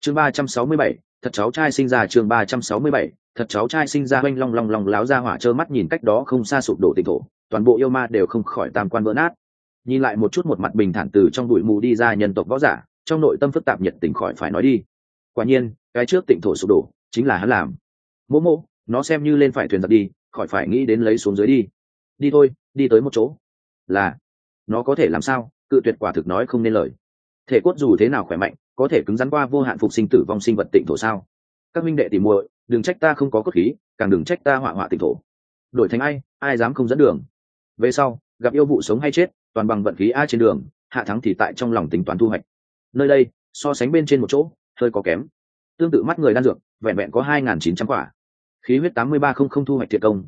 chương 367, thật cháu trai sinh ra. chương 367, thật cháu trai sinh ra. Oanh long long long láo ra hỏa trơ mắt nhìn cách đó không xa sụp đổ tịnh thổ, toàn bộ yêu ma đều không khỏi tam quan vỡ nát. Nhìn lại một chút một mặt bình thản từ trong bụi mù đi ra nhân tộc võ giả, trong nội tâm phức tạp nhiệt tình khỏi phải nói đi. Quả nhiên cái trước tịnh thổ sụp đổ chính là hắn làm. Mỗ mỗ, nó xem như lên phải thuyền giặc đi, khỏi phải nghĩ đến lấy xuống dưới đi. Đi thôi, đi tới một chỗ. Là nó có thể làm sao, cự tuyệt quả thực nói không nên lời. Thể cốt dù thế nào khỏe mạnh, có thể cứng rắn qua vô hạn phục sinh tử vong sinh vật tịnh thổ sao? Các minh đệ tìm muội, đừng trách ta không có cốt khí, càng đừng trách ta họa họa tịnh thổ. Đổi thành ai dám không dẫn đường. Về sau gặp yêu vụ sống hay chết, toàn bằng vận khí ai trên đường, hạ thắng thì tại trong lòng tính toán thu hoạch. Nơi đây so sánh bên trên một chỗ hơi có kém. Tương tự mắt người đan dược vẹn vẹn có 2.900 quả. Khí huyết 8300 thu hoạch thiện công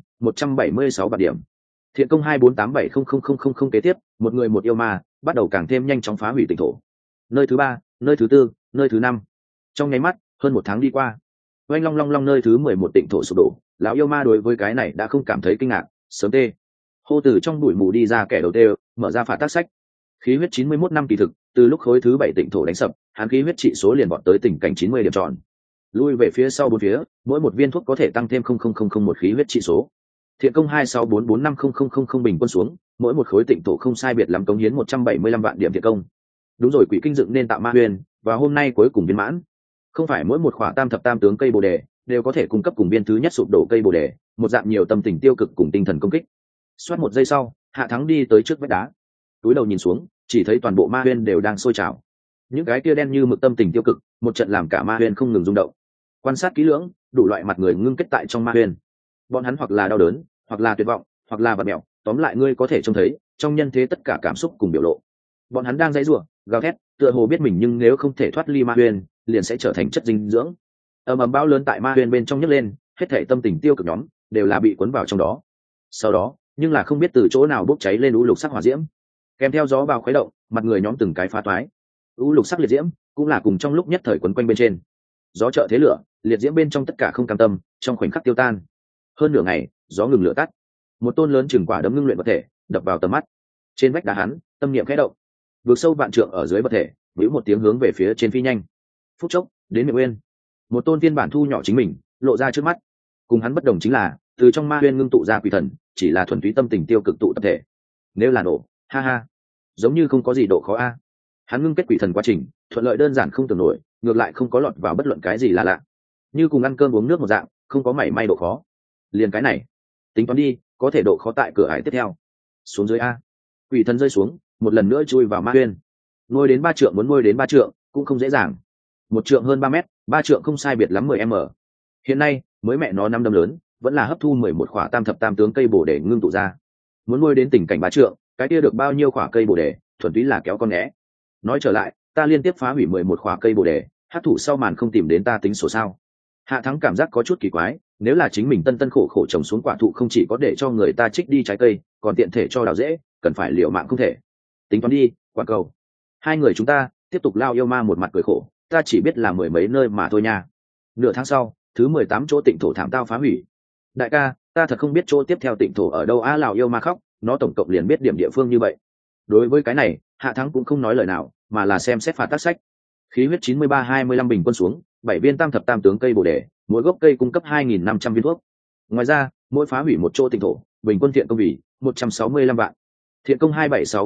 176 bạt điểm. Thiện công 248700000 kế tiếp, một người một yêu ma bắt đầu càng thêm nhanh chóng phá hủy tịnh thổ. Nơi thứ 3, nơi thứ 4, nơi thứ 5. Trong nháy mắt hơn một tháng đi qua. Oanh long long long nơi thứ 11 tịnh thổ sụp đổ, lão yêu ma đối với cái này đã không cảm thấy kinh ngạc, sớm tê. Hô từ trong bụi mù đi ra kẻ đầu tê, mở ra phạt tác sách. Khí huyết 91 năm kỳ thực, từ lúc khối thứ 7 tịnh thổ đánh sập, hắn khí huyết trị số liền vọt tới tình cảnh 90 điểm tròn. Lui về phía sau bốn phía, mỗi một viên thuốc có thể tăng thêm 0,00001 khí huyết trị số. Thiện công 264450000 bình quân xuống, mỗi một khối tịnh thổ không sai biệt lắm cống hiến 175 vạn điểm thiện công. Đúng rồi, quỷ kinh dựng nên tạo ma huyền, và hôm nay cuối cùng viên mãn. Không phải mỗi một khỏa tam thập tam tướng cây bồ đề đều có thể cung cấp cùng viên thứ nhất sụp đổ cây bồ đề, một dạng nhiều tâm tình tiêu cực cùng tinh thần công kích. Xoát một giây sau, hạ thắng đi tới trước vách đá, túi đầu nhìn xuống, chỉ thấy toàn bộ ma huyền đều đang sôi trào. Những cái kia đen như mực tâm tình tiêu cực, một trận làm cả ma huyền không ngừng rung động. Quan sát kỹ lưỡng, đủ loại mặt người ngưng kết tại trong ma huyền. Bọn hắn hoặc là đau đớn, hoặc là tuyệt vọng, hoặc là vật mèo, tóm lại ngươi có thể trông thấy trong nhân thế tất cả cảm xúc cùng biểu lộ. Bọn hắn đang dãy rủa, gào thét, tựa hồ biết mình nhưng nếu không thể thoát ly ma huyền, liền sẽ trở thành chất dinh dưỡng. Ầm ầm bão lớn tại ma huyền bên trong nhấc lên, hết thảy tâm tình tiêu cực nhóm đều là bị cuốn vào trong đó. Sau đó, nhưng là không biết từ chỗ nào bốc cháy lên u lục sắc hỏa diễm, kèm theo gió bào khuấy động, mặt người nhóm từng cái phá toái. U lục sắc liệt diễm cũng là cùng trong lúc nhất thời quấn quanh bên trên. Gió trợ thế lửa, liệt diễm bên trong tất cả không cam tâm, trong khoảnh khắc tiêu tan. Hơn nửa ngày, gió ngừng lửa tắt. Một tôn lớn chừng quả đấm ngưng luyện vật thể đập vào tầm mắt. Trên vách đá hắn, tâm niệm khẽ động. Vượt sâu vạn trượng ở dưới vật thể, vĩ một tiếng hướng về phía trên phi nhanh. Phút chốc, đến miệng nguyên. Một tôn phiên bản thu nhỏ chính mình, lộ ra trước mắt. Cùng hắn bất đồng chính là, từ trong ma nguyên ngưng tụ ra quỷ thần, chỉ là thuần túy tâm tình tiêu cực tụ tập thể. Nếu là nổ, ha ha, giống như không có gì độ khó a. Hắn ngưng kết quỷ thần quá trình, thuận lợi đơn giản không tưởng nổi, ngược lại không có lọt vào bất luận cái gì là lạ. Như cùng ăn cơm uống nước một dạng, không có mảy may độ khó. Liền cái này, tính toán đi, có thể độ khó tại cửa ải tiếp theo. Xuống dưới a. Quỷ thần rơi xuống, một lần nữa chui vào ma nguyên. Nuôi đến 3 trượng muốn nuôi đến 3 trượng, cũng không dễ dàng. 1 trượng hơn 3 mét, 3 trượng không sai biệt lắm 10 m. Hiện nay, mới mẹ nó 5 đâm lớn, vẫn là hấp thu 11 khỏa tam thập tam tướng cây bồ đề ngưng tụ ra. Muốn nuôi đến tình cảnh 3 trượng, cái kia được bao nhiêu khỏa cây bồ đề, thuần túy là kéo con né. Nói trở lại, ta liên tiếp phá hủy 11 khỏa cây bồ đề, hắc thủ sau màn không tìm đến ta tính sổ sao? Hạ thắng cảm giác có chút kỳ quái, nếu là chính mình tân tân khổ khổ trồng xuống quả thụ không chỉ có để cho người ta trích đi trái cây, còn tiện thể cho đào dễ, cần phải liều mạng không thể. Tính toán đi, quả cầu. Hai người chúng ta tiếp tục lao yêu ma một mặt cười khổ, ta chỉ biết là 10 mấy nơi mà thôi nha. Nửa tháng sau, thứ 18 chỗ tịnh thổ thảm tao phá hủy. Đại ca, ta thật không biết chỗ tiếp theo tịnh thổ ở đâu a. Lào yêu ma khóc, nó tổng cộng liền biết điểm địa phương như vậy. Đối với cái này, Hạ Thắng cũng không nói lời nào, mà là xem xét phạt tác sách. Khí huyết 93-25 bình quân xuống, 7 viên tam thập tam tướng cây bồ đề, mỗi gốc cây cung cấp 2.500 viên thuốc. Ngoài ra, mỗi phá hủy một chỗ tịnh thổ, bình quân thiện công vì 165 vạn. Thiện công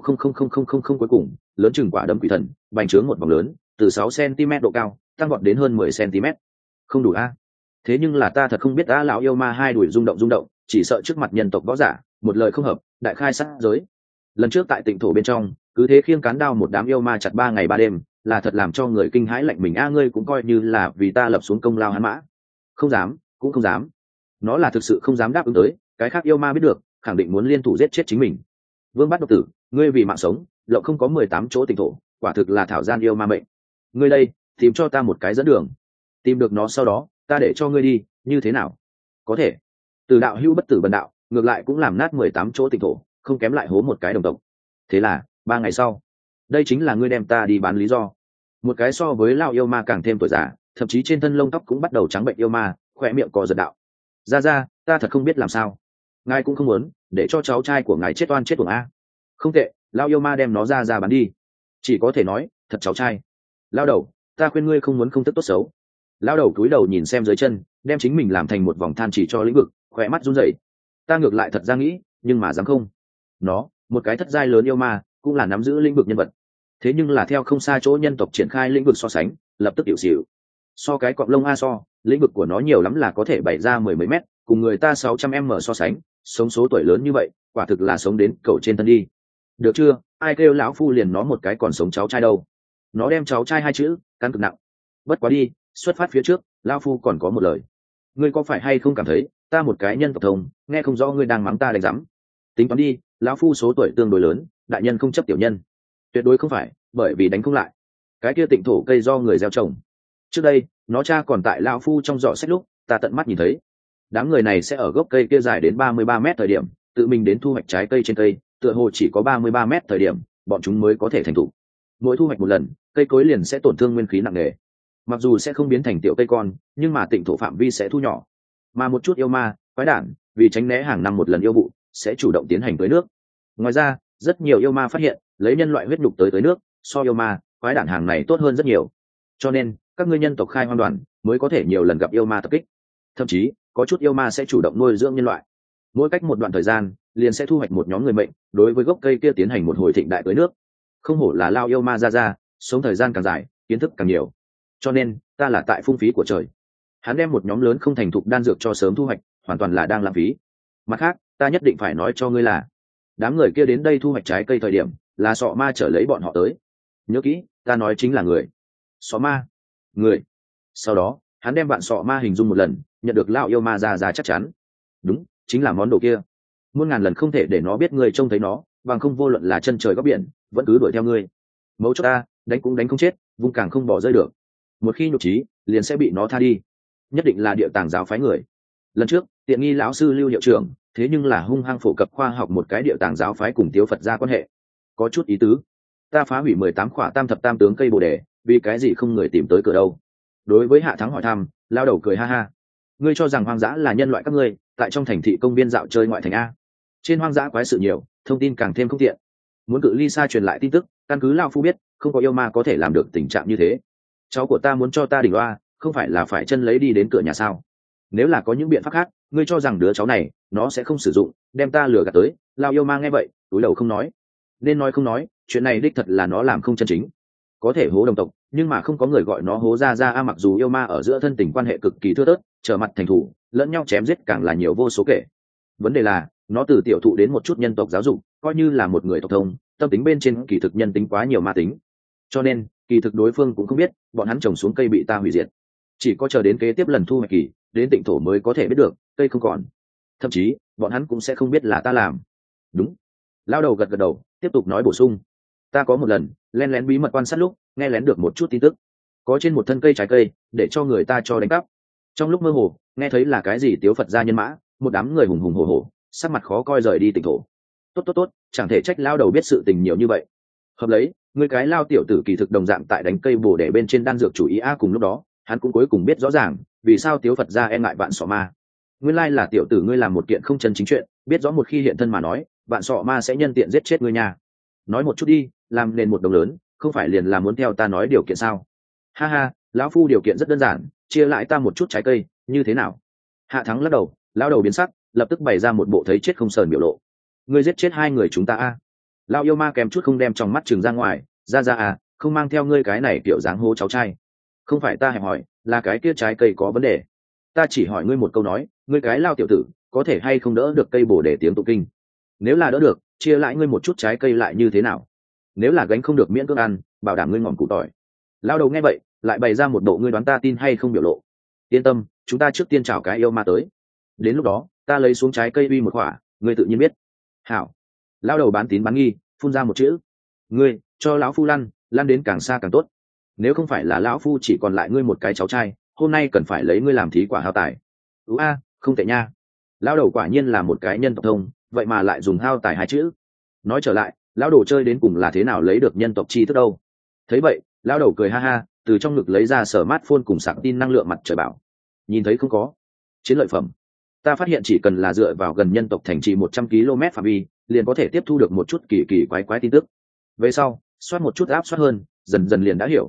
2760000 cuối cùng, lớn chừng quả đấm quỷ thần, bành trướng một vòng lớn, từ 6 cm độ cao, tăng vọt đến hơn 10 cm. Không đủ a. Thế nhưng là ta thật không biết đã lão yêu ma hai đuổi rung động, chỉ sợ trước mặt nhân tộc võ giả, một lời không hợp, đại khai sát giới. Lần trước tại tịnh thổ bên trong, cứ thế khiêng cán đao một đám yêu ma chặt 3 ngày 3 đêm, là thật làm cho người kinh hãi lạnh mình a. Ngươi cũng coi như là vì ta lập xuống công lao hắn mã. Không dám, cũng không dám. Nó là thực sự không dám đáp ứng tới, cái khác yêu ma biết được, khẳng định muốn liên thủ giết chết chính mình. Vương Bát Độc Tử, ngươi vì mạng sống, lộng không có 18 chỗ tịnh thổ, quả thực là thảo gian yêu ma mệnh. Ngươi đây, tìm cho ta một cái dẫn đường. Tìm được nó sau đó, ta để cho ngươi đi, như thế nào? Có thể. Từ đạo hữu bất tử bần đạo, ngược lại cũng làm nát 18 chỗ tịnh thổ, không kém lại hố một cái đồng tộc. Thế là, 3 ngày sau, đây chính là ngươi đem ta đi bán lý do. Một cái so với lão yêu ma càng thêm tuổi già, thậm chí trên thân lông tóc cũng bắt đầu trắng bệnh yêu ma, khỏe miệng co giật đạo. Ra, ta thật không biết làm sao. Ngài cũng không muốn để cho cháu trai của ngài chết oan chết uổng a. Không tệ, lão yêu ma đem nó ra bán đi. Chỉ có thể nói, thật cháu trai. Lao đầu, ta khuyên ngươi không muốn không tức tốt xấu. Lao đầu cúi đầu nhìn xem dưới chân, đem chính mình làm thành một vòng than chỉ cho lĩnh vực, khỏe mắt run rẩy. Ta ngược lại thật ra nghĩ, nhưng mà dám không. Nó, một cái thất giai lớn yêu ma, cũng là nắm giữ lĩnh vực nhân vật. Thế nhưng là theo không xa chỗ nhân tộc triển khai lĩnh vực so sánh, lập tức hiểu xỉu. So cái cọp lông a so, lĩnh vực của nó nhiều lắm là có thể bày ra 10 mấy mét, cùng người ta 600m so sánh, sống số tuổi lớn như vậy, quả thực là sống đến cầu trên thân đi. Được chưa, ai kêu lão phu liền nó một cái còn sống cháu trai đâu. Nó đem cháu trai hai chữ, căn cực nặng. Bất quá đi, xuất phát phía trước, lão phu còn có một lời. Ngươi có phải hay không cảm thấy, ta một cái nhân tộc thông, nghe không rõ ngươi đang mắng ta đánh rắm. Tính toán đi, lão phu số tuổi tương đối lớn, đại nhân không chấp tiểu nhân. Tuyệt đối không phải, bởi vì đánh không lại. Cái kia tịnh thổ cây do người gieo trồng. Trước đây, nó cha còn tại lão phu trong giỏ sách lúc, ta tận mắt nhìn thấy. Đám người này sẽ ở gốc cây kia dài đến 33 mét thời điểm, tự mình đến thu hoạch trái cây trên cây, tựa hồ chỉ có 33 mét thời điểm, bọn chúng mới có thể thành thục. Mỗi thu hoạch một lần, cây cối liền sẽ tổn thương nguyên khí nặng nề. Mặc dù sẽ không biến thành tiểu cây con, nhưng mà tịnh thổ phạm vi sẽ thu nhỏ. Mà một chút yêu ma, quái đản, vì tránh né hàng năm một lần yêu vụ, sẽ chủ động tiến hành tưới nước. Ngoài ra, rất nhiều yêu ma phát hiện, lấy nhân loại huyết nhục tới tưới nước, so yêu ma, quái đản hàng này tốt hơn rất nhiều. Cho nên, các ngươi nhân tộc khai hoang đoàn mới có thể nhiều lần gặp yêu ma tập kích. Thậm chí, có chút yêu ma sẽ chủ động nuôi dưỡng nhân loại. Mỗi cách một đoạn thời gian, liền sẽ thu hoạch một nhóm người mệnh, đối với gốc cây kia tiến hành một hồi thịnh đại tưới nước. Không hổ là lao yêu ma ra, sống thời gian càng dài, kiến thức càng nhiều. Cho nên, ta là tại phung phí của trời. Hắn đem một nhóm lớn không thành thục đan dược cho sớm thu hoạch, hoàn toàn là đang lãng phí. Mặt khác, ta nhất định phải nói cho ngươi là, đám người kia đến đây thu hoạch trái cây thời điểm, là sọ ma trở lấy bọn họ tới. Nhớ kỹ, ta nói chính là người. Sọ ma, người. Sau đó, hắn đem vạn sọ ma hình dung một lần, nhận được lao yêu ma ra chắc chắn. Đúng, chính là món đồ kia. Muôn ngàn lần không thể để nó biết ngươi trông thấy nó, bằng không vô luận là chân trời góc biển, vẫn cứ đuổi theo ngươi. Mấu chốt ta, đánh cũng đánh không chết, vung càng không bỏ rơi được. Một khi nhục trí, liền sẽ bị nó tha đi. Nhất định là địa tàng giáo phái người. Lần trước, tiện nghi lão sư Lưu hiệu trưởng, thế nhưng là hung hăng phổ cập khoa học một cái địa tàng giáo phái cùng Tiếu Phật gia quan hệ. Có chút ý tứ. Ta phá hủy 18 khỏa tam thập tam tướng cây bồ đề, vì cái gì không người tìm tới cửa đâu. Đối với Hạ Thắng hỏi thăm, lao đầu cười ha ha. Ngươi cho rằng hoang dã là nhân loại các ngươi, tại trong thành thị công viên dạo chơi ngoại thành a. Trên hoang dã quái sự nhiều, thông tin càng thêm không tiện. Muốn cự ly xa truyền lại tin tức, căn cứ lao phu biết, không có yêu ma có thể làm được tình trạng như thế. Cháu của ta muốn cho ta đỉnh loa, không phải là phải chân lấy đi đến cửa nhà sao? Nếu là có những biện pháp khác, ngươi cho rằng đứa cháu này nó sẽ không sử dụng, đem ta lừa gạt tới. Lao yêu ma nghe vậy, túi đầu không nói. Nên nói không nói, chuyện này đích thật là nó làm không chân chính. Có thể hố đồng tộc, nhưng mà không có người gọi nó hố ra a. Mặc dù yêu ma ở giữa thân tình quan hệ cực kỳ thưa thớt, trở mặt thành thủ, lẫn nhau chém giết càng là nhiều vô số kể. Vấn đề là, nó từ tiểu thụ đến một chút nhân tộc giáo dục, coi như là một người tộc thông, tâm tính bên trên kỳ thực nhân tính quá nhiều ma tính. Cho nên, kỳ thực đối phương cũng không biết, bọn hắn trồng xuống cây bị ta hủy diệt. Chỉ có chờ đến kế tiếp lần thu hoạch kỳ, đến tịnh thổ mới có thể biết được, cây không còn. Thậm chí, bọn hắn cũng sẽ không biết là ta làm. Đúng. Lao đầu gật gật đầu, tiếp tục nói bổ sung. Ta có một lần, lén lén bí mật quan sát lúc, nghe lén được một chút tin tức. Có trên một thân cây trái cây, để cho người ta cho đánh cắp. Trong lúc mơ hồ, nghe thấy là cái gì Tiếu Phật gia nhân mã, một đám người hùng hùng hổ hổ, sắc mặt khó coi rời đi tịnh thổ. Tốt, chẳng thể trách lao đầu biết sự tình nhiều như vậy. Hợp lấy, người cái lao tiểu tử kỳ thực đồng dạng tại đánh cây bồ để bên trên đan dược chủ ý a. Cùng lúc đó, hắn cũng cuối cùng biết rõ ràng, vì sao Tiếu Phật gia e ngại vạn sọ ma. Nguyên lai là tiểu tử ngươi làm một kiện không chân chính chuyện, biết rõ một khi hiện thân mà nói, vạn sọ ma sẽ nhân tiện giết chết ngươi nha. Nói một chút đi, làm nên một đồng lớn, không phải liền là muốn theo ta nói điều kiện sao? Ha ha, lão phu điều kiện rất đơn giản, chia lại ta một chút trái cây, như thế nào? Hạ Thắng lắc đầu, lão đầu biến sắc, lập tức bày ra một bộ thấy chết không sờn biểu lộ. Ngươi giết chết hai người chúng ta a? Lão yêu ma kèm chút không đem trong mắt trừng ra ngoài, ra à, không mang theo ngươi cái này kiểu dáng hố cháu trai. Không phải ta hẹp hỏi, là cái kia trái cây có vấn đề. Ta chỉ hỏi ngươi một câu nói, ngươi cái lao tiểu tử, có thể hay không đỡ được cây bồ để tiếng tụng kinh? Nếu là đỡ được, chia lại ngươi một chút trái cây lại như thế nào? Nếu là gánh không được miễn cưỡng ăn, bảo đảm ngươi ngỏm củ tỏi. Lao đầu nghe vậy, lại bày ra một bộ ngươi đoán ta tin hay không biểu lộ. Yên tâm, chúng ta trước tiên chào cái yêu ma tới. Đến lúc đó, ta lấy xuống trái cây uy một quả, ngươi tự nhiên biết. Hảo. Lao đầu bán tín bán nghi, phun ra một chữ. Ngươi, cho lão phu lăn đến càng xa càng tốt. Nếu không phải là lão phu chỉ còn lại ngươi một cái cháu trai, hôm nay cần phải lấy ngươi làm thí quả hao tài. Không tệ nha. Lao đầu quả nhiên là một cái nhân tộc thông, vậy mà lại dùng hao tài hai chữ. Nói trở lại, lão đồ chơi đến cùng là thế nào lấy được nhân tộc chi thức đâu? Thấy vậy, lão đầu cười ha ha, từ trong ngực lấy ra smartphone cùng sạc tin năng lượng mặt trời bảo. Nhìn thấy không có? Chiến lợi phẩm. Ta phát hiện chỉ cần là dựa vào gần nhân tộc thành trì 100 km phạm vi, liền có thể tiếp thu được một chút kỳ kỳ quái quái tin tức. Về sau, soát một chút áp soát hơn, dần dần liền đã hiểu.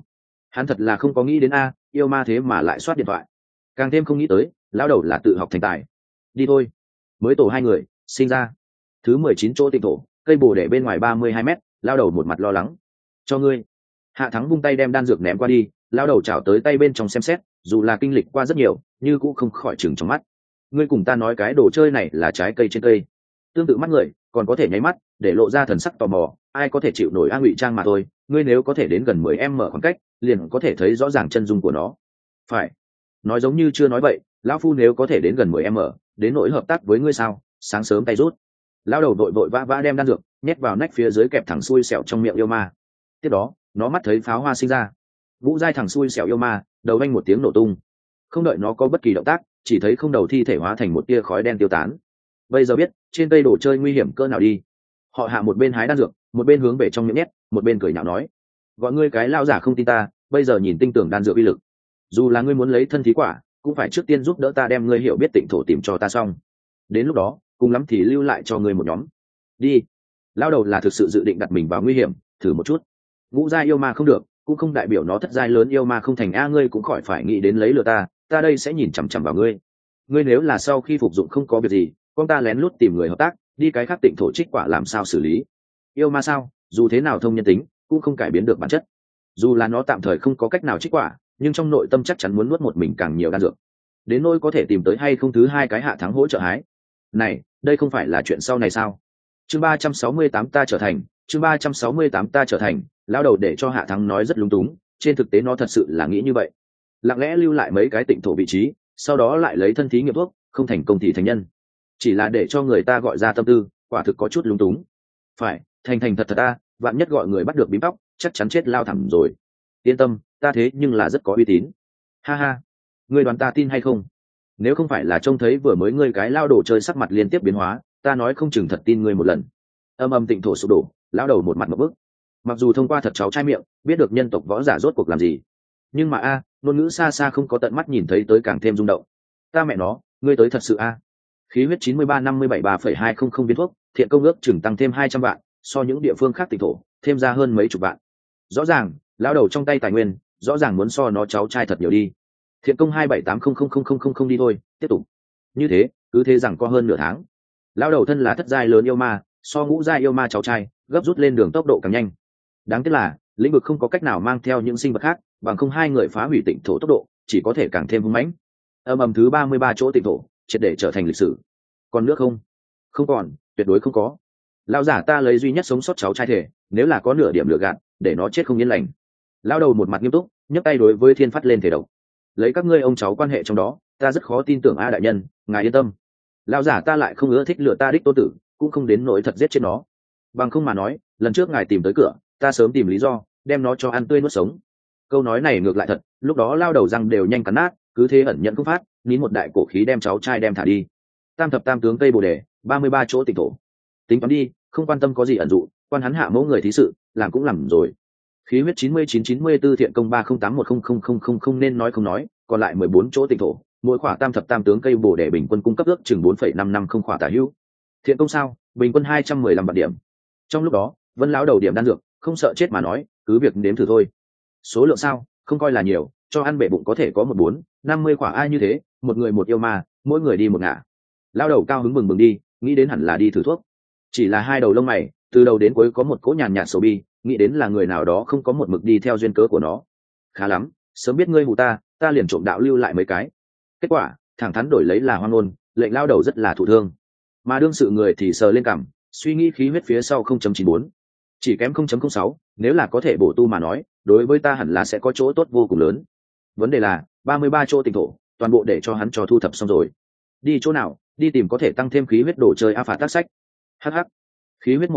Hắn thật là không có nghĩ đến yêu ma thế mà lại soát điện thoại, càng thêm không nghĩ tới lão đầu là tự học thành tài. Đi thôi. Mới tổ hai người sinh ra thứ 19 chỗ tịnh thổ, cây bồ để bên ngoài 32 mét. Lão đầu một mặt lo lắng. Cho ngươi. Hạ Thắng vung tay đem đan dược ném qua đi, lão đầu chảo tới tay bên trong xem xét, dù là kinh lịch qua rất nhiều nhưng cũng không khỏi chừng trong mắt. Ngươi cùng ta nói cái đồ chơi này là trái cây trên cây, tương tự mắt người còn có thể nháy mắt để lộ ra thần sắc tò mò, ai có thể chịu nổi ngụy trang mà thôi. Ngươi nếu có thể đến gần 10 mở khoảng cách liền có thể thấy rõ ràng chân dung của nó. Phải. Nói giống như chưa nói vậy, lão phu nếu có thể đến gần 10 đến nỗi hợp tác với ngươi sao? Sáng sớm tay rút. Lão đầu đội vội vã vã đem đan dược nhét vào nách phía dưới, kẹp thẳng xui xẻo trong miệng yêu ma. Tiếp đó nó mắt thấy pháo hoa sinh ra, vũ giai thẳng xui xẻo yêu ma đầu vang một tiếng nổ tung. Không đợi nó có bất kỳ động tác, chỉ thấy không đầu thi thể hóa thành một tia khói đen tiêu tán. Bây giờ biết trên cây đồ chơi nguy hiểm cỡ nào đi. Họ Hạ một bên hái đan dược một bên hướng về trong miệng nhét, một bên cười nhạo nói: gọi ngươi cái lao giả không tin ta, bây giờ nhìn tinh tưởng đan dược uy lực, dù là ngươi muốn lấy thân thí quả cũng phải trước tiên giúp đỡ ta đem ngươi hiểu biết tịnh thổ tìm cho ta xong, đến lúc đó cùng lắm thì lưu lại cho ngươi một nhóm. Đi. Lao đầu là thực sự dự định đặt mình vào nguy hiểm, thử một chút. Ngũ giai yêu ma không được cũng không đại biểu nó thất giai lớn yêu ma không thành. Ngươi cũng khỏi phải nghĩ đến lấy lừa ta đây sẽ nhìn chằm chằm vào ngươi. Ngươi nếu là sau khi phục dụng không có việc gì, con ta lén lút tìm người hợp tác đi cái khác tịnh thổ trích quả làm sao xử lý. Yêu ma sao, dù thế nào thông nhân tính cũng không cải biến được bản chất. Dù là nó tạm thời không có cách nào trích quả, nhưng trong nội tâm chắc chắn muốn nuốt một mình càng nhiều đan dược. Đến nỗi có thể tìm tới hay không thứ hai cái Hạ Thắng hỗ trợ hái, này đây không phải là chuyện sau này sao? Chương 368 ta trở thành, chương 368 ta trở thành. Lão đầu để cho Hạ Thắng nói rất lúng túng, trên thực tế nó thật sự là nghĩ như vậy. Lặng lẽ lưu lại mấy cái tịnh thổ vị trí, sau đó lại lấy thân thí nghiệm thuốc, không thành công thì thành nhân. Chỉ là để cho người ta gọi ra tâm tư, quả thực có chút lúng túng. Phải, thành thật ta, vạn nhất gọi người bắt được bím tóc, chắc chắn chết lao thẳm rồi. Yên tâm, ta thế nhưng là rất có uy tín. Ha ha, ngươi đoán ta tin hay không? Nếu không phải là trông thấy vừa mới ngươi cái lao đồ chơi sắc mặt liên tiếp biến hóa, ta nói không chừng thật tin ngươi một lần. Âm tịnh thổ sụp đổ, lão đầu một mặt một bức. Mặc dù thông qua thật cháu trai miệng biết được nhân tộc võ giả rốt cuộc làm gì, nhưng mà ngôn ngữ xa xa không có tận mắt nhìn thấy tới càng thêm rung động. Ta mẹ nó, ngươi tới thật sự Khí huyết 93-57 3,200 viên thuốc, thiện công ước chừng tăng thêm 200 vạn, so những địa phương khác tịnh thổ thêm ra hơn mấy chục vạn. Rõ ràng lão đầu trong tay tài nguyên rõ ràng muốn so nó cháu trai thật nhiều đi. Thiện công 2780000 đi thôi, tiếp tục như thế, cứ thế rằng có hơn nửa tháng. Lão đầu thân là thất giai lớn yêu ma, so ngũ giai yêu ma cháu trai gấp rút lên đường tốc độ càng nhanh. Đáng tiếc là lĩnh vực không có cách nào mang theo những sinh vật khác, bằng không hai người phá hủy tịnh thổ tốc độ chỉ có thể càng thêm hung mãnh. Thứ 33 chỗ tịnh thổ triệt để trở thành lịch sử. Còn nước không? Không còn, tuyệt đối không có. Lão giả ta lấy duy nhất sống sót cháu trai thể, nếu là có nửa điểm lừa gạt để nó chết không yên lành. Lão đầu một mặt nghiêm túc nhấc tay đối với Thiên phát lên thể độc. Lấy các ngươi ông cháu quan hệ trong đó, ta rất khó tin tưởng đại nhân, ngài yên tâm. Lão giả ta lại không ưa thích lừa ta đích tôn tử, cũng không đến nỗi thật giết chết nó. Bằng không mà nói, lần trước ngài tìm tới cửa, ta sớm tìm lý do đem nó cho ăn tươi nuốt sống. Câu nói này ngược lại thật, lúc đó lao đầu răng đều nhanh cắn nát, cứ thế ẩn nhận không phát, nín một đại cổ khí đem cháu trai đem thả đi. Tam thập tam tướng cây bồ đề, 33 chỗ tịnh thổ. Tính toán đi, không quan tâm có gì ẩn dụ, quan hắn Hạ mẫu người thí sự, làm cũng làm rồi. Khí huyết 99-94 thiện công 308100000 nên nói không nói, còn lại 14 chỗ tịnh thổ, mỗi khỏa tam thập tam tướng cây bồ đề bình quân cung cấp ước chừng 4,550 khỏa tả hữu. Thiện công sao, bình quân 215 vạn điểm. Trong lúc đó, Vân lão đầu điểm đan dược, không sợ chết mà nói, cứ việc nếm thử thôi. Số lượng sao, không coi là nhiều, cho ăn bể bụng có thể có 14-50 khỏa ai như thế, một người một yêu ma, mỗi người đi một ngả. Lão đầu cao hứng bừng đi, nghĩ đến hẳn là đi thử thuốc. Chỉ là hai đầu lông mày, từ đầu đến cuối có một cỗ nhàn nhạt sầu bi, nghĩ đến là người nào đó không có một mực đi theo duyên cớ của nó. Khá lắm, sớm biết ngươi hù ta liền trộm đạo lưu lại mấy cái. Kết quả thẳng thắn đổi lấy là hoang ngôn, lệnh lao đầu rất là thụ thương. Mà đương sự người thì sờ lên cằm, suy nghĩ khí huyết phía sau 0.94, chỉ kém 0.06, nếu là có thể bổ tu mà nói, đối với ta hẳn là sẽ có chỗ tốt vô cùng lớn. Vấn đề là 33 chỗ tịnh thổ, toàn bộ để cho hắn cho thu thập xong rồi. Đi chỗ nào? Đi tìm có thể tăng thêm khí huyết đồ chơi phạt tác sách. Hh. Khí huyết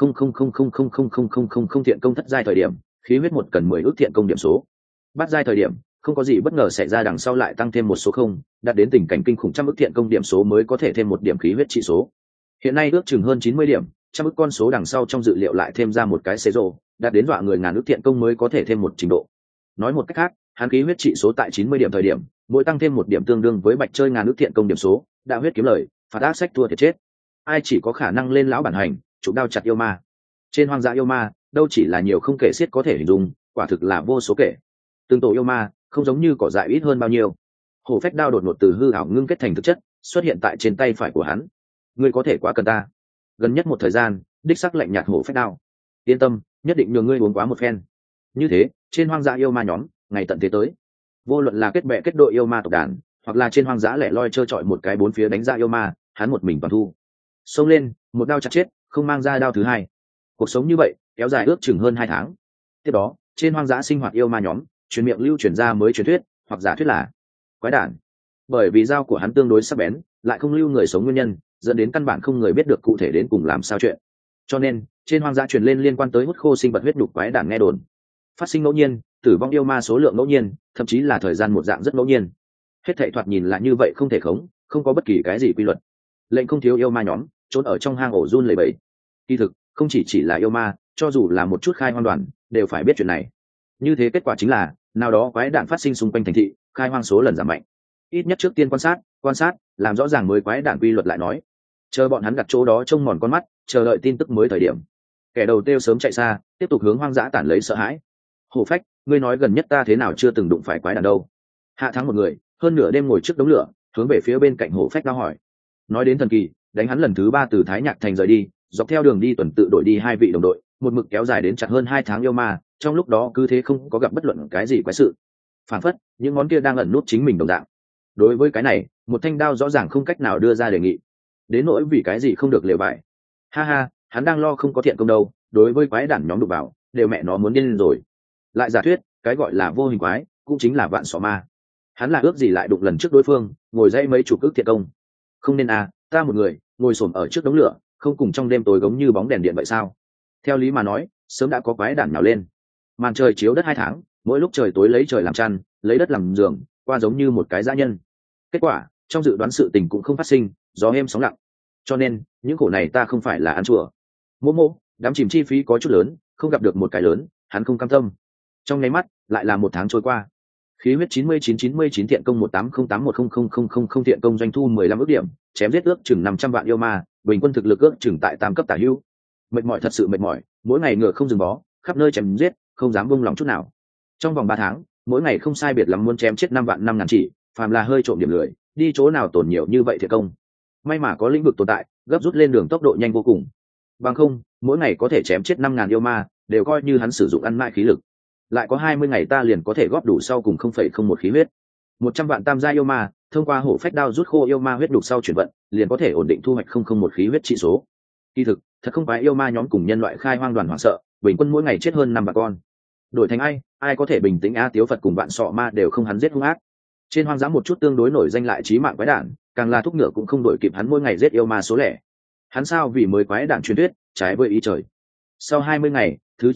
1100000000 thiện công thất giai thời điểm, khí huyết 1 cần 10 ước thiện công điểm số. Bát giai thời điểm, không có gì bất ngờ xảy ra đằng sau lại tăng thêm một số không, đạt đến tình cảnh kinh khủng trăm ước thiện công điểm số mới có thể thêm một điểm khí huyết trị số. Hiện nay ước chừng hơn 90 điểm, trăm ước con số đằng sau trong dự liệu lại thêm ra một cái xế rồ, đạt đến dọa người ngàn ước thiện công mới có thể thêm một trình độ. Nói một cách khác, hắn khí huyết trị số tại 90 điểm thời điểm, mỗi tăng thêm một điểm tương đương với bạch chơi ngàn ước thiện công điểm số, đã huyết kiếm lời, phạt ác sách thua thiệt chết. Ai chỉ có khả năng lên lão bản hành, chụp đao chặt yêu ma. Trên hoang dã yêu ma, đâu chỉ là nhiều không kể xiết có thể hình dung, quả thực là vô số kể. từng tổ yêu ma không giống như cỏ dại ít hơn bao nhiêu. Hổ phách đao đột ngột từ hư ảo ngưng kết thành thực chất, xuất hiện tại trên tay phải của hắn. Ngươi có thể quá cần ta. Gần nhất một thời gian, đích sắc lạnh nhạt hổ phách đao. Yên tâm, nhất định nhường ngươi uống quá một phen. Như thế, trên hoang dã yêu ma nhóm, ngày tận thế tới, vô luận là kết bè kết đội yêu ma tộc đàn, hoặc là trên hoang dã lẻ loi trơ trọi một cái bốn phía đánh ra yêu ma, hắn một mình toàn thu. Xông lên, một đao chặt chết, không mang ra đao thứ hai. Cuộc sống như vậy kéo dài ước chừng hơn 2 tháng. Tiếp đó, trên hoang dã sinh hoạt yêu ma nhóm, truyền miệng lưu truyền ra mới truyền thuyết, hoặc giả thuyết là quái đản. Bởi vì dao của hắn tương đối sắc bén, lại không lưu người sống nguyên nhân, dẫn đến căn bản không người biết được cụ thể đến cùng làm sao chuyện. Cho nên, trên hoang dã truyền lên liên quan tới hút khô sinh vật huyết nhục quái đản nghe đồn. Phát sinh ngẫu nhiên, tử vong yêu ma số lượng ngẫu nhiên, thậm chí là thời gian một dạng rất ngẫu nhiên. Hết thảy thoạt nhìn là như vậy không thể khống, không có bất kỳ cái gì quy luật. Lệnh không thiếu yêu ma nhóm, trốn ở trong hang ổ run lẩy bẩy. Kỳ thực, không chỉ là yêu ma, cho dù là một chút khai hoang đoàn, đều phải biết chuyện này. Như thế kết quả chính là, nào đó quái đản phát sinh xung quanh thành thị, khai hoang số lần giảm mạnh. Ít nhất trước tiên quan sát, làm rõ ràng mới quái đản quy luật lại nói. Chờ bọn hắn đặt chỗ đó trông mòn con mắt, chờ đợi tin tức mới thời điểm. Kẻ đầu tiêu sớm chạy xa, tiếp tục hướng hoang dã tản lấy sợ hãi. Hổ phách, ngươi nói gần nhất ta thế nào chưa từng đụng phải quái đản đâu? Hạ thắng một người, hơn nửa đêm ngồi trước đống lửa, hướng về phía bên cạnh hổ phách đao hỏi. Nói đến thần kỳ, đánh hắn lần thứ 3 từ Thái Nhạc thành rời đi, dọc theo đường đi tuần tự đổi đi 2 vị đồng đội, một mực kéo dài đến chặt hơn 2 tháng yêu ma, trong lúc đó cứ thế không có gặp bất luận cái gì quái sự. Phản phất, những món kia đang ẩn nút chính mình đồng dạng. Đối với cái này, một thanh đao rõ ràng không cách nào đưa ra đề nghị. Đến nỗi vì cái gì không được liều bại. Ha ha, hắn đang lo không có thiện công đâu, đối với quái đản nhóm đụng vào, đều mẹ nó muốn điên lên rồi. Lại giả thuyết, cái gọi là vô hình quái, cũng chính là vạn xỏ ma. Hắn là ước gì lại đụng lần trước đối phương, ngồi dậy mấy chục ước thiện công. Không nên à, ta một người, ngồi xổm ở trước đống lửa, không cùng trong đêm tối gống như bóng đèn điện vậy sao? Theo lý mà nói, sớm đã có quái đản nhào lên. Màn trời chiếu đất 2 tháng, mỗi lúc trời tối lấy trời làm chăn, lấy đất làm giường, qua giống như một cái dã nhân. Kết quả, trong dự đoán sự tình cũng không phát sinh, gió êm sóng lặng. Cho nên, những khổ này ta không phải là ăn chùa. Mô, đám chìm chi phí có chút lớn, không gặp được một cái lớn, hắn không cam tâm. Trong nháy mắt, lại là 1 tháng trôi qua. Khí huyết 99 thiện công 180810000 thiện công doanh thu 15 ước điểm, chém giết ước chừng 500 vạn yêu ma, bình quân thực lực ước chừng tại 8 cấp tả hữu. Mệt mỏi thật sự mệt mỏi, mỗi ngày ngựa không dừng bó, khắp nơi chém giết, không dám buông lòng chút nào. Trong vòng 3 tháng, mỗi ngày không sai biệt lắm muốn chém chết 5 vạn 5.000 chỉ, phàm là hơi trộm điểm lười, đi chỗ nào tổn nhiều như vậy thiệt công. May mà có lĩnh vực tồn tại, gấp rút lên đường tốc độ nhanh vô cùng. Bằng không, mỗi ngày có thể chém chết 5.000 yêu ma, đều coi như hắn sử dụng ăn mãi khí lực. Lại có 20 ngày ta liền có thể góp đủ sau cùng 0,01 khí huyết. 100 vạn tam gia yêu ma, thông qua hổ phách đao rút khô yêu ma huyết đục sau chuyển vận, liền có thể ổn định thu hoạch 001 khí huyết trị số. Kỳ thực, thật không phải yêu ma nhóm cùng nhân loại khai hoang đoàn hoảng sợ, bình quân mỗi ngày chết hơn 5 vạn con. Đổi thành ai có thể bình tĩnh a tiếu Phật cùng vạn sọ ma đều không hắn giết hung ác. Trên hoang dã một chút tương đối nổi danh lại chí mạng quái đản, càng là thúc ngựa cũng không đổi kịp hắn mỗi ngày giết yêu ma số lẻ. Hắn sao vì mới quái đản truyền thuyết, trái với ý trời. Sau 20 ngày, thứ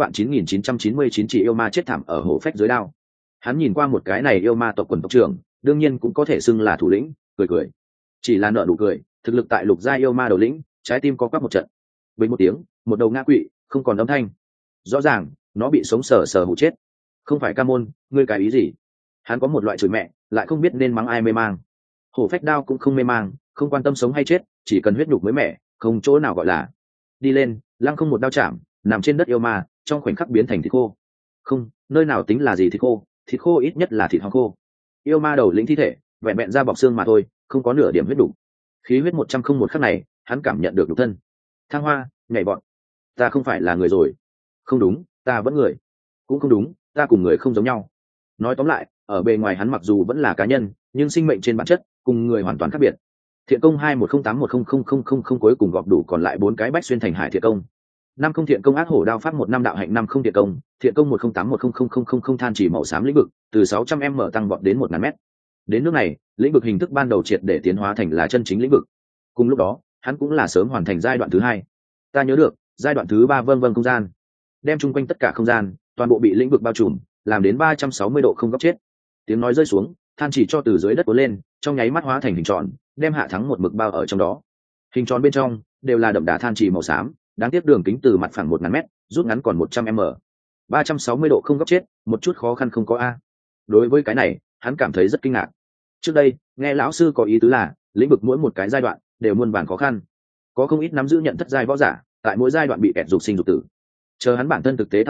99.9999 chỉ yêu ma chết thảm ở hổ phách dưới đao. Hắn nhìn qua một cái này yêu ma tộc quần tộc trưởng, đương nhiên cũng có thể xưng là thủ lĩnh, cười. Chỉ là nợ nụ cười, thực lực tại lục gia yêu ma đầu lĩnh, trái tim co quắp một trận. Bình một tiếng, một đầu ngã quỵ, không còn âm thanh. Rõ ràng, nó bị sống sờ hụ chết. Không phải ca môn, ngươi cái ý gì? Hắn có một loại chửi mẹ, lại không biết nên mắng ai mê mang. Hổ phách đao cũng không mê mang, không quan tâm sống hay chết, chỉ cần huyết nhục mới mẻ, không chỗ nào gọi là. Đi lên, lăng không một đao chạm, nằm trên đất yêu ma, trong khoảnh khắc biến thành thịt khô. Không, nơi nào tính là gì thịt khô ít nhất là thịt hoang khô. Yêu ma đầu lĩnh thi thể, vẹn vẹn ra bọc xương mà thôi, không có nửa điểm huyết đủ. Khí huyết 101 khắc này, hắn cảm nhận được nhục thân. Thăng hoa, nhảy bọn. Ta không phải là người rồi. Không đúng, ta vẫn người. Cũng không đúng, ta cùng người không giống nhau. Nói tóm lại, ở bề ngoài hắn mặc dù vẫn là cá nhân, nhưng sinh mệnh trên bản chất cùng người hoàn toàn khác biệt. Thiện công 2108100000 cuối cùng gọp đủ còn lại 4 cái bách xuyên thành hải thiện công. 50 thiện công ác hổ đao pháp 1 năm đạo hạnh 50 thiện công, thiện công 10810000 than chỉ màu xám lĩnh vực, từ 600m tăng vọt đến 1000m. Đến nước này, lĩnh vực hình thức ban đầu triệt để tiến hóa thành là chân chính lĩnh vực. Cùng lúc đó, hắn cũng là sớm hoàn thành giai đoạn thứ 2. Ta nhớ được, giai đoạn thứ 3 vân không gian, đem chung quanh tất cả không gian, toàn bộ bị lĩnh vực bao trùm, làm đến 360 độ không góc chết. Tiếng nói rơi xuống, than chỉ cho từ dưới đất cuốn lên, trong nháy mắt hóa thành hình tròn, đem Hạ Thắng một mực bao ở trong đó. Hình tròn bên trong đều là đậm đà than chỉ màu xám, đáng tiếc đường kính từ mặt phẳng 1000m, rút ngắn còn 100m. 360 độ không góc chết, một chút khó khăn không có a. Đối với cái này, hắn cảm thấy rất kinh ngạc. Trước đây, nghe lão sư có ý tứ là, lĩnh vực mỗi một cái giai đoạn đều muôn vàn khó khăn. Có không ít nắm giữ nhận thất giai võ giả, tại mỗi giai đoạn bị kẹt dục sinh dục tử. Chờ hắn bản thân thực tế thao tác,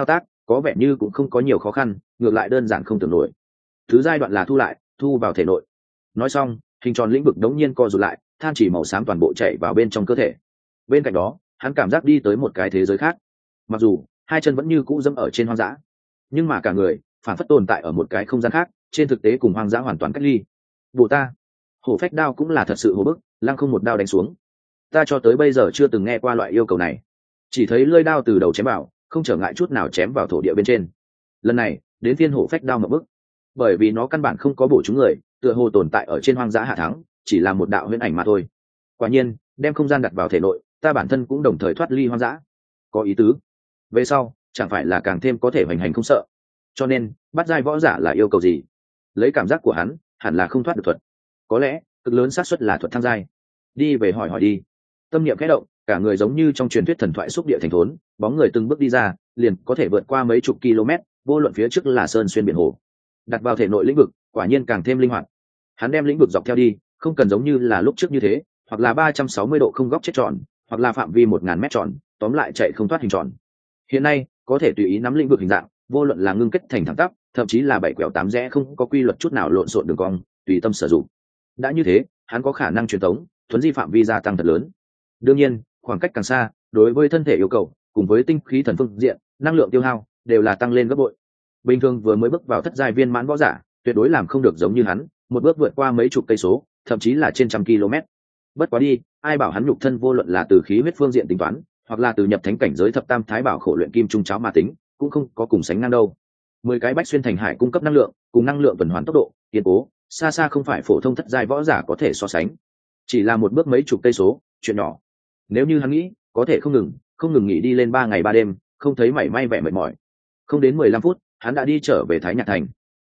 có vẻ như cũng không có nhiều khó khăn, ngược lại đơn giản không tưởng nổi. Thứ giai đoạn là thu lại, thu vào thể nội. Nói xong, hình tròn lĩnh vực đống nhiên co rụt lại, than chỉ màu xám toàn bộ chạy vào bên trong cơ thể. Bên cạnh đó, hắn cảm giác đi tới một cái thế giới khác. Mặc dù hai chân vẫn như cũ dẫm ở trên hoang dã, nhưng mà cả người phản phất tồn tại ở một cái không gian khác, trên thực tế cùng hoang dã hoàn toàn cách ly. Bồ ta, hổ phách đao cũng là thật sự hồ bức, lăng không một đao đánh xuống. Ta cho tới bây giờ chưa từng nghe qua loại yêu cầu này. Chỉ thấy lưỡi đao từ đầu chém vào, không trở ngại chút nào chém vào thổ địa bên trên. Lần này đến phiên hổ phách đao một bức, bởi vì nó căn bản không có bổ trúng người, tựa hồ tồn tại ở trên hoang dã hạ thắng, chỉ là một đạo huyễn ảnh mà thôi. Quả nhiên đem không gian đặt vào thể nội, ta bản thân cũng đồng thời thoát ly hoang dã. Có ý tứ, về sau chẳng phải là càng thêm có thể hoành hành không sợ. Cho nên bắt giai võ giả là yêu cầu gì? Lấy cảm giác của hắn, hẳn là không thoát được thuật. Có lẽ cực lớn xác suất là thuật thăng giai. Đi về hỏi hỏi đi. Tâm niệm khẽ động, cả người giống như trong truyền thuyết thần thoại xúc địa thành thốn, bóng người từng bước đi ra, liền có thể vượt qua mấy chục km, vô luận phía trước là sơn xuyên biển hồ. Đặt vào thể nội lĩnh vực, quả nhiên càng thêm linh hoạt. Hắn đem lĩnh vực dọc theo đi, không cần giống như là lúc trước như thế, hoặc là 360 độ không góc chết tròn, hoặc là phạm vi 1000 mét tròn, tóm lại chạy không thoát hình tròn. Hiện nay, có thể tùy ý nắm lĩnh vực hình dạng, vô luận là ngưng kết thành thẳng tắp, thậm chí là bảy quẹo tám rẽ không có quy luật chút nào lộn xộn đường cong, tùy tâm sử dụng. Đã như thế, hắn có khả năng truyền tống, thuấn di phạm vi gia tăng thật lớn. Đương nhiên, khoảng cách càng xa, đối với thân thể yêu cầu, cùng với tinh khí thần phương diện, năng lượng tiêu hao đều là tăng lên gấp bội. Bình thường vừa mới bước vào thất giai viên mãn võ giả, tuyệt đối làm không được giống như hắn, một bước vượt qua mấy chục cây số, thậm chí là trên trăm km. Bất quá đi, ai bảo hắn nhục thân vô luận là từ khí huyết phương diện tính toán, hoặc là từ nhập thánh cảnh giới thập tam thái bảo khổ luyện kim trung cháo mà tính, cũng không có cùng sánh ngang đâu. 10 cái bách xuyên thành hải cung cấp năng lượng, cùng năng lượng tuần hoàn tốc độ, kiên cố, xa xa không phải phổ thông thất giai võ giả có thể so sánh. Chỉ là một bước mấy chục cây số, chuyện nhỏ. Nếu như hắn nghĩ, có thể không ngừng nghỉ đi lên 3 ngày 3 đêm, không thấy mảy may vẻ mệt mỏi. Không đến 15 phút, hắn đã đi trở về Thái Nhạc thành.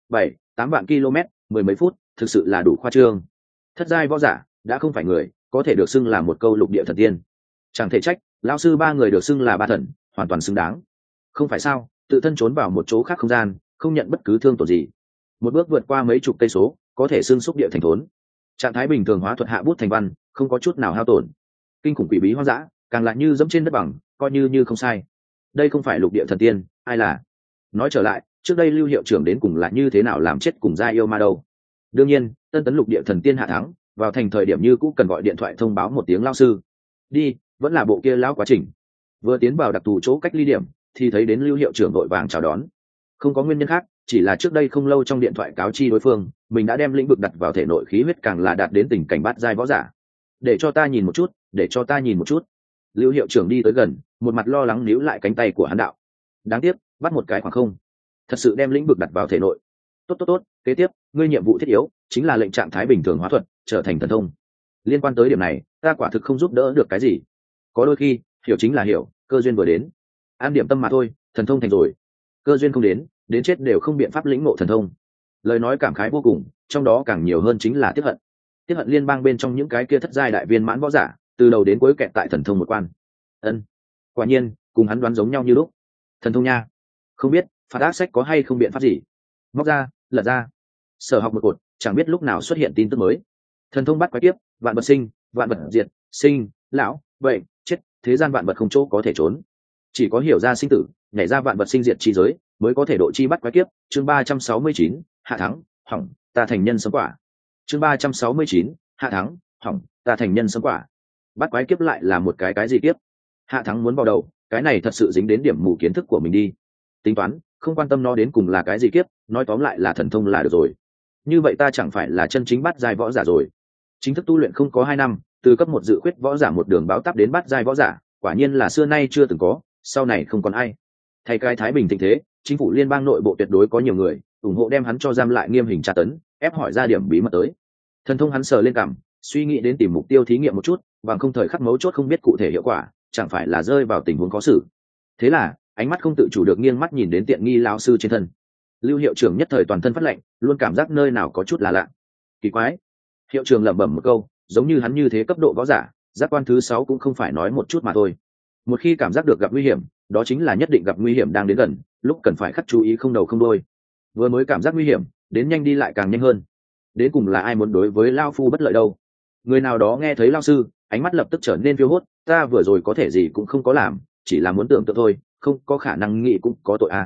7-8 vạn km, mười mấy phút, thực sự là đủ khoa trương. Thất giai võ giả đã không phải người, có thể được xưng là một câu lục địa thần tiên. Chẳng thể trách, lão sư ba người được xưng là ba thần, hoàn toàn xứng đáng. Không phải sao, tự thân trốn vào một chỗ khác không gian, không nhận bất cứ thương tổn gì. Một bước vượt qua mấy chục cây số, có thể xưng xúc địa thành thốn. Trạng thái bình thường hóa thuật hạ bút thành văn, không có chút nào hao tổn. Kinh khủng quỷ bí hoang dã, càng lại như dẫm trên đất bằng, coi như không sai. Đây không phải lục địa thần tiên, ai là? Nói trở lại, trước đây Lưu hiệu trưởng đến cùng là như thế nào làm chết cùng gia yêu ma đâu? Đương nhiên, tân tấn lục địa thần tiên hạ thắng, vào thành thời điểm như cũng cần gọi điện thoại thông báo một tiếng lao sư. Đi, vẫn là bộ kia lão quá trình. Vừa tiến vào đặc thù chỗ cách ly điểm, thì thấy đến Lưu hiệu trưởng vội vàng chào đón. Không có nguyên nhân khác, chỉ là trước đây không lâu trong điện thoại cáo chi đối phương, mình đã đem lĩnh vực đặt vào thể nội khí huyết càng là đạt đến tình cảnh bát giai võ giả. Để cho ta nhìn một chút, để cho ta nhìn một chút. Lưu hiệu trưởng đi tới gần, một mặt lo lắng níu lại cánh tay của hắn đạo. Đáng tiếc, bắt một cái khoảng không. Thật sự đem lĩnh vực đặt vào thể nội. Tốt, kế tiếp, ngươi nhiệm vụ thiết yếu chính là lệnh trạng thái bình thường hóa thuật trở thành thần thông. Liên quan tới điểm này, ta quả thực không giúp đỡ được cái gì. Có đôi khi, hiểu chính là hiểu, cơ duyên vừa đến, an điểm tâm mà thôi, thần thông thành rồi. Cơ duyên không đến chết đều không biện pháp lĩnh ngộ thần thông. Lời nói cảm khái vô cùng, trong đó càng nhiều hơn chính là tiếc hận. Tiếc hận liên bang bên trong những cái kia thất giai đại viên mãn võ giả, từ đầu đến cuối kẹt tại thần thông một quan. Quả nhiên, cùng hắn đoán giống nhau như lúc. Thần thông nha, không biết phạt ác sách có hay không biện pháp gì. Móc ra, lật ra, sở học một cột, chẳng biết lúc nào xuất hiện tin tức mới. Thần thông bắt quái kiếp, vạn vật sinh, vạn vật diệt, sinh, lão, bệnh, chết, thế gian vạn vật không chỗ có thể trốn. Chỉ có hiểu ra sinh tử, nhảy ra vạn vật sinh diệt chi giới, mới có thể độ chi bắt quái kiếp. Chương 369, hạ thắng, hỏng, ta thành nhân sấm quả. Chương 369, hạ thắng, hỏng, ta thành nhân sấm quả. Bắt quái kiếp lại là một cái gì kiếp? Hạ thắng muốn vào đầu, cái này thật sự dính đến điểm mù kiến thức của mình đi. Tính toán, không quan tâm nó đến cùng là cái gì kiếp, nói tóm lại là thần thông là được rồi. Như vậy ta chẳng phải là chân chính bát giai võ giả rồi. Chính thức tu luyện không có 2 năm, từ cấp 1 dự khuyết võ giả một đường báo táp đến bát giai võ giả, quả nhiên là xưa nay chưa từng có, sau này không còn ai. Thay cái Thái Bình thịnh thế, chính phủ liên bang nội bộ tuyệt đối có nhiều người ủng hộ đem hắn cho giam lại nghiêm hình tra tấn, ép hỏi ra điểm bí mật tới. Thần thông hắn sờ lên cằm, suy nghĩ đến tìm mục tiêu thí nghiệm một chút, bằng không thời khắc mấu chốt không biết cụ thể hiệu quả, chẳng phải là rơi vào tình huống khó xử. Thế là ánh mắt không tự chủ được nghiêng mắt nhìn đến tiện nghi lão sư trên thân. Lưu hiệu trưởng nhất thời toàn thân phát lạnh, luôn cảm giác nơi nào có chút là lạ. Kỳ quái. Hiệu trưởng lẩm bẩm một câu, giống như hắn như thế cấp độ võ giả, giác quan thứ 6 cũng không phải nói một chút mà thôi. Một khi cảm giác được gặp nguy hiểm, đó chính là nhất định gặp nguy hiểm đang đến gần, lúc cần phải khắc chú ý không đầu không đuôi. Vừa mới cảm giác nguy hiểm, đến nhanh đi lại càng nhanh hơn. Đến cùng là ai muốn đối với lão phu bất lợi đâu? Người nào đó nghe thấy lão sư, ánh mắt lập tức trở nên phiêu hốt, ta vừa rồi có thể gì cũng không có làm, chỉ là muốn tưởng tượng thôi, không có khả năng nghĩ cũng có tội à.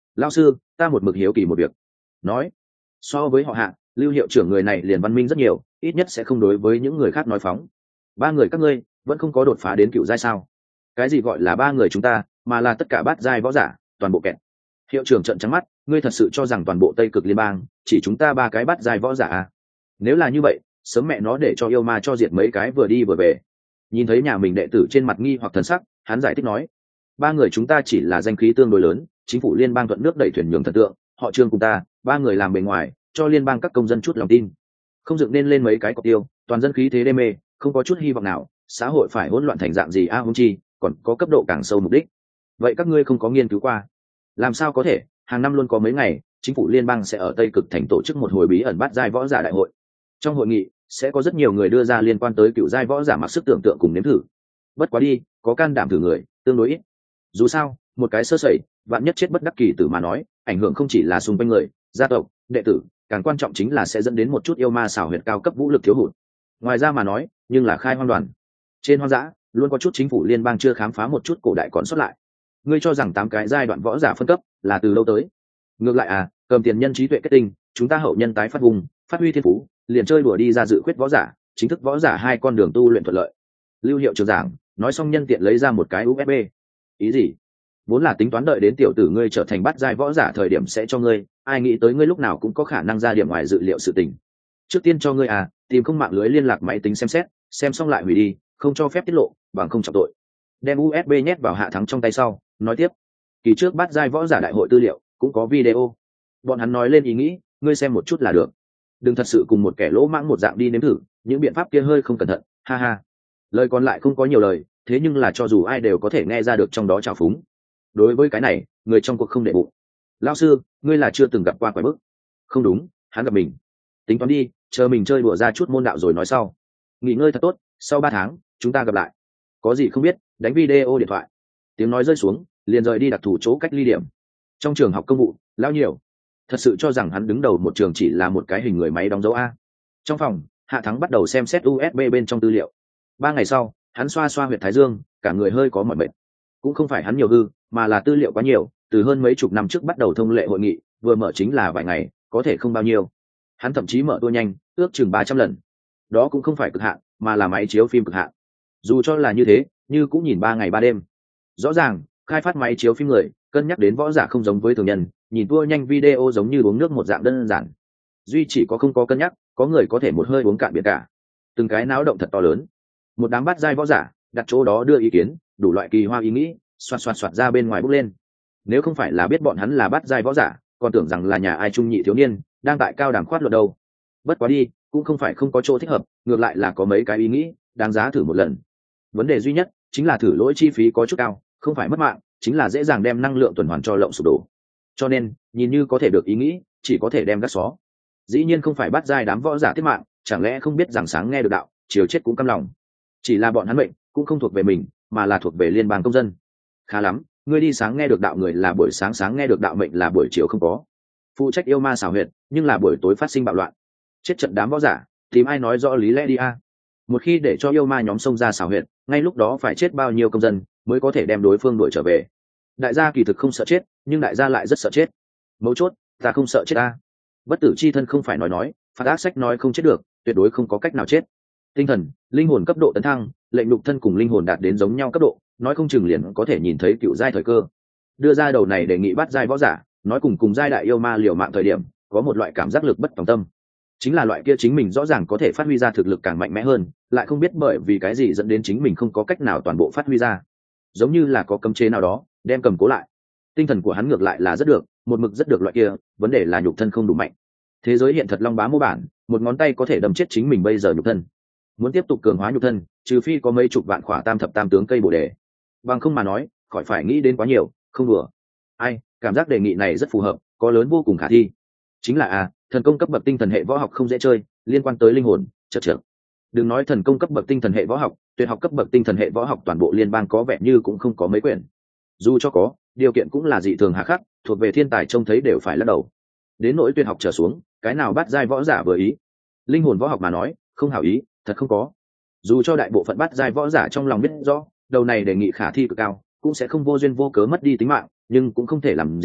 Lão sư, ta một mực hiếu kỳ một việc. Nói, so với họ Hạ, Lưu hiệu trưởng người này liền văn minh rất nhiều, ít nhất sẽ không đối với những người khác nói phóng. Ba người các ngươi vẫn không có đột phá đến cựu giai sao? Cái gì gọi là ba người chúng ta, mà là tất cả bát giai võ giả, toàn bộ kẹt. Hiệu trưởng trợn trắng mắt, ngươi thật sự cho rằng toàn bộ Tây Cực Liên bang chỉ chúng ta ba cái bát giai võ giả à? Nếu là như vậy, sớm mẹ nó để cho yêu ma cho diệt mấy cái vừa đi vừa về. Nhìn thấy nhà mình đệ tử trên mặt nghi hoặc thần sắc, hắn giải thích nói, ba người chúng ta chỉ là danh khí tương đối lớn, chính phủ liên bang thuận nước đẩy thuyền nhường thần tượng, họ Trương cùng ta, ba người làm bề ngoài, cho liên bang các công dân chút lòng tin, không dựng nên lên mấy cái cọc tiêu, toàn dân khí thế đê mê, không có chút hy vọng nào, xã hội phải hỗn loạn thành dạng gì a, hung chi còn có cấp độ càng sâu mục đích. Vậy các ngươi không có nghiên cứu qua? Làm sao có thể, hàng năm luôn có mấy ngày chính phủ liên bang sẽ ở Tây Cực thành tổ chức một hồi bí ẩn bát giai võ giả đại hội. Trong hội nghị sẽ có rất nhiều người đưa ra liên quan tới cựu giai võ giả mặc sức tưởng tượng cùng nếm thử. Bất quá đi, có can đảm thử người tương đối ít. Dù sao, một cái sơ sẩy, vạn nhất chết bất đắc kỳ tử mà nói, ảnh hưởng không chỉ là xung quanh người, gia tộc, đệ tử, càng quan trọng chính là sẽ dẫn đến một chút yêu ma xảo huyệt cao cấp vũ lực thiếu hụt. Ngoài ra mà nói, nhưng là khai hoang đoàn trên hoang dã luôn có chút chính phủ liên bang chưa khám phá một chút cổ đại còn sót lại. Ngươi cho rằng 8 cái giai đoạn võ giả phân cấp là từ đâu tới? Ngược lại à, cầm tiền nhân trí tuệ kết tinh, chúng ta hậu nhân tái phát vùng, phát huy thiên phú, liền chơi đùa đi ra dự khuyết võ giả, chính thức võ giả hai con đường tu luyện thuận lợi. Lưu hiệu trưởng giảng, nói xong nhân tiện lấy ra một cái USB. Ý gì? Vốn là tính toán đợi đến tiểu tử ngươi trở thành bát giai võ giả thời điểm sẽ cho ngươi, ai nghĩ tới ngươi lúc nào cũng có khả năng ra điểm ngoài dự liệu sự tình. Trước tiên cho ngươi à, tìm không mạng lưới liên lạc máy tính xem xét, xem xong lại hủy đi, không cho phép tiết lộ, bằng không trọng tội. Đem USB nhét vào Hạ Thắng trong tay sau, nói tiếp, kỳ trước bát giai võ giả đại hội tư liệu cũng có video. Bọn hắn nói lên ý nghĩ, ngươi xem một chút là được. Đừng thật sự cùng một kẻ lỗ mãng một dạng đi nếm thử, những biện pháp kia hơi không cẩn thận, ha ha. Lời còn lại không có nhiều lời, thế nhưng là cho dù ai đều có thể nghe ra được trong đó trào phúng. Đối với cái này, người trong cuộc không để bụng. Lão sư, ngươi là chưa từng gặp qua quái bức. Không đúng, hắn gặp mình. Tính toán đi, chờ mình chơi đùa ra chút môn đạo rồi nói sau. Nghỉ ngơi thật tốt, sau 3 tháng chúng ta gặp lại. Có gì không biết, đánh video điện thoại. Tiếng nói rơi xuống, liền rời đi đặc thù chỗ cách ly điểm. Trong trường học công vụ, lao nhiều. Thật sự cho rằng hắn đứng đầu một trường chỉ là một cái hình người máy đóng dấu A. Trong phòng, Hạ Thắng bắt đầu xem xét USB bên trong tư liệu. 3 ngày sau, hắn xoa xoa huyệt thái dương, cả người hơi có mỏi mệt. Cũng không phải hắn nhiều hư, mà là tư liệu quá nhiều, từ hơn mấy chục năm trước bắt đầu thông lệ hội nghị, vừa mở chính là vài ngày, có thể không bao nhiêu. Hắn thậm chí mở tua nhanh, ước chừng 300 lần. Đó cũng không phải cực hạn, mà là máy chiếu phim cực hạn. Dù cho là như thế, như cũng nhìn 3 ngày 3 đêm. Rõ ràng, khai phát máy chiếu phim người, cân nhắc đến võ giả không giống với thường nhân, nhìn tua nhanh video giống như uống nước một dạng đơn giản. Duy chỉ có không có cân nhắc, có người có thể một hơi uống cạn biển cả. Từng cái náo động thật to lớn. Một đám bát giai võ giả, đặt chỗ đó đưa ý kiến, đủ loại kỳ hoa ý nghĩ, xoạt ra bên ngoài bốc lên. Nếu không phải là biết bọn hắn là bát giai võ giả, còn tưởng rằng là nhà ai trung nhị thiếu niên đang tại cao đẳng khoát luận đâu. Bất quá đi, cũng không phải không có chỗ thích hợp, ngược lại là có mấy cái ý nghĩ đáng giá thử một lần. Vấn đề duy nhất chính là thử lỗi chi phí có chút cao, không phải mất mạng, chính là dễ dàng đem năng lượng tuần hoàn cho lộng sụp đổ. Cho nên, nhìn như có thể được ý nghĩ, chỉ có thể đem gác xó. Dĩ nhiên không phải bắt giai đám võ giả tiết mạng, chẳng lẽ không biết rằng sáng nghe được đạo, chiều chết cũng căm lòng. Chỉ là bọn hắn mệnh cũng không thuộc về mình, mà là thuộc về liên bang công dân. Khá lắm, ngươi đi sáng nghe được đạo người là buổi sáng sáng nghe được đạo mệnh là buổi chiều không có. Phụ trách yêu ma xảo huyệt, nhưng là buổi tối phát sinh bạo loạn. Chết trận đám võ giả, tìm ai nói rõ lý lẽ đi a. Một khi để cho yêu ma nhóm xông ra xảo huyệt, ngay lúc đó phải chết bao nhiêu công dân mới có thể đem đối phương đuổi trở về. Đại gia kỳ thực không sợ chết, nhưng đại gia lại rất sợ chết. Mấu chốt, ta không sợ chết ta. Bất tử chi thân không phải nói, phạt ác sách nói không chết được, tuyệt đối không có cách nào chết. Tinh thần, linh hồn cấp độ tấn thăng, lệnh lục thân cùng linh hồn đạt đến giống nhau cấp độ, nói không chừng liền có thể nhìn thấy cựu giai thời cơ. Đưa ra đầu này đề nghị bắt giai võ giả, nói cùng giai đại yêu ma liều mạng thời điểm, có một loại cảm giác lực bất tòng tâm. Chính là loại kia chính mình rõ ràng có thể phát huy ra thực lực càng mạnh mẽ hơn, lại không biết bởi vì cái gì dẫn đến chính mình không có cách nào toàn bộ phát huy ra. Giống như là có cấm chế nào đó đem cầm cố lại. Tinh thần của hắn ngược lại là rất được, một mực rất được loại kia, vấn đề là nhục thân không đủ mạnh. Thế giới hiện thật long bá mô bản, một ngón tay có thể đâm chết chính mình bây giờ nhục thân. Muốn tiếp tục cường hóa nhục thân, trừ phi có mấy chục vạn khỏa tam thập tam tướng cây bổ đề. Bằng không mà nói, khỏi phải nghĩ đến quá nhiều, không đùa. Ai, cảm giác đề nghị này rất phù hợp, có lớn vô cùng khả thi. Chính là thần công cấp bậc tinh thần hệ võ học không dễ chơi, liên quan tới linh hồn, chật. Đừng nói thần công cấp bậc tinh thần hệ võ học, tuyệt học cấp bậc tinh thần hệ võ học toàn bộ liên bang có vẻ như cũng không có mấy quyển. Dù cho có, điều kiện cũng là dị thường hà khắc, thuộc về thiên tài trông thấy đều phải lắc đầu. Đến nỗi tuyệt học trở xuống, cái nào bắt giai võ giả vừa ý. Linh hồn võ học mà nói, không hảo ý, thật không có. Dù cho đại bộ phận bắt giai võ giả trong lòng biết rõ, đầu này đề nghị khả thi cực cao, cũng sẽ không vô duyên vô cớ mất đi tính mạng, nhưng cũng không thể làm gì,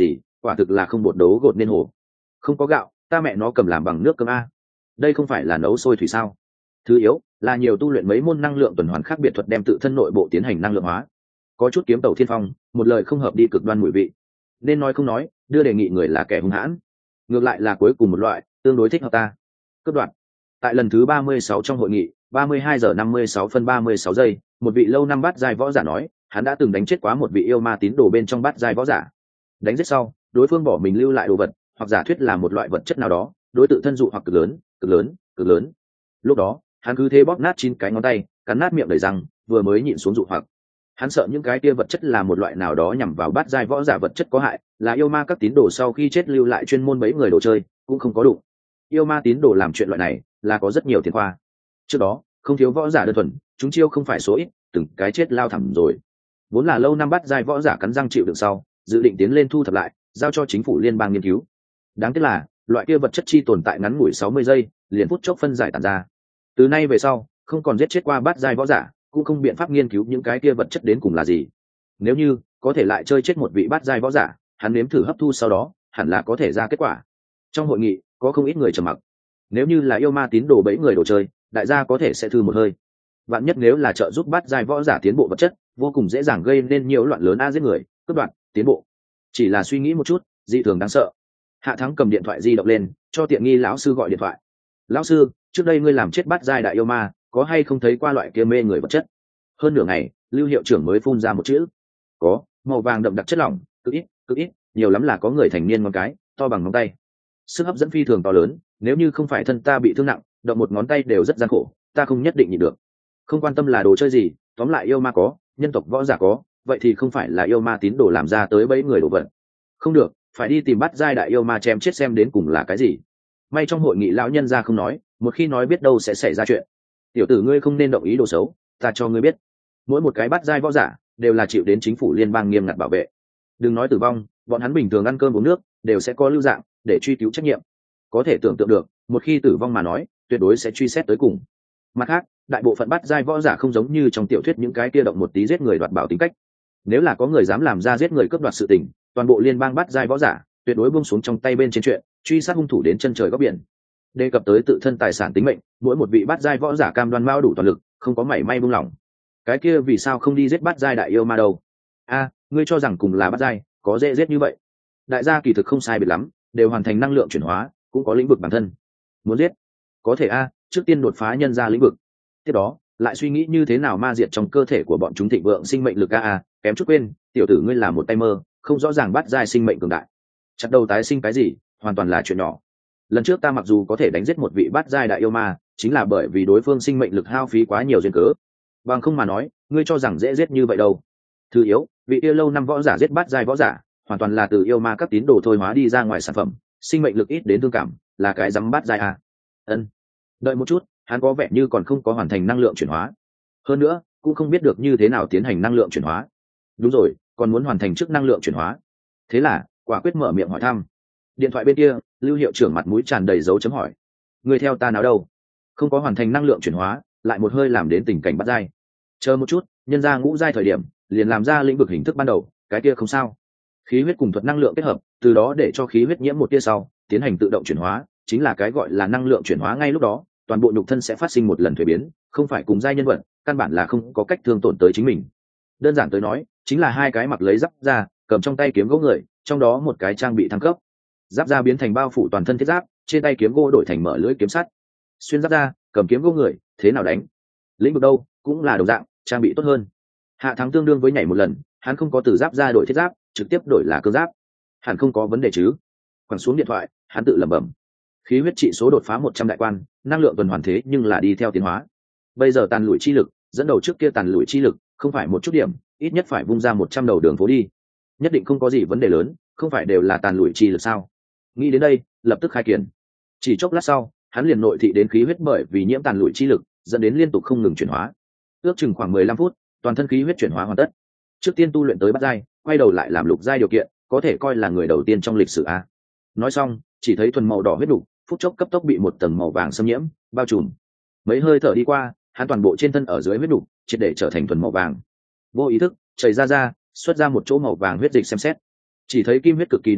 quả thực là không bột đấu gột nên hồ. Không có gạo, ta mẹ nó cầm làm bằng nước cơm a. Đây không phải là nấu sôi thủy sao? Thứ yếu là nhiều tu luyện mấy môn năng lượng tuần hoàn khác biệt thuật đem tự thân nội bộ tiến hành năng lượng hóa. Có chút kiếm tàu thiên phong, một lời không hợp đi cực đoan mùi vị. Nên nói không nói, đưa đề nghị người là kẻ hung hãn. Ngược lại là cuối cùng một loại, tương đối thích hợp ta. Cướp đoạt. Tại lần thứ 36 trong hội nghị, 32 giờ 56 phân 36 giây, một vị lâu năm bát giai võ giả nói, hắn đã từng đánh chết quá một vị yêu ma tín đồ bên trong bát giai võ giả. Đánh giết sau, đối phương bỏ mình lưu lại đồ vật, hoặc giả thuyết là một loại vật chất nào đó, đối tự thân dụ hoặc cực lớn, cực lớn, cực lớn. Lúc đó, hắn cứ thế bóp nát 9 cái ngón tay, cắn nát miệng đầy răng, vừa mới nhịn xuống dụ hoặc. Hắn sợ những cái kia vật chất là một loại nào đó nhằm vào bát giai võ giả vật chất có hại, là yêu ma các tín đồ sau khi chết lưu lại chuyên môn mấy người đồ chơi, cũng không có đủ. Yêu ma tín đồ làm chuyện loại này là có rất nhiều tiền khoa. Trước đó, không thiếu võ giả đơn thuần, chúng chiêu không phải số ít, từng cái chết lao thẳng rồi. Vốn là lâu năm bát giai võ giả cắn răng chịu đựng sau, dự định tiến lên thu thập lại, giao cho chính phủ liên bang nghiên cứu. Đáng tiếc là, loại kia vật chất chi tồn tại ngắn ngủi 60 giây, liền phút chốc phân giải tản ra. Từ nay về sau, không còn giết chết qua bát giai võ giả, cũng không biện pháp nghiên cứu những cái kia vật chất đến cùng là gì. Nếu như có thể lại chơi chết một vị bát giai võ giả, hắn nếm thử hấp thu sau đó, hẳn là có thể ra kết quả. Trong hội nghị, có không ít người trầm mặc. Nếu như là yêu ma tín đồ bẫy người đồ chơi, đại gia có thể sẽ thư một hơi. Vạn nhất nếu là trợ giúp bát giai võ giả tiến bộ vật chất, vô cùng dễ dàng gây nên nhiều loạn lớn giết người, cướp đoạt, tiến bộ. Chỉ là suy nghĩ một chút, dị thường đáng sợ. Hạ Thắng cầm điện thoại di động lên, cho tiện nghi lão sư gọi điện thoại. Lão sư, trước đây ngươi làm chết bát giai đại yêu ma, có hay không thấy qua loại kia mê người vật chất? Hơn nửa ngày, Lưu hiệu trưởng mới phun ra một chữ. Có, màu vàng đậm đặc chất lỏng, cực ít, nhiều lắm là có người thành niên ngón cái, to bằng ngón tay. Sức hấp dẫn phi thường to lớn, nếu như không phải thân ta bị thương nặng, động một ngón tay đều rất gian khổ, ta không nhất định nhịn được. Không quan tâm là đồ chơi gì, tóm lại yêu ma có, nhân tộc võ giả có, vậy thì không phải là yêu ma tín đồ làm ra tới bẫy người đổ vật. Không được, phải đi tìm bắt giai đại yêu ma chém chết xem đến cùng là cái gì. May trong hội nghị lão nhân ra không nói, một khi nói biết đâu sẽ xảy ra chuyện. Tiểu tử ngươi không nên động ý đồ xấu, ta cho ngươi biết, mỗi một cái bắt giai võ giả đều là chịu đến chính phủ liên bang nghiêm ngặt bảo vệ. Đừng nói tử vong, bọn hắn bình thường ăn cơm uống nước đều sẽ có lưu dạng để truy cứu trách nhiệm. Có thể tưởng tượng được, một khi tử vong mà nói, tuyệt đối sẽ truy xét tới cùng. Mặt khác, đại bộ phận bắt giai võ giả không giống như trong tiểu thuyết những cái kia động một tí giết người đoạt bảo tính cách. Nếu là có người dám làm ra giết người cướp đoạt sự tình, toàn bộ liên bang bắt giai võ giả tuyệt đối buông xuống trong tay bên trên chuyện, truy sát hung thủ đến chân trời góc biển. Đề cập tới tự thân tài sản tính mệnh, mỗi một vị bắt giai võ giả cam đoan mao đủ toàn lực, không có mảy may buông lỏng. Cái kia vì sao không đi giết bắt giai đại yêu ma đâu? A, ngươi cho rằng cùng là bắt giai, có dễ giết như vậy? Đại gia kỳ thực không sai biệt lắm, đều hoàn thành năng lượng chuyển hóa, cũng có lĩnh vực bản thân. Muốn giết, có thể a, trước tiên đột phá nhân ra lĩnh vực. Tiếp đó, lại suy nghĩ như thế nào ma diệt trong cơ thể của bọn chúng thịnh vượng sinh mệnh lực a, kém chút quên, tiểu tử ngươi là một tay mơ, không rõ ràng bắt giai sinh mệnh cường đại. Chặt đầu tái sinh cái gì, hoàn toàn là chuyện nhỏ. Lần trước ta mặc dù có thể đánh giết một vị bắt giai đại yêu ma, chính là bởi vì đối phương sinh mệnh lực hao phí quá nhiều duyên cớ. Bằng không mà nói, ngươi cho rằng dễ giết như vậy đâu. Thứ yếu, vị yêu lâu năm võ giả giết bắt giai võ giả, hoàn toàn là từ yêu ma các tín đồ thôi hóa đi ra ngoài sản phẩm, sinh mệnh lực ít đến thương cảm, là cái dám bắt giai à. Ân, đợi một chút, hắn có vẻ như còn không có hoàn thành năng lượng chuyển hóa. Hơn nữa, cũng không biết được như thế nào tiến hành năng lượng chuyển hóa. Đúng rồi, còn muốn hoàn thành chức năng lượng chuyển hóa. Thế là, quả quyết mở miệng hỏi thăm. Điện thoại bên kia, Lưu hiệu trưởng mặt mũi tràn đầy dấu chấm hỏi. Người theo ta nào đâu? Không có hoàn thành năng lượng chuyển hóa, lại một hơi làm đến tình cảnh bắt giai. Chờ một chút, nhân ra ngũ giai thời điểm, liền làm ra lĩnh vực hình thức ban đầu, cái kia không sao. Khí huyết cùng thuật năng lượng kết hợp, từ đó để cho khí huyết nhiễm một tia sau, tiến hành tự động chuyển hóa, chính là cái gọi là năng lượng chuyển hóa. Ngay lúc đó, toàn bộ nhục thân sẽ phát sinh một lần thuế biến, không phải cùng giai nhân vật, căn bản là không có cách thương tổn tới chính mình. Đơn giản tới nói, chính là hai cái mặc lấy giáp ra, cầm trong tay kiếm gỗ người, trong đó một cái trang bị thăng cấp. Giáp da biến thành bao phủ toàn thân thiết giáp, trên tay kiếm gỗ đổi thành mở lưỡi kiếm sắt. Xuyên giáp da, cầm kiếm gỗ người, thế nào đánh? Lĩnh vực đâu, cũng là đồng dạng, trang bị tốt hơn. Hạ Thắng tương đương với nhảy một lần, hắn không có từ giáp da đổi thiết giáp, trực tiếp đổi là cơ giáp. Hẳn không có vấn đề chứ? Quẳng xuống điện thoại, hắn tự lẩm bẩm. Khí huyết trị số đột phá 100 đại quan, năng lượng tuần hoàn thế nhưng là đi theo tiến hóa. Bây giờ tàn lùi chi lực, dẫn đầu trước kia tàn lùi chi lực, không phải một chút điểm, ít nhất phải vung ra 100 đầu đường phố đi. Nhất định không có gì vấn đề lớn, không phải đều là tàn lùi chi lực sao? Nghĩ đến đây, lập tức khai kiển. Chỉ chốc lát sau, hắn liền nội thị đến khí huyết bởi vì nhiễm tàn lùi chi lực, dẫn đến liên tục không ngừng chuyển hóa. Ước chừng khoảng 15 phút, toàn thân khí huyết chuyển hóa hoàn tất. Trước tiên tu luyện tới bát giai, quay đầu lại làm lục giai điều kiện, có thể coi là người đầu tiên trong lịch sử a. Nói xong, chỉ thấy thuần màu đỏ huyết đủ, phút chốc cấp tốc bị một tầng màu vàng xâm nhiễm, bao trùm. Mấy hơi thở đi qua, hắn toàn bộ trên thân ở dưới huyết đủ, triệt để trở thành thuần màu vàng. Vô ý thức, chảy ra, xuất ra một chỗ màu vàng huyết dịch xem xét. Chỉ thấy kim huyết cực kỳ đậm đặc,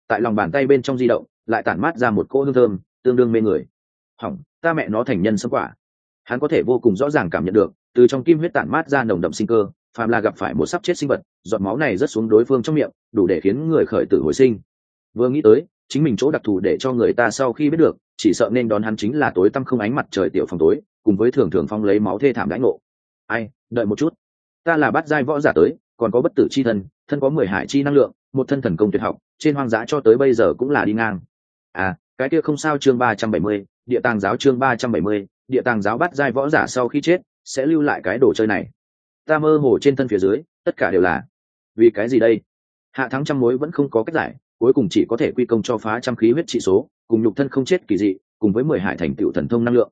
tại lòng bàn tay bên trong di động lại tản mát ra một cỗ hương thơm tương đương mê người. Hỏng, ta mẹ nó thành nhân sâm quả. Hắn có thể vô cùng rõ ràng cảm nhận được từ trong kim huyết tản mát ra nồng đậm sinh cơ, phàm là gặp phải một sắp chết sinh vật, giọt máu này rớt xuống đối phương trong miệng đủ để khiến người khởi tử hồi sinh. Vừa nghĩ tới chính mình chỗ đặc thù để cho người ta sau khi biết được chỉ sợ nên đón hắn chính là tối tăm không ánh mặt trời tiểu phòng tối, cùng với thường thường phong lấy máu thê thảm đãi ngộ. Ai, đợi một chút, ta là bát giai võ giả tới, còn có bất tử chi thân, thân có 10 hải chi năng lượng, một thân thần công tuyệt học, trên hoang dã cho tới bây giờ cũng là đi ngang. À, cái kia không sao. Chương 370, địa tàng giáo. Chương 370, địa tàng giáo. Bát giai võ giả sau khi chết sẽ lưu lại cái đồ chơi này. Ta mơ hồ trên thân phía dưới tất cả đều là vì cái gì đây? Hạ Thắng trăm mối vẫn không có cách giải, cuối cùng chỉ có thể quy công cho phá trăm khí huyết trị số cùng nhục thân không chết kỳ dị, cùng với 10 hải thành tựu thần thông năng lượng.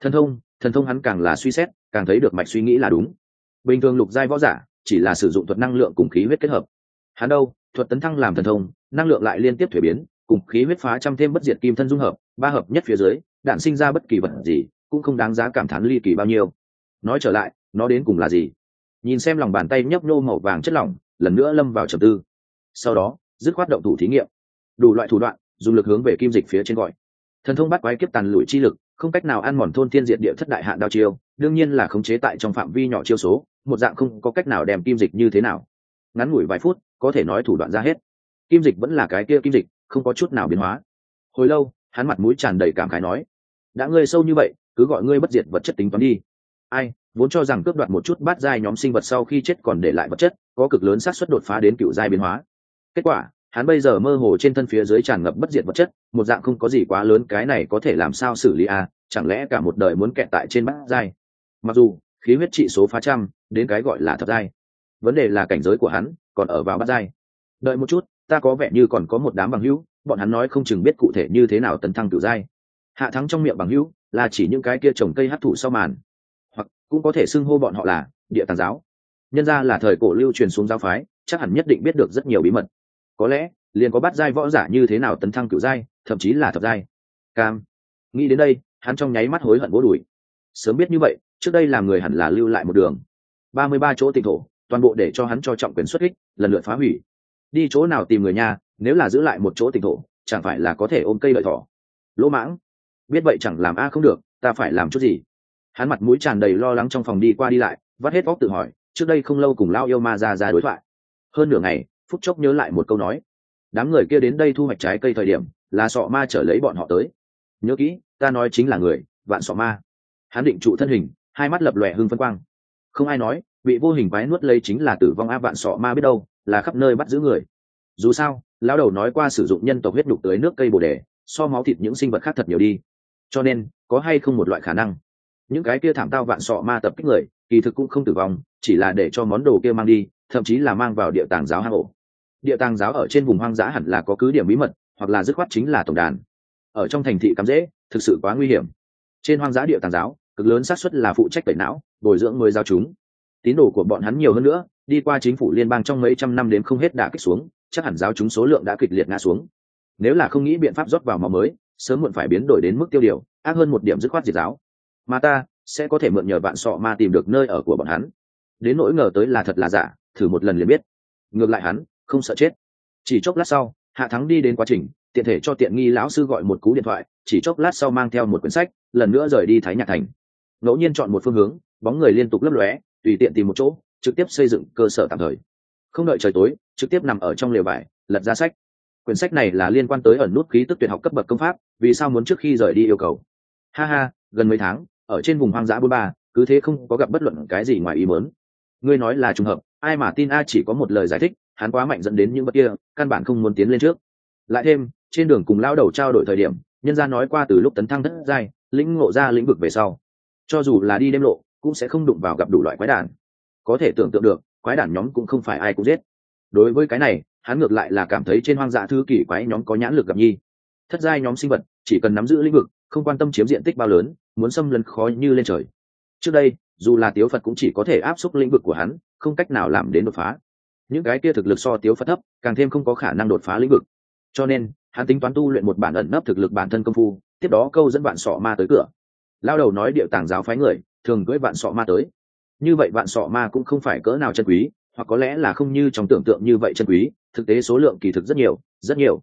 Thần thông hắn càng là suy xét càng thấy được mạch suy nghĩ là đúng. Bình thường lục giai võ giả chỉ là sử dụng thuật năng lượng cùng khí huyết kết hợp, hắn đâu thuật tấn thăng làm thần thông, năng lượng lại liên tiếp thuế biến cùng khí huyết phá trăm thêm bất diệt kim thân dung hợp, ba hợp nhất phía dưới đạn sinh ra bất kỳ vật gì cũng không đáng giá cảm thán ly kỳ bao nhiêu. Nói trở lại, nó đến cùng là gì? Nhìn xem lòng bàn tay nhấp nhô màu vàng chất lỏng, lần nữa lâm vào trầm tư. Sau đó dứt khoát động thủ thí nghiệm, đủ loại thủ đoạn dùng lực hướng về kim dịch phía trên gọi. Thần thông bắt quái kiếp tàn lụi chi lực không cách nào ăn mòn thôn thiên diệt địa thất đại hạn đao chiêu, đương nhiên là khống chế tại trong phạm vi nhỏ chiêu số, một dạng không có cách nào đem kim dịch như thế nào. Ngắn ngủi vài phút có thể nói thủ đoạn ra hết, kim dịch vẫn là cái kia kim dịch, không có chút nào biến hóa. Hồi lâu hắn mặt mũi tràn đầy cảm khái nói: đã ngươi sâu như vậy, cứ gọi ngươi bất diệt vật chất tính toán đi. Ai, vốn cho rằng cướp đoạt một chút bát giai nhóm sinh vật sau khi chết còn để lại vật chất, có cực lớn xác suất đột phá đến cựu giai biến hóa. Kết quả hắn bây giờ mơ hồ trên thân phía dưới tràn ngập bất diệt vật chất, một dạng không có gì quá lớn, cái này có thể làm sao xử lý à? Chẳng lẽ cả một đời muốn kẹt tại trên bát giai? Mặc dù khí huyết trị số phá trăm, đến cái gọi là thập giai, vấn đề là cảnh giới của hắn còn ở vào bát giai. Đợi một chút, ta có vẻ như còn có một đám bằng hữu, bọn hắn nói không chừng biết cụ thể như thế nào tấn thăng cửu giai. Hạ Thắng trong miệng bằng hữu là chỉ những cái kia trồng cây hấp thụ sau màn, hoặc cũng có thể xưng hô bọn họ là địa tàng giáo. Nhân ra là thời cổ lưu truyền xuống giáo phái, chắc hẳn nhất định biết được rất nhiều bí mật. Có lẽ liền có bát giai võ giả như thế nào tấn thăng cửu giai, thậm chí là thập giai. Cam nghĩ đến đây, hắn trong nháy mắt hối hận vỗ đùi. Sớm biết như vậy, trước đây làm người hẳn là lưu lại một đường 33 chỗ tịnh thổ, toàn bộ để cho hắn cho trọng quyền xuất kích, lần lượt phá hủy. Đi chỗ nào tìm người nha, nếu là giữ lại một chỗ tịnh thổ, chẳng phải là có thể ôm cây đợi thỏ. Lỗ mãng, biết vậy chẳng làm a không được, ta phải làm chút gì? Hắn mặt mũi tràn đầy lo lắng trong phòng đi qua đi lại, vắt hết óc tự hỏi, trước đây không lâu cùng lao yêu ma ra đối thoại. Hơn nửa ngày, phút chốc nhớ lại một câu nói: đám người kia đến đây thu hoạch trái cây thời điểm, là sọ ma trở lấy bọn họ tới. Nhớ kỹ, ta nói chính là người, vạn sọ ma. Hắn định trụ thân hình, hai mắt lập lòe hưng phân quang. Không ai nói bị vô hình quái nuốt lấy chính là tử vong a, vạn sọ ma biết đâu là khắp nơi bắt giữ người. Dù sao lão đầu nói qua sử dụng nhân tộc huyết đục tới nước cây bồ đề, so máu thịt những sinh vật khác thật nhiều đi. Cho nên có hay không một loại khả năng, những cái kia thảm tao vạn sọ ma tập kích người kỳ thực cũng không tử vong, chỉ là để cho món đồ kia mang đi, thậm chí là mang vào địa tàng giáo hang ổ. Địa tàng giáo ở trên vùng hoang dã hẳn là có cứ điểm bí mật, hoặc là dứt khoát chính là tổng đàn. Ở trong thành thị cắm dễ thực sự quá nguy hiểm. Trên hoang dã địa tàng giáo cực lớn xác suất là phụ trách tẩy não bồi dưỡng mới giáo chúng, tín đồ của bọn hắn nhiều hơn nữa, đi qua chính phủ liên bang trong mấy trăm năm đến không hết đã kích xuống, chắc hẳn giáo chúng số lượng đã kịch liệt ngã xuống. Nếu là không nghĩ biện pháp rót vào máu mới, sớm muộn phải biến đổi đến mức tiêu điều, ác hơn một điểm dứt khoát diệt giáo. Mà ta sẽ có thể mượn nhờ vạn sọ ma tìm được nơi ở của bọn hắn. Đến nỗi ngờ tới là thật là giả, thử một lần liền biết. Ngược lại hắn không sợ chết. Chỉ chốc lát sau, Hạ Thắng đi đến quá trình, tiện thể cho tiện nghi lão sư gọi một cú điện thoại, chỉ chốc lát sau mang theo một quyển sách, lần nữa rời đi Thái Nhạc Thành. Ngẫu nhiên chọn một phương hướng, bóng người liên tục lấp lóe, tùy tiện tìm một chỗ, trực tiếp xây dựng cơ sở tạm thời. Không đợi trời tối, trực tiếp nằm ở trong lều vải, lật ra sách. Quyển sách này là liên quan tới ẩn nút khí tức tuyệt học cấp bậc công pháp, vì sao muốn trước khi rời đi yêu cầu. Ha ha, gần mấy tháng, ở trên vùng hoang dã bôn ba, cứ thế không có gặp bất luận cái gì ngoài ý muốn. Ngươi nói là trùng hợp, ai mà tin a, chỉ có một lời giải thích, hắn quá mạnh dẫn đến những vật kia, căn bản không muốn tiến lên trước. Lại thêm, trên đường cùng lão đầu trao đổi thời điểm, nhân gia nói qua từ lúc tấn thăng thất giai, lĩnh ngộ ra lĩnh vực về sau, cho dù là đi đêm lộ, cũng sẽ không đụng vào gặp đủ loại quái đản. Có thể tưởng tượng được, quái đản nhóm cũng không phải ai cũng giết. Đối với cái này, hắn ngược lại là cảm thấy trên hoang dã thứ kỳ quái nhóm có nhãn lực gặp nhi. Thất giai nhóm sinh vật chỉ cần nắm giữ lĩnh vực, không quan tâm chiếm diện tích bao lớn, muốn xâm lấn khó như lên trời. Trước đây, dù là Tiếu Phật cũng chỉ có thể áp xúc lĩnh vực của hắn, không cách nào làm đến đột phá. Những cái kia thực lực so Tiếu Phật thấp, càng thêm không có khả năng đột phá lĩnh vực. Cho nên, hắn tính toán tu luyện một bản ẩn nấp thực lực bản thân công phu, tiếp đó câu dẫn vạn sọ ma tới cửa. Lao đầu nói Điệu Tàng giáo phái người thường cưỡi vạn sọ ma tới. Như vậy vạn sọ ma cũng không phải cỡ nào chân quý, hoặc có lẽ là không như trong tưởng tượng như vậy chân quý, thực tế số lượng kỳ thực rất nhiều, rất nhiều.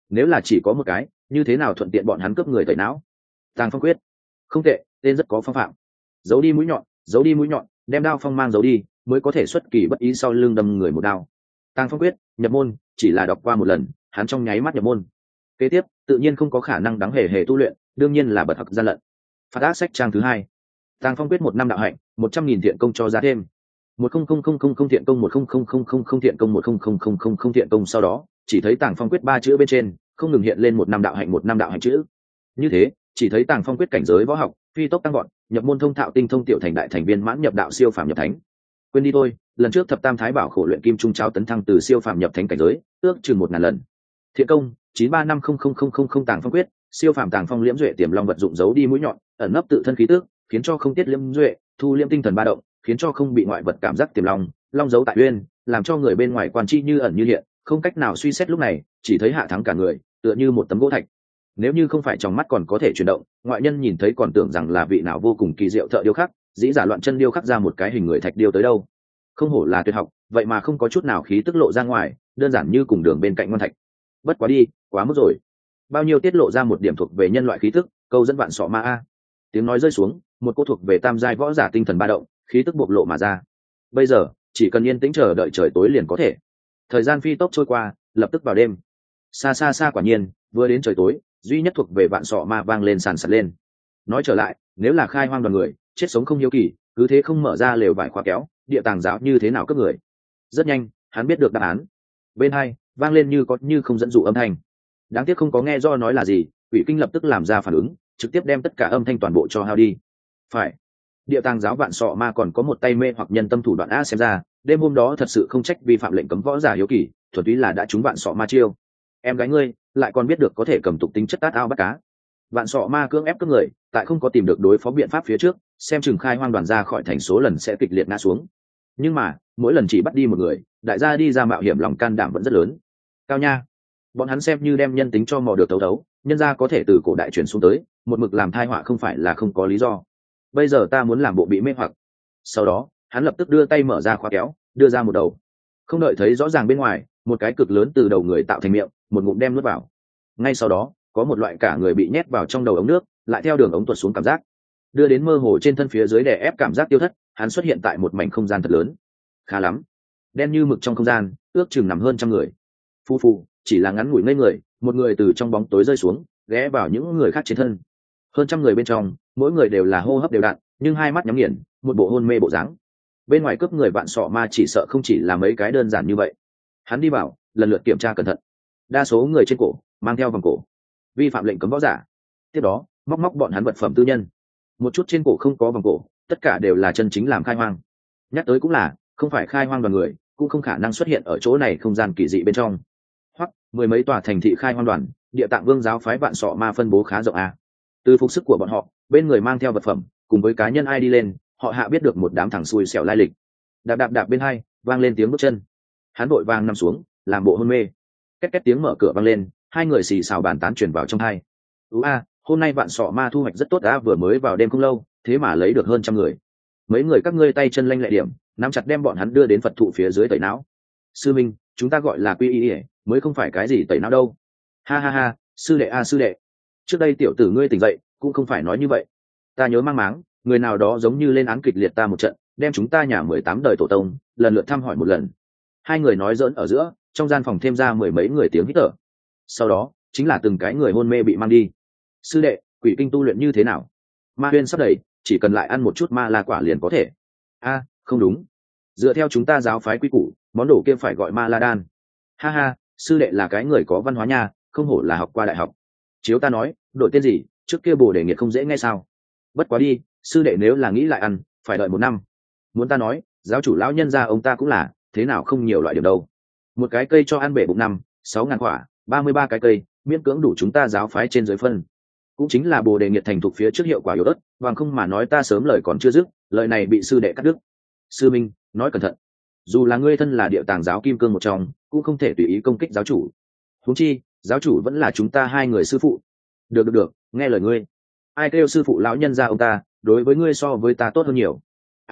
nếu là chỉ có một cái như thế nào thuận tiện bọn hắn cướp người tẩy não. Tàng Phong quyết không tệ, tên rất có phong phạm. Giấu đi mũi nhọn, giấu đi mũi nhọn, đem đao phong mang giấu đi mới có thể xuất kỳ bất ý sau lưng đâm người một đao. Tàng Phong quyết nhập môn, chỉ là đọc qua một lần hắn trong nháy mắt nhập môn. Kế tiếp tự nhiên không có khả năng đáng hề tu luyện, đương nhiên là bật học gian lận. Phạt ác sách trang thứ hai. Tàng Phong quyết 1 năm đạo hạnh, 100.000 thiện công cho giá thêm. 100000 thiện công, 100000 thiện công, 100000 thiện công. Sau đó chỉ thấy Tàng Phong quyết 3 chữ bên trên không ngừng hiện lên 1 năm đạo hạnh, 1 năm đạo hạnh chữ. Như thế chỉ thấy Tàng Phong quyết cảnh giới võ học phi tốc tăng gọn, nhập môn thông thạo tinh thông tiểu thành đại thành viên mãn nhập đạo siêu phàm nhập thánh. Quên đi thôi, lần trước thập tam thái bảo khổ luyện kim trung trao tấn thăng từ siêu phàm nhập thánh cảnh giới ước chừng 1000 lần. Thiện công 9350000 Tàng Phong quyết siêu phàm Tàng Phong liễm duệ tiềm long vật dụng giấu đi mũi nhọn, ẩn nấp tự thân khí tức, khiến cho không tiết liễm duệ, thu liễm tinh thần ba động, khiến cho không bị ngoại vật cảm giác tiềm long, long giấu tại uyên, làm cho người bên ngoài quan chi như ẩn như hiện, không cách nào suy xét. Lúc này chỉ thấy hạ thắng cả người tựa như một tấm gỗ thạch, nếu như không phải trong mắt còn có thể chuyển động, ngoại nhân nhìn thấy còn tưởng rằng là vị nào vô cùng kỳ diệu thợ điêu khắc, dĩ giả loạn chân điêu khắc ra một cái hình người thạch điêu tới đâu. Không hổ là tuyệt học, vậy mà không có chút nào khí tức lộ ra ngoài, đơn giản như cùng đường bên cạnh ngon thạch. Bất quá đi, quá mức rồi. Bao nhiêu tiết lộ ra một điểm thuộc về nhân loại khí tức, câu dẫn vạn sọ ma a. Tiếng nói rơi xuống, một cô thuộc về tam giai võ giả tinh thần ba động, khí tức bộc lộ mà ra. Bây giờ chỉ cần yên tĩnh chờ đợi trời tối liền có thể. Thời gian phi tốc trôi qua, lập tức vào đêm. Xa xa xa, quả nhiên vừa đến trời tối, duy nhất thuộc về vạn sọ ma vang lên sàn sạt lên. Nói trở lại, nếu là khai hoang đoàn người chết sống không hiếu kỳ, cứ thế không mở ra lều vải khóa kéo, địa tàng giáo như thế nào cướp người. Rất nhanh hắn biết được đáp án. Bên hai vang lên như có như không dẫn dụ âm thanh. Đáng tiếc không có nghe do nói là gì, Quỷ Kinh lập tức làm ra phản ứng, trực tiếp đem tất cả âm thanh toàn bộ cho hao đi. Phải, địa tàng giáo vạn sọ ma còn có một tay mê hoặc nhân tâm thủ đoạn a, xem ra đêm hôm đó thật sự không trách vi phạm lệnh cấm võ giả hiếu kỳ, thuần túy là đã trúng vạn sọ ma chiêu. Em gái ngươi lại còn biết được có thể cầm tục tính chất tát ao bắt cá. Vạn sọ ma cưỡng ép cướp người, tại không có tìm được đối phó biện pháp phía trước, xem chừng khai hoang đoàn ra khỏi thành số lần sẽ kịch liệt ngã xuống. Nhưng mà mỗi lần chỉ bắt đi một người, đại gia đi ra mạo hiểm lòng can đảm vẫn rất lớn. Cao nha, bọn hắn xem như đem nhân tính cho mò được thấu thấu, nhân ra có thể từ cổ đại truyền xuống tới, một mực làm thai họa không phải là không có lý do. Bây giờ ta muốn làm bộ bị mê hoặc. Sau đó hắn lập tức đưa tay mở ra khóa kéo, đưa ra một đầu. Không đợi thấy rõ ràng bên ngoài, một cái cực lớn từ đầu người tạo thành miệng, một ngụm đem nuốt vào. Ngay sau đó có một loại cả người bị nhét vào trong đầu ống nước, lại theo đường ống tuột xuống cảm giác, đưa đến mơ hồ trên thân phía dưới đè ép cảm giác tiêu thất. Hắn xuất hiện tại một mảnh không gian thật lớn, khá lắm, đen như mực trong không gian, ước chừng nằm hơn 100 người. Phu phu, chỉ là ngắn ngủi ngây người, một người từ trong bóng tối rơi xuống, ghé vào những người khác trên thân. Hơn 100 người bên trong, mỗi người đều là hô hấp đều đặn, nhưng hai mắt nhắm nghiền, một bộ hôn mê bộ dáng. Bên ngoài cướp người vạn sọ ma chỉ sợ không chỉ là mấy cái đơn giản như vậy. Hắn đi vào, lần lượt kiểm tra cẩn thận. Đa số người trên cổ mang theo vòng cổ, vi phạm lệnh cấm võ giả. Tiếp đó móc móc bọn hắn vật phẩm tư nhân. Một chút trên cổ không có vòng cổ, tất cả đều là chân chính làm khai hoang. Nhắc tới cũng là, không phải khai hoang đoàn người cũng không khả năng xuất hiện ở chỗ này không gian kỳ dị bên trong. Hoặc mười mấy tòa thành thị khai hoang đoàn, địa tạng vương giáo phái vạn sọ ma phân bố khá rộng a. Từ phục sức của bọn họ, bên người mang theo vật phẩm, cùng với cá nhân ai đi lên, họ hạ biết được một đám thằng xui xẻo lai lịch. Đạp đạp đạp bên hai vang lên tiếng bước chân. Hắn vội vàng nằm xuống, làm bộ hôn mê. Két két tiếng mở cửa vang lên, hai người xì xào bàn tán truyền vào trong hai. Hôm nay vạn sọ ma thu hoạch rất tốt đã, vừa mới vào đêm không lâu, thế mà lấy được hơn 100 người. Mấy người các ngươi tay chân lanh lẹ điểm, nắm chặt đem bọn hắn đưa đến Phật thụ phía dưới tẩy não. Sư minh, chúng ta gọi là quy y, mới không phải cái gì tẩy não đâu. Ha ha ha, sư đệ a sư đệ, trước đây tiểu tử ngươi tỉnh dậy cũng không phải nói như vậy. Ta nhớ mang máng, người nào đó giống như lên án kịch liệt ta một trận, đem chúng ta nhà 18 đời tổ tông lần lượt thăm hỏi một lần. Hai người nói giỡn ở giữa, trong gian phòng thêm ra 10 mấy người tiếng hít thở. Sau đó chính là từng cái người hôn mê bị mang đi. Sư đệ, quỷ kinh tu luyện như thế nào? Ma huyên sắp đầy, chỉ cần lại ăn một chút ma la quả liền có thể. Không đúng, dựa theo chúng ta giáo phái quy củ, món đồ kia phải gọi ma la đan. Ha ha, sư đệ là cái người có văn hóa nha, không hổ là học qua đại học. Chiếu ta nói, đội tên gì, trước kia bồ đề nghiệt không dễ nghe sao? Bất quá đi, sư đệ nếu là nghĩ lại ăn, phải đợi 1 năm. Muốn ta nói, giáo chủ lão nhân gia ông ta cũng là, thế nào không nhiều loại điểm đâu. Một cái cây cho ăn bể bụng 5-6 ngàn quả, 33 cái cây, miễn cưỡng đủ chúng ta giáo phái trên dưới phân. Cũng chính là bồ đề nghiệt thành thục phía trước hiệu quả yếu ớt, bằng không mà nói ta sớm lời còn chưa dứt, lời này bị sư đệ cắt đứt. Sư minh, nói cẩn thận, dù là ngươi thân là địa tàng giáo kim cương một trong, cũng không thể tùy ý công kích giáo chủ. Huống chi giáo chủ vẫn là chúng ta hai người sư phụ. Được, nghe lời ngươi. Ai kêu sư phụ lão nhân gia ông ta, đối với ngươi so với ta tốt hơn nhiều.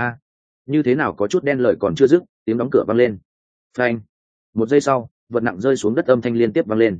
Như thế nào có chút đen, lời còn chưa dứt, tiếng đóng cửa vang lên. Phanh. Một giây sau, vật nặng rơi xuống đất, âm thanh liên tiếp vang lên.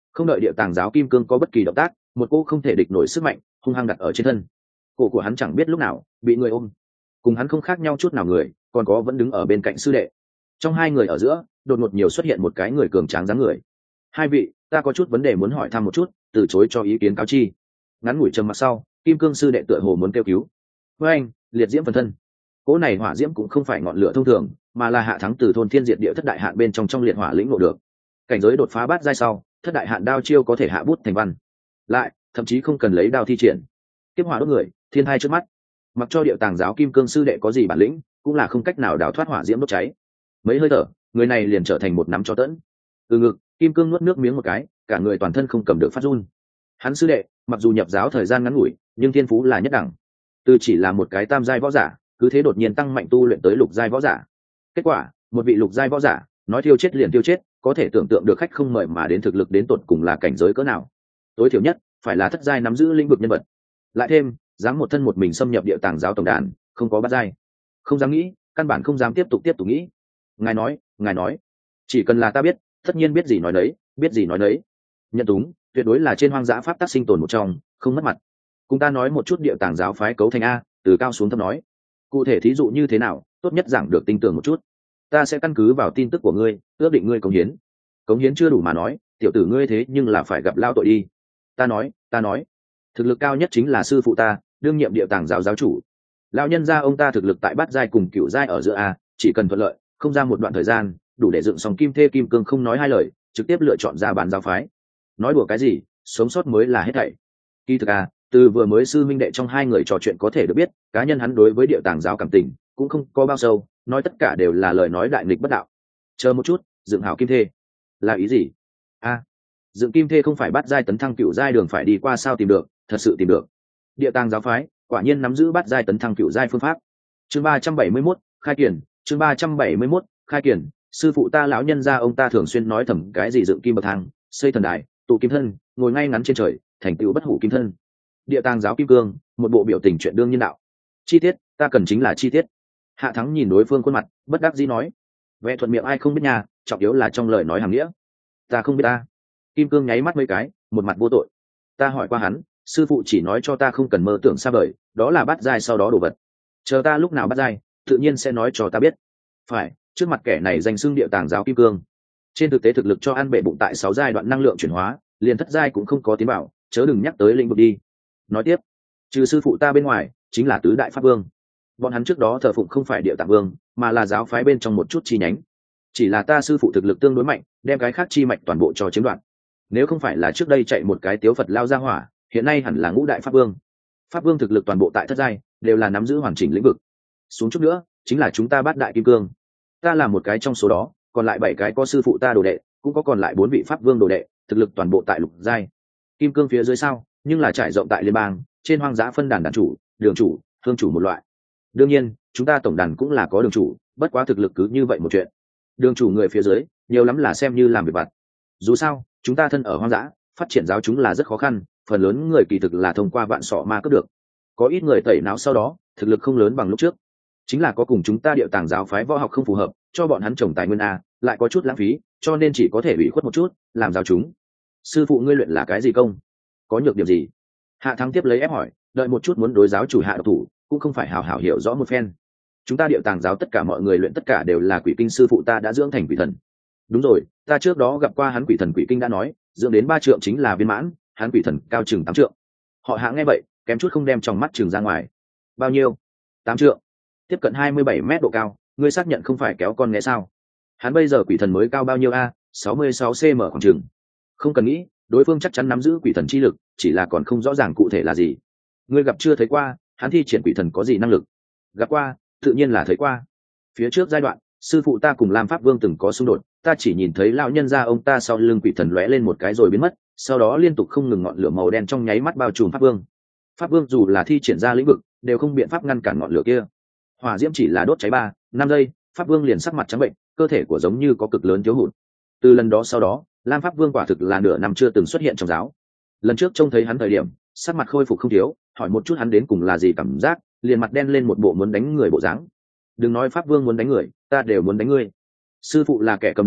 Không đợi địa tàng giáo kim cương có bất kỳ động tác, một cô không thể địch nổi sức mạnh hung hăng đặt ở trên thân. Cổ của hắn chẳng biết lúc nào bị người ôm. Cùng hắn không khác nhau chút nào người, còn có vẫn đứng ở bên cạnh sư đệ. Trong hai người ở giữa, đột ngột nhiều xuất hiện một cái người cường tráng dáng người. Hai vị, ta có chút vấn đề muốn hỏi thăm một chút, từ chối cho ý kiến cáo chi. Ngắn ngủi trầm mặc sau, kim cương sư đệ tựa hồ muốn kêu cứu. Với anh, liệt diễm phần thân. Cỗ này hỏa diễm cũng không phải ngọn lửa thông thường, mà là Hạ Thắng từ thôn Thiên Diệt Địa thất đại hạn bên trong liệt hỏa lĩnh ngộ được. Cảnh giới đột phá bát giai sau, thất đại hạn đao chiêu có thể hạ bút thành văn. Lại, thậm chí không cần lấy đao thi triển. Kiếp hỏa đốt người, thiên hai trước mắt. Mặc cho điệu tàng giáo kim cương sư đệ có gì bản lĩnh, cũng là không cách nào đào thoát hỏa diễm đốt cháy. Mấy hơi thở, người này liền trở thành một nắm cho tẫn. Từ ngực, kim cương nuốt nước miếng một cái, cả người toàn thân không cầm được phát run. Hắn sư đệ, mặc dù nhập giáo thời gian ngắn ngủi, nhưng thiên phú là nhất đẳng. Từ chỉ là một cái tam giai võ giả, cứ thế đột nhiên tăng mạnh tu luyện tới lục giai võ giả. Kết quả, một vị lục giai võ giả, nói tiêu chết liền tiêu chết, có thể tưởng tượng được khách không mời mà đến thực lực đến tột cùng là cảnh giới cỡ nào. Tối thiểu nhất, phải là thất giai nắm giữ lĩnh vực nhân vật. Lại thêm, dám một thân một mình xâm nhập địa tàng giáo tổng đàn, không có bát giai. Không dám nghĩ, căn bản không dám tiếp tục nghĩ. Ngài nói, chỉ cần là ta biết, tất nhiên biết gì nói đấy, biết gì nói đấy. Nhận túng, tuyệt đối là trên hoang dã pháp tắc sinh tồn một trong, không mất mặt. Cùng ta nói một chút địa tàng giáo phái cấu thành a, từ cao xuống thấp nói. Cụ thể thí dụ như thế nào, tốt nhất giảng được tinh tường một chút. Ta sẽ căn cứ vào tin tức của ngươi, ước định ngươi cống hiến chưa đủ mà nói, tiểu tử ngươi thế nhưng là phải gặp lao tội đi. Ta nói, thực lực cao nhất chính là sư phụ ta, đương nhiệm địa tàng giáo giáo chủ. Lão nhân gia ông ta thực lực tại bát giai cùng cửu giai ở giữa a, chỉ cần thuận lợi, không ra một đoạn thời gian, đủ để dựng xong kim thê kim cương không nói hai lời, trực tiếp lựa chọn ra bán giáo phái. Nói đùa cái gì, sống sót mới là hết thảy. Kỳ thực a, từ vừa mới sư minh đệ trong hai người trò chuyện có thể được biết, cá nhân hắn đối với địa tàng giáo cảm tình cũng không có bao sâu, nói tất cả đều là lời nói đại nghịch bất đạo. Chờ một chút, dựng hảo kim thê là ý gì? A, dựng kim thê không phải bắt giai tấn thăng cựu giai đường phải đi qua sao tìm được, thật sự tìm được. Địa tàng giáo phái quả nhiên nắm giữ bắt giai tấn thăng cựu giai phương pháp. Chương 371, khai kiển. Chương 371, khai kiển. Sư phụ ta lão nhân gia ông ta thường xuyên nói thầm cái gì dựng kim bậc thang, xây thần đài, tụ kim thân, ngồi ngay ngắn trên trời, thành tựu bất hủ kim thân. Địa tàng giáo kim cương, một bộ biểu tình chuyện đương nhiên đạo. Chi tiết, ta cần chính là chi tiết. Hạ Thắng nhìn đối phương khuôn mặt, bất đắc dĩ nói. Vẽ thuận miệng ai không biết nha, trọng yếu là trong lời nói hàm nghĩa. Ta không biết ta. Kim cương nháy mắt mấy cái, một mặt vô tội. Ta hỏi qua hắn, sư phụ chỉ nói cho ta không cần mơ tưởng xa vời, đó là bắt giai sau đó đồ vật. Chờ ta lúc nào bắt giai, tự nhiên sẽ nói cho ta biết. Phải, trước mặt kẻ này danh xưng địa tàng giáo kim cương. Trên thực tế thực lực cho ăn bể bụng tại 6 giai đoạn năng lượng chuyển hóa, liền thất giai cũng không có tiến bảo, chớ đừng nhắc tới lĩnh vực đi. Nói tiếp, trừ sư phụ ta bên ngoài, chính là tứ đại pháp vương. Bọn hắn trước đó thờ phụng không phải địa tạng vương, mà là giáo phái bên trong một chút chi nhánh. Chỉ là ta sư phụ thực lực tương đối mạnh, đem cái khác chi mạch toàn bộ cho chiếm đoạt. Nếu không phải là trước đây chạy một cái tiếu Phật lao ra hỏa, hiện nay hẳn là ngũ đại pháp vương. Pháp vương thực lực toàn bộ tại thất giai, đều là nắm giữ hoàn chỉnh lĩnh vực. Xuống chút nữa, chính là chúng ta bát đại kim cương. Ta là một cái trong số đó, còn lại 7 cái có sư phụ ta đồ đệ, cũng có còn lại 4 vị pháp vương đồ đệ, thực lực toàn bộ tại lục giai. Kim cương phía dưới sao, nhưng là trải rộng tại liên bang, trên hoang dã phân đàn đàn chủ, đường chủ, hương chủ một loại. Đương nhiên, chúng ta tổng đàn cũng là có đường chủ, bất quá thực lực cứ như vậy một chuyện. Đường chủ người phía dưới, nhiều lắm là xem như làm việc vặt. Dù sao, chúng ta thân ở hoang dã, phát triển giáo chúng là rất khó khăn, phần lớn người kỳ thực là thông qua vạn sọ ma cướp được. Có ít người tẩy não sau đó, thực lực không lớn bằng lúc trước. Chính là có cùng chúng ta điệu tàng giáo phái võ học không phù hợp, cho bọn hắn trồng tài nguyên a, lại có chút lãng phí, cho nên chỉ có thể ủy khuất một chút, làm giáo chúng. Sư phụ ngươi luyện là cái gì công? Có nhược điểm gì? Hạ Thắng tiếp lấy ép hỏi, đợi một chút muốn đối giáo chủ hạ độc thủ, cũng không phải hào hào hiểu rõ một phen. Chúng ta điệu tàng giáo tất cả mọi người luyện tất cả đều là quỷ kinh sư phụ ta đã dưỡng thành quỷ thần. Đúng rồi, ta trước đó gặp qua hắn quỷ thần quỷ kinh đã nói, dưỡng đến 3 trượng chính là viên mãn, hắn quỷ thần cao chừng 8 trượng. Họ Hạ nghe vậy, kém chút không đem trong mắt chừng ra ngoài. Bao nhiêu? 8 trượng. Tiếp cận 27 mét độ cao, ngươi xác nhận không phải kéo con nghe sao? Hắn bây giờ quỷ thần mới cao bao nhiêu a? 66 cm khoảng chừng. Không cần nghĩ, đối phương chắc chắn nắm giữ quỷ thần chi lực, chỉ là còn không rõ ràng cụ thể là gì. Ngươi gặp chưa thấy qua, hắn thi triển quỷ thần có gì năng lực? Gặp qua, tự nhiên là thấy qua. Phía trước giai đoạn, sư phụ ta cùng Lam Pháp Vương từng có xung đột, ta chỉ nhìn thấy lão nhân gia ông ta sau lưng quỷ thần lóe lên một cái rồi biến mất, sau đó liên tục không ngừng ngọn lửa màu đen trong nháy mắt bao trùm Pháp Vương. Pháp Vương dù là thi triển ra lĩnh vực, đều không biện pháp ngăn cản ngọn lửa kia. Hỏa diễm chỉ là đốt cháy 3-5 giây, Pháp Vương liền sắc mặt trắng bệnh, cơ thể của giống như có cực lớn thiếu hụt. Từ lần đó sau đó, Lam Pháp Vương quả thực là nửa năm chưa từng xuất hiện trong giáo. Lần trước trông thấy hắn thời điểm, sắc mặt khôi phục không thiếu, hỏi một chút hắn đến cùng là gì cảm giác, liền mặt đen lên một bộ muốn đánh người bộ dáng. Đừng nói Pháp Vương muốn đánh người, ta đều muốn đánh ngươi. Sư phụ là kẻ cầm đầu,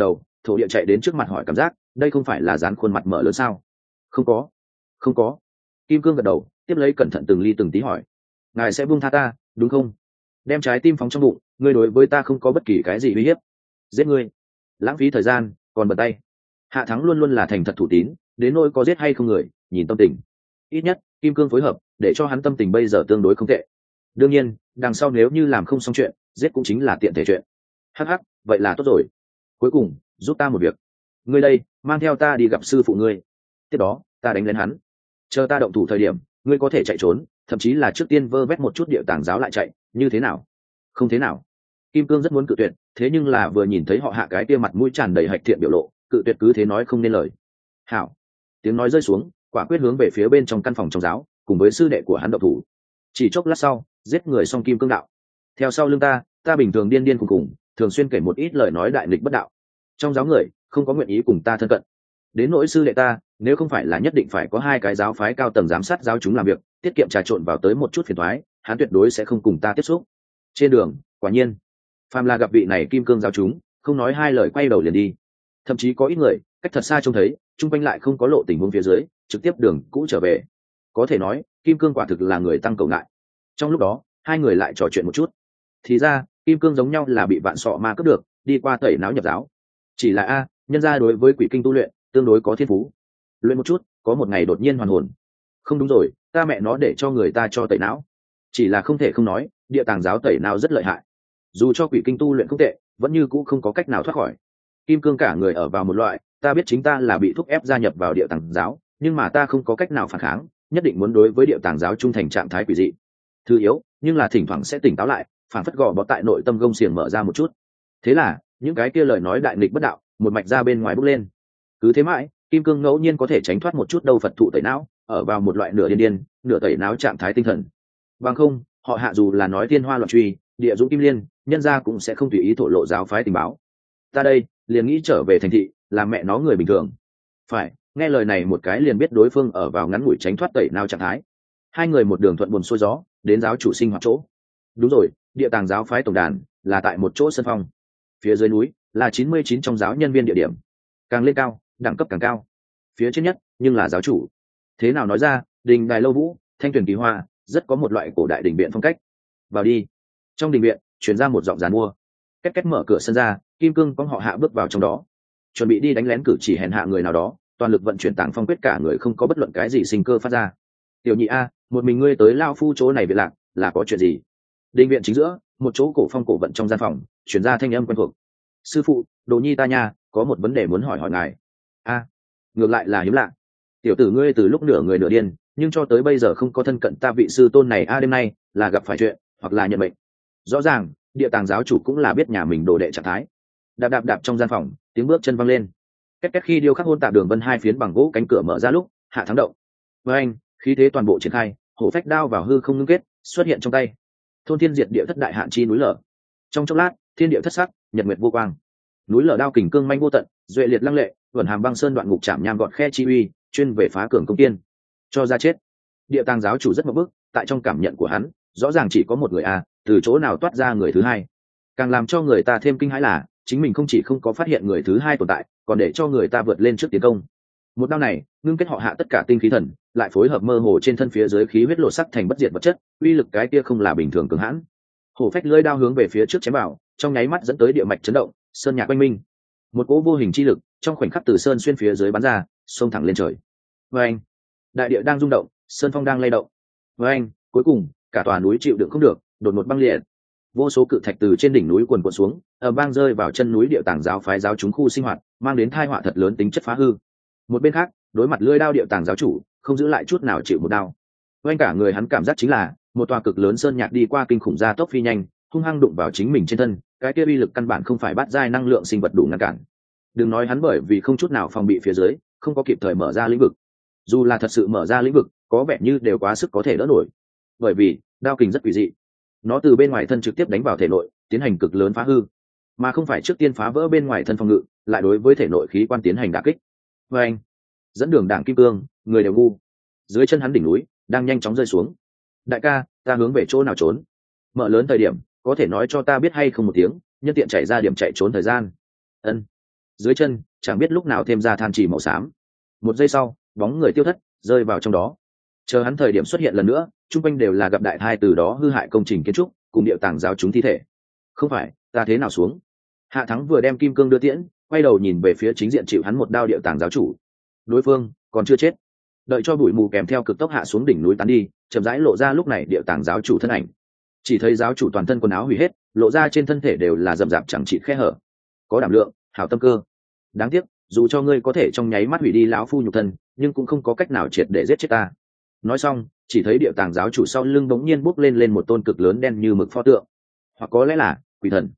thổ địa chạy đến trước mặt hỏi cảm giác đây không phải là dán khuôn mặt mở lớn sao? Không có, không có. Kim cương gật đầu, tiếp lấy cẩn thận từng ly từng tí hỏi, ngài sẽ buông tha ta đúng không? Đem trái tim phóng trong bụng, ngươi đối với ta không có bất kỳ cái gì uy hiếp. Giết ngươi lãng phí thời gian còn bật tay. Hạ Thắng luôn luôn là thành thật thủ tín, đến nỗi có giết hay không người nhìn tâm tình. Ít nhất kim cương phối hợp để cho hắn tâm tình bây giờ tương đối không tệ. Đương nhiên đằng sau nếu như làm không xong chuyện, giết cũng chính là tiện thể chuyện. Hắc hắc, vậy là tốt rồi. Cuối cùng giúp ta một việc, ngươi đây mang theo ta đi gặp sư phụ ngươi, tiếp đó ta đánh lên hắn, chờ ta động thủ thời điểm ngươi có thể chạy trốn, thậm chí là trước tiên vơ vét một chút địa tàng giáo lại chạy, như thế nào? Không thế nào. Kim cương rất muốn cự tuyệt, thế nhưng là vừa nhìn thấy họ Hạ cái kia mặt mũi tràn đầy hạch thiện biểu lộ, cự tuyệt cứ thế nói không nên lời. Hảo. Tiếng nói rơi xuống, quả quyết hướng về phía bên trong căn phòng trong giáo, cùng với sư đệ của hắn động thủ. Chỉ chốc lát sau, giết người xong kim cương đạo. Theo sau lưng ta bình thường điên điên cùng cùng, thường xuyên kể một ít lời nói đại nghịch bất đạo. Trong giáo người không có nguyện ý cùng ta thân cận. Đến nỗi sư đệ ta, nếu không phải là nhất định phải có hai cái giáo phái cao tầng giám sát giáo chúng làm việc, tiết kiệm trà trộn vào tới một chút phiền toái, hắn tuyệt đối sẽ không cùng ta tiếp xúc. Trên đường, quả nhiên, phàm là gặp vị này kim cương giáo chúng, không nói hai lời quay đầu liền đi. Thậm chí có ít người cách thật xa trông thấy, chung quanh lại không có lộ tình huống phía dưới, trực tiếp đường cũ trở về. Có thể nói kim cương quả thực là người tăng cầu ngại. Trong lúc đó hai người lại trò chuyện một chút, thì ra kim cương giống nhau là bị vạn sọ ma cướp được, đi qua tẩy não nhập giáo. Chỉ là nhân gia đối với quỷ kinh tu luyện tương đối có thiên phú, luyện một chút có một ngày đột nhiên hoàn hồn. Không đúng rồi, ta mẹ nó để cho người ta cho tẩy não. Chỉ là không thể không nói, địa tàng giáo tẩy não rất lợi hại, dù cho quỷ kinh tu luyện không tệ, vẫn như cũ không có cách nào thoát khỏi. Kim cương cả người ở vào một loại, ta biết chính ta là bị thúc ép gia nhập vào địa tàng giáo, nhưng mà ta không có cách nào phản kháng, nhất định muốn đối với địa tàng giáo trung thành trạng thái quỷ dị. Thứ yếu, nhưng là thỉnh thoảng sẽ tỉnh táo lại, phản phất gò bó tại nội tâm gông xiềng mở ra một chút. Thế là những cái kia lời nói đại nghịch bất đạo một mạch ra bên ngoài bốc lên. Cứ thế mãi, kim cương ngẫu nhiên có thể tránh thoát một chút đâu Phật thụ tẩy não, ở vào một loại nửa điên điên nửa tẩy não trạng thái tinh thần. Bằng không họ Hạ dù là nói thiên hoa loạn truy, địa dũng kim liên, nhân gia cũng sẽ không tùy ý thổ lộ giáo phái tình báo. Ta đây liền nghĩ trở về thành thị, làm mẹ nó người bình thường. Phải, nghe lời này một cái liền biết đối phương ở vào ngắn ngủi tránh thoát tẩy não trạng thái. Hai người một đường thuận buồm xuôi gió đến giáo chủ sinh hoạt chỗ. Đúng rồi, địa tàng giáo phái tổng đàn là tại một chỗ sân phong, phía dưới núi là 99 trong giáo nhân viên địa điểm, càng lên cao đẳng cấp càng cao. Phía trên nhất nhưng là giáo chủ. Thế nào nói ra, đình đài lâu vũ, thanh tuyển kỳ hoa, rất có một loại cổ đại đình viện phong cách. Vào đi. Trong đình viện chuyển ra một giọng giàn mua. Két két mở cửa sân ra, kim cương có họ Hạ bước vào trong đó, chuẩn bị đi đánh lén cử chỉ hèn hạ người nào đó, toàn lực vận chuyển tàng phong quyết, cả người không có bất luận cái gì sinh cơ phát ra. Tiểu nhị một mình ngươi tới lao phu chỗ này viện lạc là có chuyện gì? Đình viện chính giữa, một chỗ cổ phong cổ vận trong gian phòng chuyển ra thanh âm quen thuộc. Sư phụ, đồ nhi ta nha, có một vấn đề muốn hỏi hỏi ngài. Ngược lại là hiếm lạ. Tiểu tử ngươi từ lúc nửa người nửa điên, nhưng cho tới bây giờ không có thân cận ta vị sư tôn này. Đêm nay là gặp phải chuyện hoặc là nhận bệnh? Rõ ràng địa tàng giáo chủ cũng là biết nhà mình đồ đệ trạng thái. Đạp đạp đạp trong gian phòng, tiếng bước chân văng lên. Két két khi điêu khắc hôn tạp đường vân hai phiến bằng gỗ cánh cửa mở ra lúc Hạ Thắng động. Với anh, khí thế toàn bộ triển khai, hổ phách đao vào hư không ngưng kết xuất hiện trong tay. Thôn thiên diệt địa thất đại hạn chi núi lở. Trong chốc lát thiên địa thất sắc, nhật nguyệt vô quang. Núi lở đao kình cương manh vô tận, duệ liệt lăng lệ, vẩn hàm băng sơn đoạn ngục chạm nham gọn khe chi uy, chuyên về phá cường công tiên. Cho ra chết. Địa tàng giáo chủ rất mập bức, tại trong cảm nhận của hắn rõ ràng chỉ có một người từ chỗ nào toát ra người thứ hai. Càng làm cho người ta thêm kinh hãi là chính mình không chỉ không có phát hiện người thứ hai tồn tại, còn để cho người ta vượt lên trước tiến công. Một đao này ngưng kết họ Hạ tất cả tinh khí thần, lại phối hợp mơ hồ trên thân phía dưới khí huyết lộ sắc thành bất diệt vật chất, uy lực cái kia không là bình thường cường hãn. Hổ phách lưỡi đao hướng về phía trước chém vào, trong nháy mắt dẫn tới địa mạch chấn động, sơn nhạc quanh minh. Một cỗ vô hình chi lực trong khoảnh khắc từ sơn xuyên phía dưới bắn ra, xông thẳng lên trời. Với anh, đại địa đang rung động, sơn phong đang lay động. Với anh, cuối cùng cả tòa núi chịu đựng không được, đột ngột băng liệt. Vô số cự thạch từ trên đỉnh núi cuồn cuộn xuống, ở bang rơi vào chân núi địa tàng giáo phái giáo chúng khu sinh hoạt, mang đến tai họa thật lớn tính chất phá hư. Một bên khác, đối mặt lưỡi đao địa tàng giáo chủ, không giữ lại chút nào chịu một đao. Với anh, cả người hắn cảm giác chính là một tòa cực lớn sơn nhạc đi qua kinh khủng gia tốc phi nhanh, hung hăng đụng vào chính mình trên thân, cái kia uy lực căn bản không phải bắt giai năng lượng sinh vật đủ ngăn cản. Đừng nói hắn bởi vì không chút nào phòng bị phía dưới, không có kịp thời mở ra lĩnh vực. Dù là thật sự mở ra lĩnh vực, có vẻ như đều quá sức có thể đỡ nổi. Bởi vì đao kình rất quỷ dị, nó từ bên ngoài thân trực tiếp đánh vào thể nội, tiến hành cực lớn phá hư, mà không phải trước tiên phá vỡ bên ngoài thân phòng ngự, lại đối với thể nội khí quan tiến hành đả kích. Và anh, dẫn đường đảng kim cương, người đều ngu. Dưới chân hắn đỉnh núi đang nhanh chóng rơi xuống. Đại ca, ta hướng về chỗ nào trốn? Mở lớn thời điểm có thể nói cho ta biết hay không một tiếng, nhân tiện chạy ra điểm chạy trốn thời gian. Ân. dưới chân chẳng biết lúc nào thêm ra than chỉ màu xám. Một giây sau bóng người tiêu thất, rơi vào trong đó. Chờ hắn thời điểm xuất hiện lần nữa, chung quanh đều là gặp đại thai từ đó hư hại công trình kiến trúc cùng điệu tàng giáo chúng thi thể. Không phải, ta thế nào xuống? Hạ Thắng vừa đem kim cương đưa tiễn, quay đầu nhìn về phía chính diện chịu hắn một đao điệu tàng giáo chủ. Đối phương còn chưa chết. Đợi cho bụi mù kèm theo cực tốc hạ xuống đỉnh núi tán đi, chậm rãi lộ ra lúc này điệu tàng giáo chủ thân ảnh. Chỉ thấy giáo chủ toàn thân quần áo hủy hết, lộ ra trên thân thể đều là rậm rạp chẳng trị khe hở. Có đảm lượng, hảo tâm cơ. Đáng tiếc, dù cho ngươi có thể trong nháy mắt hủy đi lão phu nhục thân, nhưng cũng không có cách nào triệt để giết chết ta. Nói xong, chỉ thấy điệu tàng giáo chủ sau lưng bỗng nhiên bốc lên một tôn cực lớn đen như mực pho tượng, hoặc có lẽ là quỷ thần.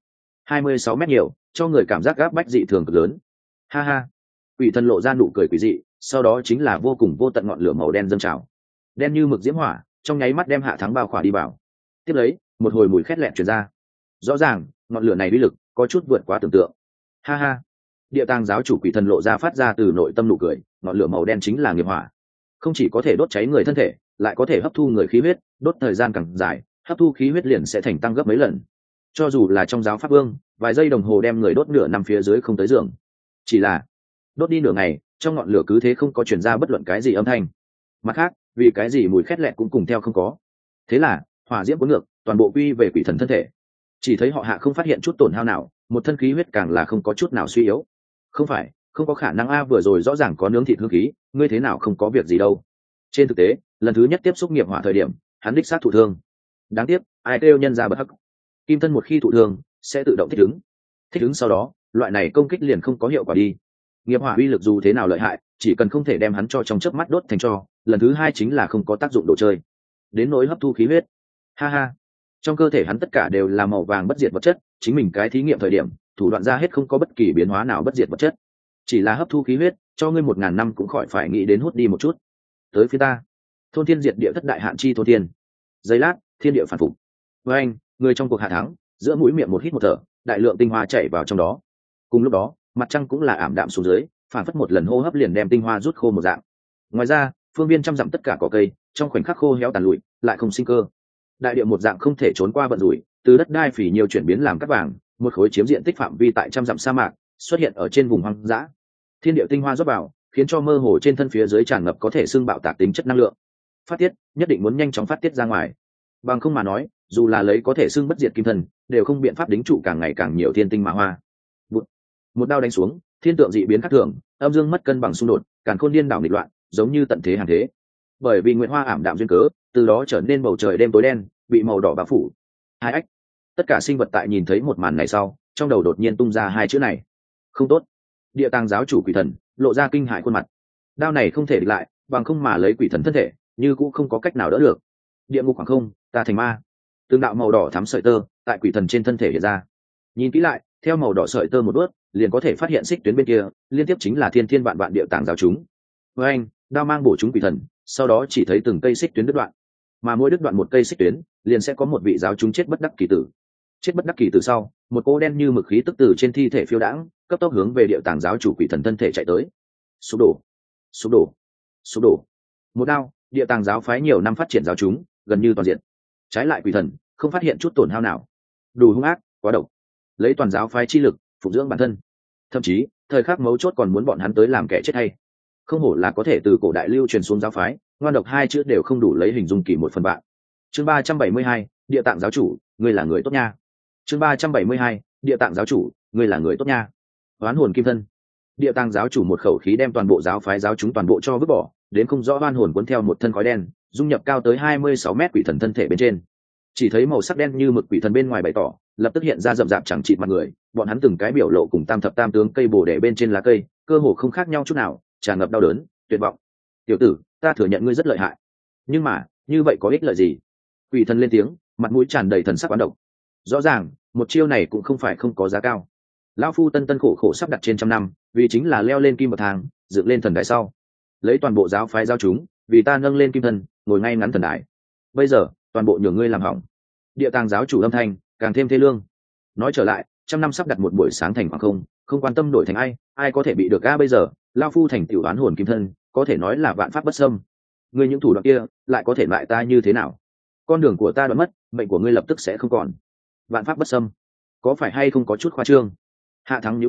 26 mét nhiều, cho người cảm giác gáp bách dị thường cực lớn. Ha ha. Quỷ thần lộ ra nụ cười quỷ dị, sau đó chính là vô cùng vô tận ngọn lửa màu đen dâng trào, đen như mực diễm hỏa trong nháy mắt đem Hạ Thắng bao khỏa đi vào. Tiếp lấy một hồi mùi khét lẹn truyền ra, rõ ràng ngọn lửa này uy lực có chút vượt quá tưởng tượng. Ha ha. Địa tàng giáo chủ quỷ thần lộ ra phát ra từ nội tâm nụ cười, ngọn lửa màu đen chính là nghiệp hỏa, không chỉ có thể đốt cháy người thân thể, lại có thể hấp thu người khí huyết, đốt thời gian càng dài, hấp thu khí huyết liền sẽ thành tăng gấp mấy lần. Cho dù là trong giáo pháp vương, vài giây đồng hồ đem người đốt nửa năm phía dưới không tới giường. Chỉ là đốt đi nửa ngày, trong ngọn lửa cứ thế không có truyền ra bất luận cái gì âm thanh. Mặt khác, vì cái gì mùi khét lẹt cũng cùng theo không có. Thế là hỏa diễm cuốn ngược, toàn bộ quy về quỷ thần thân thể. Chỉ thấy họ Hạ không phát hiện chút tổn hao nào, một thân khí huyết càng là không có chút nào suy yếu. Không phải, không có khả năng a, vừa rồi rõ ràng có nướng thịt hương khí, ngươi thế nào không có việc gì đâu. Trên thực tế, lần thứ nhất tiếp xúc nghiệp hỏa thời điểm, hắn đích xác thụ thương. Đáng tiếc, ai kêu nhân ra bất hắc. Kim thân một khi thụ thương, sẽ tự động thích ứng. Thích ứng sau đó, loại này công kích liền không có hiệu quả đi. Nghiệp hỏa uy lực dù thế nào lợi hại, chỉ cần không thể đem hắn cho trong chớp mắt đốt thành tro, lần thứ hai chính là không có tác dụng đồ chơi. Đến nỗi hấp thu khí huyết, ha ha, trong cơ thể hắn tất cả đều là màu vàng bất diệt vật chất, chính mình cái thí nghiệm thời điểm, thủ đoạn ra hết không có bất kỳ biến hóa nào bất diệt vật chất, chỉ là hấp thu khí huyết, cho ngươi 1000 năm cũng khỏi phải nghĩ đến hút đi một chút. Tới phía ta, thôn thiên diệt địa thất đại hạn chi thôn thiên. Giây lát, thiên địa phản phục. Với anh, người trong cuộc Hạ Thắng, giữa mũi miệng một hít một thở, đại lượng tinh hoa chảy vào trong đó. Cùng lúc đó, mặt trăng cũng là ảm đạm xuống dưới, phản phất một lần hô hấp liền đem tinh hoa rút khô một dạng. Ngoài ra, phương viên trăm dặm tất cả cỏ cây trong khoảnh khắc khô héo tàn lụi, lại không sinh cơ. Đại địa một dạng không thể trốn qua vận rủi, từ đất đai phỉ nhiều chuyển biến làm cát vàng, một khối chiếm diện tích phạm vi tại trăm dặm sa mạc xuất hiện ở trên vùng hoang dã. Thiên địa tinh hoa rót vào, khiến cho mơ hồ trên thân phía dưới tràn ngập có thể xương bạo tạc tính chất năng lượng. Phát tiết, nhất định muốn nhanh chóng phát tiết ra ngoài. Bằng không mà nói, dù là lấy có thể xương bất diệt kim thân, đều không biện pháp đính trụ càng ngày càng nhiều thiên tinh mà hoa. Một đao đánh xuống, thiên tượng dị biến khác thường, âm dương mất cân bằng xung đột, càn khôn điên đảo nghịch loạn, giống như tận thế hàng thế. Bởi vì nguyệt hoa ảm đạm duyên cớ, từ đó trở nên bầu trời đêm tối đen, bị màu đỏ bao phủ. Hai ách. Tất cả sinh vật tại nhìn thấy một màn này sau, trong đầu đột nhiên tung ra hai chữ này: không tốt. Địa tàng giáo chủ quỷ thần lộ ra kinh hãi khuôn mặt. Đao này không thể địch lại, bằng không mà lấy quỷ thần thân thể, như cũng không có cách nào đỡ được. Địa ngục khoảng không, ta thành ma. Tương đạo màu đỏ thắm sợi tơ tại quỷ thần trên thân thể hiện ra. Nhìn kỹ lại, theo màu đỏ sợi tơ một bước, liền có thể phát hiện xích tuyến bên kia liên tiếp chính là thiên thiên vạn vạn địa tàng giáo chúng. Với anh, đao mang bổ chúng quỷ thần, sau đó chỉ thấy từng cây xích tuyến đứt đoạn, mà mỗi đứt đoạn một cây xích tuyến, liền sẽ có một vị giáo chúng chết bất đắc kỳ tử. Chết bất đắc kỳ tử sau, một cô đen như mực khí tức từ trên thi thể phiêu đãng, cấp tốc hướng về địa tàng giáo chủ quỷ thần thân thể chạy tới. Sụp đổ, sụp đổ, sụp đổ. Một đao, địa tàng giáo phái nhiều năm phát triển giáo chúng, gần như toàn diện. Trái lại quỷ thần, không phát hiện chút tổn hao nào. Đủ hung ác, quá độc. Lấy toàn giáo phái chi lực phục dưỡng bản thân, thậm chí thời khắc mấu chốt còn muốn bọn hắn tới làm kẻ chết hay. Không hổ là có thể từ cổ đại lưu truyền xuống giáo phái, ngoan độc hai chữ đều không đủ lấy hình dung kỳ một phần bạn. Chương 372, địa tạng giáo chủ, ngươi là người tốt nha. Chương 372, địa tạng giáo chủ, ngươi là người tốt nha. Oán hồn kim thân. Địa tạng giáo chủ một khẩu khí đem toàn bộ giáo phái giáo chúng toàn bộ cho vứt bỏ, đến không rõ oan hồn cuốn theo một thân khói đen, dung nhập cao tới 26 mét quỷ thần thân thể bên trên. Chỉ thấy màu sắc đen như mực quỷ thần bên ngoài bày tỏ, lập tức hiện ra rậm rạp chẳng chịt mặt người, bọn hắn từng cái biểu lộ cùng tam thập tam tướng cây bồ đề bên trên lá cây, cơ hồ không khác nhau chút nào, tràn ngập đau đớn, tuyệt vọng. Tiểu tử, ta thừa nhận ngươi rất lợi hại, nhưng mà như vậy có ích lợi gì? Quỷ thần lên tiếng, mặt mũi tràn đầy thần sắc oán độc. Rõ ràng một chiêu này cũng không phải không có giá cao. Lão phu tân tân khổ khổ sắp đặt trên trăm năm, vì chính là leo lên kim bậc thang, dựng lên thần đài sau, lấy toàn bộ giáo phái giáo chúng, vì ta nâng lên kim thân, ngồi ngay ngắn thần đài. Bây giờ toàn bộ nhường ngươi làm hỏng. Địa tàng giáo chủ âm thanh càng thêm thê lương. Nói trở lại, trăm năm sắp đặt một buổi sáng thành khoảng không, không quan tâm đổi thành ai có thể bị được a? Bây giờ lao phu thành tiểu oán hồn kim thân, có thể nói là vạn pháp bất xâm. Ngươi những thủ đoạn kia lại có thể loại ta như thế nào? Con đường của ta đoạn mất, mệnh của ngươi lập tức sẽ không còn. Vạn pháp bất xâm, có phải hay không có chút khoa trương? Hạ Thắng nhíu mày,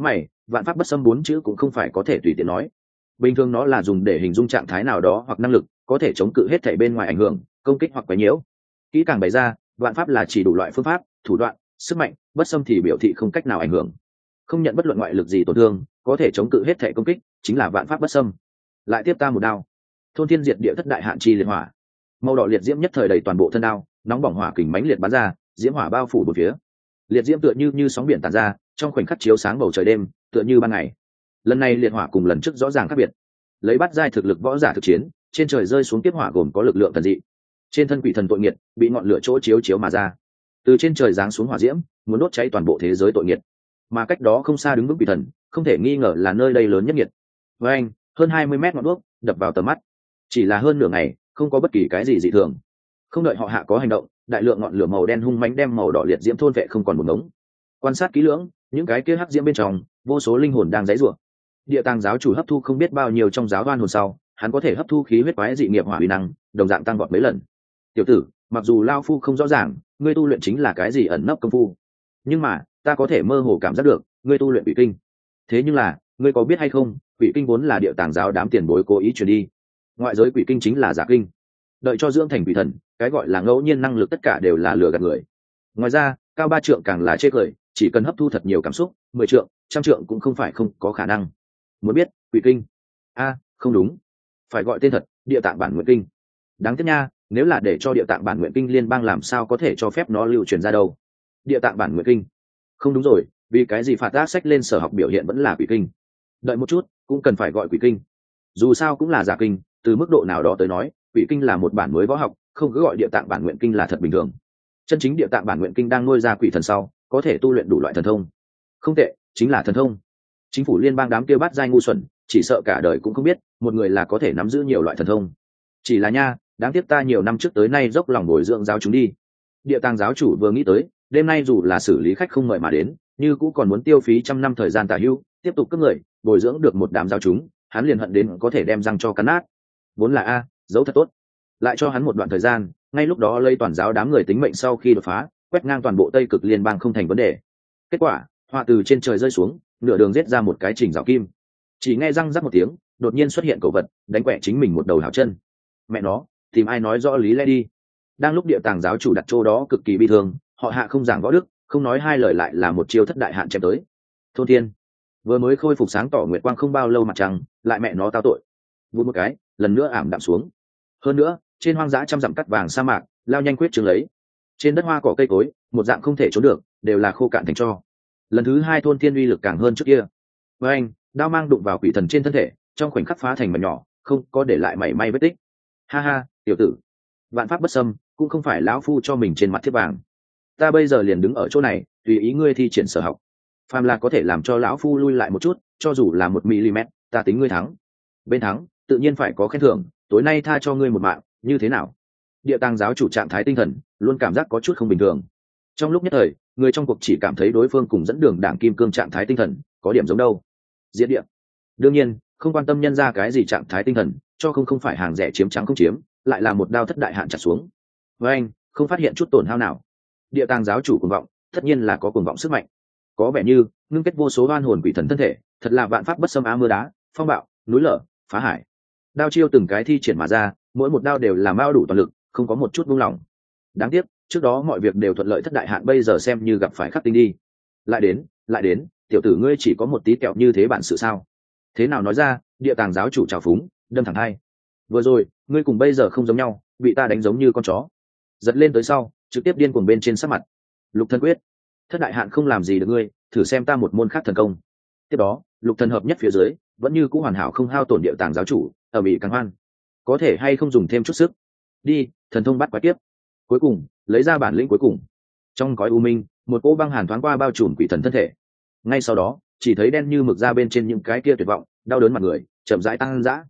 vạn pháp bất xâm 4 chữ cũng không phải có thể tùy tiện nói. Bình thường nó là dùng để hình dung trạng thái nào đó hoặc năng lực có thể chống cự hết thảy bên ngoài ảnh hưởng, công kích hoặc quấy nhiễu. Kỹ càng bày ra, vạn pháp là chỉ đủ loại phương pháp, thủ đoạn, sức mạnh, bất xâm thì biểu thị không cách nào ảnh hưởng, không nhận bất luận ngoại lực gì tổn thương, có thể chống cự hết thảy công kích, chính là vạn pháp bất xâm. Lại tiếp ta một đao. Thôn thiên diệt địa thất đại hạn chi liệt hỏa. Màu đỏ liệt diễm nhất thời đầy toàn bộ thân đao, nóng bỏng hỏa kình mãnh liệt bắn ra, diễm hỏa bao phủ bốn phía. Liệt diễm tựa như sóng biển tản ra, trong khoảnh khắc chiếu sáng bầu trời đêm, tựa như ban ngày. Lần này liệt hỏa cùng lần trước rõ ràng khác biệt. Lấy bắt giai thực lực võ giả thực chiến, trên trời rơi xuống tiếp hỏa gồm có lực lượng thần dị. Trên thân quỷ thần tội nghiệt, bị ngọn lửa chỗ chiếu mà ra. Từ trên trời giáng xuống hỏa diễm, muốn đốt cháy toàn bộ thế giới tội nghiệt. Mà cách đó không xa đứng vững quỷ thần, không thể nghi ngờ là nơi đây lớn nhất nhiệt. Với anh, hơn 20 mét ngọn đuốc đập vào tầm mắt. Chỉ là hơn nửa ngày, không có bất kỳ cái gì dị thường. Không đợi họ hạ có hành động, đại lượng ngọn lửa màu đen hung mãnh đem màu đỏ liệt diễm thôn vệ không còn một ngống. Quan sát kỹ lưỡng, những cái kia hắc diễm bên trong, vô số linh hồn đang giãy giụa. Địa tàng giáo chủ hấp thu không biết bao nhiêu trong giáo oan hồn sau, hắn có thể hấp thu khí huyết quái dị nghiệp hỏa uy năng, đồng dạng tăng vọt mấy lần. Tiểu tử, mặc dù lao phu không rõ ràng, ngươi tu luyện chính là cái gì ẩn nấp công phu, nhưng mà ta có thể mơ hồ cảm giác được, ngươi tu luyện quỷ kinh. Thế nhưng là, ngươi có biết hay không, quỷ kinh vốn là địa tàng giáo đám tiền bối cố ý truyền đi. Ngoại giới quỷ kinh chính là giả kinh. Đợi cho dưỡng thành quỷ thần, cái gọi là ngẫu nhiên năng lực tất cả đều là lừa gạt người. Ngoài ra, cao 3 trượng càng là chê cười, chỉ cần hấp thu thật nhiều cảm xúc, 10 trượng, 100 trượng cũng không phải không có khả năng. Muốn biết, quỷ kinh. Không đúng, phải gọi tên thật, địa tạng bản nguyện kinh. Đáng tiếc nha, nếu là để cho địa tạng bản nguyện kinh liên bang làm sao có thể cho phép nó lưu truyền ra đâu. Địa tạng bản nguyện kinh. Không đúng rồi, vì cái gì phạt ác sách lên sở học biểu hiện vẫn là quỷ kinh. Đợi một chút, cũng cần phải gọi quỷ kinh. Dù sao cũng là giả kinh, từ mức độ nào đó tới nói, quỷ kinh là một bản mới võ học, không cứ gọi địa tạng bản nguyện kinh là thật bình thường. Chân chính địa tạng bản nguyện kinh đang nuôi ra quỷ thần sau, có thể tu luyện đủ loại thần thông. Không tệ, chính là thần thông. Chính phủ liên bang đám kia bát giai ngu xuẩn, chỉ sợ cả đời cũng không biết, một người là có thể nắm giữ nhiều loại thần thông. Chỉ là nha, đáng tiếc ta nhiều năm trước tới nay dốc lòng bồi dưỡng giáo chúng đi. Địa tàng giáo chủ vừa nghĩ tới, đêm nay dù là xử lý khách không mời mà đến, như cũng còn muốn tiêu phí trăm năm thời gian tả hữu, tiếp tục cướp người, bồi dưỡng được một đám giáo chúng, hắn liền hận đến có thể đem răng cho cắn nát. Vốn là dấu thật tốt, lại cho hắn một đoạn thời gian, ngay lúc đó lấy toàn giáo đám người tính mệnh sau khi đột phá, quét ngang toàn bộ Tây Cực liên bang không thành vấn đề. Kết quả, họa từ trên trời rơi xuống, nửa đường giết ra một cái trình rào kim. Chỉ nghe răng rắc một tiếng, đột nhiên xuất hiện cầu vật, đánh quẹ chính mình một đầu hảo chân. Mẹ nó, tìm ai nói rõ lý lẽ đi. Đang lúc địa tàng giáo chủ đặt chỗ đó cực kỳ bi thương, họ hạ không giảng võ đức, không nói hai lời lại là một chiêu thất đại hạn chém tới. Thôn thiên vừa mới khôi phục sáng tỏ nguyệt quang không bao lâu mặt trăng, lại mẹ nó tao tội. Vụt một cái, lần nữa ảm đạm xuống. Hơn nữa, trên hoang dã trăm dặm cắt vàng sa mạc, lao nhanh quyết trường lấy. Trên đất hoa cỏ cây cối, một dạng không thể trốn được, đều là khô cạn thành tro. Lần thứ hai thôn thiên uy lực càng hơn trước kia. Với anh, đao mang đụng vào quỷ thần trên thân thể, trong khoảnh khắc phá thành mảnh nhỏ, không có để lại mảy may vết tích. Ha ha, tiểu tử, vạn pháp bất xâm, cũng không phải lão phu cho mình trên mặt thiết vàng. Ta bây giờ liền đứng ở chỗ này, tùy ý ngươi thi triển sở học. Phàm là có thể làm cho lão phu lui lại một chút, cho dù là 1 mm, ta tính ngươi thắng. Bên thắng, tự nhiên phải có khen thưởng, tối nay tha cho ngươi một mạng, như thế nào? Địa tàng giáo chủ trạng thái tinh thần, luôn cảm giác có chút không bình thường. Trong lúc nhất thời, người trong cuộc chỉ cảm thấy đối phương cùng dẫn đường đảng kim cương trạng thái tinh thần có điểm giống đâu. Diễn địa, đương nhiên không quan tâm nhân ra cái gì trạng thái tinh thần, cho không phải hàng rẻ chiếm trắng không chiếm, lại là một đao thất đại hạn chặt xuống. Với anh, không phát hiện chút tổn hao nào. Địa tàng giáo chủ cuồng vọng, tất nhiên là có cuồng vọng sức mạnh. Có vẻ như ngưng kết vô số oan hồn quỷ thần thân thể, thật là vạn pháp bất xâm, mưa đá, phong bạo, núi lở, phá hải. Đao chiêu từng cái thi triển mà ra, mỗi một đao đều là mao đủ toàn lực, không có một chút buông lỏng. Đáng tiếc, trước đó mọi việc đều thuận lợi thất đại hạn, bây giờ xem như gặp phải khắc tinh đi. Lại đến, tiểu tử ngươi chỉ có một tí kẹo như thế bản sự sao? Thế nào nói ra, địa tàng giáo chủ trào phúng, đâm thẳng hai. Vừa rồi, ngươi cùng bây giờ không giống nhau, bị ta đánh giống như con chó. Giật lên tới sau, trực tiếp điên cuồng bên trên sắc mặt. Lục thân quyết, thất đại hạn không làm gì được ngươi, thử xem ta một môn khác thần công. Tiếp đó, lục thần hợp nhất phía dưới, vẫn như cũ hoàn hảo không hao tổn địa tàng giáo chủ, ở bị càng hoan. Có thể hay không dùng thêm chút sức? Đi, thần thông bắt quái tiếp. Cuối cùng, lấy ra bản lĩnh cuối cùng. Trong cõi u minh, một cỗ băng hàn thoáng qua bao trùm quỷ thần thân thể. Ngay sau đó, chỉ thấy đen như mực ra bên trên những cái kia tuyệt vọng, đau đớn mặt người, chậm rãi tăng dã.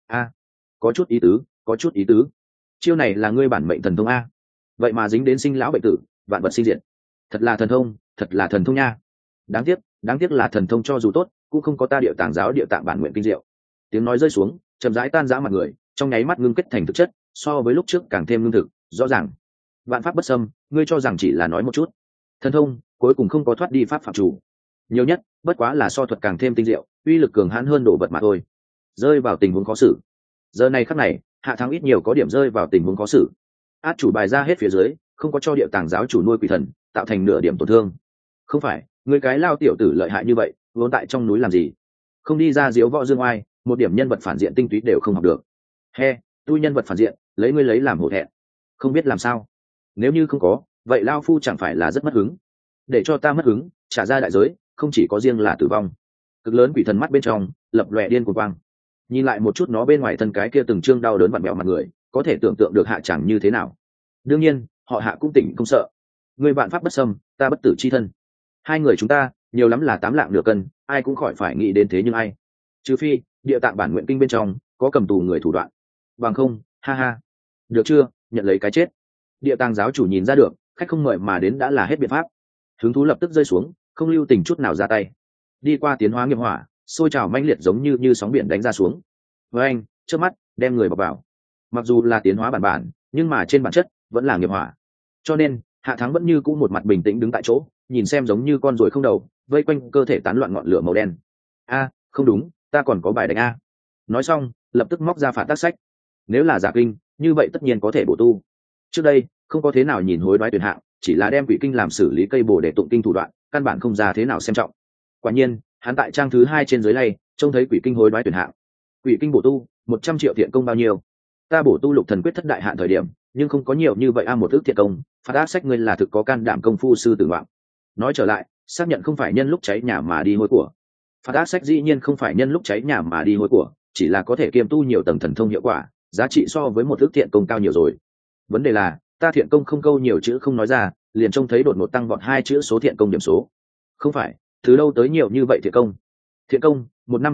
Có chút ý tứ. Chiêu này là ngươi bản mệnh thần thông a. Vậy mà dính đến sinh lão bệnh tử, vạn vật sinh diệt. Thật là thần thông nha. Đáng tiếc là thần thông cho dù tốt, cũng không có ta địa tàng giáo địa tạng bản nguyện kinh diệu. Tiếng nói rơi xuống, chậm rãi tan rã mặt người, trong nháy mắt ngưng kết thành thực chất, so với lúc trước càng thêm ngưng thực, rõ ràng. Vạn pháp bất xâm, ngươi cho rằng chỉ là nói một chút. Thần thông cuối cùng không có thoát đi pháp phạm chủ. nhiều nhất bất quá là so thuật càng thêm tinh diệu, uy lực cường hãn hơn đồ vật mà thôi. Rơi vào tình huống khó xử. Giờ này khắc này, Hạ Thắng ít nhiều có điểm rơi vào tình huống khó xử. Át chủ bài ra hết phía dưới, không có cho địa tàng giáo chủ nuôi quỷ thần tạo thành nửa điểm tổn thương. Không phải, người cái lao tiểu tử lợi hại như vậy, vốn tại trong núi làm gì? Không đi ra diếu võ dương oai, một điểm nhân vật phản diện tinh túy đều không học được. He, tôi nhân vật phản diện, lấy ngươi lấy làm hổ thẹn. Không biết làm sao. Nếu như không có, vậy lao phu chẳng phải là rất mất hứng. Để cho ta mất hứng, trả ra đại giới, không chỉ có riêng là tử vong. Cực lớn quỷ thần mắt bên trong lập lòe điên cuồng quang. Nhìn lại một chút nó bên ngoài thân cái kia từng trương đau đớn vặn vẹo mặt người, có thể tưởng tượng được Hạ chẳng như thế nào. Đương nhiên, họ Hạ cũng tỉnh không sợ. Người bạn pháp bất xâm, ta bất tử chi thân. Hai người chúng ta, nhiều lắm là 8 lạng nửa cân, ai cũng khỏi phải nghĩ đến thế nhưng ai. Trừ phi, địa tạng bản nguyện kinh bên trong có cầm tù người thủ đoạn. Bằng không, ha ha. Được chưa, nhận lấy cái chết. Địa tàng giáo chủ nhìn ra được, khách không mời mà đến đã là hết biện pháp. Hứng thú lập tức rơi xuống, không lưu tình chút nào ra tay. Đi qua tiến hóa nghiệp hỏa, sôi trào mãnh liệt giống như sóng biển đánh ra xuống. Với anh, trước mắt đem người bọc vào. Mặc dù là tiến hóa bản, nhưng mà trên bản chất vẫn là nghiệp hỏa. Cho nên Hạ Thắng vẫn như cũ một mặt bình tĩnh đứng tại chỗ, nhìn xem giống như con ruồi không đầu, vây quanh cơ thể tán loạn ngọn lửa màu đen. A, không đúng, ta còn có bài đánh a. Nói xong, lập tức móc ra phản tác sách. Nếu là giả kinh, như vậy tất nhiên có thể bổ tu. Trước đây không có thế nào nhìn hối đoái tuyển hạng, chỉ là đem quỷ kinh làm xử lý cây bổ để tụng kinh thủ đoạn, căn bản không ra thế nào xem trọng. Quả nhiên, hắn tại trang thứ 2 trên dưới lay, trông thấy quỷ kinh hối đoái tuyển hạng. Quỷ kinh bổ tu, 100 triệu thiện công bao nhiêu? Ta bổ tu lục thần quyết thất đại hạn thời điểm, nhưng không có nhiều như vậy một ước thiện công, phạt ác sách ngươi là thực có can đảm công phu sư tử ngoạn. Nói trở lại, xác nhận không phải nhân lúc cháy nhà mà đi hôi của. Phạt ác sách dĩ nhiên không phải nhân lúc cháy nhà mà đi hôi của, chỉ là có thể kiêm tu nhiều tầng thần thông hiệu quả, giá trị so với một ước thiện công cao nhiều rồi. Vấn đề là, ta thiện công không câu nhiều chữ không nói ra, liền trông thấy đột ngột tăng vọt 2 chữ số thiện công điểm số. Không phải, từ đâu tới nhiều như vậy thiện công? Thiện công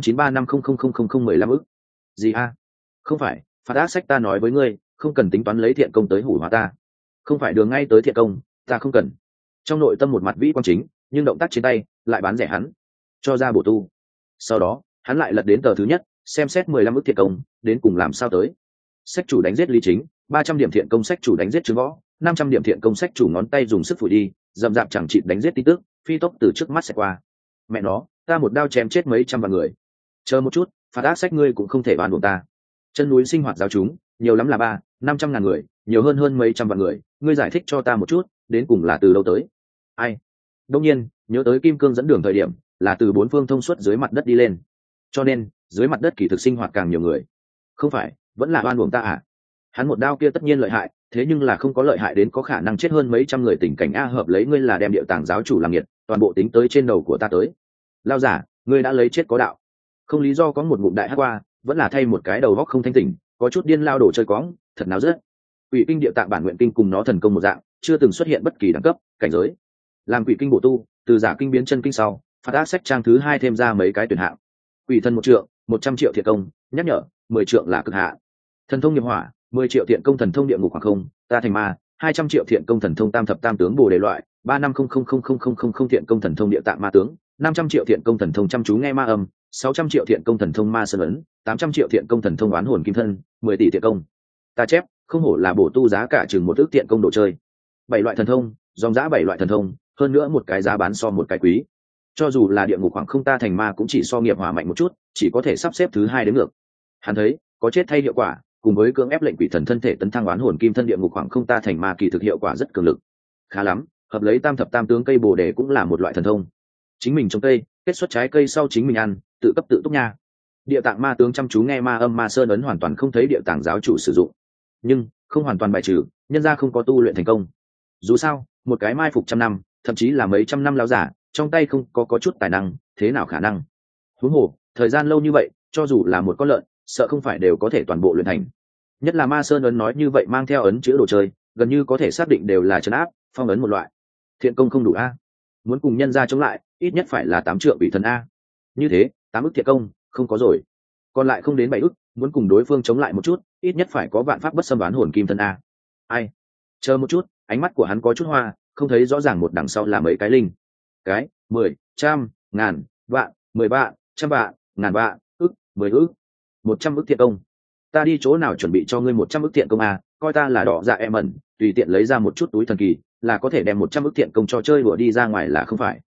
15935000015 ức. Gì a? Không phải, phạt ác sách ta nói với ngươi, không cần tính toán lấy thiện công tới hủ hóa ta. Không phải đường ngay tới thiện công, ta không cần. Trong nội tâm một mặt vĩ quan chính, nhưng động tác trên tay lại bán rẻ hắn, cho ra bổ tu. Sau đó, hắn lại lật đến tờ thứ nhất, xem xét 15 ức thiện công, đến cùng làm sao tới. Sách chủ đánh giết Lý Chính, 300 điểm thiện công sách chủ đánh giết Trương Võ, 500 điểm thiện công sách chủ ngón tay dùng sức phủi đi, dậm dạp chẳng chịt đánh giết tin tức, phi tốc từ trước mắt sẽ qua. Mẹ nó, ta một đao chém chết mấy trăm vạn người. Chờ một chút, phạt ác sách ngươi cũng không thể bàn buộc ta. Chân núi sinh hoạt giáo chúng, nhiều lắm là 300-500 ngàn người, nhiều hơn mấy trăm vạn người, ngươi giải thích cho ta một chút, đến cùng là từ đâu tới? Ai? Đương nhiên, nhớ tới kim cương dẫn đường thời điểm, là từ 4 phương thông suốt dưới mặt đất đi lên. Cho nên, dưới mặt đất kỳ thực sinh hoạt càng nhiều người. Không phải, vẫn là oan uổng ta à? Hắn một đao kia tất nhiên lợi hại, thế nhưng là không có lợi hại đến có khả năng chết hơn mấy trăm người tình cảnh a hợp lấy ngươi là đem địa tàng giáo chủ làm nghiệt, toàn bộ tính tới trên đầu của ta tới. Lao giả, ngươi đã lấy chết có đạo. Không lý do có một ngụm đại hát qua, vẫn là thay một cái đầu góc không thanh tỉnh, có chút điên lao đổ chơi cóng, thật náo rất. Quỷ kinh địa tạng bản nguyện kinh cùng nó thần công một dạng, chưa từng xuất hiện bất kỳ đẳng cấp, cảnh giới. Làm quỷ kinh bổ tu, từ giả kinh biến chân kinh sau, phạt ác sách trang thứ 2 thêm ra mấy cái tuyển hạng. Quỷ thần 1 trượng, 100 triệu thiện công, nhắc nhở, 10 trượng là cực hạ. Thần thông nghiệp hỏa, 10 triệu thiện công thần thông địa ngục hoàng không, ta thành ma, 200 triệu thiện công thần thông tam thập tam tướng bồ đề loại, 35000000 thiện công thần thông địa tạng ma tướng, 500 triệu thiện công thần thông chăm chú nghe ma âm, 600 triệu thiện công thần thông ma sơn ấn, 800 triệu thiện công thần thông oán hồn kim thân, 10 tỷ thiện công. Ta chép, không hổ là bổ tu giá cả chừng một ước thiện công đồ chơi. 7 loại thần thông, dòng giá 7 loại thần thông, hơn nữa một cái giá bán so một cái quý. Cho dù là địa ngục hoàng không ta thành ma cũng chỉ so nghiệp hỏa mạnh một chút, chỉ có thể sắp xếp thứ 2 đến ngược. Hắn thấy, có chết thay hiệu quả, cùng với cưỡng ép lệnh quỷ thần thân thể tấn thăng oán hồn kim thân địa ngục hoàng không ta thành ma kỳ thực hiệu quả rất cường lực. Khá lắm, hợp lấy tam thập tam tướng cây bồ đề cũng là một loại thần thông. Chính mình trồng cây, kết xuất trái cây sau chính mình ăn, tự cấp tự túc nha. Địa tạng ma tướng chăm chú nghe ma âm ma sơn ấn hoàn toàn không thấy địa tạng giáo chủ sử dụng, nhưng không hoàn toàn bài trừ, nhân ra không có tu luyện thành công. Dù sao, một cái mai phục trăm năm, thậm chí là mấy trăm năm lão giả, trong tay không có chút tài năng, thế nào khả năng? Huống hồ, thời gian lâu như vậy, cho dù là một con lợn, sợ không phải đều có thể toàn bộ luyện thành. Nhất là ma sơn ấn nói như vậy mang theo ấn chữ đồ chơi, gần như có thể xác định đều là trấn áp, phong ấn một loại. Thiện công không đủ a, muốn cùng nhân ra chống lại, ít nhất phải là 8 trượng vị thần a. Như thế, 8 ức thiện công, không có rồi. Còn lại không đến 7 ức, muốn cùng đối phương chống lại một chút, ít nhất phải có vạn pháp bất xâm đoán hồn kim thân a. Ai? Chờ một chút, ánh mắt của hắn có chút hoa, không thấy rõ ràng một đằng sau là mấy cái linh. Cái, 10, trăm, ngàn, vạn, 10 vạn, trăm vạn, ngàn vạn, ức, 10 ức. 100 ức thiện công. Ta đi chỗ nào chuẩn bị cho ngươi 100 ức thiện công a, coi ta là đỏ dạ em ẩn, tùy tiện lấy ra một chút túi thần kỳ, là có thể đem 100 ức thiện công cho chơi đùa đi ra ngoài là không phải.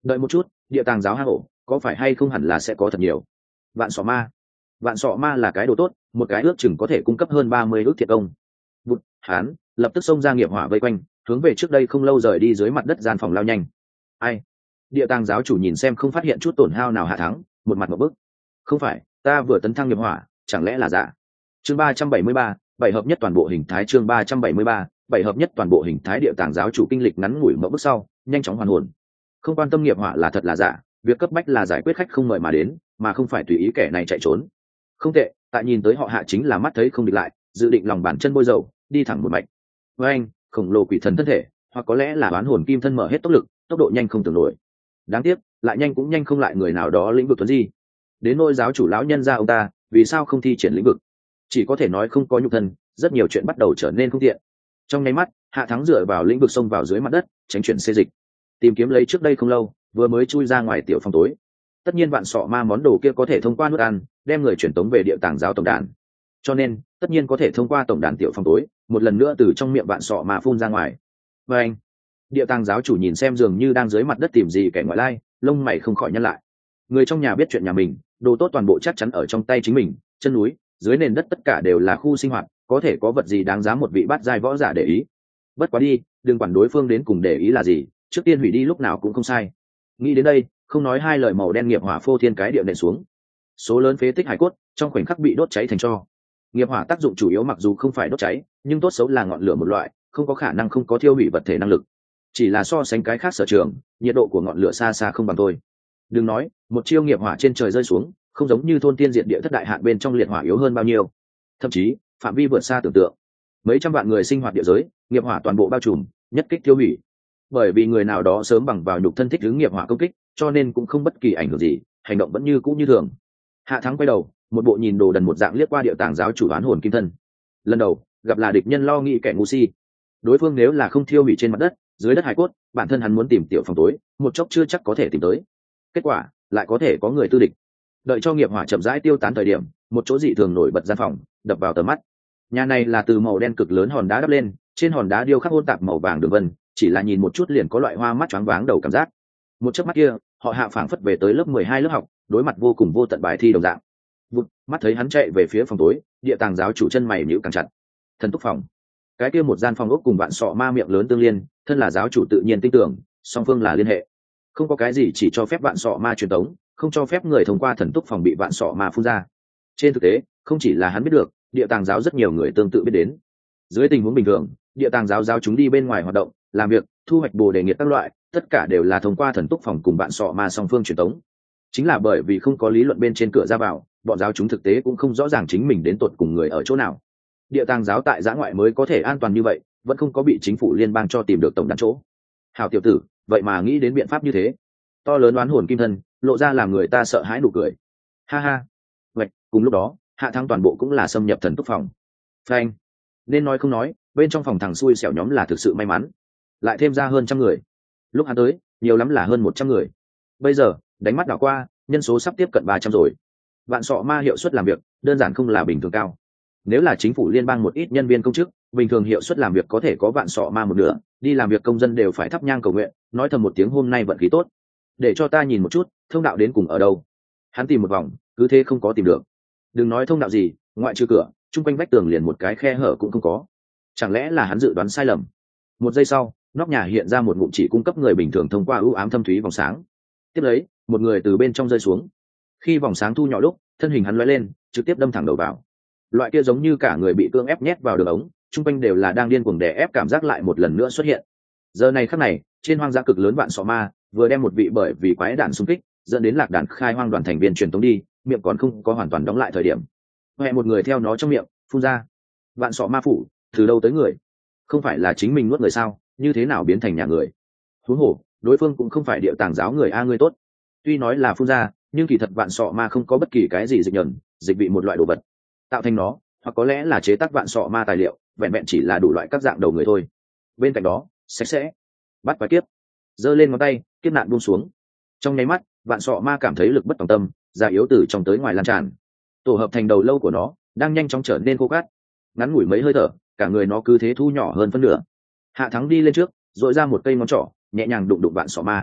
đợi một chút, địa tàng giáo hang ổ có phải hay không hẳn là sẽ có thật nhiều. Vạn sọ ma là cái đồ tốt, một cái ước chừng có thể cung cấp hơn 30 ước thiệt công. Vụt, hắn lập tức xông ra nghiệp hỏa vây quanh, hướng về trước đây không lâu rời đi dưới mặt đất gian phòng lao nhanh. Ai? Địa tàng giáo chủ nhìn xem không phát hiện chút tổn hao nào Hạ Thắng, một mặt một bức. Không phải, ta vừa tấn thăng nghiệp hỏa, chẳng lẽ là giả? Chương 373, bảy hợp nhất toàn bộ hình thái. Chương 373, bảy hợp nhất toàn bộ hình thái. Địa tàng giáo chủ kinh lịch ngắn ngủi một bước sau, nhanh chóng hoàn hồn. Không quan tâm nghiệp hỏa là thật là giả, việc cấp bách là giải quyết khách không mời mà đến, mà không phải tùy ý kẻ này chạy trốn. Không tệ, tại nhìn tới họ Hạ chính là mắt thấy không địch lại, dự định lòng bàn chân bôi dầu, đi thẳng một mạch. Với anh, khổng lồ quỷ thần thân thể, hoặc có lẽ là đoán hồn kim thân mở hết tốc lực, tốc độ nhanh không tưởng nổi. Đáng tiếc, lại nhanh cũng nhanh không lại người nào đó lĩnh vực tuấn di. Đến nỗi giáo chủ lão nhân gia ông ta, vì sao không thi triển lĩnh vực? Chỉ có thể nói không có nhục thân, rất nhiều chuyện bắt đầu trở nên không tiện. Trong nháy mắt, Hạ Thắng dựa vào lĩnh vực xông vào dưới mặt đất, tránh chuyển xê dịch, tìm kiếm lấy trước đây không lâu vừa mới chui ra ngoài tiểu phòng tối. Tất nhiên vạn sọ ma món đồ kia có thể thông qua nuốt ăn, đem người chuyển tống về địa tàng giáo tổng đàn, cho nên tất nhiên có thể thông qua tổng đàn tiểu phòng tối, một lần nữa từ trong miệng vạn sọ ma phun ra ngoài. Và anh, địa tàng giáo chủ nhìn xem dường như đang dưới mặt đất tìm gì kẻ ngoại lai, lông mày không khỏi nhăn lại. Người trong nhà biết chuyện nhà mình, đồ tốt toàn bộ chắc chắn ở trong tay chính mình, chân núi dưới nền đất tất cả đều là khu sinh hoạt, có thể có vật gì đáng giá một vị bát giai võ giả để ý. Bất quá đi, đừng quản đối phương đến cùng để ý là gì, trước tiên hủy đi lúc nào cũng không sai. Nghĩ đến đây, không nói hai lời, màu đen nghiệp hỏa phô thiên cái địa nện xuống, số lớn phế tích hải cốt trong khoảnh khắc bị đốt cháy thành tro. Nghiệp hỏa tác dụng chủ yếu mặc dù không phải đốt cháy, nhưng tốt xấu là ngọn lửa một loại, không có khả năng không có thiêu hủy vật thể năng lực. Chỉ là so sánh cái khác sở trường, nhiệt độ của ngọn lửa xa xa không bằng thôi. Đừng nói một chiêu nghiệp hỏa trên trời rơi xuống, không giống như thôn tiên diệt địa thất đại hạn bên trong liệt hỏa yếu hơn bao nhiêu, thậm chí phạm vi vượt xa tưởng tượng. Mấy trăm vạn người sinh hoạt địa giới, nghiệp hỏa toàn bộ bao trùm, nhất kích tiêu hủy. Bởi vì người nào đó sớm bằng vào nhục thân thích ứng nghiệp hỏa công kích, cho nên cũng không bất kỳ ảnh hưởng gì, hành động vẫn như cũ như thường. Hạ Thắng quay đầu, một bộ nhìn đồ đần một dạng liếc qua địa tàng giáo chủ đoán hồn kim thân. Lần đầu gặp là địch nhân lo nghĩ kẻ ngu si. Đối phương nếu là không thiêu hủy trên mặt đất, dưới đất hải cốt, bản thân hắn muốn tìm tiểu phòng tối, một chốc chưa chắc có thể tìm tới. Kết quả lại có thể có người tư địch. Đợi cho nghiệp hỏa chậm rãi tiêu tán thời điểm, một chỗ dị thường nổi bật gian phòng đập vào tầm mắt. Nhà này là từ màu đen cực lớn hòn đá đắp lên, trên hòn đá điêu khắc hỗn tạp màu vàng đường vân, chỉ là nhìn một chút liền có loại hoa mắt choáng váng đầu cảm giác. Một chớp mắt kia, họ Hạ phảng phất về tới lớp 12 lớp học, đối mặt vô cùng vô tận bài thi đồng dạng. Vụt, mắt thấy hắn chạy về phía phòng tối, địa tàng giáo chủ chân mày nhíu càng chặt. Thần túc phòng, cái kia một gian phòng ốc cùng vạn sọ ma miệng lớn tương liên, thân là giáo chủ tự nhiên tin tưởng, song phương là liên hệ. Không có cái gì chỉ cho phép vạn sọ ma truyền tống, không cho phép người thông qua thần túc phòng bị vạn sọ ma phun ra. Trên thực tế, không chỉ là hắn biết được, địa tàng giáo rất nhiều người tương tự biết đến. Dưới tình huống bình thường, địa tàng giáo giáo chúng đi bên ngoài hoạt động, làm việc, thu hoạch bồ đề nghiệt các loại, tất cả đều là thông qua thần túc phòng cùng vạn sọ ma song phương truyền tống. Chính là bởi vì không có lý luận bên trên cửa ra vào, bọn giáo chúng thực tế cũng không rõ ràng chính mình đến tột cùng người ở chỗ nào. Địa tàng giáo tại giã ngoại mới có thể an toàn như vậy, vẫn không có bị chính phủ liên bang cho tìm được tổng đàn chỗ. Hảo tiểu tử, vậy mà nghĩ đến biện pháp như thế. To lớn đoán hồn kim thân lộ ra làm người ta sợ hãi nụ cười. Ha ha. Vậy cùng lúc đó, Hạ Thắng toàn bộ cũng là xâm nhập thần túc phòng. Phanh. Nên nói không nói, bên trong phòng thằng xui xẻo nhóm là thực sự may mắn, lại thêm ra hơn trăm người. Lúc hắn tới, nhiều lắm là hơn 100 người. Bây giờ đánh mắt đảo qua, nhân số sắp tiếp cận 300 rồi. Vạn sọ ma hiệu suất làm việc đơn giản không là bình thường cao. Nếu là chính phủ liên bang một ít nhân viên công chức, bình thường hiệu suất làm việc có thể có vạn sọ ma một nửa, đi làm việc công dân đều phải thắp nhang cầu nguyện, nói thầm một tiếng hôm nay vận khí tốt. Để cho ta nhìn một chút, thông đạo đến cùng ở đâu. Hắn tìm một vòng, cứ thế không có tìm được. Đừng nói thông đạo gì, ngoại trừ cửa, chung quanh vách tường liền một cái khe hở cũng không có. Chẳng lẽ là hắn dự đoán sai lầm? Một giây sau, nóc nhà hiện ra một ngụm chỉ cung cấp người bình thường thông qua ưu ám thâm thúy vòng sáng. Tiếp lấy, một người từ bên trong rơi xuống. Khi vòng sáng thu nhỏ lúc, thân hình hắn lóe lên, trực tiếp đâm thẳng đầu vào. Loại kia giống như cả người bị cưỡng ép nhét vào đường ống, chung quanh đều là đang điên cuồng đè ép cảm giác lại một lần nữa xuất hiện. Giờ này khắc này, trên hoang dã cực lớn vạn sọ ma vừa đem một vị bởi vì quái đạn xung kích dẫn đến lạc đàn khai hoang đoàn thành viên truyền tống đi, miệng còn không có hoàn toàn đóng lại thời điểm, huệ một người theo nó trong miệng phun ra. Vạn sọ ma phủ từ đâu tới người? Không phải là chính mình nuốt người sao? Như thế nào biến thành nhà người? Huống hồ đối phương cũng không phải địa tàng giáo người a, ngươi tốt. Tuy nói là phun ra, nhưng kỳ thật vạn sọ ma không có bất kỳ cái gì dịch nhẫn, dịch vị một loại đồ vật tạo thành nó, hoặc có lẽ là chế tác vạn sọ ma tài liệu, vẹn vẹn chỉ là đủ loại các dạng đầu người thôi. Bên cạnh đó sạch sẽ, bắt quái kiếp giơ lên ngón tay, kiếp nạn buông xuống. Trong nháy mắt, vạn sọ ma cảm thấy lực bất tòng tâm, già yếu từ trong tới ngoài lan tràn, tổ hợp thành đầu lâu của nó đang nhanh chóng trở nên khô cát. Ngắn ngủi mấy hơi thở, cả người nó cứ thế thu nhỏ hơn phân nửa. Hạ Thắng đi lên trước, dội ra một cây ngón trỏ, nhẹ nhàng đụng đụng vạn sọ ma.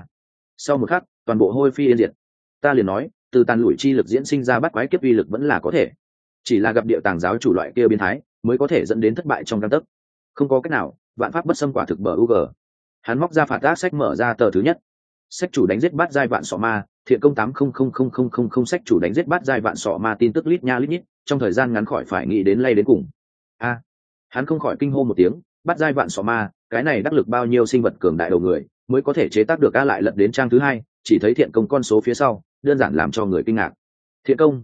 sau một khắc toàn bộ hôi phi yên diệt. Ta liền nói từ tàn lủi chi lực diễn sinh ra bắt quái kiếp uy lực vẫn là có thể, chỉ là gặp địa tàng giáo chủ loại kia biến thái mới có thể dẫn đến thất bại trong gang tấc. Không có cách nào, vạn pháp bất xâm quả thực bờ UG. Hắn móc ra phạt ác sách, mở ra tờ thứ nhất. Sách chủ đánh giết bát giai vạn sọ ma, thiện công 800000. Sách chủ đánh giết bát giai vạn sọ ma, tin tức lít nha lít nhít, trong thời gian ngắn khỏi phải nghĩ đến lay đến cùng. Hắn không khỏi kinh hô một tiếng, bát giai vạn sọ ma, cái này đắc lực bao nhiêu sinh vật cường đại đầu người mới có thể chế tác được. Lại lật đến trang thứ hai, chỉ thấy thiện công con số phía sau, đơn giản làm cho người kinh ngạc. Thiện công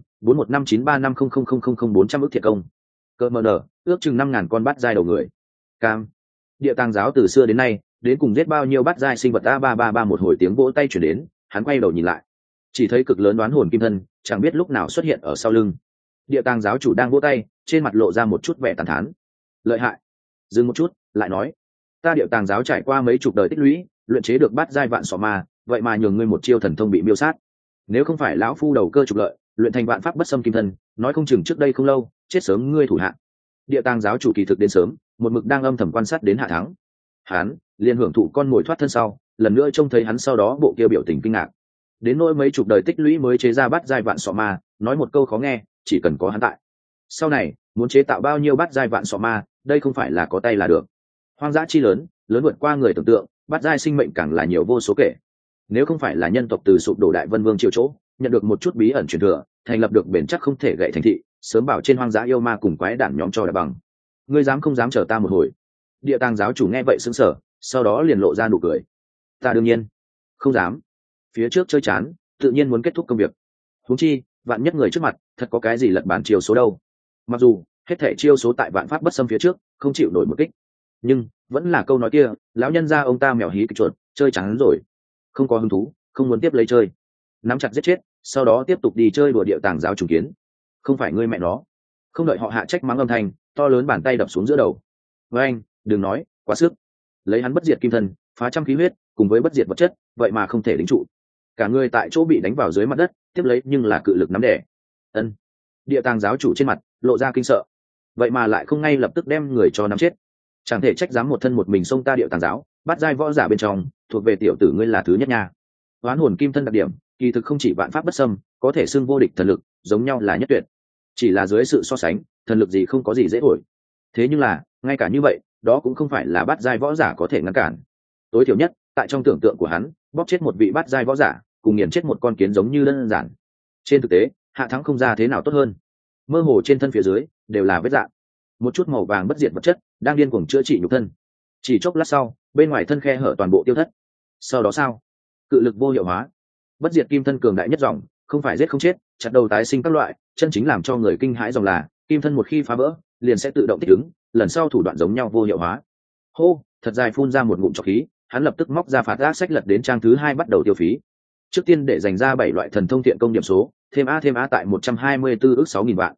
4159350000 ức thiện công. Cơ mờ nở, ước chừng 5000 con bát giai đầu người. Cam. Địa tàng giáo từ xưa đến nay, đến cùng giết bao nhiêu bát giai sinh vật. A333 một hồi tiếng vỗ tay chuyển đến, hắn quay đầu nhìn lại, chỉ thấy cực lớn đoán hồn kim thân chẳng biết lúc nào xuất hiện ở sau lưng. Địa tàng giáo chủ đang vỗ tay, trên mặt lộ ra một chút vẻ tàn thán. Lợi hại. Dừng một chút, lại nói, ta địa tàng giáo trải qua mấy chục đời tích lũy, luyện chế được bát giai vạn sọ ma, vậy mà nhường ngươi một chiêu thần thông bị miêu sát. Nếu không phải lão phu đầu cơ trục lợi, luyện thành vạn pháp bất xâm kim thân, nói không chừng trước đây không lâu chết sớm ngươi thủ hạ. Địa tàng giáo chủ kỳ thực đến sớm, một mực đang âm thầm quan sát đến Hạ Thắng. Hắn liền hưởng thụ con mồi thoát thân sau, lần nữa trông thấy hắn sau đó bộ kia biểu tình kinh ngạc. Đến nỗi mấy chục đời tích lũy mới chế ra bát giai vạn sọ ma, nói một câu khó nghe, chỉ cần có hắn tại, sau này muốn chế tạo bao nhiêu bát giai vạn sọ ma, đây không phải là có tay là được. Hoang dã chi lớn, lớn vượt qua người tưởng tượng, bát giai sinh mệnh càng là nhiều vô số kể. Nếu không phải là nhân tộc từ sụp đổ Đại Vân Vương triều chỗ nhận được một chút bí ẩn truyền thừa, thành lập được bền chắc không thể gãy thành thị, sớm bảo trên hoang dã yêu ma cùng quái đản nhóm cho đại bằng. Ngươi dám không dám chờ ta một hồi? Địa tàng giáo chủ nghe vậy sững sờ, sau đó liền lộ ra nụ cười. Ta đương nhiên không dám. Phía trước chơi chán, tự nhiên muốn kết thúc công việc. Huống chi, vạn nhất người trước mặt thật có cái gì lật bản chiêu số đâu. Mặc dù hết thảy chiêu số tại vạn pháp bất xâm phía trước không chịu nổi một kích, nhưng vẫn là câu nói kia, lão nhân gia ông ta mèo hí kịch chuột, chơi chán rồi, không có hứng thú, không muốn tiếp lấy chơi, nắm chặt giết chết, sau đó tiếp tục đi chơi đùa địa tàng giáo chủ kiến. Không phải ngươi mẹ nó. Không đợi họ hạ trách mắng âm thanh, to lớn bàn tay đập xuống giữa đầu. Với anh, đừng nói quá sức. Lấy hắn bất diệt kim thân, phá trăm khí huyết, cùng với bất diệt vật chất, vậy mà không thể đính trụ. Cả người tại chỗ bị đánh vào dưới mặt đất, tiếp lấy nhưng là cự lực nắm đè. Ân. Địa tàng giáo chủ trên mặt lộ ra kinh sợ, vậy mà lại không ngay lập tức đem người cho nắm chết. Chẳng thể trách dám một thân một mình xông ta địa tàng giáo, bắt giai võ giả bên trong, thuộc về tiểu tử ngươi là thứ nhất nha. Oán hồn kim thân đặc điểm, kỳ thực không chỉ vạn pháp bất xâm, có thể xưng vô địch thần lực, giống nhau là nhất tuyệt. Chỉ là dưới sự so sánh, thần lực gì không có gì dễ thổi. Thế nhưng là, ngay cả như vậy, đó cũng không phải là bát giai võ giả có thể ngăn cản. Tối thiểu nhất, tại trong tưởng tượng của hắn, bóp chết một vị bát giai võ giả, cùng nghiền chết một con kiến giống như đơn giản. Trên thực tế, Hạ Thắng không ra thế nào tốt hơn. Mơ hồ trên thân phía dưới đều là vết dạn, một chút màu vàng bất diệt vật chất đang điên cuồng chữa trị nhục thân. Chỉ chốc lát sau, bên ngoài thân khe hở toàn bộ tiêu thất. Sau đó sao? Cự lực vô hiệu hóa, bất diệt kim thân cường đại nhất dòng, không phải giết không chết, chặt đầu tái sinh các loại, chân chính làm cho người kinh hãi dòng là kim thân một khi phá vỡ, liền sẽ tự động thích ứng, lần sau thủ đoạn giống nhau vô hiệu hóa. Hô, thật dài phun ra một ngụm trọc khí, hắn lập tức móc ra phạt ác sách lật đến trang thứ hai bắt đầu tiêu phí. Trước tiên để dành ra 7 loại thần thông thiện công điểm số, thêm a tại 124 ước 6.000 vạn.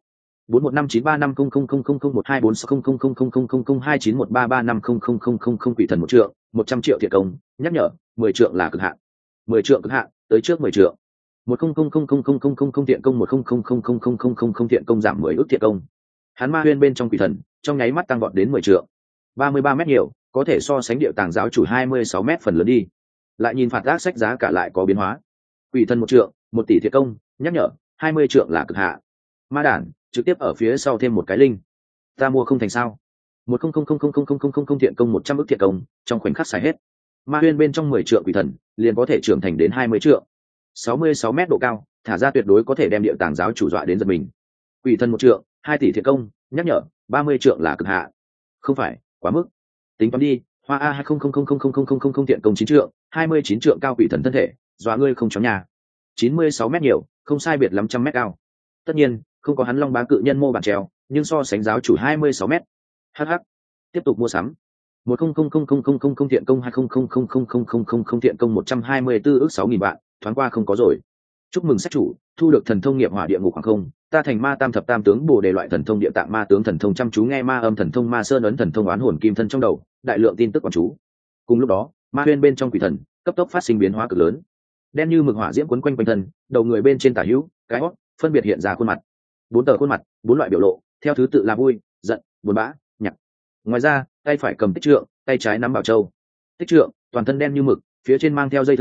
415935000001240000029133500000 quỷ thần 1 trượng, 100 triệu thiện công, nhắc nhở, 10 trượng là cực hạn. 10 trượng cực hạn, tới trước 10 trượng. 100000000 thiện công 1000000 thiện công giảm 10 ước thiện công. Hắn ma huyên bên trong quỷ thần, trong nháy mắt tăng vọt đến 10 trượng. 33 mét nhiều, có thể so sánh điệu tàng giáo chủ 26 mét phần lớn đi. Lại nhìn phạt ác sách giá cả lại có biến hóa. Quỷ thần 1 trượng, 1 tỷ thiện công, nhắc nhở, 20 trượng là cực hạn. Ma đản, trực tiếp ở phía sau thêm một cái linh. Ta mua không thành sao? 1000000 thiện công 100 ức thiện công, trong khoảnh khắc xài hết. Ma huyên bên trong 10 trượng quỷ thần, liền có thể trưởng thành đến 20 trượng. 66 mét độ cao, thả ra tuyệt đối có thể đem địa tàng giáo chủ dọa đến giật mình. Quỷ thần 1 trượng, 2 tỷ thiện công, nhắc nhở, 30 trượng là cực hạn. Không phải, quá mức. Tính toán đi, hoa a 20000000 thiện công 9 trượng, 29 trượng cao quỷ thần thân thể, dọa ngươi không chó nhà. 96 mét nhiều, không sai biệt lắm trăm mét cao. Tất nhiên, không có hắn long bá cự nhân mô bản treo, nhưng so sánh giáo chủ 26 mét. Hh. Tiếp tục mua sắm. 1000000 thiện công 20000000 thiện công 124 ước 6.000 vạn, thoáng qua không có rồi. Chúc mừng sách chủ, thu được thần thông nghiệp hỏa địa ngục hoàng không, ta thành ma tam thập tam tướng bồ đề loại thần thông địa tạng ma tướng thần thông chăm chú nghe ma âm thần thông ma sơn ấn thần thông oán hồn kim thân trong đầu, đại lượng tin tức quán chú. Cùng lúc đó, ma huyên bên trong quỷ thần cấp tốc phát sinh biến hóa cực lớn. Đen như mực hỏa diễm quấn quanh quanh thân, đầu người bên trên tả hữu, cái hót, phân biệt hiện ra khuôn mặt. 4 tờ khuôn mặt, 4 loại biểu lộ, theo thứ tự là vui, giận, buồn bã, nhạc. Ngoài ra, tay phải cầm tích trượng, tay trái nắm bảo châu. Tích trượng, toàn thân đen như mực, phía trên mang theo dây thừng,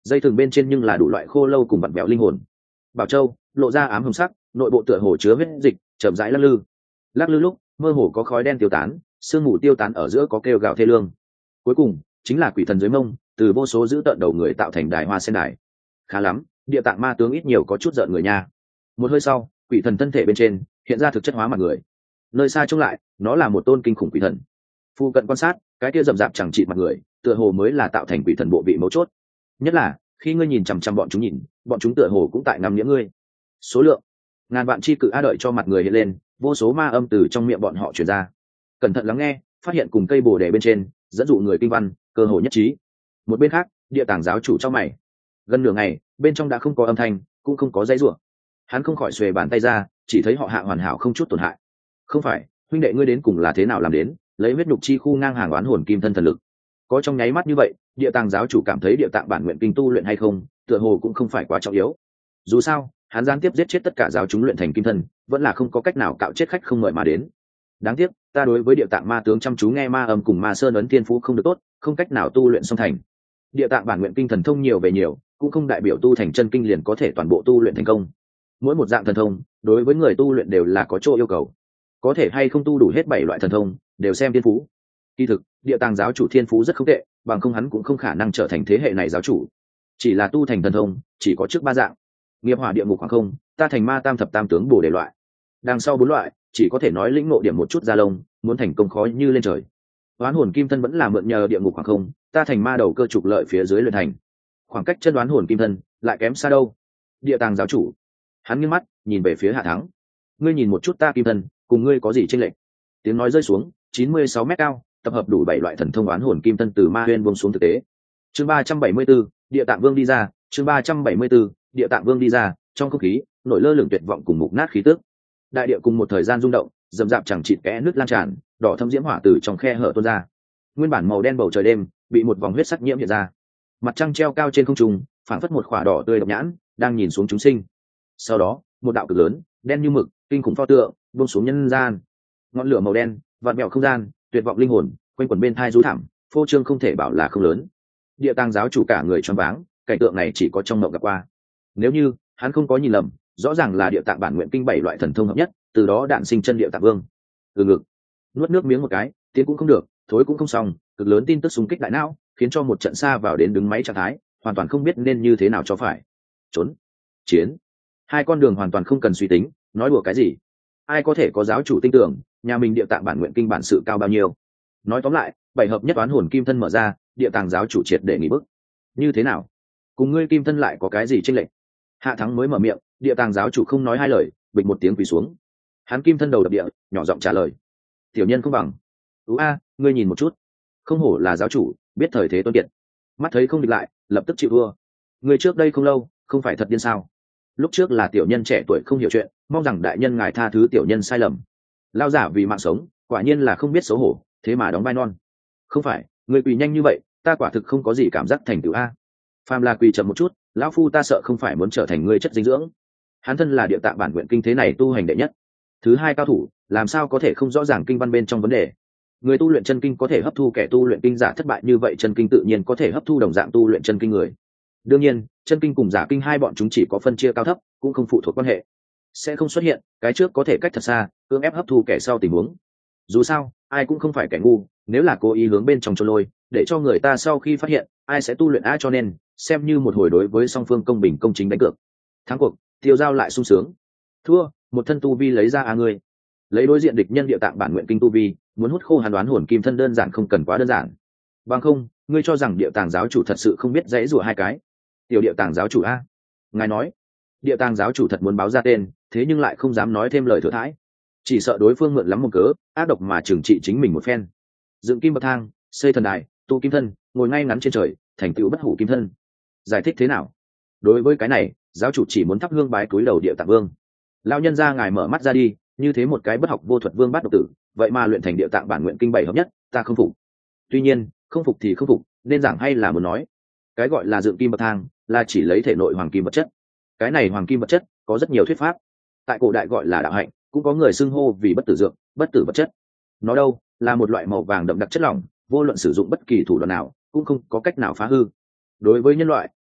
dây thừng bên trên nhưng là đủ loại khô lâu cùng vặn vẹo linh hồn. Bảo châu lộ ra ám hồng sắc, nội bộ tựa hồ chứa huyết dịch, chậm rãi lắc lư lúc mơ hồ có khói đen tiêu tán, sương mù tiêu tán ở giữa có kêu gào thê lương. Cuối cùng chính là quỷ thần dưới mông, từ vô số giữ tợn đầu người tạo thành đài hoa sen đài. Khá lắm, địa tạng ma tướng ít nhiều có chút giận người nha. Một hơi sau, quỷ thần thân thể bên trên hiện ra thực chất hóa mặt người. Nơi xa trông lại, nó là một tôn kinh khủng quỷ thần. Phu cận quan sát, cái kia rậm rạp chẳng trị mặt người, tựa hồ mới là tạo thành quỷ thần bộ vị mấu chốt. Nhất là khi ngươi nhìn chằm chằm bọn chúng nhìn, bọn chúng tựa hồ cũng tại ngắm nghĩa ngươi. Số lượng ngàn vạn chi cự a đợi cho mặt người hiện lên, vô số ma âm từ trong miệng bọn họ truyền ra. Cẩn thận lắng nghe, phát hiện cùng cây bồ đề bên trên dẫn dụ người kinh văn cơ hồ nhất trí. Một bên khác, địa tàng giáo chủ trong mày, gần nửa ngày bên trong đã không có âm thanh, cũng không có dãy rủa. Hắn không khỏi xuề bàn tay ra, chỉ thấy họ Hạ hoàn hảo không chút tổn hại. Không phải, huynh đệ ngươi đến cùng là thế nào làm đến, lấy huyết nhục chi khu ngang hàng oán hồn kim thân thần lực? Có trong nháy mắt như vậy, địa tàng giáo chủ cảm thấy địa tạng bản nguyện kinh tu luyện hay không, tựa hồ cũng không phải quá trọng yếu. Dù sao, hắn gián tiếp giết chết tất cả giáo chúng luyện thành kim thân, vẫn là không có cách nào cạo chết khách không mời mà đến. Đáng tiếc, ta đối với địa tạng ma tướng chăm chú nghe ma âm cùng ma sơn ấn thiên phú không được tốt, không cách nào tu luyện xong thành. Địa tạng bản nguyện kinh thần thông nhiều về nhiều, cũng không đại biểu tu thành chân kinh liền có thể toàn bộ tu luyện thành công. Mỗi một dạng thần thông, đối với người tu luyện đều là có chỗ yêu cầu. Có thể hay không tu đủ hết 7 loại thần thông, đều xem thiên phú. Kỳ thực, địa tàng giáo chủ thiên phú rất không tệ, bằng không hắn cũng không khả năng trở thành thế hệ này giáo chủ. Chỉ là tu thành thần thông, chỉ có trước 3 dạng: nghiệp hỏa địa ngục khoảng không, ta thành ma tam thập tam tướng bổ đề loại. Đằng sau 4 loại, chỉ có thể nói lĩnh ngộ điểm một chút ra lông, muốn thành công khó như lên trời. Oán hồn kim thân vẫn là mượn nhờ địa ngục khoảng không, ta thành ma đầu cơ trục lợi phía dưới luyện thành. Khoảng cách chân đoán hồn kim thân lại kém xa đâu. Địa tàng giáo chủ, hắn nghiêng mắt nhìn về phía Hạ Thắng. Ngươi nhìn một chút ta kim thân, cùng ngươi có gì chênh lệch? Tiếng nói rơi xuống, 96 mét cao, tập hợp đủ 7 loại thần thông oán hồn kim thân từ ma huyên buông xuống thực tế. Chương 374, địa tạng vương đi ra, chương 374, địa tạng vương đi ra, trong không khí nổi lơ lửng tuyệt vọng cùng mục nát khí tức. Đại địa cùng một thời gian rung động, rầm rạp chẳng chịt kẽ nước lan tràn, đỏ thâm diễm hỏa từ trong khe hở tuôn ra. Nguyên bản màu đen bầu trời đêm bị một vòng huyết sắc nhiễm hiện ra. Mặt trăng treo cao trên không trung, phảng phất một khỏa đỏ tươi độc nhãn đang nhìn xuống chúng sinh. Sau đó, một đạo cực lớn, đen như mực, kinh khủng pho tượng buông xuống nhân gian. Ngọn lửa màu đen vặn vẹo không gian, tuyệt vọng linh hồn quanh quẩn bên thai rú thảm, phô trương không thể bảo là không lớn. Địa tàng giáo chủ cả người choáng váng, cảnh tượng này chỉ có trong mộng gặp qua. Nếu như hắn không có nhìn lầm, rõ ràng là địa tạng bản nguyện kinh 7 loại thần thông hợp nhất, từ đó đạn sinh chân địa tạng vương. Từ ngực nuốt nước miếng một cái, tiến cũng không được, thối cũng không xong, cực lớn tin tức xung kích đại não, khiến cho một trận xa vào đến đứng máy trạng thái, hoàn toàn không biết nên như thế nào cho phải. Trốn, chiến, hai con đường hoàn toàn không cần suy tính, nói đùa cái gì? Ai có thể có giáo chủ tin tưởng nhà mình địa tạng bản nguyện kinh bản sự cao bao nhiêu? Nói tóm lại, 7 hợp nhất oán hồn kim thân mở ra, địa tàng giáo chủ triệt để nghỉ bức. Như thế nào? Cùng ngươi kim thân lại có cái gì chênh lệch? Hạ Thắng mới mở miệng, địa tàng giáo chủ không nói hai lời, bịch một tiếng quỳ xuống. Hắn kim thân đầu đập địa, nhỏ giọng trả lời: tiểu nhân không bằng. Ngươi nhìn một chút, không hổ là giáo chủ, biết thời thế tôn kiệt. Mắt thấy không địch lại, lập tức chịu thua. Người trước đây không lâu, không phải thật điên sao? Lúc trước là tiểu nhân trẻ tuổi không hiểu chuyện, mong rằng đại nhân ngài tha thứ tiểu nhân sai lầm. Lao giả vì mạng sống, quả nhiên là không biết xấu hổ, thế mà đóng vai non. Không phải, người quỳ nhanh như vậy, ta quả thực không có gì cảm giác thành tựu a. Phàm là quỳ chậm một chút, lão phu ta sợ không phải muốn trở thành ngươi chất dinh dưỡng. Hắn thân là địa tạng bản nguyện kinh thế này tu hành đệ nhất, thứ hai cao thủ, làm sao có thể không rõ ràng kinh văn bên trong vấn đề? Người tu luyện chân kinh có thể hấp thu kẻ tu luyện kinh giả thất bại như vậy, chân kinh tự nhiên có thể hấp thu đồng dạng tu luyện chân kinh người. Đương nhiên, chân kinh cùng giả kinh hai bọn chúng chỉ có phân chia cao thấp, cũng không phụ thuộc quan hệ, sẽ không xuất hiện cái trước có thể cách thật xa cưỡng ép hấp thu kẻ sau tình huống. Dù sao, ai cũng không phải kẻ ngu, nếu là cố ý hướng bên trong trôn lôi, để cho người ta sau khi phát hiện, ai sẽ tu luyện ai, cho nên xem như một hồi đối với song phương công bình công chính đánh cược. Thắng cuộc, tiêu giao lại sung sướng. Thua, một thân tu vi lấy ra ngươi. Lấy đối diện địch nhân địa tạng bản nguyện kinh tu vi, muốn hút khô hàn đoán hồn kim thân đơn giản không cần quá đơn giản. Bằng không, ngươi cho rằng địa tàng giáo chủ thật sự không biết dãy rủa hai cái? Tiểu địa tàng giáo chủ a, ngài nói, địa tàng giáo chủ thật muốn báo ra tên, thế nhưng lại không dám nói thêm lời thừa thãi, chỉ sợ đối phương mượn lắm một cớ ác độc mà trừng trị chính mình một phen. Dựng kim bậc thang, xây thần đài, tu kim thân, ngồi ngay ngắn trên trời, thành tựu bất hủ kim thân. Giải thích thế nào? Đối với cái này, giáo chủ chỉ muốn thắp hương bái cúi đầu địa tạng vương. Lão nhân gia ngài mở mắt ra đi, như thế một cái bất học vô thuật vương bát độc tử, vậy mà luyện thành địa tạng bản nguyện kinh 7 hợp nhất, ta không phục. Tuy nhiên, không phục thì không phục, nên giảng hay là muốn nói. Cái gọi là dựng kim bậc thang, là chỉ lấy thể nội hoàng kim vật chất. Cái này hoàng kim vật chất có rất nhiều thuyết pháp. Tại cổ đại gọi là đạo hạnh, cũng có người xưng hô vì bất tử dược, bất tử vật chất. Nó đâu, là một loại màu vàng đậm đặc chất lỏng, vô luận sử dụng bất kỳ thủ đoạn nào, cũng không có cách nào phá hư. Đối với nhân loại,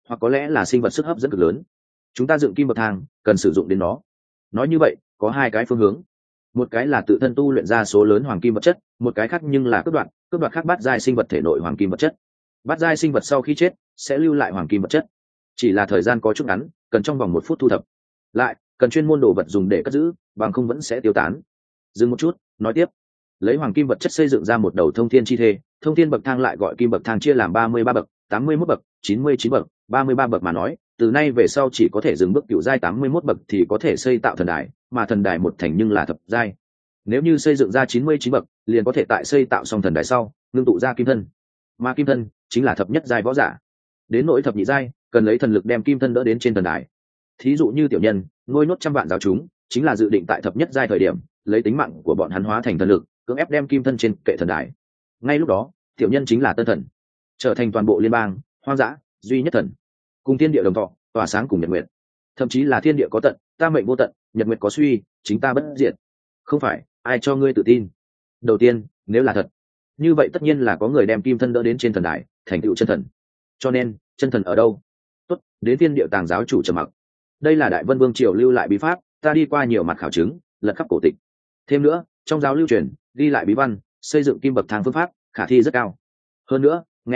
hoặc có lẽ là sinh vật sức hấp dẫn cực lớn. Chúng ta dựng kim bậc thang cần sử dụng đến nó. Nói như vậy có hai cái phương hướng, một cái là tự thân tu luyện ra số lớn hoàng kim vật chất, một cái khác nhưng là cướp đoạt khác bát giai sinh vật thể nội hoàng kim vật chất. Bát giai sinh vật sau khi chết sẽ lưu lại hoàng kim vật chất, chỉ là thời gian có chút ngắn, cần trong vòng 1 phút thu thập lại, cần chuyên môn đồ vật dùng để cất giữ, bằng không vẫn sẽ tiêu tán. Dừng một chút, nói tiếp. Lấy hoàng kim vật chất xây dựng ra một đầu thông thiên chi thê. Thông thiên bậc thang lại gọi kim bậc thang chia làm 33 bậc, 81 bậc, 99 bậc, 33 bậc mà nói, từ nay về sau chỉ có thể dừng bước cửu giai 81 bậc thì có thể xây tạo thần đài, mà thần đài một thành nhưng là thập giai. Nếu như xây dựng ra 99 bậc, liền có thể tại xây tạo xong thần đài sau, ngưng tụ ra kim thân. Mà kim thân chính là thập nhất giai võ giả. Đến nỗi thập nhị giai, cần lấy thần lực đem kim thân đỡ đến trên thần đài. Thí dụ như tiểu nhân, nuôi nốt trăm vạn giáo chúng, chính là dự định tại thập nhất giai thời điểm, lấy tính mạng của bọn hắn hóa thành thần lực, cưỡng ép đem kim thân trên kệ thần đài. Ngay lúc đó, tiểu nhân chính là tân thần, trở thành toàn bộ liên bang hoang dã duy nhất thần, cùng thiên địa đồng thọ, tỏa sáng cùng nhật nguyệt. Thậm chí là thiên địa có tận, ta mệnh vô tận, nhật nguyệt có suy, chính ta bất diệt. Không phải, ai cho ngươi tự tin? Đầu tiên, nếu là thật, như vậy tất nhiên là có người đem kim thân đỡ đến trên thần đài, thành tựu chân thần. Cho nên, chân thần ở đâu? Tốt, đến thiên địa tàng giáo chủ trầm mặc. Đây là Đại Vân Vương triều lưu lại bí pháp, ta đi qua nhiều mặt khảo chứng, lật khắp cổ tịch. Thêm nữa, trong giáo lưu truyền, ghi lại bí văn, xây dựng kim bậc thang phương pháp, khả thi rất cao. Hơn nữa, nghe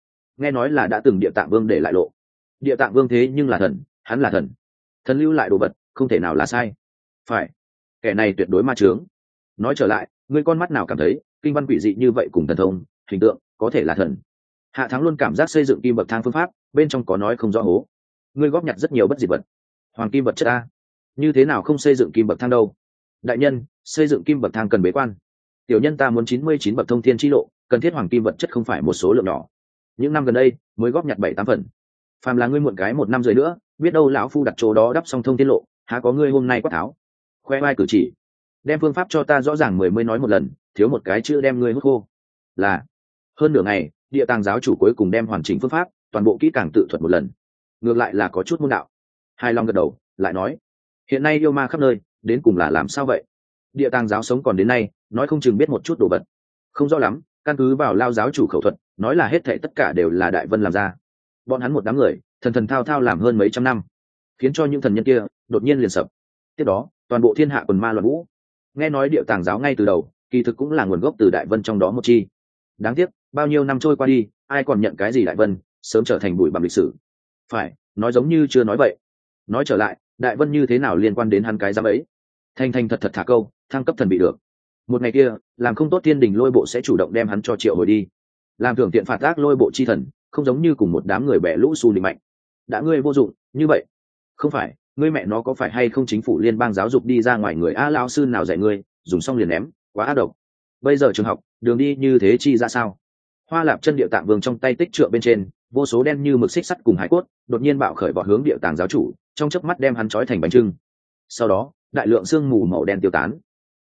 nói là đã từng Địa Tạng Vương để lại lộ. Địa Tạng Vương thế nhưng là thần, hắn là thần. Thần lưu lại đồ vật, không thể nào là sai. Phải, kẻ này tuyệt đối ma chướng. Nói trở lại, ngươi con mắt nào cảm thấy kinh văn quỷ dị như vậy cùng thần thông, hình tượng, có thể là thần? Hạ Thắng luôn cảm giác xây dựng kim bậc thang phương pháp, bên trong có nói không rõ hố. Ngươi góp nhặt rất nhiều bất diệt vật, hoàng kim vật chất a, như thế nào không xây dựng kim bậc thang đâu? Đại nhân, xây dựng kim bậc thang cần bế quan. Tiểu nhân ta muốn 99 bậc thông thiên chi lộ, cần thiết hoàng kim vật chất không phải một số lượng nhỏ. Những năm gần đây mới góp nhặt 7-8 phần. Phàm là ngươi muộn cái 1 năm rưỡi nữa, biết đâu lão phu đặt chỗ đó đắp xong thông thiên lộ, há có ngươi hôm nay quát tháo. Khoe vai cử chỉ, đem phương pháp cho ta rõ ràng 10 mới nói một lần, thiếu một cái chữ đem ngươi hút khô. Là. Hơn nửa ngày, Địa Tàng giáo chủ cuối cùng đem hoàn chỉnh phương pháp, toàn bộ kỹ càng tự thuật một lần. Ngược lại là có chút môn đạo. Hai Long gật đầu, lại nói: hiện nay yêu ma khắp nơi, đến cùng là làm sao vậy? Địa Tàng giáo sống còn đến nay, nói không chừng biết một chút đồ vật. Không rõ lắm, căn cứ vào Lao giáo chủ khẩu thuật, nói là hết thảy tất cả đều là Đại Vân làm ra. Bọn hắn một đám người, thần thao thao làm hơn mấy trăm năm, khiến cho những thần nhân kia đột nhiên liền sập. Tiếp đó, toàn bộ thiên hạ quần ma loạn vũ. Nghe nói Địa Tàng giáo ngay từ đầu, kỳ thực cũng là nguồn gốc từ Đại Vân trong đó một chi. Đáng tiếc, bao nhiêu năm trôi qua đi, ai còn nhận cái gì Đại Vân, sớm trở thành bụi bặm lịch sử. Phải, nói giống như chưa nói vậy. Nói trở lại, Đại Vân như thế nào liên quan đến hắn cái giám ấy? Thành thật thả câu, thăng cấp thần bị được. Một ngày kia, làm không tốt thiên đình lôi bộ sẽ chủ động đem hắn cho triệu hồi đi. Làm thưởng tiện phạt ác lôi bộ chi thần, không giống như cùng một đám người bẻ lũ xù định mạnh. Đã ngươi vô dụng, như vậy. Không phải, ngươi mẹ nó có phải hay không chính phủ liên bang giáo dục đi ra ngoài người a lao sư nào dạy ngươi, dùng xong liền ném, quá ác độc. Bây giờ trường học, đường đi như thế chi ra sao? Hoa Lạp chân Địa Tạng Vương trong tay tích trượng bên trên, vô số đen như mực xích sắt cùng hải cốt, đột nhiên bạo khởi vọt hướng Địa Tàng giáo chủ, trong chớp mắt đem hắn trói thành bánh trưng. Sau đó, đại lượng sương mù màu đen tiêu tán.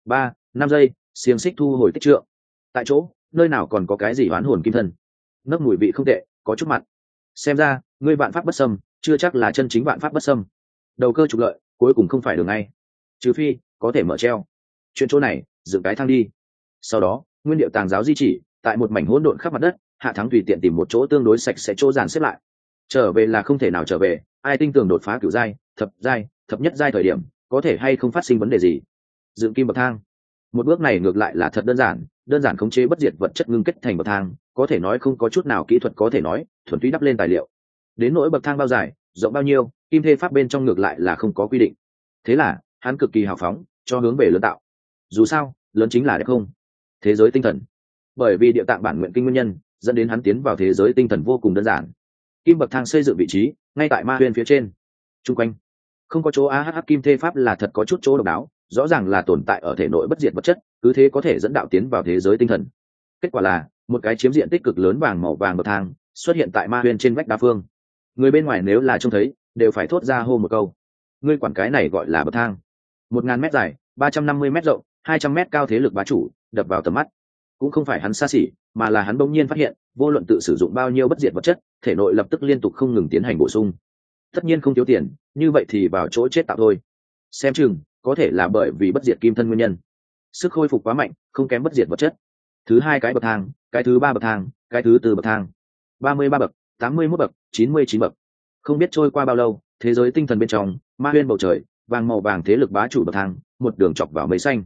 3-5 giây, xiềng xích thu hồi tích trượng. Tại chỗ, nơi nào còn có cái gì oán hồn kim thân. Nấc mùi vị không tệ, có chút mặn. Xem ra, ngươi vạn pháp bất xâm, chưa chắc là chân chính vạn pháp bất xâm. Đầu cơ trục lợi, cuối cùng không phải đường ngay. Trừ phi, có thể mở treo. Chuyện chỗ này, dựng cái thang đi. Sau đó, Nguyên Điệu Tàng giáo di chỉ, tại một mảnh hỗn độn khắp mặt đất, Hạ Thắng tùy tiện tìm một chỗ tương đối sạch sẽ chỗ dàn xếp lại. Trở về là không thể nào trở về, ai tin tưởng đột phá cửu giai, thập nhất giai thời điểm, có thể hay không phát sinh vấn đề gì. Dựng kim bậc thang. Một bước này ngược lại là thật đơn giản khống chế bất diệt vật chất ngưng kết thành bậc thang, có thể nói không có chút nào kỹ thuật có thể nói, thuần túy đắp lên tài liệu. Đến nỗi bậc thang bao dài, rộng bao nhiêu, kim thê pháp bên trong ngược lại là không có quy định. Thế là, hắn cực kỳ hào phóng, cho hướng về lớn tạo. Dù sao, lớn chính là đẹp không. Thế giới tinh thần. Bởi vì Địa Tạng bản nguyện kinh nguyên nhân, dẫn đến hắn tiến vào thế giới tinh thần vô cùng đơn giản. Kim bậc thang xây dựng vị trí, ngay tại ma huyên phía trên. Trung quanh, không có chỗ AHH kim thê pháp là thật có chút chỗ độc đáo, rõ ràng là tồn tại ở thể nội bất diệt vật chất, cứ thế có thể dẫn đạo tiến vào thế giới tinh thần. Kết quả là, một cái chiếm diện tích cực lớn vàng màu vàng bậc thang xuất hiện tại ma huyên trên vách đa phương. Người bên ngoài nếu là trông thấy, đều phải thốt ra hô một câu. Ngươi quản cái này gọi là bậc thang. 1000 mét dài, 350 mét rộng, 200 mét cao thế lực bá chủ, đập vào tầm mắt. Cũng không phải hắn xa xỉ, mà là hắn bỗng nhiên phát hiện, vô luận tự sử dụng bao nhiêu bất diệt vật chất, thể nội lập tức liên tục không ngừng tiến hành bổ sung. Tất nhiên không thiếu tiền, như vậy thì vào chỗ chết tạo thôi. Xem chừng, có thể là bởi vì bất diệt kim thân nguyên nhân. Sức khôi phục quá mạnh, không kém bất diệt vật chất. Thứ hai cái bậc thang, cái thứ ba bậc thang, cái thứ tư bậc thang. 33 bậc, 81 bậc, 99 bậc. Không biết trôi qua bao lâu, thế giới tinh thần bên trong ma huyên bầu trời vàng màu vàng thế lực bá chủ bậc thang một đường chọc vào mây xanh.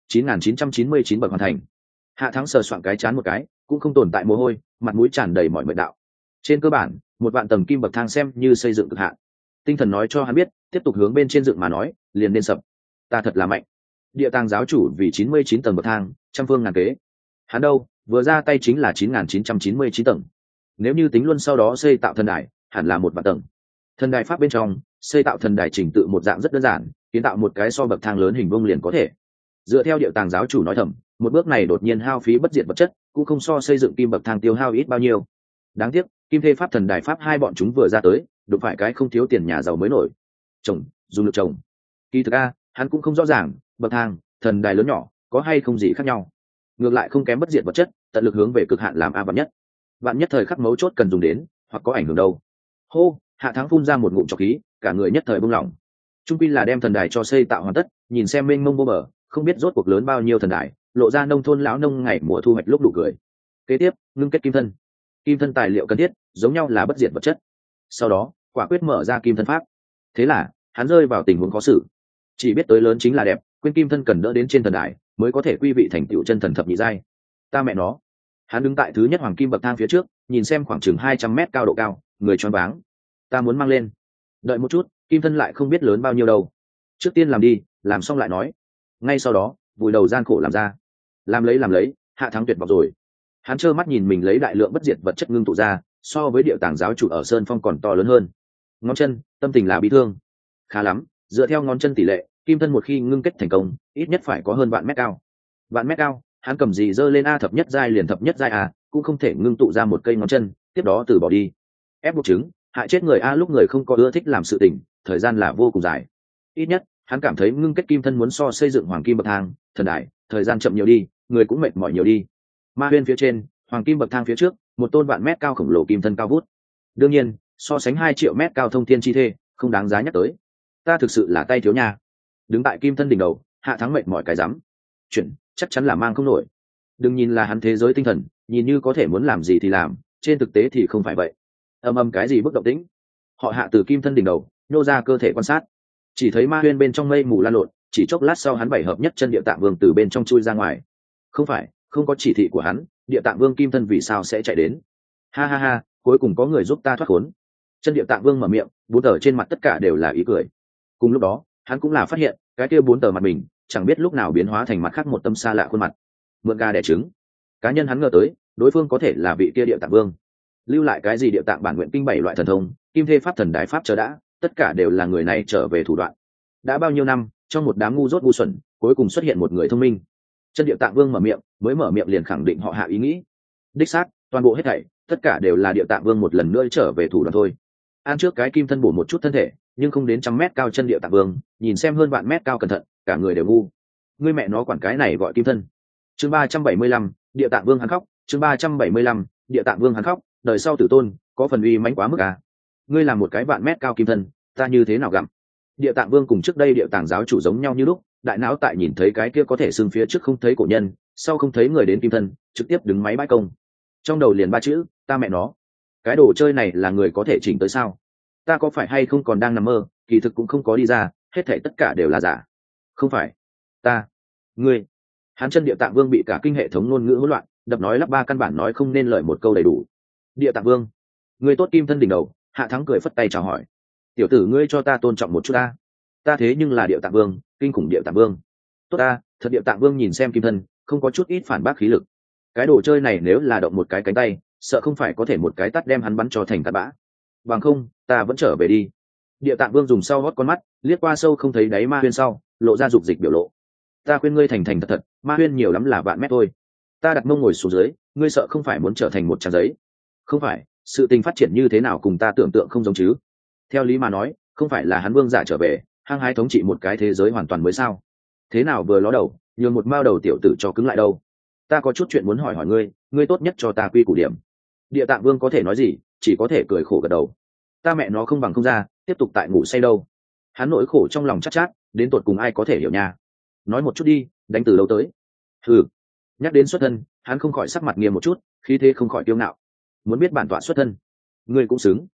9.999 bậc hoàn thành. Hạ Thắng sờ soạn cái chán một cái, cũng không tồn tại mồ hôi, mặt mũi tràn đầy mọi mệt đạo. Trên cơ bản, một vạn tầng kim bậc thang xem như xây dựng cực hạn. Tinh thần nói cho hắn biết, tiếp tục hướng bên trên dựng mà nói, liền nên sập. Ta thật là mạnh. Địa tàng giáo chủ vì 99 tầng bậc thang, trăm phương ngàn kế. Hắn đâu, vừa ra tay chính là 9.999 tầng. Nếu như tính luôn sau đó xây tạo thần đài, hẳn là một vạn tầng. Thần đài pháp bên trong, xây tạo thần đài trình tự một dạng rất đơn giản, kiến tạo một cái so bậc thang lớn hình vuông liền có thể. Dựa theo địa tàng giáo chủ nói thầm, một bước này đột nhiên hao phí bất diệt vật chất, cũng không so xây dựng kim bậc thang tiêu hao ít bao nhiêu. Đáng tiếc, kim thê pháp thần đài pháp hai bọn chúng vừa ra tới, đụng phải cái không thiếu tiền nhà giàu mới nổi. Chồng, dùng lực chồng. Kỳ thực a, hắn cũng không rõ ràng, bậc thang, thần đài lớn nhỏ, có hay không gì khác nhau. Ngược lại không kém bất diệt vật chất, tận lực hướng về cực hạn làm a vạn nhất. Vạn nhất thời khắc mấu chốt cần dùng đến, hoặc có ảnh hưởng đâu. Hô, Hạ Thắng phun ra một ngụm trọc khí, cả người nhất thời buông lỏng. Trung quy là đem thần đài cho xây tạo hoàn tất, nhìn xem mênh mông vô bờ, không biết rốt cuộc lớn bao nhiêu thần đài, lộ ra nông thôn lão nông ngày mùa thu hoạch lúc đủ cười. Kế tiếp, ngưng kết kim thân. Kim thân tài liệu cần thiết, giống nhau là bất diệt vật chất. Sau đó, quả quyết mở ra kim thân pháp. Thế là, hắn rơi vào tình huống khó xử. Chỉ biết tới lớn chính là đẹp, quên kim thân cần đỡ đến trên thần đài, mới có thể quy vị thành tựu chân thần thập nhị giai. Ta mẹ nó. Hắn đứng tại thứ nhất hoàng kim bậc thang phía trước, nhìn xem khoảng chừng 200 mét cao độ cao, người choáng váng. Ta muốn mang lên. Đợi một chút, kim thân lại không biết lớn bao nhiêu đâu. Trước tiên làm đi, làm xong lại nói. Ngay sau đó, vùi đầu gian khổ làm ra. Làm lấy, Hạ Thắng tuyệt vọng rồi. Hắn trơ mắt nhìn mình lấy đại lượng bất diệt vật chất ngưng tụ ra, so với địa tàng giáo chủ ở sơn phong còn to lớn hơn. Ngón chân, tâm tình là bị thương. Khá lắm, dựa theo ngón chân tỷ lệ, kim thân một khi ngưng kết thành công, ít nhất phải có hơn vạn mét cao. Vạn mét cao, hắn cầm gì dơ lên a thập nhất giai liền thập nhất giai a, cũng không thể ngưng tụ ra một cây ngón chân, tiếp đó từ bỏ đi. Ép buộc chứng, hại chết người a lúc người không có ưa thích làm sự tình, thời gian là vô cùng dài. Ít nhất, hắn cảm thấy ngưng kết kim thân muốn so xây dựng hoàng kim bậc thang, thần đài, thời gian chậm nhiều đi, người cũng mệt mỏi nhiều đi. Ma huyên phía trên, hoàng kim bậc thang phía trước, một tôn vạn mét cao khổng lồ kim thân cao vút. Đương nhiên, so sánh 2 triệu mét cao thông thiên chi thê, không đáng giá nhắc tới. Ta thực sự là tay thiếu nha. Đứng tại kim thân đỉnh đầu, Hạ Thắng mệt mỏi cái rắm. Chuyện chắc chắn là mang không nổi. Đừng nhìn là hắn thế giới tinh thần, nhìn như có thể muốn làm gì thì làm, trên thực tế thì không phải vậy. Âm cái gì bất động tĩnh. Họ Hạ từ kim thân đỉnh đầu, nhô ra cơ thể quan sát. Chỉ thấy ma huyên bên trong mây mù lan lộn, chỉ chốc lát sau hắn bảy hợp nhất chân địa tạng vương từ bên trong chui ra ngoài. Không phải, không có chỉ thị của hắn, địa tạng vương kim thân vì sao sẽ chạy đến? Ha ha ha, cuối cùng có người giúp ta thoát khốn. Chân địa tạng vương mở miệng, bốn tờ trên mặt tất cả đều là ý cười. Cùng lúc đó, hắn cũng là phát hiện, cái kia bốn tờ mặt mình, chẳng biết lúc nào biến hóa thành mặt khác một tâm xa lạ khuôn mặt. Mượn gà đẻ trứng. Cá nhân hắn ngờ tới, đối phương có thể là vị kia địa tạng vương. Lưu lại cái gì địa tạng bản nguyện kinh 7 loại thần thông, kim thê pháp thần đại pháp chờ đã, tất cả đều là người này trở về thủ đoạn. Đã bao nhiêu năm, trong một đám ngu dốt ngu xuẩn, cuối cùng xuất hiện một người thông minh. Chân địa tạng vương mở miệng, mới mở miệng liền khẳng định họ Hạ ý nghĩ. Đích xác, toàn bộ hết thảy, tất cả đều là địa tạng vương một lần nữa trở về thủ đoạn thôi. Ăn trước cái kim thân bổ một chút thân thể, nhưng không đến trăm mét cao chân địa tạng vương, nhìn xem hơn vạn mét cao cẩn thận, cả người đều ngu. Ngươi mẹ nó quản cái này gọi kim thân. Chương 375, địa tạng vương hắn khóc. Chương 375, địa tạng vương hắn khóc. Đời sau tử tôn, có phần uy mãnh quá mức à? Ngươi làm một cái vạn mét cao kim thân, ta như thế nào gặm? Địa tạng vương cùng trước đây địa tạng giáo chủ giống nhau như lúc, đại não tại nhìn thấy cái kia có thể xưng phía trước không thấy cổ nhân, sau không thấy người đến kim thân, trực tiếp đứng máy bãi công. Trong đầu liền ba chữ, ta mẹ nó. Cái đồ chơi này là người có thể chỉnh tới sao? Ta có phải hay không còn đang nằm mơ, kỳ thực cũng không có đi ra, hết thảy tất cả đều là giả. Không phải, ta, ngươi. Hắn chân địa tạng vương bị cả kinh hệ thống ngôn ngữ hỗn loạn, đập nói lắp ba căn bản nói không nên lời một câu đầy đủ. Địa tạng vương, ngươi tốt kim thân đỉnh đầu. Hạ Thắng cười phất tay chào hỏi. Tiểu tử ngươi cho ta tôn trọng một chút ta. Ta thế nhưng là địa tạng vương, kinh khủng địa tạng vương. Tốt ta, thật địa tạng vương nhìn xem kim thân, không có chút ít phản bác khí lực. Cái đồ chơi này nếu là động một cái cánh tay, sợ không phải có thể một cái tát đem hắn bắn cho thành tạt bã. Bằng không, ta vẫn trở về đi. Địa tạng vương dùng sau hót con mắt, liếc qua sâu không thấy đáy ma huyên sau, lộ ra dục dịch biểu lộ. Ta khuyên ngươi thành thật thật, ma huyên nhiều lắm là vạn mét thôi. Ta đặt mông ngồi xuống dưới, ngươi sợ không phải muốn trở thành một trang giấy. Không phải, sự tình phát triển như thế nào cùng ta tưởng tượng không giống chứ. Theo lý mà nói, không phải là hắn vương giả trở về, hăng hái thống trị một cái thế giới hoàn toàn mới sao? Thế nào vừa ló đầu, nhường một mao đầu tiểu tử cho cứng lại đâu? Ta có chút chuyện muốn hỏi hỏi ngươi, ngươi tốt nhất cho ta quy củ điểm. Địa tạng vương có thể nói gì, chỉ có thể cười khổ gật đầu. Ta mẹ nó không bằng không ra, tiếp tục tại ngủ say đâu. Hắn nỗi khổ trong lòng chắc chát, đến tột cùng ai có thể hiểu nha. Nói một chút đi, đánh từ đâu tới? Ừ. Nhắc đến xuất thân, hắn không khỏi sắc mặt nghiêm một chút, khí thế không khỏi kiêu ngạo. Muốn biết bản tọa xuất thân, ngươi cũng xứng.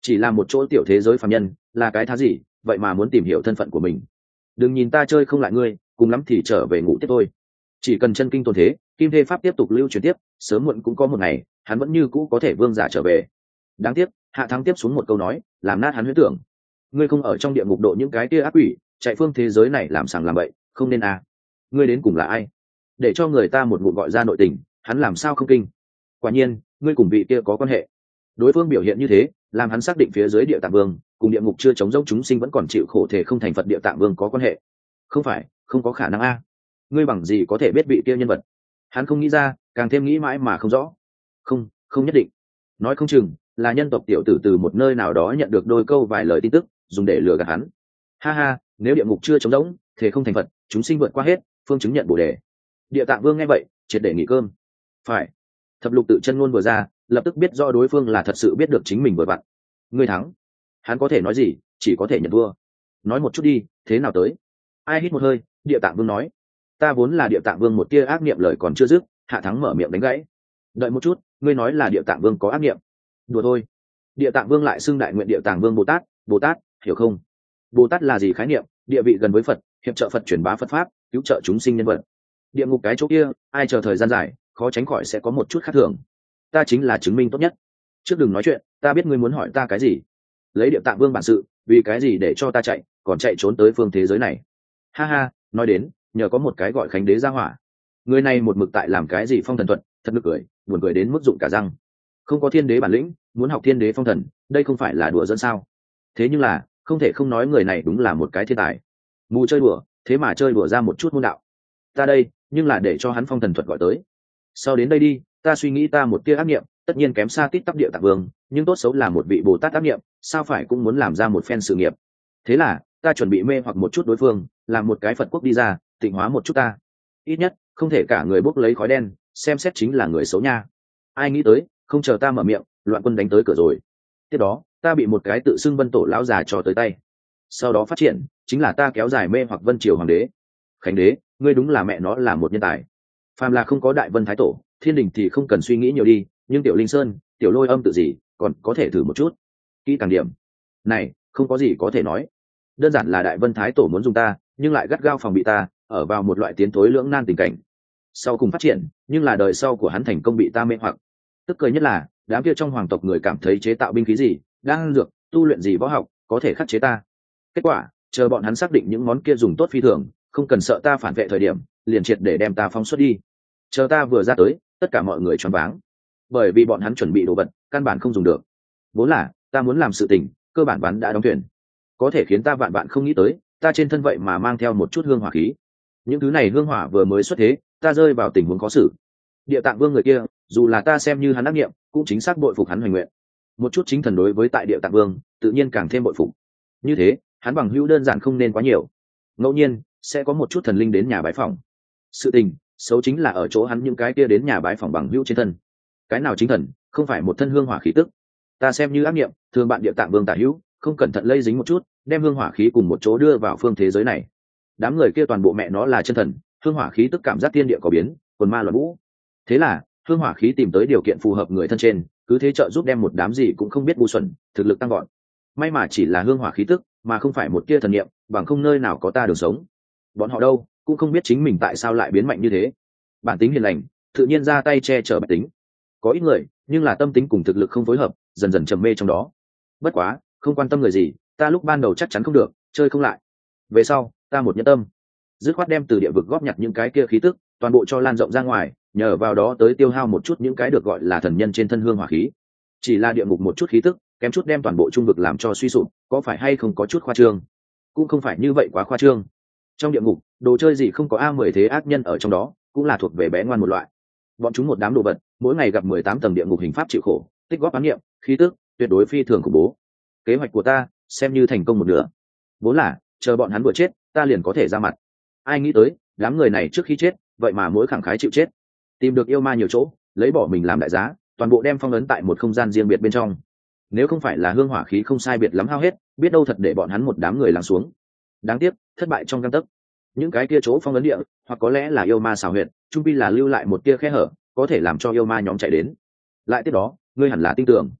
chỉ là một chỗ tiểu thế giới phàm nhân, là cái thá gì vậy mà muốn tìm hiểu thân phận của mình. Đừng nhìn ta chơi không lại ngươi, cùng lắm thì trở về ngủ tiếp thôi. Chỉ cần chân kinh tồn thế, kim thê pháp tiếp tục lưu truyền tiếp, sớm muộn cũng có một ngày hắn vẫn như cũ có thể vương giả trở về. Đáng tiếc Hạ Thắng tiếp xuống một câu nói làm nát hắn huyễn tưởng. Ngươi không ở trong địa ngục độ những cái kia ác quỷ, chạy phương thế giới này làm sàng làm bậy, không nên à. Ngươi đến cùng là ai để cho người ta một ngụm gọi ra nội tình, hắn làm sao không kinh. Quả nhiên ngươi cùng vị kia có quan hệ. Đối phương biểu hiện như thế làm hắn xác định phía dưới địa tạng vương cùng địa ngục chưa chống dốc chúng sinh vẫn còn chịu khổ thể không thành Phật địa tạng vương có quan hệ. Không phải, không có khả năng a. Ngươi bằng gì có thể biết vị kia nhân vật? Hắn không nghĩ ra, càng thêm nghĩ mãi mà không rõ. Không, không nhất định. Nói không chừng là nhân tộc tiểu tử từ một nơi nào đó nhận được đôi câu vài lời tin tức, dùng để lừa gạt hắn. Ha ha, nếu địa ngục chưa chống rỗng, thể không thành Phật, chúng sinh vượt qua hết, phương chứng nhận bồ đề. Địa tạng vương nghe vậy, triệt để nghỉ cơm. Phải. Thập lục tự chân ngôn vừa ra, lập tức biết rõ đối phương là thật sự biết được chính mình vừa vặn. Ngươi thắng. Hắn có thể nói gì, chỉ có thể nhận thua. Nói một chút đi, thế nào tới? Ai hít một hơi, địa tạng vương nói. Ta vốn là địa tạng vương một tia ác niệm lời còn chưa dứt, Hạ Thắng mở miệng đánh gãy. Đợi một chút, ngươi nói là địa tạng vương có ác niệm? Đùa thôi. Địa tạng vương lại xưng đại nguyện địa tạng vương Bồ Tát, hiểu không? Bồ Tát là gì khái niệm? Địa vị gần với Phật, hiệp trợ Phật truyền bá Phật pháp, cứu trợ chúng sinh nhân vật. Địa ngục cái chỗ kia, ai chờ thời gian dài, khó tránh khỏi sẽ có một chút khác thường. Ta chính là chứng minh tốt nhất. Trước đừng nói chuyện, ta biết ngươi muốn hỏi ta cái gì. Lấy địa tạng vương bản sự, vì cái gì để cho ta chạy, còn chạy trốn tới phương thế giới này? Ha ha, nói đến, nhờ có một cái gọi Khánh Đế ra hỏa. Người này một mực tại làm cái gì phong thần thuật, thật nực cười, buồn cười đến mức rụng cả răng. Không có thiên đế bản lĩnh, muốn học thiên đế phong thần, đây không phải là đùa dẫn sao? Thế nhưng là, không thể không nói người này đúng là một cái thiên tài. Mù chơi đùa, thế mà chơi đùa ra một chút môn đạo. Ta đây, nhưng là để cho hắn phong thần thuật gọi tới. Sau đến đây đi, ta suy nghĩ ta một tia ác niệm, tất nhiên kém xa tít tắp địa tạng vương, nhưng tốt xấu là một vị Bồ Tát ác niệm, sao phải cũng muốn làm ra một phen sự nghiệp. Thế là, ta chuẩn bị mê hoặc một chút đối phương, làm một cái Phật quốc đi ra, tịnh hóa một chút ta. Ít nhất, không thể cả người bốc lấy khói đen, xem xét chính là người xấu nha. Ai nghĩ tới, không chờ ta mở miệng, loạn quân đánh tới cửa rồi. Tiếp đó, ta bị một cái tự xưng Vân Tổ lão già cho tới tay. Sau đó phát triển, chính là ta kéo dài mê hoặc Vân Triều Hoàng đế. Khánh đế, ngươi đúng là mẹ nó là một nhân tài. Phàm là không có Đại Vân Thái Tổ, thiên đình thì không cần suy nghĩ nhiều đi, nhưng Tiểu Linh Sơn, Tiểu Lôi Âm tự gì, còn có thể thử một chút. Kỹ càng điểm. Này, không có gì có thể nói. Đơn giản là Đại Vân Thái Tổ muốn dùng ta, nhưng lại gắt gao phòng bị ta, ở vào một loại tiến thối lưỡng nan tình cảnh. Sau cùng phát triển, nhưng là đời sau của hắn thành công bị ta mê hoặc. Tức cười nhất là, đám kia trong hoàng tộc người cảm thấy chế tạo binh khí gì, đang dược, tu luyện gì võ học, có thể khắc chế ta. Kết quả, chờ bọn hắn xác định những món kia dùng tốt phi thường, không cần sợ ta phản vệ thời điểm, liền triệt để đem ta phóng xuất đi. Chờ ta vừa ra tới, tất cả mọi người choáng váng, bởi vì bọn hắn chuẩn bị đồ vật, căn bản không dùng được. Vốn là ta muốn làm sự tình, cơ bản bán đã đóng thuyền. Có thể khiến ta vạn vạn không nghĩ tới, ta trên thân vậy mà mang theo một chút hương hỏa khí. Những thứ này hương hỏa vừa mới xuất thế, ta rơi vào tình huống khó xử. Địa tạng vương người kia, dù là ta xem như hắn ác nghiệm, cũng chính xác bội phục hắn hoành nguyện. Một chút chính thần đối với tại địa tạng vương, tự nhiên càng thêm bội phục. Như thế, hắn bằng hữu đơn giản không nên quá nhiều. Ngẫu nhiên sẽ có một chút thần linh đến nhà bái phỏng. Sự tình xấu chính là ở chỗ hắn những cái kia đến nhà bái phỏng bằng hữu trên thân. Cái nào chính thần, không phải một thân hương hỏa khí tức. Ta xem như ác nghiệm, thường bạn địa tạng vương tả hữu, không cẩn thận lây dính một chút, đem hương hỏa khí cùng một chỗ đưa vào phương thế giới này. Đám người kia toàn bộ mẹ nó là chân thần, hương hỏa khí tức cảm giác thiên địa có biến, quần ma loạn vũ. Thế là, hương hỏa khí tìm tới điều kiện phù hợp người thân trên, cứ thế trợ giúp đem một đám gì cũng không biết ngu xuẩn, thực lực tăng gọn. May mà chỉ là hương hỏa khí tức, mà không phải một tia thần niệm, bằng không nơi nào có ta đường sống. Bọn họ đâu, cũng không biết chính mình tại sao lại biến mạnh như thế. Bản tính hiền lành, tự nhiên ra tay che chở bản tính. Có ít người, nhưng là tâm tính cùng thực lực không phối hợp, dần dần trầm mê trong đó. Bất quá, không quan tâm người gì, ta lúc ban đầu chắc chắn không được, chơi không lại. Về sau, ta một nhẫn tâm, dứt khoát đem từ địa vực góp nhặt những cái kia khí tức, toàn bộ cho lan rộng ra ngoài, nhờ vào đó tới tiêu hao một chút những cái được gọi là thần nhân trên thân hương hỏa khí. Chỉ là địa ngục một chút khí tức, kém chút đem toàn bộ trung vực làm cho suy sụp, có phải hay không có chút khoa trương? Cũng không phải như vậy quá khoa trương. Trong địa ngục, đồ chơi gì không có A10 thế ác nhân ở trong đó, cũng là thuộc về bé ngoan một loại. Bọn chúng một đám đồ vật, mỗi ngày gặp 18 tầng địa ngục hình pháp chịu khổ, tích góp ám niệm, khí tức, tuyệt đối phi thường khủng bố. Kế hoạch của ta, xem như thành công một nửa. Vốn là, chờ bọn hắn vừa chết, ta liền có thể ra mặt. Ai nghĩ tới, đám người này trước khi chết, vậy mà mỗi khẳng khái chịu chết. Tìm được yêu ma nhiều chỗ, lấy bỏ mình làm đại giá, toàn bộ đem phong ấn tại một không gian riêng biệt bên trong. Nếu không phải là hương hỏa khí không sai biệt lắm hao hết, biết đâu thật để bọn hắn một đám người lắng xuống. Đáng tiếc, thất bại trong gang tấc. Những cái kia chỗ phong ấn địa, hoặc có lẽ là yêu ma xảo huyệt, trung pi là lưu lại một tia khe hở, có thể làm cho yêu ma nhóm chạy đến. Lại tiếp đó, ngươi hẳn là tin tưởng.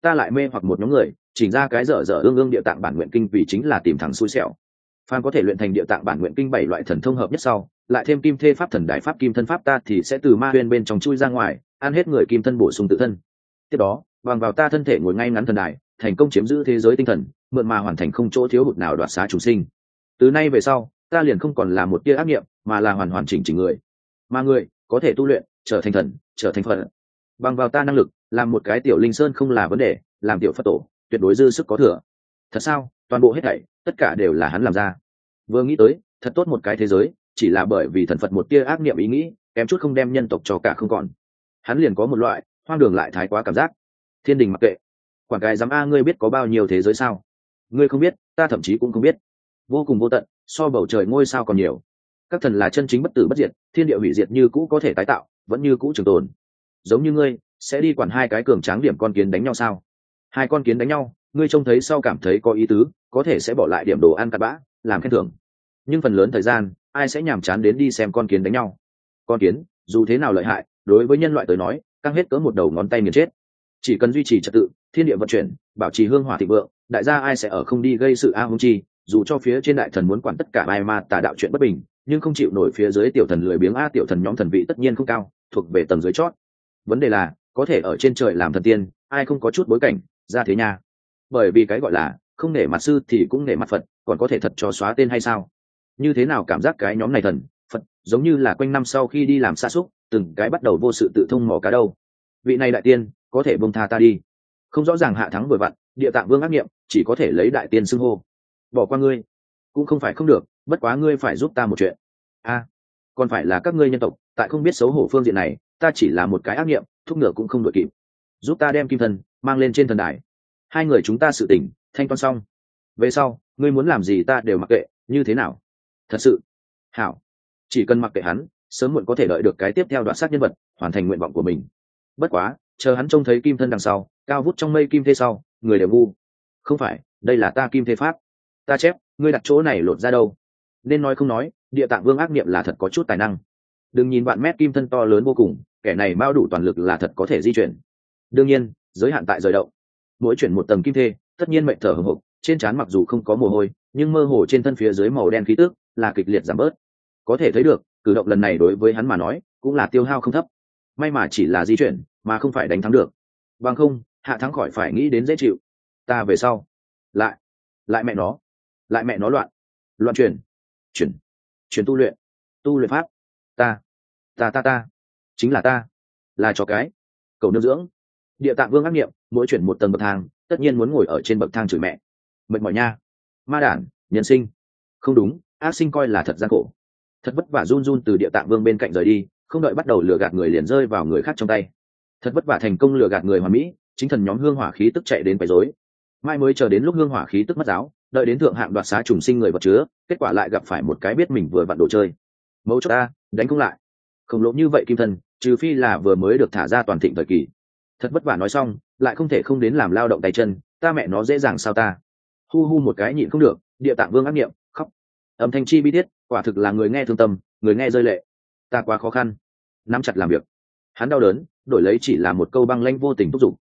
ta lại mê hoặc một nhóm người chỉnh ra cái dở dở ương ương địa tạng bản nguyện kinh vì chính là tìm thằng xui xẻo. Phan có thể luyện thành địa tạng bản nguyện kinh 7 loại thần thông hợp nhất sau, lại thêm kim thê pháp thần đại pháp kim thân pháp ta thì sẽ từ ma huyên bên trong chui ra ngoài, ăn hết người kim thân bổ sung tự thân. Tiếp đó, bằng vào ta thân thể ngồi ngay ngắn thần đài, thành công chiếm giữ thế giới tinh thần, mượn mà hoàn thành không chỗ thiếu hụt nào đoạt xá chúng sinh. Từ nay về sau, ta liền không còn là một tia ác niệm, mà là hoàn hoàn chỉnh chỉnh người. Mà người có thể tu luyện, trở thành thần, trở thành Phật. Bằng vào ta năng lực, làm một cái tiểu linh sơn không là vấn đề, làm tiểu Phật tổ, tuyệt đối dư sức có thừa. Thật sao? Toàn bộ hết thảy, tất cả đều là hắn làm ra. Vừa nghĩ tới, thật tốt một cái thế giới, chỉ là bởi vì thần Phật một tia ác niệm ý nghĩ, kém chút không đem nhân tộc cho cả không còn. Hắn liền có một loại hoang đường lại thái quá cảm giác. Thiên đình mặc kệ, quản cái dám a, ngươi biết có bao nhiêu thế giới sao? Ngươi không biết, ta thậm chí cũng không biết. Vô cùng vô tận, so bầu trời ngôi sao còn nhiều. Các thần là chân chính bất tử bất diệt, thiên địa hủy diệt như cũ có thể tái tạo, vẫn như cũ trường tồn. Giống như ngươi, sẽ đi quản hai cái cường tráng điểm con kiến đánh nhau sao? Hai con kiến đánh nhau, ngươi trông thấy sau cảm thấy có ý tứ, có thể sẽ bỏ lại điểm đồ ăn cặn bã, làm khen thưởng. Nhưng phần lớn thời gian, ai sẽ nhàm chán đến đi xem con kiến đánh nhau? Con kiến, dù thế nào lợi hại, đối với nhân loại tới nói, căng hết cỡ một đầu ngón tay nghiền chết. Chỉ cần duy trì trật tự, thiên địa vận chuyển, bảo trì hương hỏa thịnh vượng, đại gia ai sẽ ở không đi gây sự a hung chi? Dù cho phía trên đại thần muốn quản tất cả ai ma tà đạo chuyện bất bình, nhưng không chịu nổi phía dưới tiểu thần lười biếng a, tiểu thần nhóm thần vị tất nhiên không cao, thuộc về tầng dưới chót. Vấn đề là, có thể ở trên trời làm thần tiên, ai không có chút bối cảnh, ra thế nha. Bởi vì cái gọi là không nể mặt sư thì cũng nể mặt Phật, còn có thể thật cho xóa tên hay sao? Như thế nào cảm giác cái nhóm này thần Phật giống như là quanh năm sau khi đi làm xa xúc, từng cái bắt đầu vô sự tự thông mò cá đâu. Vị này đại tiên, có thể buông tha ta đi. Không rõ ràng hạ thắng vừa vặn, địa tạng vương ác nghiệm, chỉ có thể lấy đại tiên xưng hô. Bỏ qua ngươi cũng không phải không được, bất quá ngươi phải giúp ta một chuyện. Còn phải là các ngươi nhân tộc, tại không biết xấu hổ phương diện này, ta chỉ là một cái ác nghiệm, thúc ngựa cũng không đội kịp. Giúp ta đem kim thần mang lên trên thần đài. Hai người chúng ta sự tình thanh toán xong về sau, ngươi muốn làm gì ta đều mặc kệ, như thế nào? Thật sự hảo, chỉ cần mặc kệ hắn, sớm muộn có thể đợi được cái tiếp theo đoạn sát nhân vật, hoàn thành nguyện vọng của mình. Bất quá, chờ hắn trông thấy kim thân đằng sau, cao vút trong mây kim thê sau, người đều ngu. Không phải, đây là ta kim thê pháp. Ta chép, ngươi đặt chỗ này lột ra đâu? Nên nói không nói, địa tạng vương ác niệm là thật có chút tài năng. Đừng nhìn bạn mét kim thân to lớn vô cùng, kẻ này bao đủ toàn lực là thật có thể di chuyển. Đương nhiên, giới hạn tại rời động. Mỗi chuyển một tầng kim thê, tất nhiên mệnh thở hổn hộc, trên trán mặc dù không có mồ hôi, nhưng mơ hồ trên thân phía dưới màu đen khí tức là kịch liệt giảm bớt. Có thể thấy được, cử động lần này đối với hắn mà nói, cũng là tiêu hao không thấp. May mà chỉ là di chuyển, mà không phải đánh thắng được. Bằng không, hạ thắng khỏi phải nghĩ đến dễ chịu. Ta về sau, lại mẹ nó loạn chuyển tu luyện pháp. Ta chính là ta, là cho cái cầu nương dưỡng. Địa tạng vương ác nghiệm, mỗi chuyển một tầng bậc thang, tất nhiên muốn ngồi ở trên bậc thang chửi mẹ. Mệt mỏi nha, ma đản, nhân sinh không đúng, ác sinh coi là thật gian khổ. Thật vất vả run từ địa tạng vương bên cạnh rời đi, không đợi bắt đầu lừa gạt người liền rơi vào người khác trong tay. Thật vất vả thành công lừa gạt người hoàn mỹ, chính thần nhóm hương hỏa khí tức chạy đến quấy rối. Mai mới chờ đến lúc hương hỏa khí tức mất giáo, đợi đến thượng hạng đoạt xá trùng sinh người vật chứa, kết quả lại gặp phải một cái biết mình vừa vặn đồ chơi. Mấu chốt ta đánh không lại. Khổng lồ như vậy kim thần, trừ phi là vừa mới được thả ra toàn thịnh thời kỳ. Thật vất vả nói xong, lại không thể không đến làm lao động tay chân, ta mẹ nó dễ dàng sao ta? Hu một cái nhịn không được, địa tạng vương ác nghiệm, khóc. Âm thanh chi bi thiết, quả thực là người nghe thương tâm, người nghe rơi lệ. Ta quá khó khăn, nắm chặt làm việc. Hắn đau đớn, đổi lấy chỉ là một câu băng lãnh vô tình thúc giục.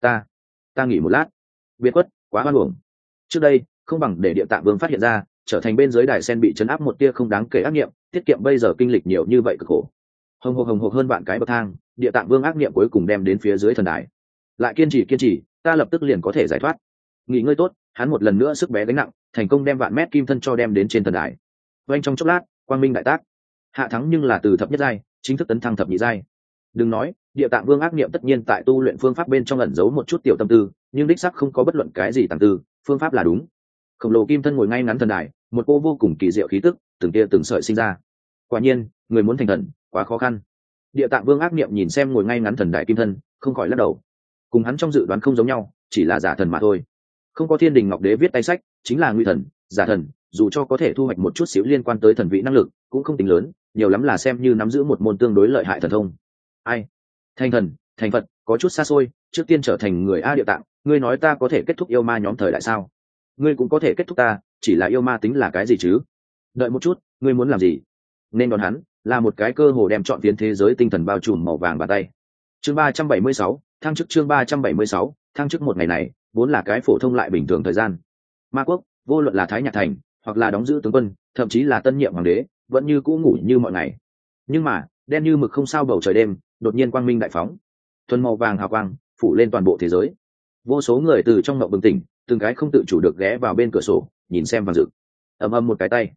Ta nghỉ một lát. Biệt khuất, quá hoan uổng. Trước đây, không bằng để địa tạng vương phát hiện ra, trở thành bên dưới đài sen bị chấn áp một tia không đáng kể ác nghiệm, tiết kiệm bây giờ kinh lịch nhiều như vậy cực khổ. Hồng hộc hơn vạn cái bậc thang, địa tạng vương ác nghiệm cuối cùng đem đến phía dưới thần đài. Lại kiên trì, ta lập tức liền có thể giải thoát. Nghỉ ngơi tốt, hắn một lần nữa sức bé gánh nặng, thành công đem vạn mét kim thân cho đem đến trên thần đài. Oanh trong chốc lát, quang minh đại tác. Hạ thắng nhưng là từ thập nhất giai, chính thức tấn thăng thập nhị giai. Đừng nói, địa tạng vương ác nghiệm tất nhiên tại tu luyện phương pháp bên trong ẩn giấu một chút tiểu tâm tư, nhưng đích sắc không có bất luận cái gì tàng tư, phương pháp là đúng. Khổng lồ kim thân ngồi ngay ngắn thần đài, một cô vô cùng kỳ diệu khí tức, từng tia từng sợi sinh ra. Quả nhiên, người muốn thành thần, quá khó khăn. Địa tạng vương ác niệm nhìn xem ngồi ngay ngắn thần đại kim thân, không khỏi lắc đầu. Cùng hắn trong dự đoán không giống nhau, chỉ là giả thần mà thôi. Không có thiên đình ngọc đế viết tay sách, chính là nguy thần, giả thần, dù cho có thể thu hoạch một chút xíu liên quan tới thần vị năng lực, cũng không tính lớn, nhiều lắm là xem như nắm giữ một môn tương đối lợi hại thần thông. Ai? Thành thần, thành Phật, có chút xa xôi, trước tiên trở thành người a. Địa tạng, ngươi nói ta có thể kết thúc yêu ma nhóm thời đại sao? Ngươi cũng có thể kết thúc ta, chỉ là yêu ma tính là cái gì chứ? Đợi một chút, ngươi muốn làm gì? Nên đón hắn là một cái cơ hồ đem chọn tiến thế giới tinh thần bao trùm màu vàng bàn tay. Chương 376, thăng chức chương 376, thăng chức một ngày này vốn là cái phổ thông lại bình thường thời gian. Ma quốc vô luận là Thái Nhạc Thành hoặc là đóng giữ tướng quân, thậm chí là tân nhiệm hoàng đế, vẫn như cũ ngủ như mọi ngày. Nhưng mà đen như mực không sao bầu trời đêm đột nhiên quang minh đại phóng, thuần màu vàng hào quang phủ lên toàn bộ thế giới. Vô số người từ trong mộng bừng tỉnh, từng cái không tự chủ được ghé vào bên cửa sổ nhìn xem vàng rực. Ầm ầm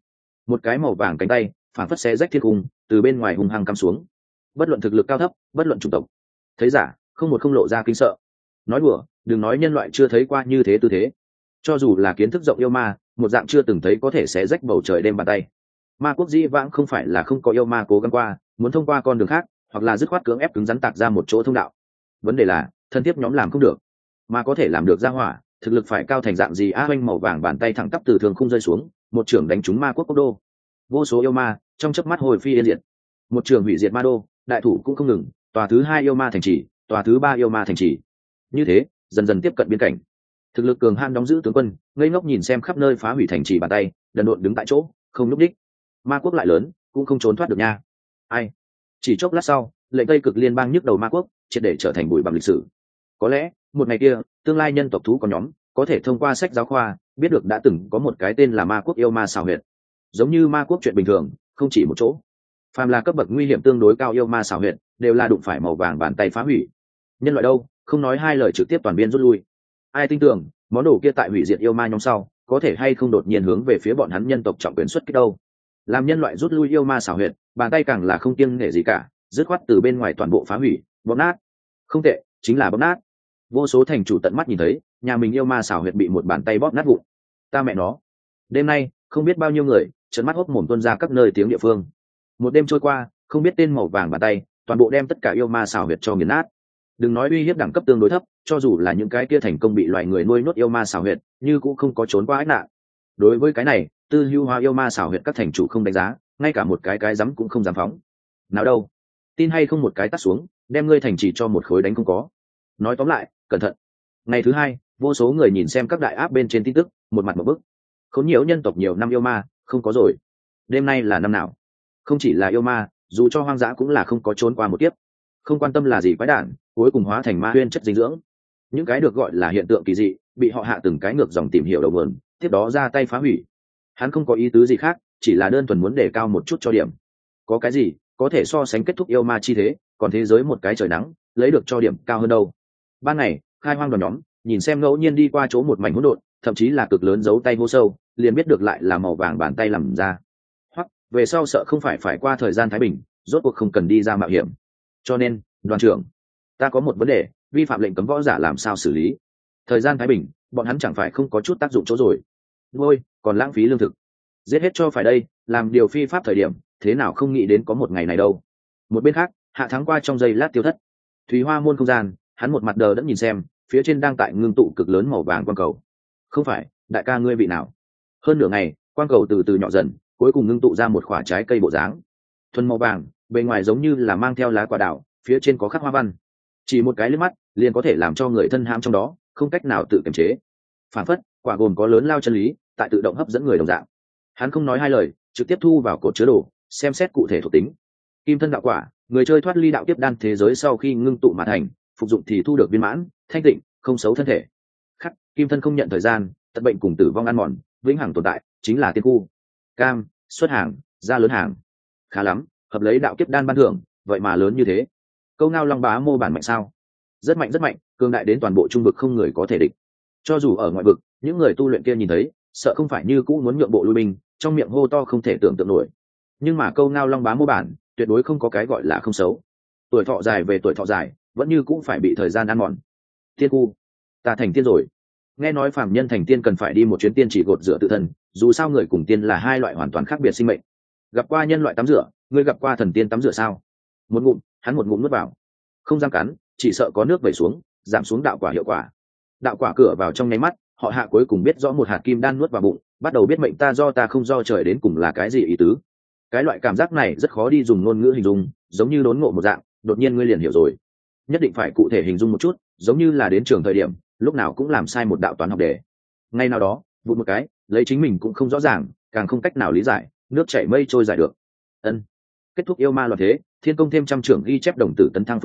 một cái màu vàng cánh tay phản phất xé rách thiên cung, từ bên ngoài hung hăng cắm xuống. Bất luận thực lực cao thấp, bất luận chủng tộc, thấy giả không một không lộ ra kinh sợ. Nói đùa, đừng nói nhân loại chưa thấy qua như thế tư thế, cho dù là kiến thức rộng yêu ma, một dạng chưa từng thấy có thể xé rách bầu trời đêm bàn tay. Ma quốc dĩ vãng không phải là không có yêu ma cố gắng qua, muốn thông qua con đường khác, hoặc là dứt khoát cưỡng ép cứng rắn tạc ra một chỗ thông đạo. Vấn đề là thân thiết nhóm làm không được, mà có thể làm được ra hỏa, thực lực phải cao thành dạng gì? Oanh màu vàng bàn tay thẳng tắp từ thường không rơi xuống, một trưởng đánh trúng ma quốc quốc đô. Vô số yêu ma trong chớp mắt hồi phi yên diệt. Một trường hủy diệt ma đô, đại thủ cũng không ngừng, tòa thứ 2 yêu ma thành trì, tòa thứ 3 yêu ma thành trì. Như thế dần dần tiếp cận biên cảnh. Thực lực cường han đóng giữ tướng quân ngây ngốc nhìn xem khắp nơi phá hủy thành trì bàn tay, đần độn đứng tại chỗ không lúc đích. Ma quốc lại lớn cũng không trốn thoát được nha. Ai? Chỉ chốc lát sau, lệnh Tây Cực liên bang nhức đầu ma quốc triệt để trở thành bụi bặm lịch sử. Có lẽ một ngày kia, tương lai nhân tộc thú có nhóm có thể thông qua sách giáo khoa biết được đã từng có một cái tên là ma quốc yêu ma xào huyệt. Giống như ma quốc chuyện bình thường, không chỉ một chỗ. Phàm là cấp bậc nguy hiểm tương đối cao yêu ma xào huyệt, đều là đụng phải màu vàng bàn tay phá hủy. Nhân loại đâu, không nói hai lời trực tiếp toàn biên rút lui. Ai tin tưởng món đồ kia tại hủy diệt yêu ma nhóm sau, có thể hay không đột nhiên hướng về phía bọn hắn nhân tộc trọng quyền xuất kích đâu. Làm nhân loại rút lui yêu ma xào huyệt, bàn tay càng là không kiêng nể gì cả, dứt khoát từ bên ngoài toàn bộ phá hủy, bóp nát. Không tệ, chính là bóp nát. Vô số thành chủ tận mắt nhìn thấy nhà mình yêu ma xào huyệt bị một bàn tay bóp nát vụn. Ta mẹ nó. Đêm nay không biết bao nhiêu người trợn mắt hốc mồm tuôn ra các nơi tiếng địa phương. Một đêm trôi qua, không biết tên màu vàng bàn tay toàn bộ đem tất cả yêu ma xào huyệt cho nghiền nát. Đừng nói uy hiếp đẳng cấp tương đối thấp, cho dù là những cái kia thành công bị loài người nuôi nhốt yêu ma xào huyệt, như cũng không có trốn qua ách nạn. Đối với cái này, tư hữu hóa yêu ma xào huyệt các thành chủ không đánh giá, ngay cả một cái rắm cũng không dám phóng. Nào đâu, tin hay không một cái tắt xuống, đem ngươi thành trì cho một khối đánh không có. Nói tóm lại, cẩn thận. Ngày thứ 2, vô số người nhìn xem các đại áp bên trên tin tức, một mặt một bức. Khốn nhiều nhân tộc nhiều năm yêu ma, không có rồi. Đêm nay là năm nào? Không chỉ là yêu ma, dù cho hoang dã cũng là không có trốn qua một kiếp. Không quan tâm là gì quái đản, cuối cùng hóa thành ma huyên chất dinh dưỡng. Những cái được gọi là hiện tượng kỳ dị, bị họ hạ từng cái ngược dòng tìm hiểu đầu nguồn, tiếp đó ra tay phá hủy. Hắn không có ý tứ gì khác, chỉ là đơn thuần muốn đề cao một chút cho điểm. Có cái gì có thể so sánh kết thúc yêu ma chi thế, còn thế giới một cái trời nắng, lấy được cho điểm cao hơn đâu. Ban ngày, khai hoang đoàn nhóm nhìn xem ngẫu nhiên đi qua chỗ một mảnh hỗn độn, thậm chí là cực lớn giấu tay hô sâu, liền biết được lại là màu vàng bàn tay làm ra. Hoặc về sau sợ không phải qua thời gian thái bình, rốt cuộc không cần đi ra mạo hiểm. Cho nên, đoàn trưởng, ta có một vấn đề, vi phạm lệnh cấm võ giả làm sao xử lý? Thời gian thái bình, bọn hắn chẳng phải không có chút tác dụng chỗ rồi. Thôi, còn lãng phí lương thực. Giết hết cho phải đây, làm điều phi pháp thời điểm, thế nào không nghĩ đến có một ngày này đâu. Một bên khác, Hạ Thắng qua trong giây lát tiêu thất. Thúy Hoa môn không gian, hắn một mặt đờ đẫn nhìn xem, phía trên đang tại ngưng tụ cực lớn màu vàng quang cầu. Không phải, đại ca ngươi vị nào? Hơn nửa ngày, quang cầu từ từ nhỏ dần, cuối cùng ngưng tụ ra một quả trái cây bộ dáng. Thuần màu vàng, bề ngoài giống như là mang theo lá quả đào, phía trên có khắc hoa văn. Chỉ một cái liếc mắt, liền có thể làm cho người thân hãm trong đó, không cách nào tự kiềm chế. Phản phất, quả gồm có lớn lao chân lý, tại tự động hấp dẫn người đồng dạng. Hắn không nói hai lời, trực tiếp thu vào cột chứa đồ, xem xét cụ thể thuộc tính. Kim thân đạo quả, người chơi thoát ly đạo tiếp đan thế giới sau khi ngưng tụ mà thành, phục dụng thì thu được viên mãn, thanh tịnh, không xấu thân thể. Khắc, kim thân không nhận thời gian, tật bệnh cùng tử vong ăn mòn, vĩnh hằng tồn tại, chính là tiên khu. Cam, xuất hàng, ra lớn hàng. Khá lắm, hợp lấy đạo kiếp đan ban thưởng, vậy mà lớn như thế. Câu ngao long bá mô bản mạnh sao? Rất mạnh, cường đại đến toàn bộ trung vực không người có thể địch. Cho dù ở ngoại vực, những người tu luyện kia nhìn thấy, sợ không phải như cũ muốn nhượng bộ lui binh, trong miệng hô to không thể tưởng tượng nổi. Nhưng mà câu ngao long bá mô bản, tuyệt đối không có cái gọi là không xấu. Tuổi thọ dài về tuổi thọ dài, vẫn như cũng phải bị thời gian ăn mòn. Tiên khu, ta thành tiên rồi. Nghe nói phàm nhân thành tiên cần phải đi một chuyến tiên chỉ gột rửa tự thân, dù sao người cùng tiên là hai loại hoàn toàn khác biệt sinh mệnh. Gặp qua nhân loại tắm rửa, ngươi gặp qua thần tiên tắm rửa sao? Một ngụm, hắn một ngụm nuốt vào. Không dám cắn, chỉ sợ có nước vẩy xuống, giảm xuống đạo quả hiệu quả. Đạo quả cửa vào trong nháy mắt, họ Hạ cuối cùng biết rõ một hạt kim đan nuốt vào bụng, bắt đầu biết mệnh ta do ta không do trời đến cùng là cái gì ý tứ. Cái loại cảm giác này rất khó đi dùng ngôn ngữ hình dung, giống như đốn ngộ một dạng, đột nhiên ngươi liền hiểu rồi. Nhất định phải cụ thể hình dung một chút, giống như là đến trường thời điểm, lúc nào cũng làm sai một đạo toán học đề. Ngay nào đó, vụt một cái, lấy chính mình cũng không rõ ràng, càng không cách nào lý giải, nước chảy mây trôi giải được. Ân. Kết thúc yêu ma loạn thế, thiên công thêm trăm trưởng ghi chép đồng tử tấn thăng phương hướng,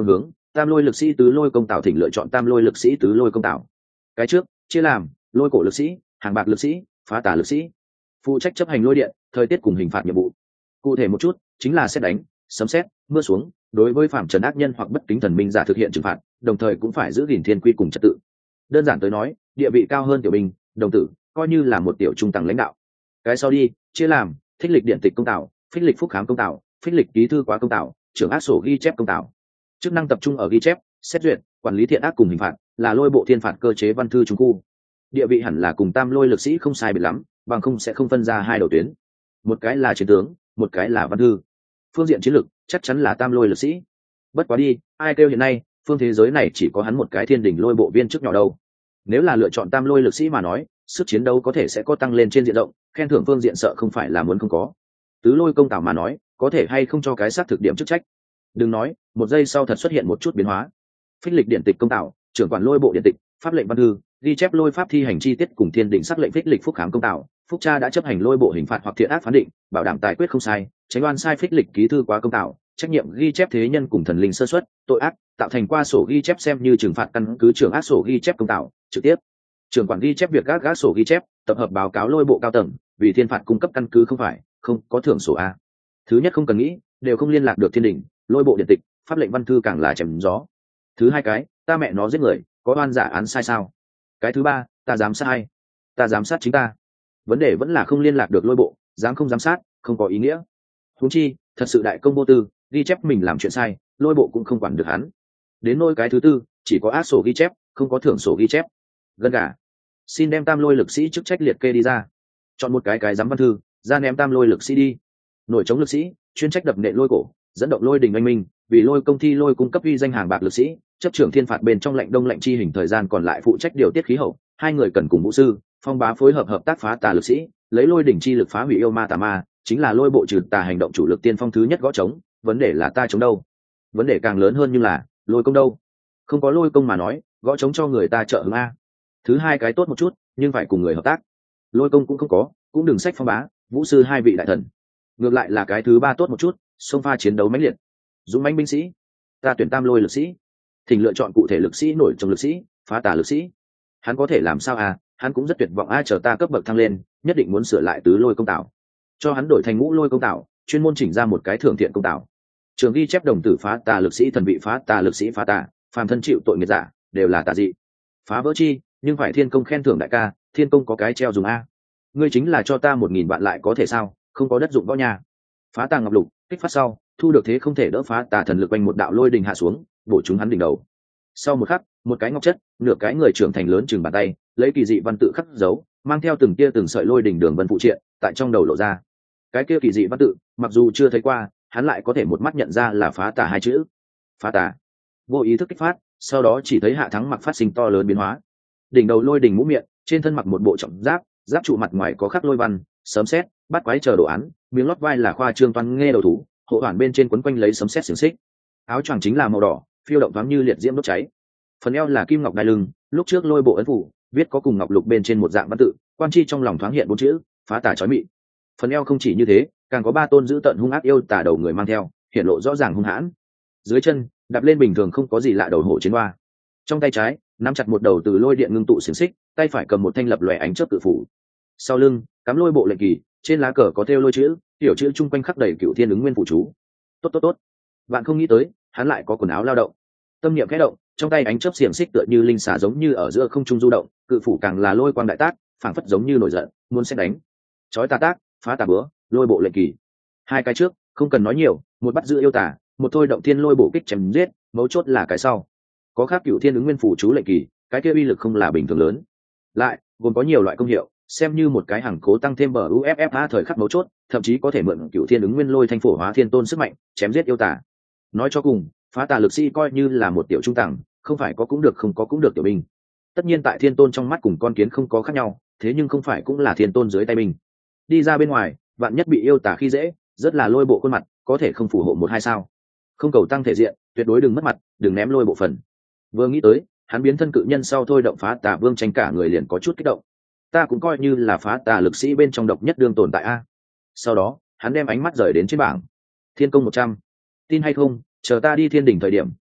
tam lôi lực sĩ tứ lôi công tạo thỉnh lựa chọn tam lôi lực sĩ tứ lôi công tạo. Cái trước chia làm lôi cổ lực sĩ, hàng bạc lực sĩ, phá tà lực sĩ, phụ trách chấp hành lôi điện, thời tiết cùng hình phạt nhiệm vụ. Cụ thể một chút chính là xét đánh, sấm sét, mưa xuống, đối với phạm trần ác nhân hoặc bất kính thần minh giả thực hiện trừng phạt, đồng thời cũng phải giữ gìn thiên quy cùng trật tự. Đơn giản tới nói, địa vị cao hơn tiểu binh, đồng tử, coi như là một tiểu trung tầng lãnh đạo. Cái sau đi chia làm thích lịch điện tịch công tạo, phích lịch phúc khám công tạo, phích lịch ký thư quá công tạo, trưởng ác sổ ghi chép công tạo. Chức năng tập trung ở ghi chép, xét duyệt, quản lý thiện ác cùng hình phạt, là lôi bộ thiên phạt cơ chế văn thư trung khu. Địa vị hẳn là cùng tam lôi lực sĩ không sai biệt lắm, bằng không sẽ không phân ra hai đầu tuyến. Một cái là chiến tướng, một cái là văn thư. Phương diện chiến lược chắc chắn là tam lôi lực sĩ. Bất quá đi, ai kêu hiện nay phương thế giới này chỉ có hắn một cái thiên đỉnh lôi bộ viên chức nhỏ đâu. Nếu là lựa chọn tam lôi lực sĩ mà nói, sức chiến đấu có thể sẽ có tăng lên trên diện rộng, khen thưởng phương diện sợ không phải là muốn không có. Tứ lôi công tạo mà nói, có thể hay không cho cái xác thực điểm chức trách. Đừng nói, một giây sau thật xuất hiện một chút biến hóa. Phích lịch điện tịch công tạo, trưởng quản lôi bộ điện tịch, pháp lệnh văn thư, ghi chép lôi pháp thi hành chi tiết cùng thiên định sắc lệnh phích lịch phúc khám công tạo, phúc cha đã chấp hành lôi bộ hình phạt hoặc thiện ác phán định, bảo đảm tài quyết không sai, tránh oan sai phích lịch ký thư quá công tạo, trách nhiệm ghi chép thế nhân cùng thần linh sơ suất, tội ác tạo thành qua sổ ghi chép xem như trừng phạt căn cứ trưởng ác sổ ghi chép công tạo, trực tiếp trưởng quản ghi chép việc gác sổ ghi chép, tập hợp báo cáo lôi bộ cao tầng, vì thiên phạt cung cấp căn cứ không phải không có thưởng sổ a. Thứ nhất không cần nghĩ, đều không liên lạc được thiên đình, lôi bộ điện tịch, pháp lệnh văn thư càng là chém gió. Thứ hai cái, ta mẹ nó giết người, có oan giả án sai sao? Cái thứ ba, ta dám sai, ta giám sát chính ta. Vấn đề vẫn là không liên lạc được lôi bộ, dám không giám sát, không có ý nghĩa. Huống chi, thật sự đại công vô tư, ghi chép mình làm chuyện sai, lôi bộ cũng không quản được hắn. Đến nôi cái thứ tư, chỉ có ác sổ ghi chép, không có thưởng sổ ghi chép. Gần cả. Xin đem tam lôi lực sĩ chức trách liệt kê đi ra. Chọn một cái giám văn thư, ra ném tam lôi lực sĩ đi. Nổi chống lực sĩ, chuyên trách đập nện lôi cổ, dẫn động lôi đình anh minh, vì lôi công ty lôi cung cấp uy danh hàng bạc lực sĩ, chấp trưởng thiên phạt bên trong lệnh đông lệnh chi hình thời gian còn lại phụ trách điều tiết khí hậu. Hai người cần cùng vũ sư phong bá phối hợp hợp tác phá tà lực sĩ, lấy lôi đỉnh chi lực phá hủy yêu ma tà ma, chính là lôi bộ trừ tà hành động chủ lực tiên phong thứ nhất gõ trống. Vấn đề là ta chống đâu? Vấn đề càng lớn hơn, nhưng là lôi công đâu? Không có lôi công mà nói, gõ trống cho người ta trợ hứng a. Thứ hai cái tốt một chút, nhưng phải cùng người hợp tác. Lôi công cũng không có, cũng đừng sách phong bá vũ sư hai vị đại thần. Ngược lại là cái thứ ba tốt một chút, xông pha chiến đấu mãnh liệt, dũng mãnh binh sĩ. Ta tuyển tam lôi lực sĩ. Thỉnh lựa chọn cụ thể lực sĩ, nổi trong lực sĩ, phá tà lực sĩ. Hắn có thể làm sao à? Hắn cũng rất tuyệt vọng a, chờ ta cấp bậc thăng lên, nhất định muốn sửa lại tứ lôi công tạo, cho hắn đổi thành ngũ lôi công tạo, chuyên môn chỉnh ra một cái thưởng thiện công tạo. Trường ghi chép đồng tử phá tà lực sĩ, thần vị phá tà lực sĩ phá tà, phàm thân chịu tội nghiệp giả, đều là tà dị. Phá vỡ chi, nhưng phải thiên công khen thưởng đại ca, thiên công có cái treo dùng a. Ngươi chính là cho ta 1000 vạn lại có thể sao? Không có đất dụng võ nhà. Phá tà ngọc lục, kích phát sau, thu được thế không thể đỡ phá tà thần lực quanh một đạo lôi đình hạ xuống, bổ chúng hắn đỉnh đầu. Sau một khắc, một cái ngọc chất, nửa cái người trưởng thành lớn chừng bàn tay, lấy kỳ dị văn tự khắc dấu, mang theo từng tia từng sợi lôi đỉnh đường vân phụ triện, tại trong đầu lộ ra. Cái kia kỳ dị văn tự, mặc dù chưa thấy qua, hắn lại có thể một mắt nhận ra là phá tà hai chữ. Phá tà. Vô ý thức kích phát, sau đó chỉ thấy Hạ Thắng mặc phát sinh to lớn biến hóa. Đỉnh đầu lôi đỉnh mũ miệng, trên thân mặc một bộ trọng giáp, giáp trụ mặt ngoài có khắc lôi văn, sấm sét, bắt quái chờ đồ án, miếng lót vai là khoa trương toan nghe đầu thú, hộ hoàn bên trên quấn quanh lấy sấm sét xiềng xích. Áo choàng chính là màu đỏ, phiêu động thoáng như liệt diễm đốt cháy. Phần eo là kim ngọc đai lưng, lúc trước lôi bộ ấn phủ, viết có cùng ngọc lục bên trên một dạng văn tự, quan chi trong lòng thoáng hiện 4 chữ, phá tà chói mị. Phần eo không chỉ như thế, càng có 3 tôn giữ tận hung ác yêu tà đầu người mang theo, hiện lộ rõ ràng hung hãn. Dưới chân, đạp lên bình thường không có gì lạ đầu hổ chiến hoa. Trong tay trái, nắm chặt một đầu từ lôi điện ngưng tụ xiềng xích, tay phải cầm một thanh lập lòe ánh chớp cự phủ. Sau lưng, cắm lôi bộ lệnh kỳ, trên lá cờ có thêu lôi chữ, tiểu chữ chung quanh khắc đầy cửu thiên ứng nguyên phụ chú. Tốt tốt tốt. Bạn không nghĩ tới, hắn lại có quần áo lao động. Tâm niệm khẽ động, trong tay ánh chớp xiềng xích tựa như linh xà giống như ở giữa không trung du động, cự phủ càng là lôi quang đại tác, phảng phất giống như nổi giận, muốn sẽ đánh. Chói tà tác, phá tà bữa, lôi bộ lệnh kỳ. Hai cái trước, không cần nói nhiều, một bắt giữ yêu tà, một thôi động thiên lôi bổ kích chém giết, mấu chốt là cái sau. Có khác cửu thiên ứng nguyên phủ chú lệnh kỳ, cái kia uy lực không là bình thường lớn. Lại, gồm có nhiều loại công hiệu, xem như một cái hàng cố tăng thêm bờ UFFA thời khắc mấu chốt, thậm chí có thể mượn cửu thiên ứng nguyên lôi thanh phổ hóa thiên tôn sức mạnh, chém giết yêu tà. Nói cho cùng, phá tà lực sĩ coi như là một tiểu trung tầng, không phải có cũng được không có cũng được tiểu binh. Tất nhiên tại thiên tôn trong mắt cùng con kiến không có khác nhau, thế nhưng không phải cũng là thiên tôn dưới tay binh. Đi ra bên ngoài, vạn nhất bị yêu tà khi dễ, rất là lôi bộ khuôn mặt, có thể không phù hộ 1-2 sao. Không cầu tăng thể diện, tuyệt đối đừng mất mặt, đừng ném lôi bộ phần. Vừa nghĩ tới, hắn biến thân cự nhân sau thôi động phá tà vương tranh cả người liền có chút kích động. Ta cũng coi như là phá tà lực sĩ bên trong độc nhất đương tồn tại a. Sau đó, hắn đem ánh mắt rời đến trên bảng. Thiên công 100. Tin hay không, chờ ta đi thiên đỉnh thời điểm,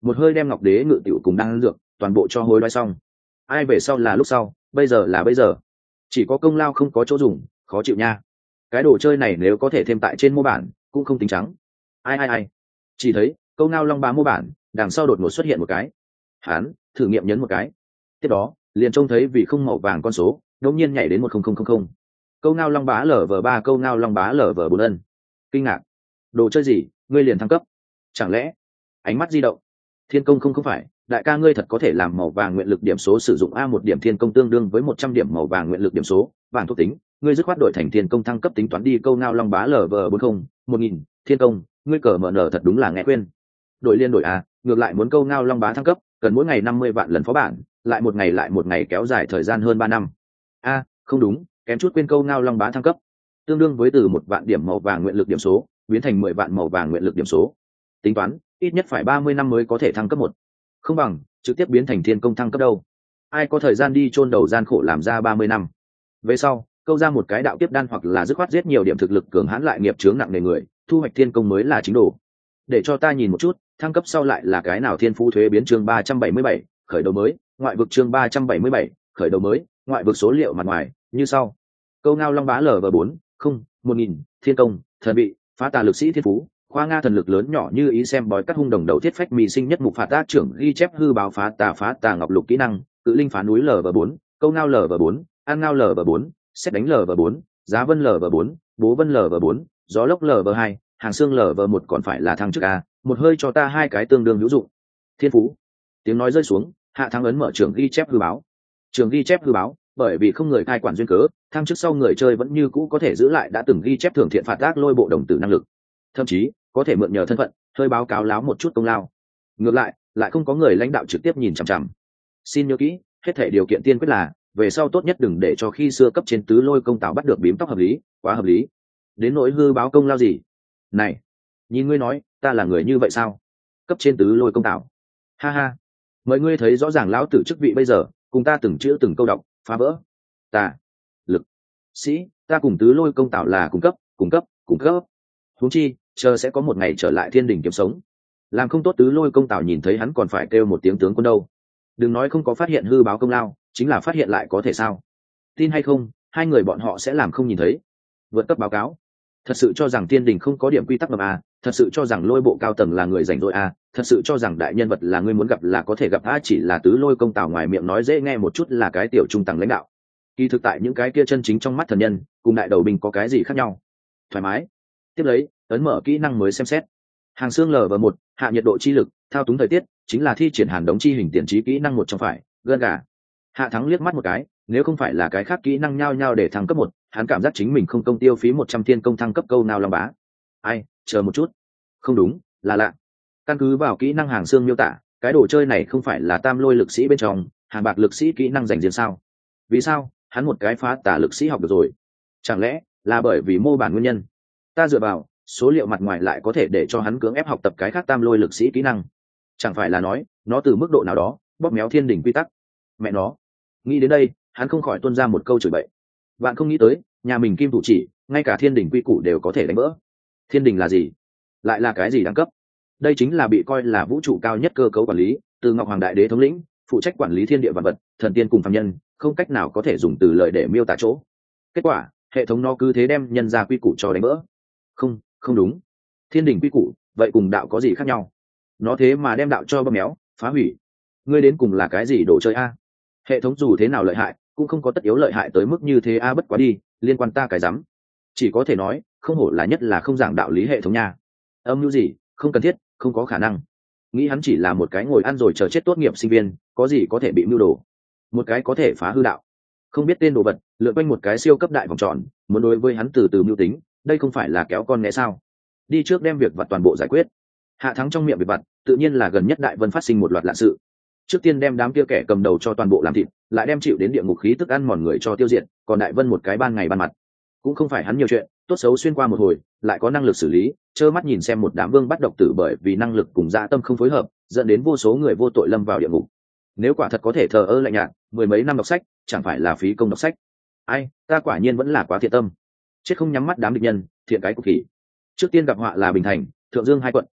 một hơi đem ngọc đế ngự tiểu cùng đang ăn dược toàn bộ cho hối đoái xong. Ai về sau là lúc sau, bây giờ là bây giờ. Chỉ có công lao không có chỗ dùng, khó chịu nha. Cái đồ chơi này nếu có thể thêm tại trên mô bản cũng không tính trắng. Ai chỉ thấy câu ngao long bá mô bản đằng sau đột ngột xuất hiện một cái. Hán thử nghiệm nhấn một cái, tiếp đó liền trông thấy vì không màu vàng con số đột nhiên nhảy đến 10000. Câu ngao long bá LV3, câu ngao long bá LV4 ân. Kinh ngạc, đồ chơi gì ngươi liền thăng cấp? Chẳng lẽ ánh mắt di động, thiên công không phải đại ca ngươi thật có thể làm màu vàng nguyện lực điểm số sử dụng a, 1 điểm thiên công tương đương với 100 điểm màu vàng nguyện lực điểm số vàng thuộc tính, ngươi dứt khoát đổi thành thiên công thăng cấp tính toán đi. Câu ngao long bá LV40 1000 thiên công, ngươi cờ mở nở thật đúng là nghe quên. Đổi liên đổi a, ngược lại muốn câu ngao long bá thăng cấp cần mỗi ngày 50 vạn lần phó bản, lại một ngày kéo dài thời gian hơn 3 năm. A không đúng, kém chút quên câu ngao long bá thăng cấp tương đương với từ 1 vạn điểm màu vàng nguyện lực điểm số biến thành 10 vạn màu vàng nguyện lực điểm số, tính toán ít nhất phải 30 năm mới có thể thăng cấp một, không bằng trực tiếp biến thành thiên công thăng cấp đâu. Ai có thời gian đi chôn đầu gian khổ làm ra 30 năm. Về sau câu ra một cái đạo tiếp đan hoặc là dứt khoát giết nhiều điểm thực lực cường hãn lại nghiệp chướng nặng nề người, thu hoạch thiên công mới là chính đồ. Để cho ta nhìn một chút thăng cấp sau lại là cái nào. Thiên phú thuế biến chương 377, khởi đầu mới, ngoại vực chương 377, khởi đầu mới, ngoại vực số liệu mặt ngoài như sau. Câu ngao long bá LV4 1000 thiên công thần bị phá tà lực sĩ thiên phú khoa nga thần lực lớn nhỏ như ý xem bói cắt hung đồng đầu thiết phách mì sinh nhất mục phạt tác trưởng ghi chép hư báo phá tà ngọc lục kỹ năng cự linh phá núi LV4 câu ngao LV4 an ngao LV4 xét đánh LV4 giá vân LV4 bố vân LV4 gió lốc LV2 hàng xương LV1 còn phải là thăng chức a, một hơi cho ta 2 cái tương đương hữu dụng. Thiên phú. Tiếng nói rơi xuống, Hạ Thắng ấn mở trường ghi chép hư báo. Trường ghi chép hư báo, bởi vì không người cai quản duyên cớ, thăng chức sau người chơi vẫn như cũ có thể giữ lại đã từng ghi chép thưởng thiện phạt ác lôi bộ đồng tử năng lực, thậm chí có thể mượn nhờ thân phận hơi báo cáo láo một chút công lao. Ngược lại không có người lãnh đạo trực tiếp nhìn chằm chằm. Xin nhớ kỹ, hết thể điều kiện tiên quyết là về sau tốt nhất đừng để cho khi xưa cấp trên tứ lôi công tào bắt được bím tóc hợp lý, quá hợp lý. Đến nỗi hư báo công lao gì? Này, nhìn ngươi nói, ta là người như vậy sao? Cấp trên tứ lôi công tào. Ha ha, mời ngươi thấy rõ ràng lão tử chức vị bây giờ, cùng ta từng chữ từng câu đọc, phá vỡ. Ta, lực, sĩ, ta cùng tứ lôi công tào là cung cấp. Huống chi, chờ sẽ có một ngày trở lại thiên đình kiếm sống. Làm không tốt tứ lôi công tào nhìn thấy hắn còn phải kêu một tiếng tướng quân đâu. Đừng nói không có phát hiện hư báo công lao, chính là phát hiện lại có thể sao? Tin hay không, 2 người bọn họ sẽ làm không nhìn thấy. Vượt cấp báo cáo. Thật sự cho rằng thiên đình không có điểm quy tắc ngầm à? Thật sự cho rằng lôi bộ cao tầng là người rảnh rỗi à? Thật sự cho rằng đại nhân vật là ngươi muốn gặp là có thể gặp à? Chỉ là tứ lôi công tào ngoài miệng nói dễ nghe một chút là cái tiểu trung tầng lãnh đạo. Kỳ thực tại những cái kia chân chính trong mắt thần nhân, cùng đại đầu binh có cái gì khác nhau? Thoải mái. Tiếp lấy, ấn mở kỹ năng mới xem xét. Hàng xương LV1, hạ nhiệt độ chi lực, thao túng thời tiết, chính là thi triển hàn đống chi hình tiền trí kỹ năng một trong phải, gân gà. Hạ Thắng liếc mắt một cái, nếu không phải là cái khác kỹ năng nhao nhao để thăng cấp 1, hắn cảm giác chính mình không công tiêu phí 100 thiên công thăng cấp câu nào long bá. Ai, chờ một chút. Không đúng, là lạ. Căn cứ vào kỹ năng hàng xương miêu tả, cái đồ chơi này không phải là tam lôi lực sĩ bên trong, hàng bạc lực sĩ kỹ năng dành riêng sao? Vì sao? Hắn một cái phá tả lực sĩ học được rồi. Chẳng lẽ là bởi vì mô bản nguyên nhân? Ta dựa vào số liệu mặt ngoài lại có thể để cho hắn cưỡng ép học tập cái khác tam lôi lực sĩ kỹ năng, chẳng phải là nói nó từ mức độ nào đó bóp méo thiên đình quy tắc? Mẹ nó, nghĩ đến đây hắn không khỏi tuôn ra một câu chửi bậy. Bạn không nghĩ tới nhà mình kim thủ chỉ ngay cả thiên đình quy củ đều có thể đánh vỡ. Thiên đình là gì? Lại là cái gì đẳng cấp? Đây chính là bị coi là vũ trụ cao nhất cơ cấu quản lý, từ ngọc hoàng đại đế thống lĩnh phụ trách quản lý thiên địa vạn vật, thần tiên cùng phàm nhân không cách nào có thể dùng từ lời để miêu tả chỗ. Kết quả hệ thống nó cứ thế đem nhân ra quy củ cho đánh vỡ. Không đúng, thiên đình quy củ vậy cùng đạo có gì khác nhau? Nó thế mà đem đạo cho bóp méo phá hủy. Ngươi đến cùng là cái gì đồ chơi a? Hệ thống dù thế nào lợi hại cũng không có tất yếu lợi hại tới mức như thế a. Bất quá đi, liên quan ta cái rắm. Chỉ có thể nói không hổ là nhất là không giảng đạo lý hệ thống nha. Âm mưu gì không cần thiết, không có khả năng. Nghĩ hắn chỉ là một cái ngồi ăn rồi chờ chết tốt nghiệp sinh viên, có gì có thể bị mưu đồ. Một cái có thể phá hư đạo, không biết tên đồ vật lượn quanh một cái siêu cấp đại vòng tròn, muốn đối với hắn từ từ mưu tính, đây không phải là kéo con né sao? Đi trước đem việc vặt toàn bộ giải quyết. Hạ Thắng trong miệng việc vặt tự nhiên là gần nhất đại vân phát sinh một loạt lạ sự. Trước tiên đem đám kia kẻ cầm đầu cho toàn bộ làm thịt, lại đem chịu đến địa ngục khí tức ăn mòn người cho tiêu diệt, còn đại vân một cái ban ngày ban mặt. Cũng không phải hắn nhiều chuyện, tốt xấu xuyên qua một hồi, lại có năng lực xử lý, trơ mắt nhìn xem một đám vương bắt độc tử bởi vì năng lực cùng dạ tâm không phối hợp, dẫn đến vô số người vô tội lâm vào địa ngục. Nếu quả thật có thể thờ ơ lạnh nhạt, 10 mấy năm đọc sách, chẳng phải là phí công đọc sách. Ai, ta quả nhiên vẫn là quá thiện tâm. Chết không nhắm mắt đám địch nhân, thiện cái cục khỉ. Trước tiên gặp họa là Bình Thành, Thượng Dương 2 quận,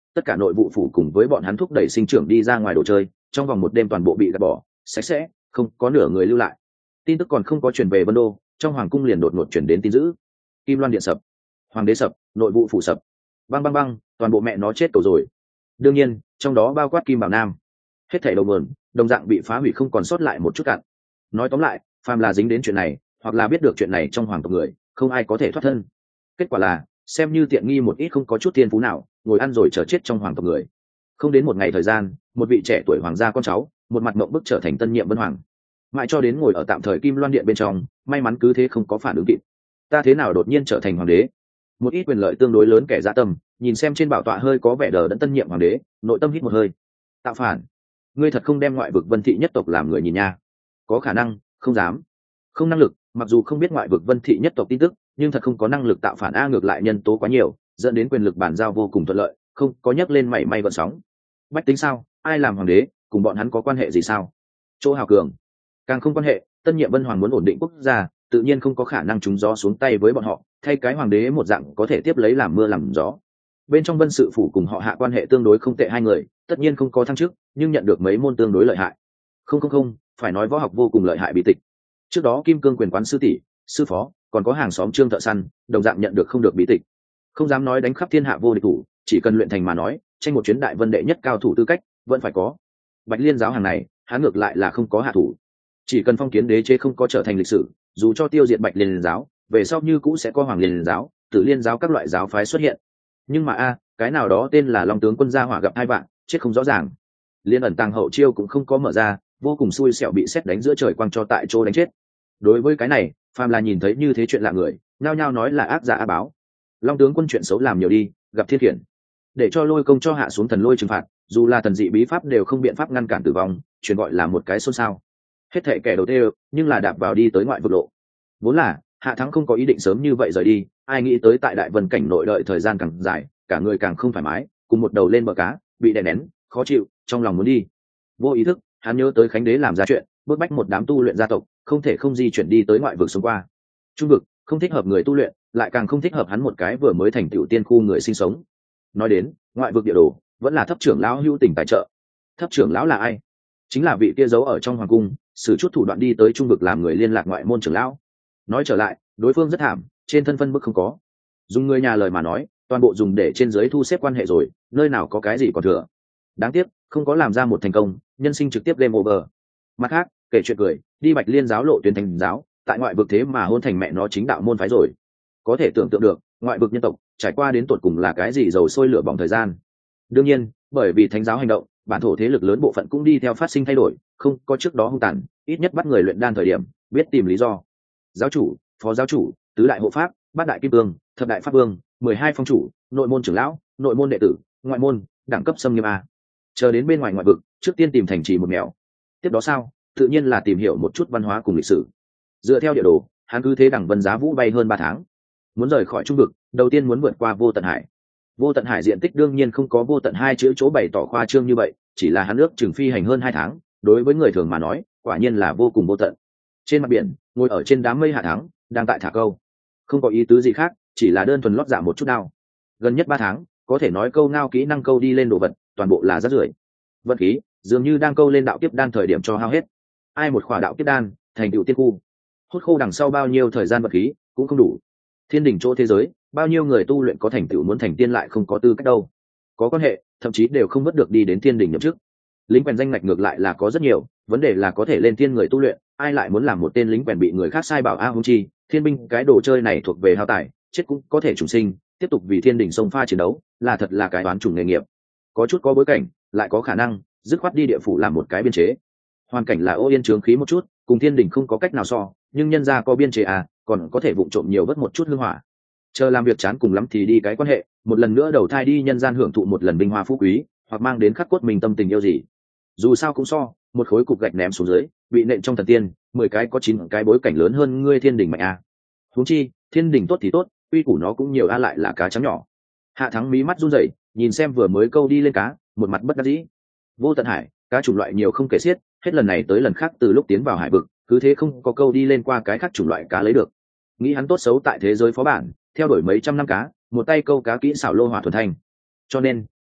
tất cả nội vụ phủ cùng với bọn hắn thúc đẩy sinh trưởng đi ra ngoài đồ chơi trong vòng một đêm toàn bộ bị gạt bỏ sạch sẽ, không có nửa người lưu lại. Tin tức còn không có chuyển về Vân Đô, trong hoàng cung liền đột ngột chuyển đến tin dữ: Kim Loan điện sập, hoàng đế sập, nội vụ phủ sập. Băng băng băng, toàn bộ mẹ nó chết cầu rồi. Đương nhiên trong đó bao quát Kim Bảo Nam. Hết thảy đầu nguồn đồng dạng bị phá hủy không còn sót lại một chút cặn. Nói tóm lại, phàm là dính đến chuyện này hoặc là biết được chuyện này trong hoàng tộc người, không ai có thể thoát thân. Kết quả là xem như tiện nghi một ít không có chút thiên phú nào, ngồi ăn rồi chờ chết trong hoàng tộc người. Không đến một ngày thời gian, một vị trẻ tuổi hoàng gia con cháu một mặt mộng bức trở thành tân nhiệm vân hoàng, mãi cho đến ngồi ở tạm thời Kim Loan điện bên trong, may mắn cứ thế không có phản ứng kịp. Ta thế nào đột nhiên trở thành hoàng đế? Một ít quyền lợi tương đối lớn kẻ dã tâm nhìn xem trên bảo tọa hơi có vẻ đờ đẫn tân nhiệm hoàng đế, nội tâm hít một hơi. Tạo phản? Ngươi thật không đem ngoại vực Vân thị nhất tộc làm người nhìn nha? Có khả năng? Không dám. Không năng lực, mặc dù không biết ngoại vực Vân thị nhất tộc tin tức, nhưng thật không có năng lực tạo phản. Ngược lại nhân tố quá nhiều, dẫn đến quyền lực bản giao vô cùng thuận lợi, không có nhắc lên mảy may gợn sóng. Bách tính sao? Ai làm hoàng đế, cùng bọn hắn có quan hệ gì sao? Chỗ hào cường càng không quan hệ. Tân nhiệm vân hoàng muốn ổn định quốc gia, tự nhiên không có khả năng trúng gió xuống tay với bọn họ, thay cái hoàng đế một dạng có thể tiếp lấy làm mưa làm gió. Bên trong Vân sự phủ cùng họ Hạ quan hệ tương đối không tệ hai người, tất nhiên không có thăng chức, nhưng nhận được mấy môn tương đối lợi hại. Không, phải nói võ học vô cùng lợi hại bí tịch. Trước đó Kim Cương quyền quán sư tỷ, sư phó, còn có hàng xóm Trương thợ săn, đồng dạng nhận được không được bí tịch. Không dám nói đánh khắp thiên hạ vô địch thủ, chỉ cần luyện thành mà nói, tranh một chuyến đại vân đệ nhất cao thủ tư cách vẫn phải có. Bạch Liên giáo hàng này, hắn ngược lại là không có hạ thủ. Chỉ cần phong kiến đế chế không có trở thành lịch sử, dù cho tiêu diệt Bạch Liên giáo, về sau như cũ sẽ có Hoàng Liên giáo, Tử Liên giáo các loại giáo phái xuất hiện. Nhưng mà cái nào đó tên là Long tướng quân gia hỏa gặp hai vạn, chết không rõ ràng. Liên ẩn tàng hậu chiêu cũng không có mở ra, vô cùng xui xẻo bị sét đánh giữa trời quang cho tại chỗ đánh chết. Đối với cái này, phàm là nhìn thấy như thế chuyện lạ người, nhao nhao nói là ác giả ác báo. Long tướng quân chuyện xấu làm nhiều đi, gặp thiên khiển, để cho Lôi Công cho hạ xuống thần lôi trừng phạt, dù là thần dị bí pháp đều không biện pháp ngăn cản tử vong, truyền gọi là một cái xôn xao. Hết thệ kẻ đầu tiên, nhưng là đạp vào đi tới ngoại vực lộ. Vốn là Hạ Thắng không có ý định sớm như vậy rời đi, ai nghĩ tới tại Đại Vân cảnh nội đợi thời gian càng dài, cả người càng không thoải mái, cùng một đầu lên bờ cá, bị đè nén, khó chịu, trong lòng muốn đi. Vô ý thức, hắn nhớ tới Khánh Đế làm ra chuyện, bức bách một đám tu luyện gia tộc, không thể không di chuyển đi tới ngoại vực xung qua. Trung vực không thích hợp người tu luyện, lại càng không thích hợp hắn một cái vừa mới thành tiểu tiên khu người sinh sống. Nói đến ngoại vực địa đồ, vẫn là Thấp trưởng lão hữu tình tài trợ. Thấp trưởng lão là ai? Chính là vị kia giấu ở trong hoàng cung, sử chút thủ đoạn đi tới trung vực làm người liên lạc ngoại môn trưởng lão. Nói trở lại, đối phương rất thảm, trên thân phân bức không có. Dùng người nhà lời mà nói, toàn bộ dùng để trên dưới thu xếp quan hệ rồi, nơi nào có cái gì còn thừa. Đáng tiếc, không có làm ra một thành công, nhân sinh trực tiếp game over. Mặt khác, kể chuyện cười, đi Bạch Liên giáo lộ tuyến thành giáo, tại ngoại vực thế mà hôn thành mẹ nó chính đạo môn phái rồi. Có thể tưởng tượng được, ngoại vực nhân tộc trải qua đến tột cùng là cái gì dầu sôi lửa bỏng thời gian. Đương nhiên, bởi vì thánh giáo hành động, bản thổ thế lực lớn bộ phận cũng đi theo phát sinh thay đổi, không có trước đó hung tàn, ít nhất bắt người luyện đan thời điểm, biết tìm lý do. Giáo chủ, phó giáo chủ, tứ đại hộ pháp, bát đại kim cương, thập đại pháp vương, 12 phong chủ, nội môn trưởng lão, nội môn đệ tử, ngoại môn, đẳng cấp xâm nghiêm a. Chờ đến bên ngoài ngoại vực, trước tiên tìm thành trì một mèo. Tiếp đó sao? Tự nhiên là tìm hiểu một chút văn hóa cùng lịch sử. Dựa theo địa đồ, hắn cứ thế đẳng Vân Giá Vũ bay hơn 3 tháng. Muốn rời khỏi trung vực, đầu tiên muốn vượt qua Vô Tận Hải. Vô Tận Hải diện tích đương nhiên không có Vô Tận hai chữ chỗ bày tỏ khoa trương như vậy, chỉ là hắn ước chừng phi hành hơn 2 tháng, đối với người thường mà nói, quả nhiên là vô cùng vô tận. Trên mặt biển, ngồi ở trên đám mây Hạ Thắng, đang tại thả câu. Không có ý tứ gì khác, chỉ là đơn thuần lót dạ một chút đao. Gần nhất 3 tháng, có thể nói câu ngao kỹ năng câu đi lên đồ vật, toàn bộ là rác rưởi. Vận khí, dường như đang câu lên đạo kiếp đan thời điểm cho hao hết. Ai một khỏa đạo kiếp đan, thành tựu tiên khu. Hút khô đằng sau bao nhiêu thời gian vận khí, cũng không đủ. Thiên đỉnh chỗ thế giới, bao nhiêu người tu luyện có thành tựu muốn thành tiên lại không có tư cách đâu. Có quan hệ, thậm chí đều không mất được đi đến thiên đỉnh nhậm chức. Lính quèn danh ngạch ngược lại là có rất nhiều, vấn đề là có thể lên thiên người tu luyện, ai lại muốn làm một tên lính quèn bị người khác sai bảo huống chi, thiên binh cái đồ chơi này thuộc về hao tài, chết cũng có thể trùng sinh, tiếp tục vì thiên đỉnh sông pha chiến đấu, là thật là cái toán chủng nghề nghiệp. Có chút có bối cảnh, lại có khả năng, dứt khoát đi địa phủ làm một cái biên chế. Hoàn cảnh là ô yên trướng khí một chút, cùng thiên đỉnh không có cách nào so, nhưng nhân gia có biên chế còn có thể vụng trộm nhiều vất một chút hương hỏa. Chờ làm việc chán cùng lắm thì đi cái quan hệ, một lần nữa đầu thai đi nhân gian hưởng thụ một lần vinh hoa phú quý, hoặc mang đến khắc cốt mình tâm tình yêu gì. Dù sao cũng so, một khối cục gạch ném xuống dưới, bị nện trong thần tiên, 10 cái có 9 cái bối cảnh lớn hơn ngươi thiên đỉnh mạnh huống chi, thiên đỉnh tốt thì tốt, uy củ nó cũng nhiều lại là cá chấm nhỏ. Hạ Thắng mí mắt run rẩy, nhìn xem vừa mới câu đi lên cá, một mặt bất đắc dĩ. Vô Tận Hải, cá chủng loại nhiều không kể xiết, hết lần này tới lần khác từ lúc tiến vào hải vực, cứ thế không có câu đi lên qua cái khác chủng loại cá lấy được. Nghĩ hắn tốt xấu tại thế giới phó bản, theo đuổi mấy trăm năm cá, một tay câu cá kỹ xảo lô hỏa thuần thanh. Cho nên,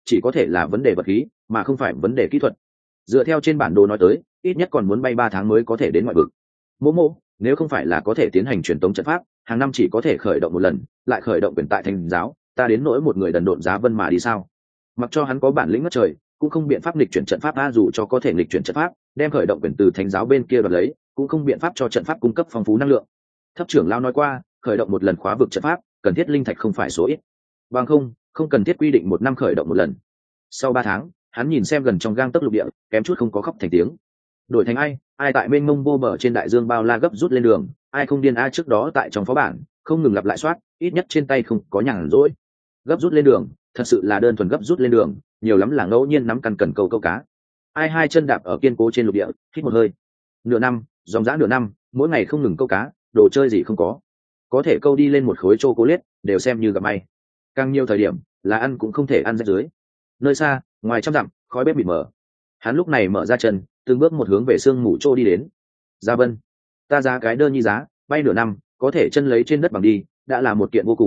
chỉ có thể là vấn đề vật khí mà không phải vấn đề kỹ thuật. Dựa theo trên bản đồ nói tới, ít nhất còn muốn bay 3 tháng mới có thể đến ngoại vực. Mô nếu không phải là có thể tiến hành truyền tống trận pháp, hàng năm chỉ có thể khởi động một lần, lại khởi động quyền tại thành giáo, ta đến nỗi một người đần độn giá vân mà đi sao? Mặc cho hắn có bản lĩnh ngất trời, cũng không biện pháp nghịch chuyển trận pháp a, dù cho có thể nghịch chuyển trận pháp, đem khởi động quyền từ thánh giáo bên kia đoạt lấy, cũng không biện pháp cho trận pháp cung cấp phong phú năng lượng. Thấp trưởng lao nói qua, khởi động một lần khóa vực trận pháp, cần thiết linh thạch không phải số ít. Bằng không cần thiết quy định một năm khởi động một lần. Sau 3 tháng, hắn nhìn xem gần trong gang tấc lục địa, kém chút không có khóc thành tiếng. Đổi thành ai tại mênh mông vô bờ trên đại dương bao la gấp rút lên đường, ai không điên a, trước đó tại trong phó bản không ngừng lặp lại soát, ít nhất trên tay không có nhàn rỗi. Gấp rút lên đường, thật sự là đơn thuần gấp rút lên đường, nhiều lắm là ngẫu nhiên nắm căn cần câu cá. Ai hai chân đạp ở kiên cố trên lục địa, hít một hơi. Nửa năm, dòng dã nửa năm, mỗi ngày không ngừng câu cá, đồ chơi gì không có thể câu đi lên một khối chocolate, đều xem như gặp may. Càng nhiều thời điểm là ăn cũng không thể ăn rách dưới. Nơi xa, ngoài trăm dặm, khói bếp mịt mờ. Hắn lúc này mở ra chân, từng bước một hướng về sương mù trô đi đến. Gia Vân, ta giá cái đơn nhi giá, bay nửa năm, có thể chân lấy trên đất bằng đi, đã là một kiện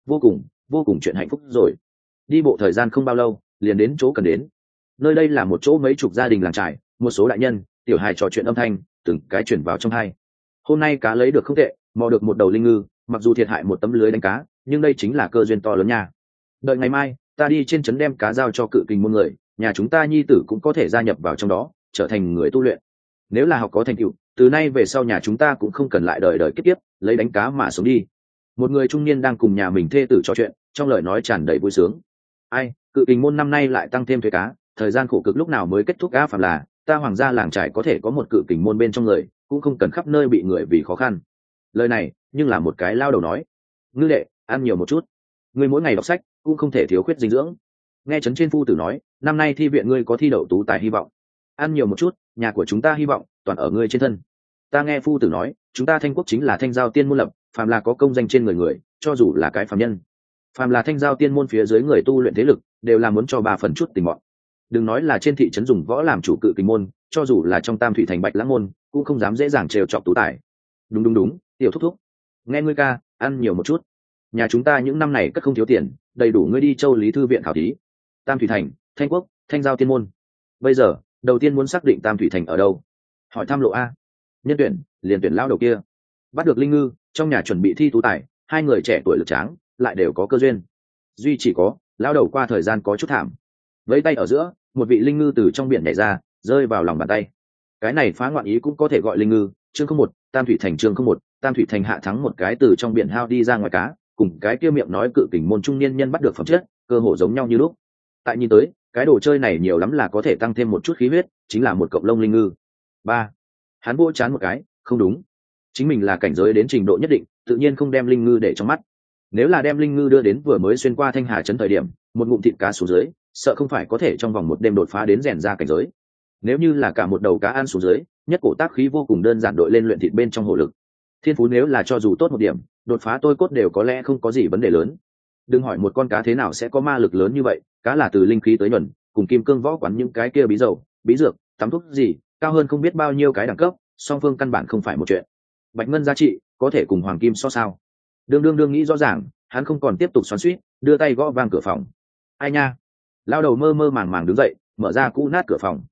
vô cùng chuyện hạnh phúc rồi. Đi bộ thời gian không bao lâu, liền đến chỗ cần đến. Nơi đây là một chỗ mấy chục gia đình làng trại, một số đại nhân, tiểu hài trò chuyện âm thanh, từng cái chuyển vào trong hai. Hôm nay cá lấy được không tệ, mò được một đầu linh ngư, mặc dù thiệt hại một tấm lưới đánh cá, nhưng đây chính là cơ duyên to lớn nha. Đợi ngày mai, ta đi trên trấn đem cá giao cho cự kình môn người, nhà chúng ta nhi tử cũng có thể gia nhập vào trong đó, trở thành người tu luyện. Nếu là học có thành tựu, từ nay về sau nhà chúng ta cũng không cần lại đời đời kiếp kiếp lấy đánh cá mà sống đi. Một người trung niên đang cùng nhà mình thê tử trò chuyện, trong lời nói tràn đầy vui sướng. Ai, cự kình môn năm nay lại tăng thêm thuế cá, thời gian khổ cực lúc nào mới kết thúc á, phạm là ta hoàng gia làng trải có thể có một cự kình môn bên trong người, cũng không cần khắp nơi bị người vì khó khăn. Lời này nhưng là một cái lao đầu nói. Ngư đệ, ăn nhiều một chút, ngươi mỗi ngày đọc sách cũng không thể thiếu khuyết dinh dưỡng. Nghe trấn trên phu tử nói, năm nay thi viện ngươi có thi đậu tú tài hy vọng. Ăn nhiều một chút, nhà của chúng ta hy vọng toàn ở ngươi trên thân. Ta nghe phu tử nói, chúng ta Thanh quốc chính là Thanh giao tiên môn lập, phàm là có công danh trên người, cho dù là cái phàm nhân, phàm là Thanh giao tiên môn phía dưới người tu luyện thế lực, đều là muốn cho 3 phần chút tình bọn. Đừng nói là trên thị trấn dùng võ làm chủ cự kình môn, cho dù là trong Tam Thủy thành Bạch Lãng môn, cũng không dám dễ dàng trêu chọc tú tài. Đúng, tiểu thúc thúc, nghe ngươi ca, ăn nhiều một chút. Nhà chúng ta những năm này cất không thiếu tiền, đầy đủ ngươi đi Châu Lý thư viện khảo thí. Tam Thủy thành, Thanh quốc, Thanh giao tiên môn. Bây giờ, đầu tiên muốn xác định Tam Thủy thành ở đâu. Hỏi thăm lộ a. Nhân tuyển, liền tuyển lao đầu kia. Bắt được linh ngư, trong nhà chuẩn bị thi tú tài, 2 người trẻ tuổi lực tráng, lại đều có cơ duyên. Duy chỉ có, lao đầu qua thời gian có chút thảm. Với tay ở giữa, một vị linh ngư từ trong biển nhảy ra, rơi vào lòng bàn tay. Cái này phá ngoạn ý cũng có thể gọi linh ngư. Chương 01, Tam Thủy thành chương 01, Tam Thủy thành hạ thắng một cái từ trong biển hao đi ra ngoài cá, cùng cái kia miệng nói cự kình môn trung niên nhân bắt được phẩm chất, cơ hồ giống nhau như lúc. Tại nhìn tới, cái đồ chơi này nhiều lắm là có thể tăng thêm một chút khí huyết, chính là một cọng lông linh ngư. 3. Hắn vỗ chán một cái, không đúng, chính mình là cảnh giới đến trình độ nhất định, tự nhiên không đem linh ngư để trong mắt. Nếu là đem linh ngư đưa đến vừa mới xuyên qua Thanh Hà trấn thời điểm, một ngụm thịt cá xuống dưới, sợ không phải có thể trong vòng một đêm đột phá đến rèn ra cảnh giới. Nếu như là cả một đầu cá ăn xuống dưới, nhất cổ tác khí vô cùng đơn giản đội lên luyện thịt bên trong hộ lực. Thiên phú nếu là cho dù tốt một điểm, đột phá tôi cốt đều có lẽ không có gì vấn đề lớn. Đừng hỏi một con cá thế nào sẽ có ma lực lớn như vậy, cá là từ linh khí tới nhuần, cùng kim cương võ quán những cái kia bí dầu, bí dược, tắm thuốc gì, cao hơn không biết bao nhiêu cái đẳng cấp, song phương căn bản không phải một chuyện. Bạch ngân giá trị có thể cùng hoàng kim so sao? Đương nghĩ rõ ràng, hắn không còn tiếp tục xoắn xuýt, đưa tay gõ vang cửa phòng. Ai nha? Lao đầu mơ mơ màng màng đứng dậy, mở ra cũ nát cửa phòng.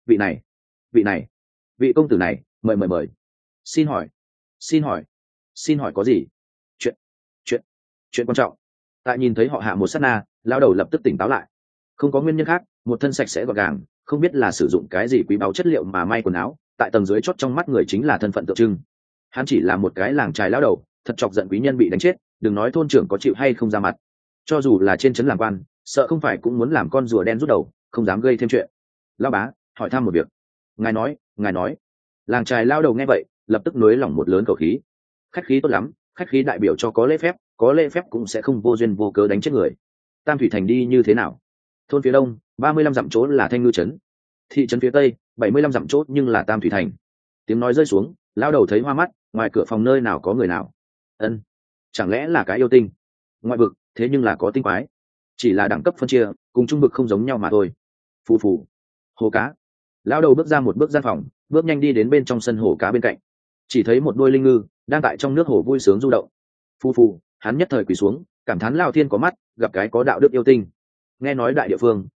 Vị công tử này, mời. Xin hỏi có gì? Chuyện quan trọng. Tại nhìn thấy họ Hạ một sát na, lao đầu lập tức tỉnh táo lại. Không có nguyên nhân khác, một thân sạch sẽ gọn gàng, không biết là sử dụng cái gì quý báu chất liệu mà may quần áo, tại tầng dưới chót trong mắt người chính là thân phận tượng trưng. Hắn chỉ là một cái làng trài lao đầu, thật chọc giận quý nhân bị đánh chết, đừng nói thôn trưởng có chịu hay không ra mặt, cho dù là trên trấn làm quan, sợ không phải cũng muốn làm con rùa đen rút đầu, không dám gây thêm chuyện. Lao bá, hỏi thăm một việc. Ngài nói. Làng trài lao đầu nghe vậy, lập tức nới lỏng một lớn khẩu khí. Khách khí tốt lắm, khách khí đại biểu cho có lễ phép cũng sẽ không vô duyên vô cớ đánh chết người. Tam Thủy thành đi như thế nào? Thôn phía đông 35 dặm chỗ là Thanh ngư trấn, thị trấn phía tây 75 dặm chỗ nhưng là Tam Thủy thành. Tiếng nói rơi xuống, lao đầu thấy hoa mắt, ngoài cửa phòng nơi nào có người nào. Ân, chẳng lẽ là cái yêu tinh? Ngoại vực thế nhưng là có tinh quái, chỉ là đẳng cấp phân chia cùng trung vực không giống nhau mà thôi. Phù hồ cá. Lao đầu bước ra một bước gian phòng, bước nhanh đi đến bên trong sân hồ cá bên cạnh, chỉ thấy một đôi linh ngư đang tại trong nước hồ vui sướng du động. Phù hắn nhất thời quỳ xuống, cảm thán lao thiên có mắt, gặp cái có đạo đức yêu tinh. Nghe nói đại địa phương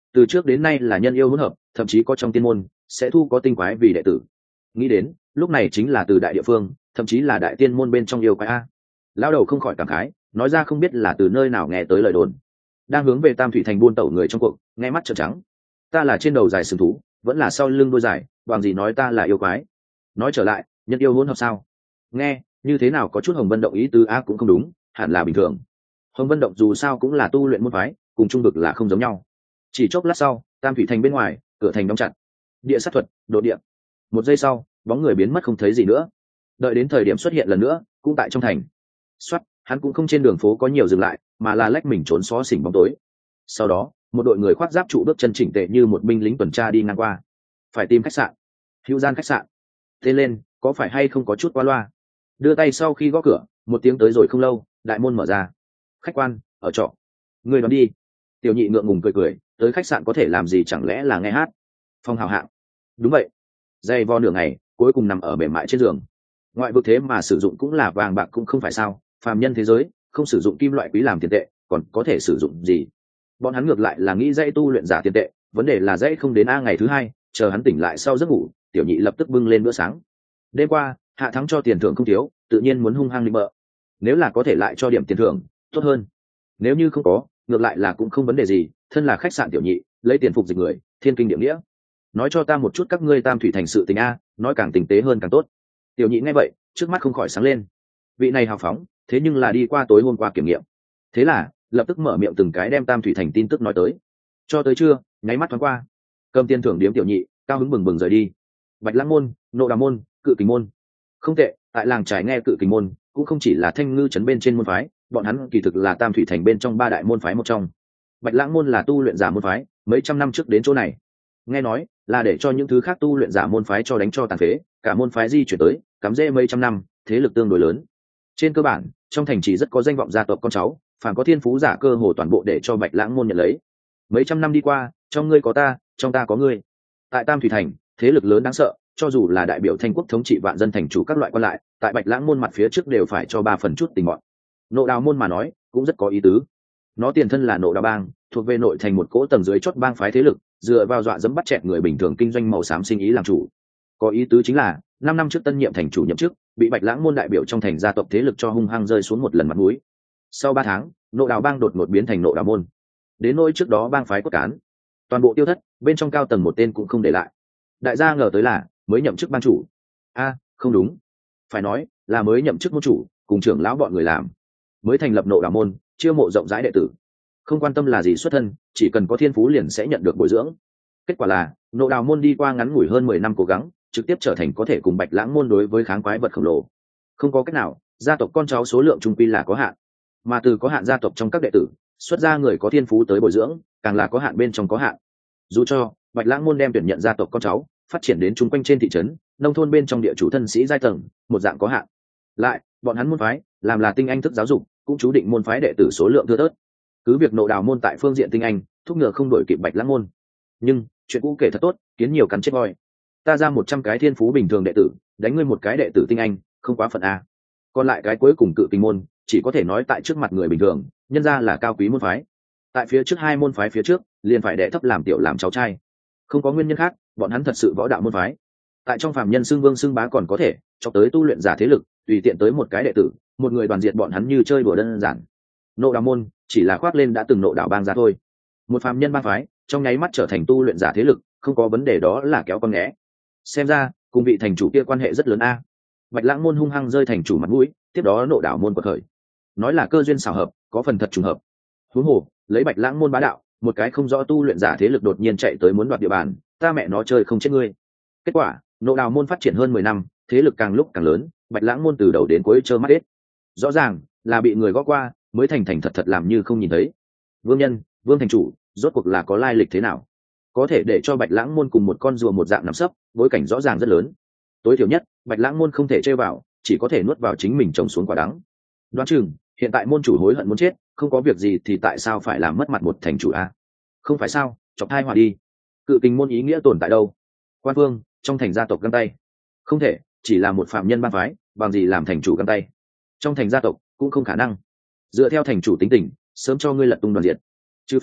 từ trước đến nay là nhân yêu hỗn hợp, thậm chí có trong tiên môn sẽ thu có tinh quái vì đệ tử. Nghĩ đến lúc này chính là từ đại địa phương, thậm chí là đại tiên môn bên trong yêu quái a. Lão đầu không khỏi cảm khái, nói ra không biết là từ nơi nào nghe tới lời đồn. Đang hướng về Tam Thủy Thành buôn tẩu người trong cuộc nghe mắt trợn trắng. Ta là trên đầu dài sừng thú, vẫn là sau lưng đuôi dài, bằng gì nói ta là yêu quái? Nói trở lại, nhân yêu hỗn hợp sao? Nghe như thế nào có chút Hồng Vân Động ý tứ a cũng không đúng, hẳn là bình thường. Hồng Vân Động dù sao cũng là tu luyện môn phái, cùng trung vực là không giống nhau. Chỉ chốc lát sau, Tam Thủy Thành bên ngoài, cửa thành đóng chặt. Địa sát thuật, độ địa. Một giây sau, bóng người biến mất không thấy gì nữa. Đợi đến thời điểm xuất hiện lần nữa, cũng tại trong thành. Soát, hắn cũng không trên đường phố có nhiều dừng lại, mà là lách mình trốn xó xỉnh bóng tối. Sau đó, một đội người khoác giáp trụ bước chân chỉnh tề như một binh lính tuần tra đi ngang qua. Phải tìm khách sạn. Hữu Gian khách sạn. Tên lên, có phải hay không có chút quá loa? Đưa tay sau khi gõ cửa, một tiếng tới rồi không lâu, đại môn mở ra. Khách quan, ở trọ. Người đón đi. Tiểu Nhị ngượng ngùng cười cười, tới khách sạn có thể làm gì chẳng lẽ là nghe hát? Phòng hào hạng. Đúng vậy. Dày vo nửa ngày, cuối cùng nằm ở mềm mại trên giường. Ngoại vực thế mà sử dụng cũng là vàng bạc cũng không phải sao? Phàm nhân thế giới không sử dụng kim loại quý làm tiền tệ, còn có thể sử dụng gì? Bọn hắn ngược lại là nghĩ dãy tu luyện giả tiền tệ, vấn đề là dãy không đến ngày thứ hai, chờ hắn tỉnh lại sau giấc ngủ, Tiểu Nhị lập tức bưng lên bữa sáng. Đêm qua hạ thắng cho tiền thưởng không thiếu, tự nhiên muốn hung hăng định bợ. Nếu là có thể lại cho điểm tiền thưởng tốt hơn, nếu như không có ngược lại là cũng không vấn đề gì. Thân là khách sạn Tiểu Nhị lấy tiền phục dịch người, thiên kinh địa nghĩa. Nói cho ta một chút các ngươi Tam Thủy Thành sự tình a, nói càng tinh tế hơn càng tốt. Tiểu Nhị nghe vậy trước mắt không khỏi sáng lên. Vị này hào phóng, thế nhưng là đi qua tối hôm qua kiểm nghiệm, thế là lập tức mở miệng từng cái đem Tam Thủy Thành tin tức nói tới. Cho tới trưa, nháy mắt thoáng qua, cầm tiền thưởng điếm Tiểu Nhị cao hứng bừng bừng rời đi. Bạch Lãng môn, Nộ Đào môn, Cự Kình môn, không tệ. Tại làng trải nghe Cự Kình môn cũng không chỉ là Thanh Ngư trấn bên trên môn phái, bọn hắn kỳ thực là Tam Thủy Thành bên trong ba đại môn phái một trong. Bạch Lãng môn là tu luyện giả môn phái, mấy trăm năm trước đến chỗ này, nghe nói là để cho những thứ khác tu luyện giả môn phái cho đánh cho tàn phế, cả môn phái di chuyển tới, cắm rễ mấy trăm năm, thế lực tương đối lớn. Trên cơ bản, trong thành chỉ rất có danh vọng gia tộc con cháu, phàm có thiên phú giả cơ hồ toàn bộ để cho Bạch Lãng môn nhận lấy. Mấy trăm năm đi qua, trong ngươi có ta, trong ta có ngươi. Tại Tam Thủy Thành, thế lực lớn đáng sợ, cho dù là đại biểu Thanh quốc thống trị vạn dân thành chủ các loại quan lại, tại Bạch Lãng môn mặt phía trước đều phải cho 3 phần chút tình bọn. Nộ Đào môn mà nói, cũng rất có ý tứ. Nó tiền thân là Nộ Đào bang, thuộc về nội thành một cỗ tầng dưới chót bang phái thế lực, dựa vào dọa dẫm bắt chẹt người bình thường kinh doanh màu xám sinh ý làm chủ. Có ý tứ chính là 5 năm trước tân nhiệm thành chủ nhậm chức, bị Bạch Lãng môn đại biểu trong thành gia tộc thế lực cho hung hăng rơi xuống một lần mặt mũi. Sau 3 tháng, Nộ Đào bang đột ngột biến thành Nộ Đào môn. Đến nỗi trước đó bang phái cốt cán, toàn bộ tiêu thất, bên trong cao tầng một tên cũng không để lại. Đại gia ngờ tới là mới nhậm chức ban chủ. Không đúng, phải nói là mới nhậm chức môn chủ, cùng trưởng lão bọn người làm. Mới thành lập Nộ Đào môn, chiêu mộ rộng rãi đệ tử, không quan tâm là gì xuất thân, chỉ cần có thiên phú liền sẽ nhận được bồi dưỡng. Kết quả là Nộ Đào môn đi qua ngắn ngủi hơn 10 năm cố gắng, trực tiếp trở thành có thể cùng Bạch Lãng môn đối với kháng quái vật khổng lồ. Không có cách nào, gia tộc con cháu số lượng trung quy là có hạn, mà từ có hạn gia tộc trong các đệ tử xuất ra người có thiên phú tới bồi dưỡng, càng là có hạn bên trong có hạn. Dù cho Bạch Lãng môn đem tuyển nhận gia tộc con cháu phát triển đến chung quanh trên thị trấn, nông thôn bên trong địa chủ thân sĩ giai tầng, một dạng có hạn. Lại, bọn hắn môn phái làm là tinh anh thức giáo dục, cũng chú định môn phái đệ tử số lượng thưa thớt. Cứ việc Nộ Đào môn tại phương diện tinh anh thúc ngựa không đổi kịp Bạch Lãng môn, nhưng chuyện cũ kể thật tốt, kiến nhiều cắn chết voi. Ta ra 100 cái thiên phú bình thường đệ tử, đánh ngươi một cái đệ tử tinh anh, không quá phận a. Còn lại cái cuối cùng Cự Kình môn, chỉ có thể nói tại trước mặt người bình thường, nhân ra là cao quý môn phái. Tại phía trước 2 môn phái phía trước, liền phải đệ thấp làm tiểu làm cháu trai. Không có nguyên nhân khác, bọn hắn thật sự võ đạo môn phái. Tại trong phàm nhân xưng vương xưng bá còn có thể, cho tới tu luyện giả thế lực, tùy tiện tới một cái đệ tử, một người đoàn diệt bọn hắn như chơi đùa đơn giản. Nộ Đào môn chỉ là khoác lên đã từng Nộ Đào bang ra thôi. Một phàm nhân bang phái, trong nháy mắt trở thành tu luyện giả thế lực, không có vấn đề đó là kéo con nghé. Xem ra, cùng vị thành chủ kia quan hệ rất lớn a. Bạch Lãng môn hung hăng rơi thành chủ mặt mũi, tiếp đó Nộ Đào môn quật khởi. Nói là cơ duyên xảo hợp, có phần thật trùng hợp. Huống hồ, lấy Bạch Lãng môn bá đạo, một cái không rõ tu luyện giả thế lực đột nhiên chạy tới muốn đoạt địa bàn, ta mẹ nó chơi không chết ngươi. Kết quả, Nộ Đào môn phát triển hơn 10 năm, thế lực càng lúc càng lớn, Bạch Lãng môn từ đầu đến cuối trơ mắt hết. Rõ ràng là bị người gõ qua, mới thành thật thật làm như không nhìn thấy. Vương nhân, Vương thành chủ, rốt cuộc là có lai lịch thế nào? Có thể để cho Bạch Lãng môn cùng một con rùa một dạng nằm sấp, bối cảnh rõ ràng rất lớn. Tối thiểu nhất, Bạch Lãng môn không thể chơi vào, chỉ có thể nuốt vào chính mình trồng xuống quả đắng. Đoán chừng, hiện tại môn chủ hối hận muốn chết, không có việc gì thì tại sao phải làm mất mặt một thành chủ a? Không phải sao, chọc thai hòa đi. Cự Kình môn ý nghĩa tồn tại đâu? Quan vương trong thành gia tộc găng tay, không thể, chỉ là một phạm nhân bang phái, bằng gì làm thành chủ găng tay? Trong thành gia tộc cũng không khả năng. Dựa theo thành chủ tính tình, sớm cho ngươi lật tung đoàn diệt. Trừ phi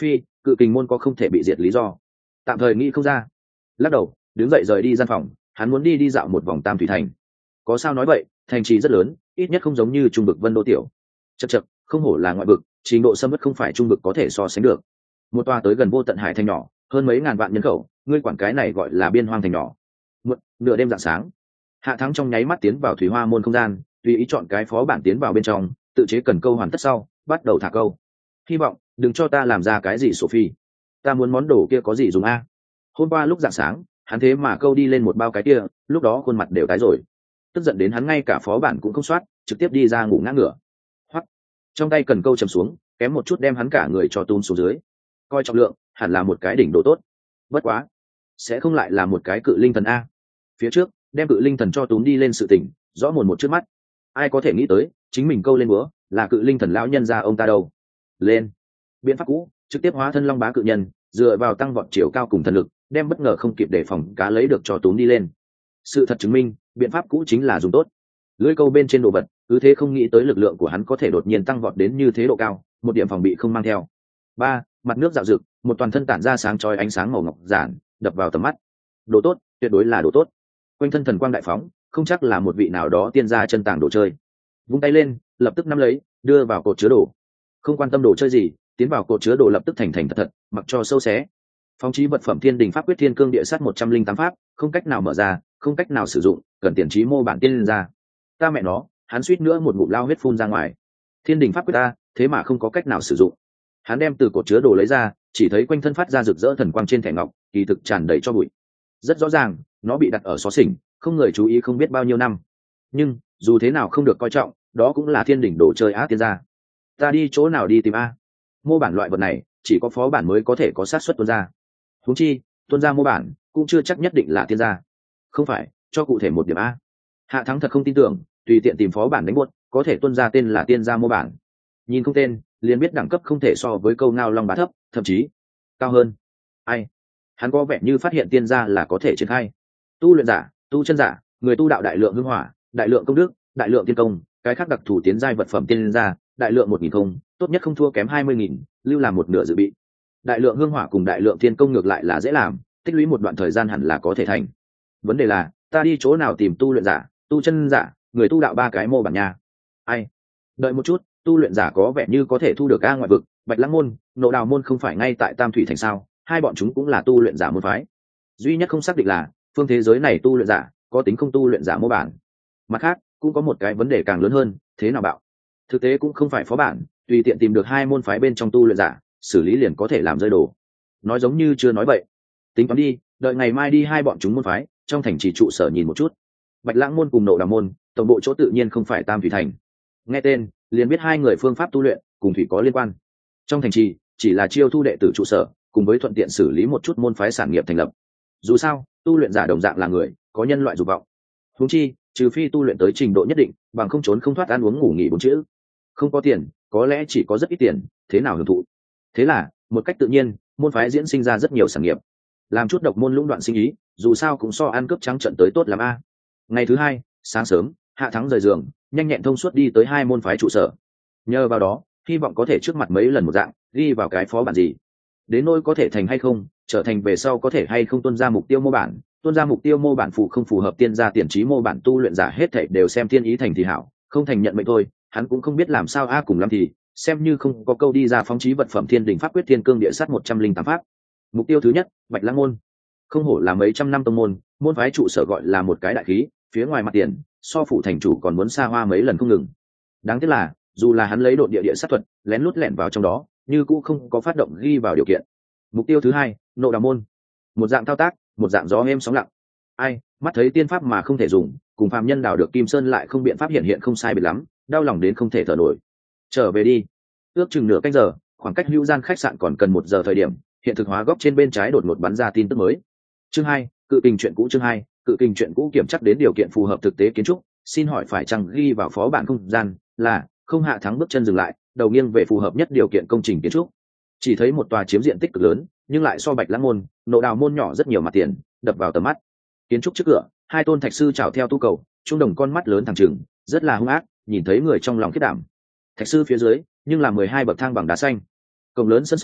cự kình môn có không thể bị diệt lý do. Tạm thời nghĩ không ra. Lắc đầu, đứng dậy rời đi gian phòng, hắn muốn đi dạo một vòng Tam Thủy thành. Có sao nói vậy, thành trì rất lớn, ít nhất không giống như trung vực Vân Đô tiểu. Chậc chậc, không hổ là ngoại vực, trình độ xâm ất không phải trung vực có thể so sánh được. Một tòa tới gần vô tận hải thành nhỏ, hơn mấy ngàn vạn nhân khẩu, ngươi quản cái này gọi là biên hoang thành nhỏ. Nửa đêm rạng sáng, Hạ Thắng trong nháy mắt tiến vào Thủy Hoa môn không gian, tùy ý chọn cái phó bản tiến vào bên trong, tự chế cần câu hoàn tất sau, bắt đầu thả câu. Hy vọng đừng cho ta làm ra cái gì Sophie, ta muốn món đồ kia có gì dùng a. Hôm qua lúc rạng sáng, hắn thế mà câu đi lên một bao cái kia, lúc đó khuôn mặt đều tái rồi, tức giận đến hắn ngay cả phó bản cũng không soát, trực tiếp đi ra ngủ ngã ngửa. Hoắc, trong tay cần câu chầm xuống, kém một chút đem hắn cả người cho túm xuống dưới. Coi trọng lượng, hẳn là một cái đỉnh độ tốt. Bất quá, sẽ không lại là một cái cự linh thần a. Phía trước, đem cự linh thần cho túm đi lên sự tỉnh, rõ mồn một trước mắt. Ai có thể nghĩ tới, chính mình câu lên búa, là cự linh thần lão nhân ra ông ta đâu. Lên. Biện pháp cũ, trực tiếp hóa thân long bá cự nhân, dựa vào tăng vọt chiều cao cùng thần lực, đem bất ngờ không kịp đề phòng cá lấy được cho túm đi lên. Sự thật chứng minh, biện pháp cũ chính là dùng tốt. Lưỡi câu bên trên đồ vật, cứ thế không nghĩ tới lực lượng của hắn có thể đột nhiên tăng vọt đến như thế độ cao, một điểm phòng bị không mang theo. Ba, mặt nước dạo dực, một toàn thân tản ra sáng chói ánh sáng màu ngọc giản, đập vào tầm mắt. Đồ tốt, tuyệt đối là đồ tốt. Quanh thân thần quang đại phóng, không chắc là một vị nào đó tiên gia chân tàng đồ chơi. Vung tay lên, lập tức nắm lấy, đưa vào cột chứa đồ. Không quan tâm đồ chơi gì, tiến vào cột chứa đồ lập tức thành thật thật, mặc cho sâu xé. Phóng chí vật phẩm thiên đình pháp quyết thiên cương địa sát 108 pháp, không cách nào mở ra, không cách nào sử dụng, cần tiền trí mô bản tiên ra. Ta mẹ nó, hắn suýt nữa một ngụm lao huyết phun ra ngoài. Thiên đình pháp quyết ta, thế mà không có cách nào sử dụng. Hắn đem từ cột chứa đồ lấy ra, chỉ thấy quanh thân phát ra rực rỡ thần quang trên thẻ ngọc, kỳ thực tràn đầy cho bụi. Rất rõ ràng, nó bị đặt ở xó xỉnh, không người chú ý không biết bao nhiêu năm. Nhưng dù thế nào không được coi trọng, đó cũng là thiên đỉnh đồ chơi á tiên gia. Ta đi chỗ nào đi tìm a? Mô bản loại vật này, chỉ có phó bản mới có thể có xác suất tuôn ra. Huống chi, tuôn ra mô bản cũng chưa chắc nhất định là tiên gia. Không phải, cho cụ thể một điểm a. Hạ Thắng thật không tin tưởng, tùy tiện tìm phó bản đánh buốt, có thể tuôn ra tên là tiên gia mô bản. Nhìn không tên, liền biết đẳng cấp không thể so với câu ngao long bá thấp, thậm chí cao hơn. Ai? Hắn có vẻ như phát hiện tiên gia là có thể triển khai. Tu luyện giả, tu chân giả, người tu đạo đại lượng hương hỏa, đại lượng công đức, đại lượng tiên công, cái khác đặc thù tiến giai vật phẩm tiên gia, đại lượng 1000 không, tốt nhất không thua kém 20.000, lưu làm một nửa dự bị. Đại lượng hương hỏa cùng đại lượng tiên công ngược lại là dễ làm, tích lũy một đoạn thời gian hẳn là có thể thành. Vấn đề là, ta đi chỗ nào tìm tu luyện giả, tu chân giả, người tu đạo ba cái mô bản nha. Ai? Đợi một chút, tu luyện giả có vẻ như có thể thu được a ngoại vực, Bạch Lăng môn, Nộ Đào môn không phải ngay tại Tam Thủy thành sao? Hai bọn chúng cũng là tu luyện giả môn phái. Duy nhất không xác định là, phương thế giới này tu luyện giả có tính không tu luyện giả mô bản. Mặt khác, cũng có một cái vấn đề càng lớn hơn, thế nào bạo? Thực tế cũng không phải phó bản, tùy tiện tìm được hai môn phái bên trong tu luyện giả, xử lý liền có thể làm rơi đồ. Nói giống như chưa nói vậy. Tính toán đi, đợi ngày mai đi hai bọn chúng môn phái, trong thành trì trụ sở nhìn một chút. Bạch Lãng môn cùng Nộ Đào môn, tổng bộ chỗ tự nhiên không phải Tam Thủy thành. Nghe tên, liền biết hai người phương pháp tu luyện cùng thủy có liên quan. Trong thành trì, chỉ là chiêu thu đệ tử trụ sở, cùng với thuận tiện xử lý một chút môn phái sản nghiệp thành lập. Dù sao, tu luyện giả đồng dạng là người, có nhân loại dục vọng. Huống chi, trừ phi tu luyện tới trình độ nhất định, bằng không trốn không thoát ăn uống ngủ nghỉ bốn chữ. Không có tiền, có lẽ chỉ có rất ít tiền, thế nào hưởng thụ? Thế là, một cách tự nhiên, môn phái diễn sinh ra rất nhiều sản nghiệp. Làm chút độc môn lũng đoạn sinh ý, dù sao cũng so ăn cướp trắng trận tới tốt lắm a. Ngày thứ hai, sáng sớm, Hạ Thắng rời giường, nhanh nhẹn thông suốt đi tới hai môn phái trụ sở. Nhờ vào đó, hy vọng có thể trước mặt mấy lần một dạng, ghi vào cái phó bản gì. Đến nỗi có thể thành hay không, trở thành về sau có thể hay không tuân ra mục tiêu mô bản, tuân ra mục tiêu mô bản phụ không phù hợp tiên gia tiền trí mô bản tu luyện giả hết thảy đều xem tiên ý thành thì hảo, không thành nhận mệnh thôi, hắn cũng không biết làm sao a cùng lắm thì xem như không có câu đi ra phóng chí vật phẩm thiên đình pháp quyết thiên cương địa sát 108 pháp. Mục tiêu thứ nhất, Bạch Lãng môn. Không hổ là mấy trăm năm tông môn, môn phái trụ sở gọi là một cái đại khí, phía ngoài mặt tiền, so phủ thành chủ còn muốn xa hoa mấy lần không ngừng. Đáng tiếc là, dù là hắn lấy độn địa địa sát thuật, lén lút lẻn vào trong đó, như cũng không có phát động ghi vào điều kiện. Mục tiêu thứ hai, Nộ Đào môn. Một dạng thao tác, một dạng gió êm sóng lặng. Ai, mắt thấy tiên pháp mà không thể dùng, cùng phàm nhân đào được Kim Sơn lại không biện pháp hiện không sai biệt lắm, đau lòng đến không thể thở nổi. Trở về đi. Ước chừng nửa canh giờ, khoảng cách hữu gian khách sạn còn cần 1 giờ thời điểm, hiện thực hóa góc trên bên trái đột ngột bắn ra tin tức mới. Chương 2, cự kình chuyện cũ. Chương 2, cự kình chuyện cũ kiểm chắc đến điều kiện phù hợp thực tế kiến trúc, xin hỏi phải chăng ghi vào phó bản không gian, là không. Hạ Thắng bước chân dừng lại, đầu nghiêng về phù hợp nhất điều kiện công trình kiến trúc. Chỉ thấy một tòa chiếm diện tích cực lớn, nhưng lại so Bạch Lãng môn, Nộ Đào môn nhỏ rất nhiều mặt tiền, đập vào tầm mắt. Kiến trúc trước cửa, hai tôn thạch sư chào theo tu cầu, trung đồng con mắt lớn thẳng trừng, rất là hung ác, nhìn thấy người trong lòng khiếp đảm. Thạch sư phía dưới, nhưng là 12 bậc thang bằng đá xanh. Cổng lớn sân son,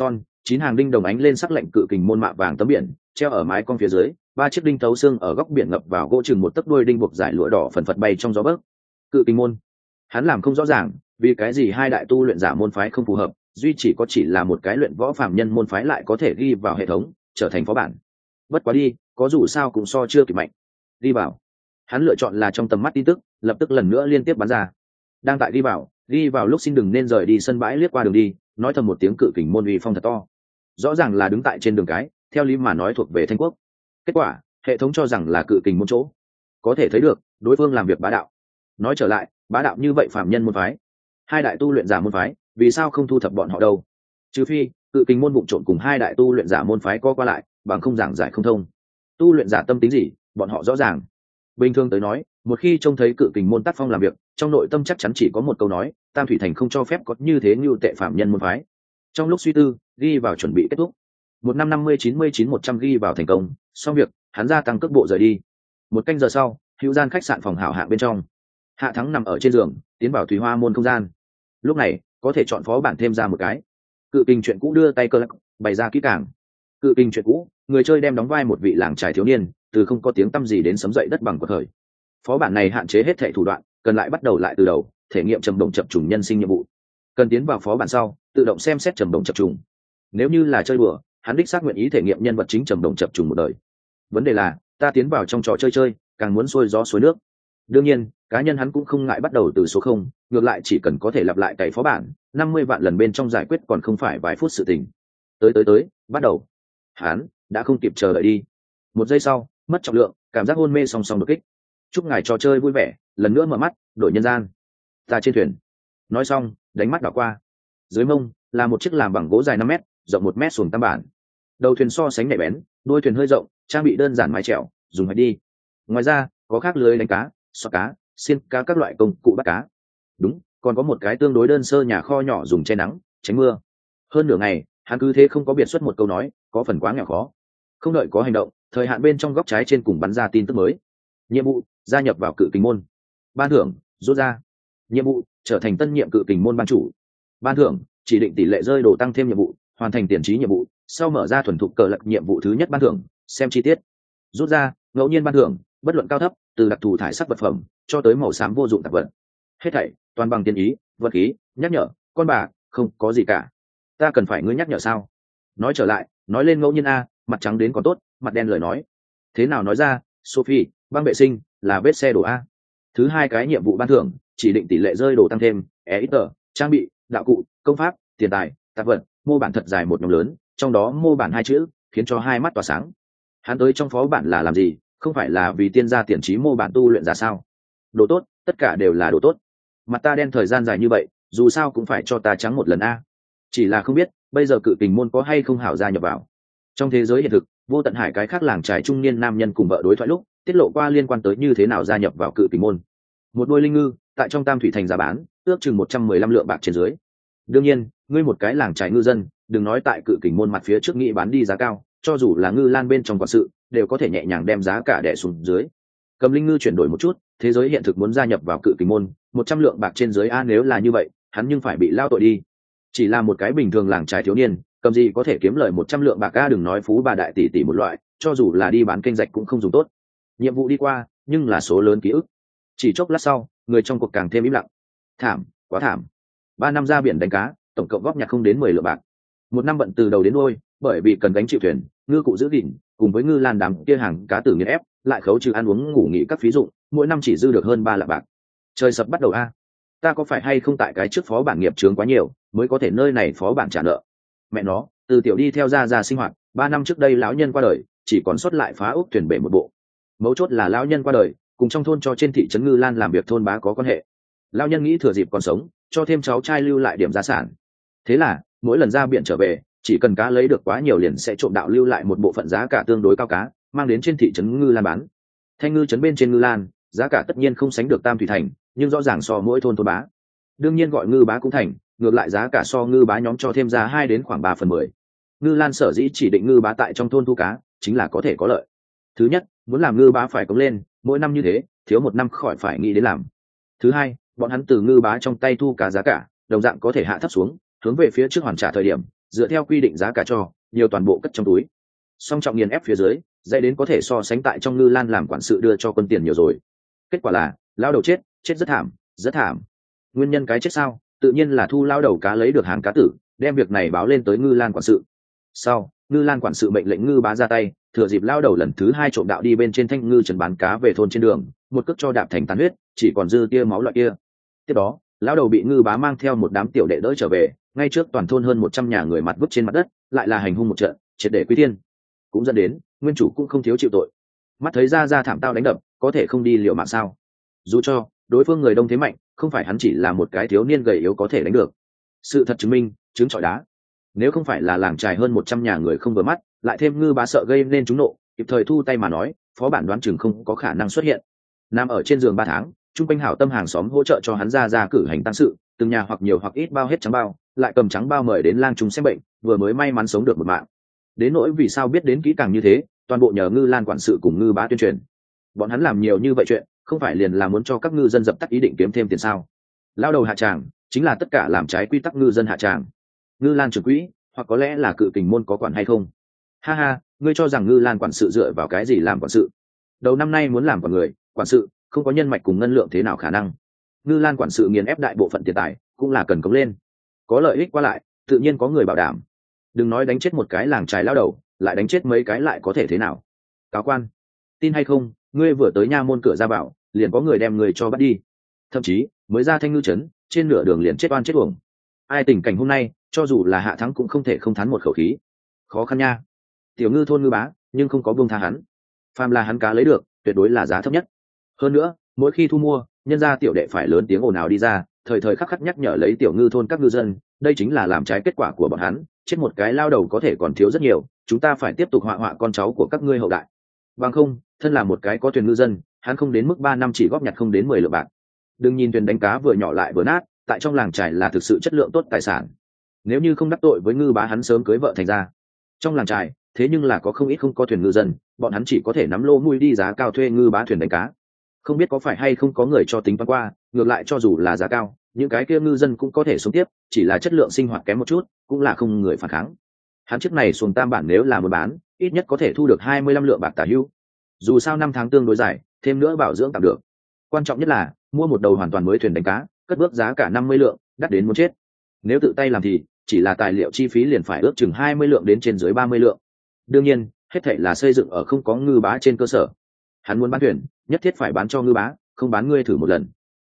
9 hàng đinh đồng ánh lên sắc lạnh cự kình môn mạ vàng tấm biển treo ở mái cong phía dưới, 3 chiếc đinh thấu xương ở góc biển ngập vào gỗ chừng một tấc đuôi đinh buộc giải lụa đỏ phần phật bay trong gió bấc. Cự kình môn, hắn làm không rõ ràng vì cái gì hai đại tu luyện giả môn phái không phù hợp, duy chỉ là một cái luyện võ phàm nhân môn phái lại có thể ghi vào hệ thống trở thành phó bản. Bất quá đi, có dù sao cũng so chưa kịp mạnh. Đi vào, hắn lựa chọn là trong tầm mắt tin tức, lập tức lần nữa liên tiếp bắn ra. Đang tại ghi vào lúc xin đừng nên rời đi sân bãi, liếc qua đường đi nói thầm một tiếng cự kình môn uy phong thật to, rõ ràng là đứng tại trên đường cái, theo lý mà nói thuộc về Thanh Quốc. Kết quả hệ thống cho rằng là cự kình môn chỗ, có thể thấy được đối phương làm việc bá đạo. Nói trở lại, bá đạo như vậy phàm nhân môn phái, hai đại tu luyện giả môn phái vì sao không thu thập bọn họ đâu? Trừ phi cự kình môn vụng trộn cùng hai đại tu luyện giả môn phái co qua lại, bằng không giảng giải không thông. Tu luyện giả tâm tính gì bọn họ rõ ràng. Bình thường tới nói, một khi trông thấy cự kình môn tác phong làm việc, trong nội tâm chắc chắn chỉ có một câu nói: Tam Thủy Thành không cho phép có như thế như tệ phạm nhân môn phái. Trong lúc suy tư, ghi vào chuẩn bị kết thúc. 1 ghi vào thành công, xong việc, hắn gia tăng cước bộ rời đi. 1 canh giờ sau, hữu gian khách sạn phòng hảo hạng bên trong, Hạ Thắng nằm ở trên giường, tiến vào Thủy Hoa môn không gian. Lúc này, có thể chọn phó bản thêm ra một cái. Cự kình chuyện cũ đưa tay cơ lắc, bày ra kỹ càng. Cự kình chuyện cũ, người chơi đem đóng vai một vị làng trài thiếu niên, từ không có tiếng tăm gì đến sấm dậy đất bằng của thời. Phó bản này hạn chế hết thảy thủ đoạn, cần lại bắt đầu lại từ đầu, thể nghiệm trầm đồng chập trùng nhân sinh nhiệm vụ. Cần tiến vào phó bản sau, tự động xem xét trầm đồng chập trùng. Nếu như là chơi đùa, hắn đích xác nguyện ý thể nghiệm nhân vật chính trầm đồng chập trùng một đời. Vấn đề là, ta tiến vào trong trò chơi, càng muốn xuôi gió suối nước. Đương nhiên, cá nhân hắn cũng không ngại bắt đầu từ số 0, ngược lại chỉ cần có thể lặp lại cày phó bản 50 vạn lần bên trong giải quyết còn không phải vài phút sự tình. Tới, bắt đầu. Hắn đã không kịp chờ đợi đi. 1 giây sau, mất trọng lượng, cảm giác hôn mê song song đột kích. Chúc ngài trò chơi vui vẻ, lần nữa mở mắt, đổi nhân gian. Ta trên thuyền. Nói xong, đánh mắt đảo qua. Dưới mông là một chiếc làm bằng gỗ dài 5 mét, rộng 1 mét xuồng tam bản. Đầu thuyền so sánh nhạy bén, đuôi thuyền hơi rộng, trang bị đơn giản mái chèo, dùng hay đi. Ngoài ra, có khác lưới đánh cá, xoạc cá, xiên cá, các loại công cụ bắt cá. Đúng, còn có một cái tương đối đơn sơ nhà kho nhỏ dùng che nắng, tránh mưa. Hơn nửa ngày, hắn cứ thế không có biệt xuất một câu nói, có phần quá nghèo khó. Không đợi có hành động, thời hạn bên trong góc trái trên cùng bắn ra tin tức mới. Nhiệm vụ: gia nhập vào cự kình môn. Ban thưởng: rút ra. Nhiệm vụ: trở thành tân nhiệm cự kình môn ban chủ. Ban thưởng: chỉ định tỷ lệ rơi đồ tăng thêm nhiệm vụ, hoàn thành tiền trí nhiệm vụ sau mở ra thuần thục cờ lật nhiệm vụ thứ nhất. Ban thưởng: xem chi tiết. Rút ra: ngẫu nhiên ban thưởng, bất luận cao thấp, từ đặc thù thải sắc vật phẩm cho tới màu xám vô dụng tạp vật. Hết thảy toàn bằng tiền ý, vật khí, nhắc nhở, con bà, không có gì cả. Ta cần phải ngươi nhắc nhở sao? Nói trở lại, nói lên ngẫu nhiên a, mặt trắng đến còn tốt, mặt đen lời nói. Thế nào nói ra, Sophie, băng vệ sinh, là vết xe đồ a. Thứ hai cái nhiệm vụ ban thưởng, chỉ định tỷ lệ rơi đồ tăng thêm, trang bị, đạo cụ, công pháp, tiền tài, tạp vật, mô bản thật dài một nhóm lớn, trong đó mô bản 2 chữ, khiến cho hai mắt tỏa sáng. Hắn tới trong phó bản là làm gì? Không phải là vì tiên gia tiền trí mô bản tu luyện ra sao? Đồ tốt, tất cả đều là đồ tốt. Mặt ta đen thời gian dài như vậy, dù sao cũng phải cho ta trắng một lần a. Chỉ là không biết, bây giờ cự kình môn có hay không hảo gia nhập vào. Trong thế giới hiện thực, Vô Tận Hải cái khác làng trài trung niên nam nhân cùng vợ đối thoại lúc tiết lộ qua liên quan tới như thế nào gia nhập vào cự kình môn. Một đôi linh ngư tại trong Tam Thủy Thành giá bán ước chừng 115 lượng bạc trên dưới. Đương nhiên, ngươi một cái làng trài ngư dân, đừng nói tại cự kình môn mặt phía trước nghĩ bán đi giá cao, cho dù là ngư lan bên trong quản sự đều có thể nhẹ nhàng đem giá cả đè xuống dưới. Cầm linh ngư chuyển đổi một chút, thế giới hiện thực muốn gia nhập vào cự kình môn, 100 lượng bạc trên dưới a, nếu là như vậy, hắn nhưng phải bị lao tội đi. Chỉ là một cái bình thường làng trài thiếu niên, cầm gì có thể kiếm lời 100 lượng bạc a, đừng nói phú bà đại tỷ tỷ một loại, cho dù là đi bán kênh rạch cũng không dùng tốt. Nhiệm vụ đi qua, nhưng là số lớn ký ức. Chỉ chốc lát sau, người trong cuộc càng thêm im lặng. Thảm, quá thảm. 3 năm ra biển đánh cá, tổng cộng góp nhặt không đến 10 lượng bạc. 1 năm bận từ đầu đến đuôi, bởi vì cần gánh chịu thuyền, ngư cụ giữ gìn, cùng với ngư lan đám kia hàng cá tử nghiền ép, lại khấu trừ ăn uống ngủ nghỉ các phí dụng, mỗi năm chỉ dư được hơn 3 lạng bạc. Trời sập bắt đầu a. Ta có phải hay không tại cái trước phó bản nghiệp chướng quá nhiều, mới có thể nơi này phó bản trả nợ. Mẹ nó, từ tiểu đi theo ra sinh hoạt, 3 năm trước đây lão nhân qua đời, chỉ còn sót lại phá ốc thuyền bể một bộ. Mấu chốt là lão nhân qua đời, cùng trong thôn cho trên thị trấn ngư lan làm việc thôn bá có quan hệ. Lão nhân nghĩ thừa dịp còn sống, cho thêm cháu trai lưu lại điểm gia sản. Thế là mỗi lần ra biển trở về, chỉ cần cá lấy được quá nhiều liền sẽ trộm đạo lưu lại một bộ phận giá cả tương đối cao cá, mang đến trên thị trấn ngư lan bán. Thanh ngư trấn bên trên ngư lan, giá cả tất nhiên không sánh được Tam Thủy Thành, nhưng rõ ràng so mỗi thôn bá. Đương nhiên gọi ngư bá cũng thành, ngược lại giá cả so ngư bá nhóm cho thêm ra 2 đến khoảng 3/10. Ngư lan sở dĩ chỉ định ngư bá tại trong thôn thu cá, chính là có thể có lợi. Thứ nhất, muốn làm ngư bá phải cống lên, mỗi năm như thế, thiếu 1 năm khỏi phải nghĩ đến làm. Thứ hai, bọn hắn từ ngư bá trong tay thu cá giá cả, đồng dạng có thể hạ thấp xuống, hướng về phía trước hoàn trả thời điểm, dựa theo quy định giá cả cho nhiều toàn bộ cất trong túi. Song trọng nghiền ép phía dưới, dạy đến có thể so sánh tại trong Ngư Lan làm quản sự đưa cho quân tiền nhiều rồi. Kết quả là lao đầu chết rất thảm, rất thảm. Nguyên nhân cái chết sao? Tự nhiên là thu lao đầu cá lấy được hàng cá tử, đem việc này báo lên tới Ngư Lan quản sự. Sau, Ngư Lan quản sự mệnh lệnh Ngư Bá ra tay, thừa dịp lao đầu lần thứ 2 trộm đạo đi bên trên thanh ngư trần bán cá về thôn trên đường, một cước cho đạp thành tàn huyết, chỉ còn dư tia máu loại kia. Tiếp đó, lao đầu bị Ngư Bá mang theo một đám tiểu đệ đỡ trở về, ngay trước toàn thôn hơn 100 nhà người mặt vứt trên mặt đất, lại là hành hung một trận, triệt để quy thiên. Cũng dẫn đến nguyên chủ cũng không thiếu chịu tội. Mắt thấy ra thảm tao đánh đập, có thể không đi liệu mạng sao? Dù cho đối phương người đông thế mạnh, không phải hắn chỉ là một cái thiếu niên gầy yếu có thể đánh được. Sự thật chứng minh, chứng chọi đá. Nếu không phải là làng trài hơn 100 nhà người không vừa mắt, lại thêm Ngư Bá sợ gây nên chúng nộ, kịp thời thu tay mà nói, phó bản đoán chừng không có khả năng xuất hiện. Nằm ở trên giường 3 tháng, trung quanh hảo tâm hàng xóm hỗ trợ cho hắn ra cử hành tang sự, từng nhà hoặc nhiều hoặc ít bao hết trắng bao, lại cầm trắng bao mời đến lang trung xem bệnh, vừa mới may mắn sống được một mạng. Đến nỗi vì sao biết đến kỹ càng như thế, toàn bộ nhờ Ngư Lan quản sự cùng Ngư Bá tuyên truyền. Bọn hắn làm nhiều như vậy chuyện, không phải liền là muốn cho các ngư dân dập tắt ý định kiếm thêm tiền sao? Lao đầu hạ tràng, chính là tất cả làm trái quy tắc ngư dân hạ tràng. Ngư Lan trưởng quỹ, hoặc có lẽ là cự kình môn có quản hay không? Ha ha, ngươi cho rằng Ngư Lan quản sự dựa vào cái gì làm quản sự? Đầu năm nay muốn làm quản người, quản sự, không có nhân mạch cùng ngân lượng thế nào khả năng? Ngư Lan quản sự nghiền ép đại bộ phận tiền tài, cũng là cần cống lên. Có lợi ích qua lại, tự nhiên có người bảo đảm. Đừng nói đánh chết một cái làng trài lao đầu, lại đánh chết mấy cái lại có thể thế nào? Cáo quan, tin hay không, ngươi vừa tới nha môn cửa ra bảo, liền có người đem người cho bắt đi. Thậm chí mới ra thanh ngư trấn, trên nửa đường liền chết oan chết uổng. Ai tình cảnh hôm nay, cho dù là hạ thắng cũng không thể không thán một khẩu khí. Khó khăn nha. Tiểu Ngư thôn Ngư Bá, nhưng không có buông tha hắn. Phàm là hắn cá lấy được, tuyệt đối là giá thấp nhất. Hơn nữa, mỗi khi thu mua, nhân gia tiểu đệ phải lớn tiếng ồn ào đi ra, thời thời khắc khắc nhắc nhở lấy Tiểu Ngư thôn các ngư dân, đây chính là làm trái kết quả của bọn hắn, chết một cái lao đầu có thể còn thiếu rất nhiều, chúng ta phải tiếp tục họa con cháu của các ngươi hậu đại. Bằng không, thân là một cái có thuyền ngư dân, hắn không đến mức 3 năm chỉ góp nhặt không đến 10 lượng bạc. Đừng nhìn thuyền đánh cá vừa nhỏ lại vừa nát, tại trong làng trài là thực sự chất lượng tốt tài sản. Nếu như không đắc tội với Ngư Bá hắn sớm cưới vợ thành ra. Trong làng trài, thế nhưng là có không ít không có thuyền ngư dân, bọn hắn chỉ có thể nắm lô mui đi giá cao thuê Ngư Bá thuyền đánh cá. Không biết có phải hay không có người cho tính toán qua, ngược lại cho dù là giá cao, những cái kia ngư dân cũng có thể sống tiếp, chỉ là chất lượng sinh hoạt kém một chút, cũng là không người phản kháng. Hắn chiếc này xuồng tam bản nếu là muốn bán, ít nhất có thể thu được 25 lượng bạc tả hữu. Dù sao 5 tháng tương đối dài, thêm nữa bảo dưỡng tạm được. Quan trọng nhất là mua một đầu hoàn toàn mới thuyền đánh cá, cất bước giá cả 50 lượng, đắt đến muốn chết. Nếu tự tay làm thì chỉ là tài liệu chi phí liền phải ước chừng 20 lượng đến trên dưới 30 lượng. Đương nhiên, hết thảy là xây dựng ở không có Ngư Bá trên cơ sở. Hắn muốn bán thuyền, nhất thiết phải bán cho Ngư Bá, không bán ngươi thử một lần.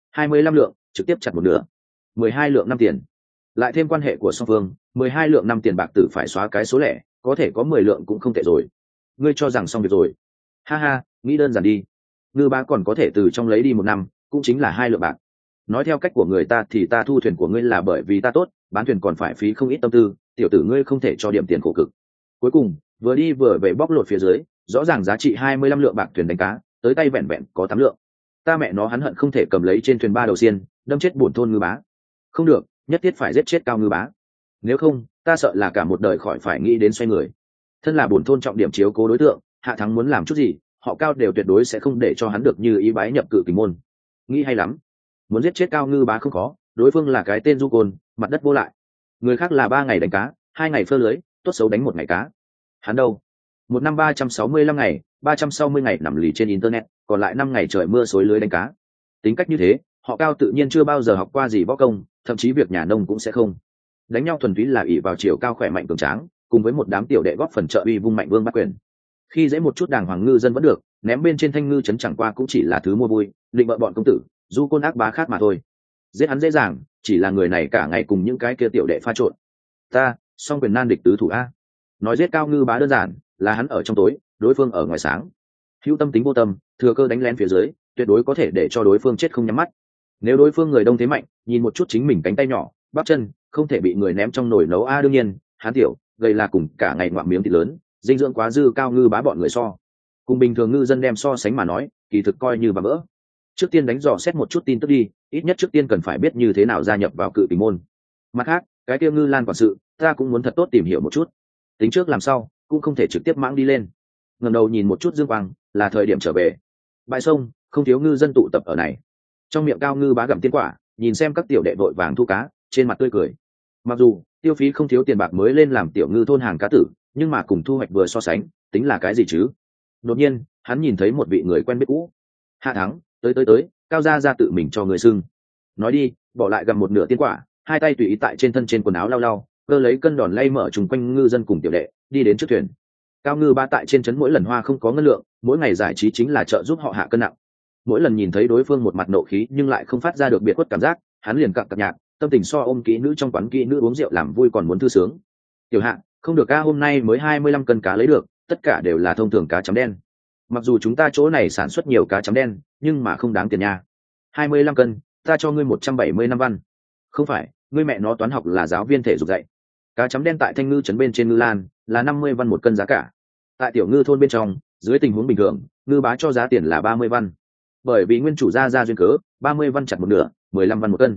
25 lượng, trực tiếp chặt một nửa. 12 lượng 5 tiền. Lại thêm quan hệ của song phương, 12 lượng 5 tiền bạc tử phải xóa cái số lẻ, có thể có 10 lượng cũng không tệ rồi. Ngươi cho rằng xong việc rồi? Ha ha, nghĩ đơn giản đi. Ngư Bá còn có thể từ trong lấy đi 1 năm, cũng chính là 2 lượng bạc. Nói theo cách của người ta thì ta thu thuyền của ngươi là bởi vì ta tốt, bán thuyền còn phải phí không ít tâm tư, tiểu tử ngươi không thể cho điểm tiền khổ cực. Cuối cùng, vừa đi vừa về bóc lột phía dưới, rõ ràng giá trị 25 lượng bạc thuyền đánh cá, tới tay vẹn vẹn có 8 lượng. Ta mẹ nó hắn hận không thể cầm lấy trên thuyền 3 đầu xiên, đâm chết bổn thôn Ngư Bá. Không được, nhất thiết phải giết chết Cao Ngư Bá. Nếu không, ta sợ là cả một đời khỏi phải nghĩ đến xoay người. Thân là bổn thôn trọng điểm chiếu cố đối tượng, Hạ Thắng muốn làm chút gì, họ Cao đều tuyệt đối sẽ không để cho hắn được như ý bái nhập cự kình môn. Nghĩ hay lắm. Muốn giết chết Cao Ngư Bá không khó, đối phương là cái tên du côn, mặt đất vô lại. Người khác là 3 ngày đánh cá, 2 ngày phơ lưới, tốt xấu đánh 1 ngày cá. Hắn đâu? 1 năm 365 ngày, 360 ngày nằm lì trên internet, còn lại 5 ngày trời mưa xối lưới đánh cá. Tính cách như thế, họ Cao tự nhiên chưa bao giờ học qua gì võ công, thậm chí việc nhà nông cũng sẽ không. Đánh nhau thuần túy là ỷ vào chiều cao khỏe mạnh cường tráng, cùng với một đám tiểu đệ góp phần trợ uy vung mạnh vương bắt quyền. Khi dễ một chút đàng hoàng ngư dân vẫn được, ném bên trên thanh ngư chấn chẳng qua cũng chỉ là thứ mua vui, định bợ bọn công tử, du côn ác bá khác mà thôi. Giết hắn dễ dàng, chỉ là người này cả ngày cùng những cái kia tiểu đệ pha trộn. Ta, song quyền nan địch tứ thủ a. Nói giết Cao Ngư Bá đơn giản, là hắn ở trong tối, đối phương ở ngoài sáng. Hữu tâm tính vô tâm, thừa cơ đánh lén phía dưới, tuyệt đối có thể để cho đối phương chết không nhắm mắt. Nếu đối phương người đông thế mạnh, nhìn một chút chính mình cánh tay nhỏ, bắp chân, không thể bị người ném trong nồi nấu a. Đương nhiên, hắn tiểu, gầy là cùng cả ngày ngoạm miếng thịt lớn, dinh dưỡng quá dư. Cao Ngư Bá bọn người so, cùng bình thường ngư dân đem so sánh mà nói, kỳ thực coi như bà bỡ. Trước tiên đánh dò xét một chút tin tức đi, ít nhất trước tiên cần phải biết như thế nào gia nhập vào cự kình môn. Mặt khác, cái kia Ngư Lan quản sự, ta cũng muốn thật tốt tìm hiểu một chút. Tính trước làm sau, cũng không thể trực tiếp mãng đi lên. Ngẩng đầu nhìn một chút dương quang, là thời điểm trở về. Bãi sông, không thiếu ngư dân tụ tập ở này. Trong miệng Cao Ngư Bá gặm tiên quả, nhìn xem các tiểu đệ vội vàng thu cá, trên mặt tươi cười. Mặc dù tiêu phí không thiếu tiền bạc mới lên làm tiểu ngư thôn hàng cá tử, nhưng mà cùng thu hoạch vừa so sánh tính là cái gì chứ. Đột nhiên hắn nhìn thấy một vị người quen biết cũ. Hạ Thắng, tới, Cao gia ra tự mình cho người xưng. Nói đi, bỏ lại gần một nửa tiên quả, hai tay tùy ý tại trên thân trên quần áo lau lau, cơ lấy cân đòn lay mở trùng quanh ngư dân cùng tiểu đệ đi đến trước thuyền. Cao ngư ba tại trên trấn mỗi lần hoa không có ngân lượng, mỗi ngày giải trí chính là trợ giúp họ hạ cân nặng. Mỗi lần nhìn thấy đối phương một mặt nộ khí nhưng lại không phát ra được biệt khuất cảm giác, hắn liền cặc cặc nhạc, tâm tình so ôm kỹ nữ trong quán kỹ nữ uống rượu làm vui còn muốn thư sướng. Tiểu Hạ, không được, ca hôm nay mới 25 cân cá lấy được, tất cả đều là thông thường cá chấm đen. Mặc dù chúng ta chỗ này sản xuất nhiều cá chấm đen, nhưng mà không đáng tiền nha. 25 cân, ta cho ngươi 175 văn. Không phải, ngươi mẹ nó toán học là giáo viên thể dục dạy. Cá chấm đen tại Thanh Ngư trấn bên trên Ngư Lan là 50 văn một cân giá cả. Tại tiểu ngư thôn bên trong, dưới tình huống bình thường, ngư bá cho giá tiền là 30 văn. Bởi vì nguyên chủ ra duyên cớ, 30 văn chặt một nửa, 15 văn một cân.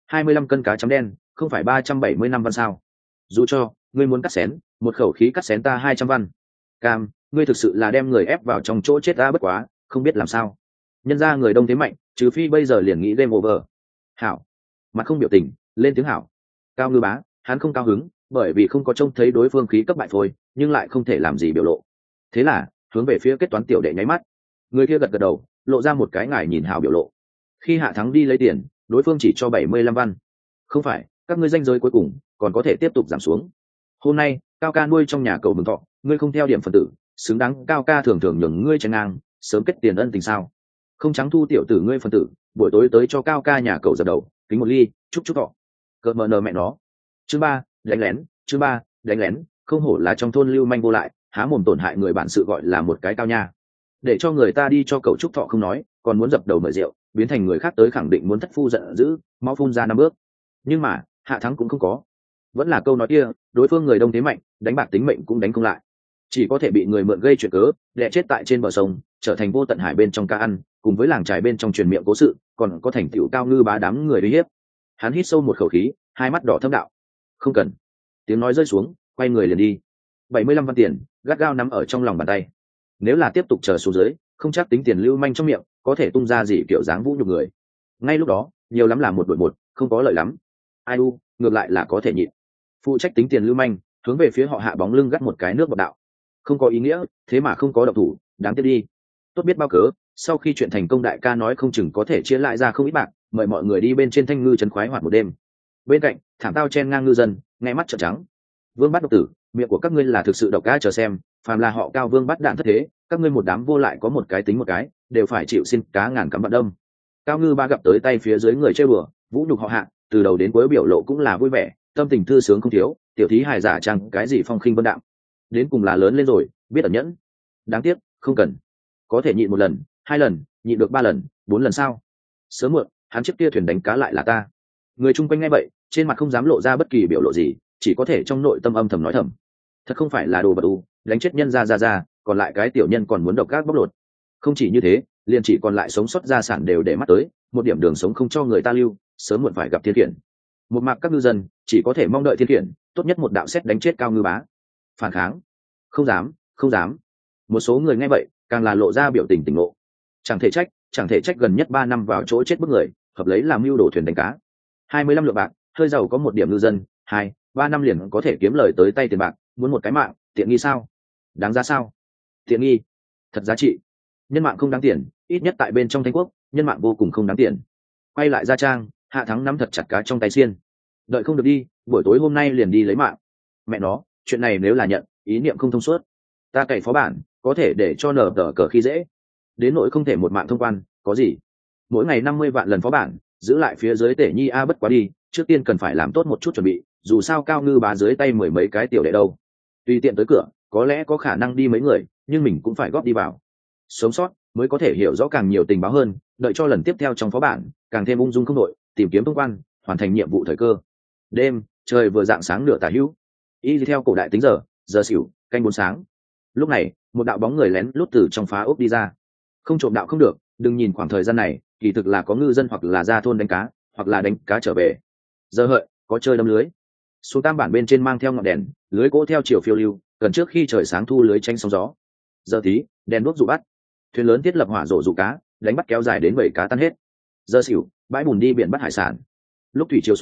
25 cân cá chấm đen, không phải 375 văn sao? Dù cho ngươi muốn cắt xén, một khẩu khí cắt xén ta 200 văn. Cam, ngươi thực sự là đem người ép vào trong chỗ chết ta bất quá, không biết làm sao. Nhân ra người đông thế mạnh, trừ phi bây giờ liền nghĩ game over. Hảo, mặt không biểu tình, lên tiếng hảo. Cao ngư bá, hắn không cao hứng, bởi vì không có trông thấy đối phương khí cấp bại phôi, nhưng lại không thể làm gì biểu lộ. Thế là hướng về phía kết toán tiểu đệ nháy mắt. Người kia gật gật đầu, lộ ra một cái ngải nhìn hảo biểu lộ. Khi Hạ Thắng đi lấy tiền, đối phương chỉ cho 75 văn. Không phải, các ngươi danh giới cuối cùng còn có thể tiếp tục giảm xuống. Hôm nay Cao ca nuôi trong nhà cầu mừng thọ, ngươi không theo điểm phần tử, xứng đáng Cao ca thường thường nhường ngươi tranh ngang, sớm kết tiền ân tình sao? Không trắng thu tiểu tử ngươi phần tử, buổi tối tới cho Cao ca nhà cầu dập đầu, kính một ly, chúc thọ. Cợt mờ nờ mẹ nó. Chương 3, đánh lén, chương 3, đánh lén, không hổ là trong thôn lưu manh vô lại, há mồm tổn hại người bản sự gọi là một cái cao nha. Để cho người ta đi cho cậu chúc thọ không nói, còn muốn dập đầu mời rượu, biến thành người khác tới khẳng định muốn thất phu giận dữ, mau phun ra 5 bước. Nhưng mà Hạ Thắng cũng không có, vẫn là câu nói kia, đối phương người đông thế mạnh, đánh bạc tính mệnh cũng đánh không lại, chỉ có thể bị người mượn gây chuyện cớ đè chết tại trên bờ sông, trở thành vô tận hải bên trong ca ăn, cùng với làng trài bên trong truyền miệng cố sự, còn có thành tựu cao ngư bá đám người uy hiếp. Hắn hít sâu một khẩu khí, hai mắt đỏ thâm đạo, không cần. Tiếng nói rơi xuống, quay người liền đi. 75 văn tiền gắt gao nắm ở trong lòng bàn tay. Nếu là tiếp tục chờ xuống dưới, không chắc tính tiền lưu manh trong miệng có thể tung ra gì kiểu dáng vũ nhục người. Ngay lúc đó nhiều lắm là một đội một, không có lợi lắm. Ai u, ngược lại là có thể nhịn. Phụ trách tính tiền lưu manh hướng về phía họ Hạ bóng lưng gắt một cái nước bọt đạo, không có ý nghĩa, thế mà không có động thủ, đáng tiếc đi. Tốt biết bao cớ, sau khi chuyện thành công đại ca nói không chừng có thể chia lại ra không ít bạc, mời mọi người đi bên trên Thanh Ngư trấn khoái hoạt một đêm. Bên cạnh thảm tao chen ngang ngư dân nghe mắt trợn trắng. Vương Bắt độc tử, miệng của các ngươi là thực sự độc cá, chờ xem, phàm là họ Cao Vương Bắt đạn thất thế, các ngươi một đám vô lại có một cái tính một cái, đều phải chịu xin cá ngàn cắm vạn đâm. Cao ngư ba gặp tới tay phía dưới người chơi bừa, vũ nhục họ Hạ, từ đầu đến cuối biểu lộ cũng là vui vẻ, tâm tình thư sướng không thiếu, tiểu thí hài giả trang cái gì phong khinh vân đạm, đến cùng là lớn lên rồi, biết ẩn nhẫn. Đáng tiếc không cần, có thể nhịn 1 lần 2 lần, nhịn được 3 lần 4 lần sao? Sớm muộn hắn chiếc kia thuyền đánh cá lại là ta. Người chung quanh nghe vậy trên mặt không dám lộ ra bất kỳ biểu lộ gì, chỉ có thể trong nội tâm âm thầm nói thầm, thật không phải là đồ vật u, đánh chết nhân ra, còn lại cái tiểu nhân còn muốn độc gác bóc lột. Không chỉ như thế, liền chỉ còn lại sống sót gia sản đều để mắt tới, một điểm đường sống không cho người ta lưu, sớm muộn phải gặp thiên khiển. Một mạc các ngư dân chỉ có thể mong đợi thiên khiển, tốt nhất một đạo sét đánh chết Cao ngư bá. Phản kháng? Không dám, không dám. Một số người nghe vậy càng là lộ ra biểu tình tỉnh ngộ. Chẳng thể trách gần nhất 3 năm vào chỗ chết bức người, hợp lấy làm mưu đồ thuyền đánh cá. 25 lượng bạc, hơi giàu có một điểm ngư dân, 2-3 năm liền có thể kiếm lời tới tay tiền bạc, muốn một cái mạng, tiện nghi sao? Đáng giá sao? Tiện nghi, thật giá trị. Nhân mạng không đáng tiền, ít nhất tại bên trong Thanh Quốc, nhân mạng vô cùng không đáng tiền. Quay lại Gia Trang, Hạ Thắng nắm thật chặt cá trong tay xiên. Đợi không được đi, buổi tối hôm nay liền đi lấy mạng. Mẹ nó, chuyện này nếu là nhận, ý niệm không thông suốt. Ta cậy phó bản, có thể để cho nở tờ cờ khi dễ. Đến nỗi không thể một mạng thông quan, có gì? Mỗi ngày 50 vạn lần phó bản, giữ lại phía dưới tể nhi a bất quá đi, trước tiên cần phải làm tốt một chút chuẩn bị, dù sao Cao ngư bá dưới tay 10 mấy cái tiểu đệ đâu. Tùy tiện tới cửa, có lẽ có khả năng đi mấy người, nhưng mình cũng phải góp đi vào. Sống sót mới có thể hiểu rõ càng nhiều tình báo hơn, đợi cho lần tiếp theo trong phó bản càng thêm ung dung không đội, tìm kiếm thông quan, hoàn thành nhiệm vụ thời cơ. Đêm, trời vừa rạng sáng nửa tà hữu, y theo cổ đại tính giờ xỉu, canh 4 sáng. Lúc này một đạo bóng người lén lút từ trong phá ốc đi ra. Không trộm đạo không được, đừng nhìn khoảng thời gian này kỳ thực là có ngư dân hoặc là ra thôn đánh cá, hoặc là đánh cá trở về. Giờ hợi có chơi đâm lưới, xuống tam bản bên trên mang theo ngọn đèn, lưới cỗ theo chiều phiêu lưu, gần trước khi trời sáng thu lưới tranh sóng gió. Giờ tí đèn đuốc dụ bắt, thuyền lớn thiết lập hỏa rổ dụ cá, đánh bắt kéo dài đến 7 cá tan hết. Giờ xỉu bãi bùn đi biển bắt hải sản. Lúc thủy chiều xuống,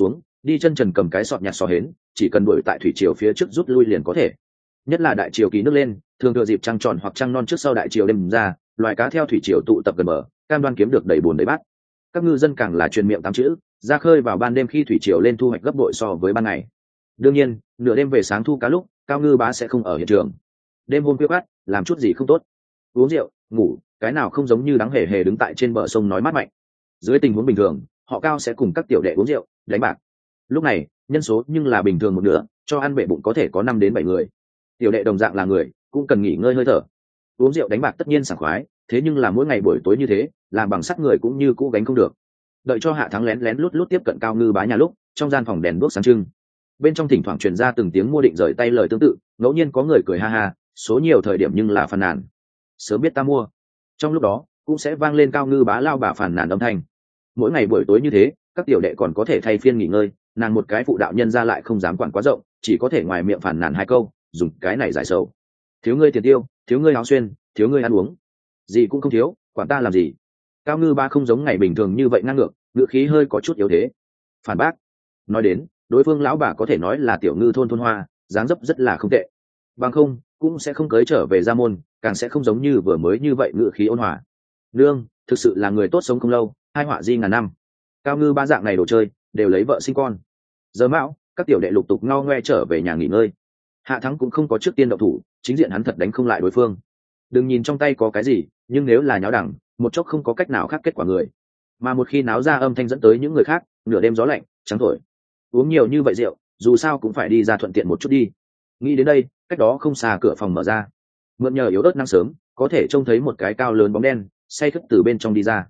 đi chân trần cầm cái sọt nhặt sò hến, chỉ cần đuổi tại thủy triều phía trước rút lui liền có thể. Nhất là đại triều kỳ nước lên, thường thừa dịp trăng tròn hoặc trăng non trước sau đại triều đêm ra, loài cá theo thủy triều tụ tập gần bờ, cam đoan kiếm được đầy bùn đầy bát. Các ngư dân càng là truyền miệng tám chữ, ra khơi vào ban đêm khi thủy triều lên thu hoạch gấp bội so với ban ngày. Đương nhiên, nửa đêm về sáng thu cá lúc, Cao Ngư Bá sẽ không ở hiện trường. Đêm hôm khuya khoắt, làm chút gì không tốt, uống rượu, ngủ, cái nào không giống như đáng hề hề đứng tại trên bờ sông nói mát mạnh. Dưới tình huống bình thường, họ Cao sẽ cùng các tiểu đệ uống rượu, đánh bạc. Lúc này, nhân số nhưng là bình thường một nửa, cho ăn bể bụng có thể có 5 đến 7 người. Tiểu đệ đồng dạng là người, cũng cần nghỉ ngơi hơi thở. Uống rượu đánh bạc tất nhiên sảng khoái, thế nhưng là mỗi ngày buổi tối như thế, làm bằng sắt người cũng như cũ gánh không được. Đợi cho Hạ Thắng lén lén lút lút tiếp cận Cao Ngư Bá nhà lúc, trong gian phòng đèn đuốc sáng trưng, bên trong thỉnh thoảng truyền ra từng tiếng mua định rời tay lời tương tự, ngẫu nhiên có người cười ha ha, số nhiều thời điểm nhưng là phàn nàn. Sớm biết ta mua. Trong lúc đó, cũng sẽ vang lên Cao Ngư Bá lao bà phàn nàn âm thanh. Mỗi ngày buổi tối như thế, các tiểu đệ còn có thể thay phiên nghỉ ngơi, nàng một cái phụ đạo nhân ra lại không dám quản quá rộng, chỉ có thể ngoài miệng phàn nàn 2 câu, dùng cái này giải sầu. Thiếu ngươi tiền tiêu, thiếu ngươi áo xuyên, thiếu ngươi ăn uống, gì cũng không thiếu, quản ta làm gì. Cao Ngư Bá không giống ngày bình thường như vậy ngang ngược, ngữ khí hơi có chút yếu thế. Phản bác. Nói đến, đối phương lão bà có thể nói là tiểu ngư thôn hoa, dáng dấp rất là không tệ. Bằng không, cũng sẽ không cưới trở về gia môn, càng sẽ không giống như vừa mới như vậy ngữ khí ôn hòa. Nương, thực sự là người tốt sống không lâu, hai họa di ngàn năm. Cao Ngư Bá dạng này đồ chơi, đều lấy vợ sinh con. Giờ mão, các tiểu đệ lục tục ngao ngoe trở về nhà nghỉ ngơi. Hạ Thắng cũng không có trước tiên động thủ, chính diện hắn thật đánh không lại đối phương. Đừng nhìn trong tay có cái gì, nhưng nếu là nháo đẳng, một chốc không có cách nào khác kết quả người. Mà một khi náo ra âm thanh dẫn tới những người khác, nửa đêm gió lạnh, trắng thổi. Uống nhiều như vậy rượu, dù sao cũng phải đi ra thuận tiện một chút đi. Nghĩ đến đây, cách đó không xa cửa phòng mở ra. Mượn nhờ yếu ớt nắng sớm, có thể trông thấy một cái cao lớn bóng đen, say khướt từ bên trong đi ra.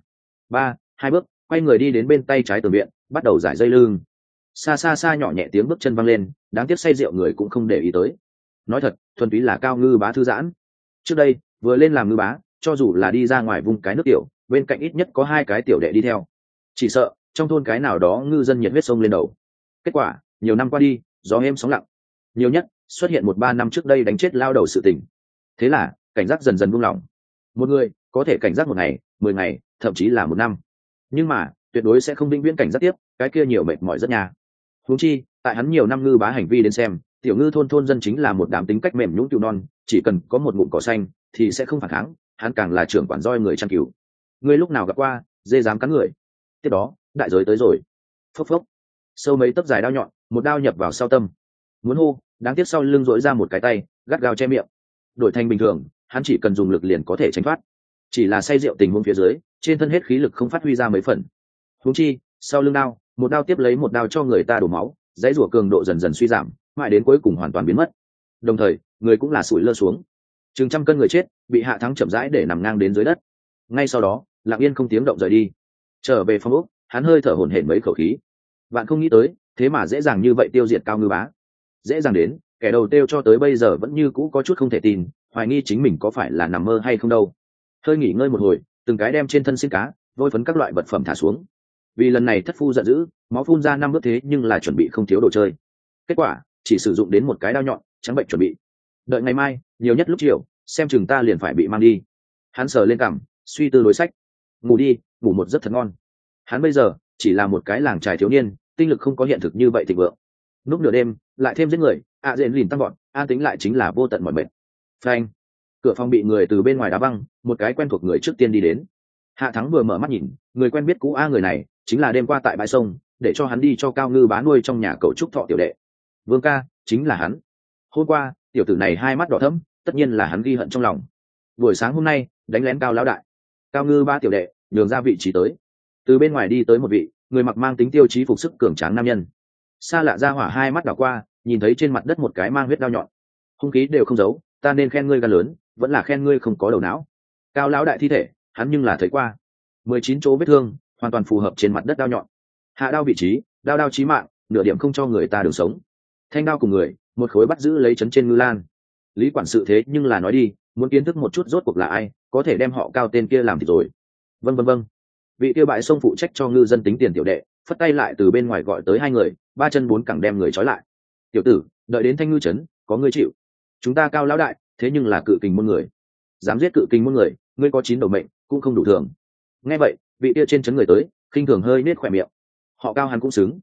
2 bước, quay người đi đến bên tay trái tường viện, bắt đầu giải dây lưng. Xa xa xa nhỏ nhẹ tiếng bước chân văng lên, đáng tiếc say rượu người cũng không để ý tới. Nói thật, thuần túy là Cao Ngư Bá thư giãn. Trước đây, vừa lên làm ngư bá, cho dù là đi ra ngoài vùng cái nước tiểu, bên cạnh ít nhất có 2 cái tiểu đệ đi theo. Chỉ sợ, trong thôn cái nào đó ngư dân nhiệt huyết sông lên đầu. Kết quả, nhiều năm qua đi, gió êm sóng lặng. Nhiều nhất, xuất hiện 1-3 năm trước đây đánh chết lao đầu sự tình. Thế là, cảnh giác dần dần buông lỏng. Một người, có thể cảnh giác 1 ngày, 10 ngày, thậm chí là 1 năm. Nhưng mà, tuyệt đối sẽ không vĩnh viễn cảnh giác tiếp, cái kia nhiều mệt mỏi rất nha. Huống chi, tại hắn nhiều năm ngư bá hành vi đến xem, tiểu ngư thôn dân chính là một đám tính cách mềm nhũn cừu non, chỉ cần có một ngụm cỏ xanh thì sẽ không phản kháng, hắn càng là trưởng quản roi người chăn cừu. Ngươi lúc nào gặp qua, dê dám cắn người. Tiếp đó, đại giới tới rồi. Phốc phốc. Sâu mấy tấc dài đao nhọn, một đao nhập vào sau tâm. Muốn hô, đáng tiếc sau lưng duỗi ra một cái tay, gắt gao che miệng. Đổi thành bình thường, hắn chỉ cần dùng lực liền có thể tránh thoát. Chỉ là say rượu tình huống phía dưới, trên thân hết khí lực không phát huy ra mấy phần. Huống chi, sau lưng đao, một đao tiếp lấy một đao cho người ta đổ máu, dãy rủa cường độ dần dần suy giảm, mãi đến cuối cùng hoàn toàn biến mất. Đồng thời, người cũng là sủi lơ xuống. Chừng 100 cân người chết, bị Hạ Thắng chậm rãi để nằm ngang đến dưới đất. Ngay sau đó, lặng yên không tiếng động rời đi. Trở về phòng ốc, hắn hơi thở hổn hển mấy khẩu khí. Bạn không nghĩ tới, thế mà dễ dàng như vậy tiêu diệt Cao Ngư Bá. Dễ dàng đến, kẻ đầu tiêu cho tới bây giờ vẫn như cũ có chút không thể tin, hoài nghi chính mình có phải là nằm mơ hay không đâu. Hơi nghỉ ngơi một hồi, từng cái đem trên thân xiên cá, vôi phấn các loại vật phẩm thả xuống. Vì lần này thất phu giận dữ, máu phun ra 5 bước thế nhưng là chuẩn bị không thiếu đồ chơi. Kết quả, chỉ sử dụng đến một cái đao nhọn, trắng bệnh chuẩn bị. Đợi ngày mai, nhiều nhất lúc chiều, xem chừng ta liền phải bị mang đi. Hắn sờ lên cằm, suy tư đối sách. Ngủ đi, ngủ một giấc thật ngon. Hắn bây giờ chỉ là một cái làng trài thiếu niên, tinh lực không có hiện thực như vậy thịnh vượng. Lúc nửa đêm, lại thêm giết người, dện lìn tăng gọn, an tính lại chính là vô tận mọi mệt. Phanh. Cửa phòng bị người từ bên ngoài đá văng, một cái quen thuộc người trước tiên đi đến. Hạ Thắng vừa mở mắt nhìn, người quen biết cũ người này chính là đêm qua tại bãi sông, để cho hắn đi cho Cao Ngư Bá nuôi trong nhà cậu trúc thọ tiểu đệ. Vương ca, chính là hắn. Hôm qua, tiểu tử này 2 mắt đỏ thẫm, tất nhiên là hắn ghi hận trong lòng. Buổi sáng hôm nay, đánh lén Cao lão đại. Cao Ngư Bá tiểu đệ nhường ra vị trí tới. Từ bên ngoài đi tới một vị người mặc mang tính tiêu chí phục sức cường tráng nam nhân. Xa lạ ra hỏa 2 mắt đảo qua, nhìn thấy trên mặt đất một cái mang huyết đao nhọn. Hung khí đều không giấu, ta nên khen ngươi gan lớn, vẫn là khen ngươi không có đầu não. Cao lão đại thi thể, hắn nhưng là thấy qua. 19 chỗ vết thương, hoàn toàn phù hợp trên mặt đất đao nhọn. Hạ đao vị trí, đao chí mạng, nửa điểm không cho người ta đường sống. Thanh đao cùng người, một khối bắt giữ lấy trấn trên ngư lan. Lý quản sự thế nhưng là nói đi, muốn kiến thức một chút rốt cuộc là ai, có thể đem họ Cao tên kia làm thì rồi. Vâng. Vị kia bại sông phụ trách cho ngư dân tính tiền tiểu đệ, phất tay lại từ bên ngoài gọi tới 2 người, 3 chân 4 cẳng đem người trói lại. Tiểu tử, đợi đến Thanh ngư trấn, có ngươi chịu. Chúng ta Cao lão đại, thế nhưng là cự kình môn người. Dám giết cự kình môn người, ngươi có 9 đầu mệnh, cũng không đủ thường. Nghe vậy, vị kia trên trấn người tới, khinh thường hơi nết khỏe miệng. Họ Cao hắn cũng xứng.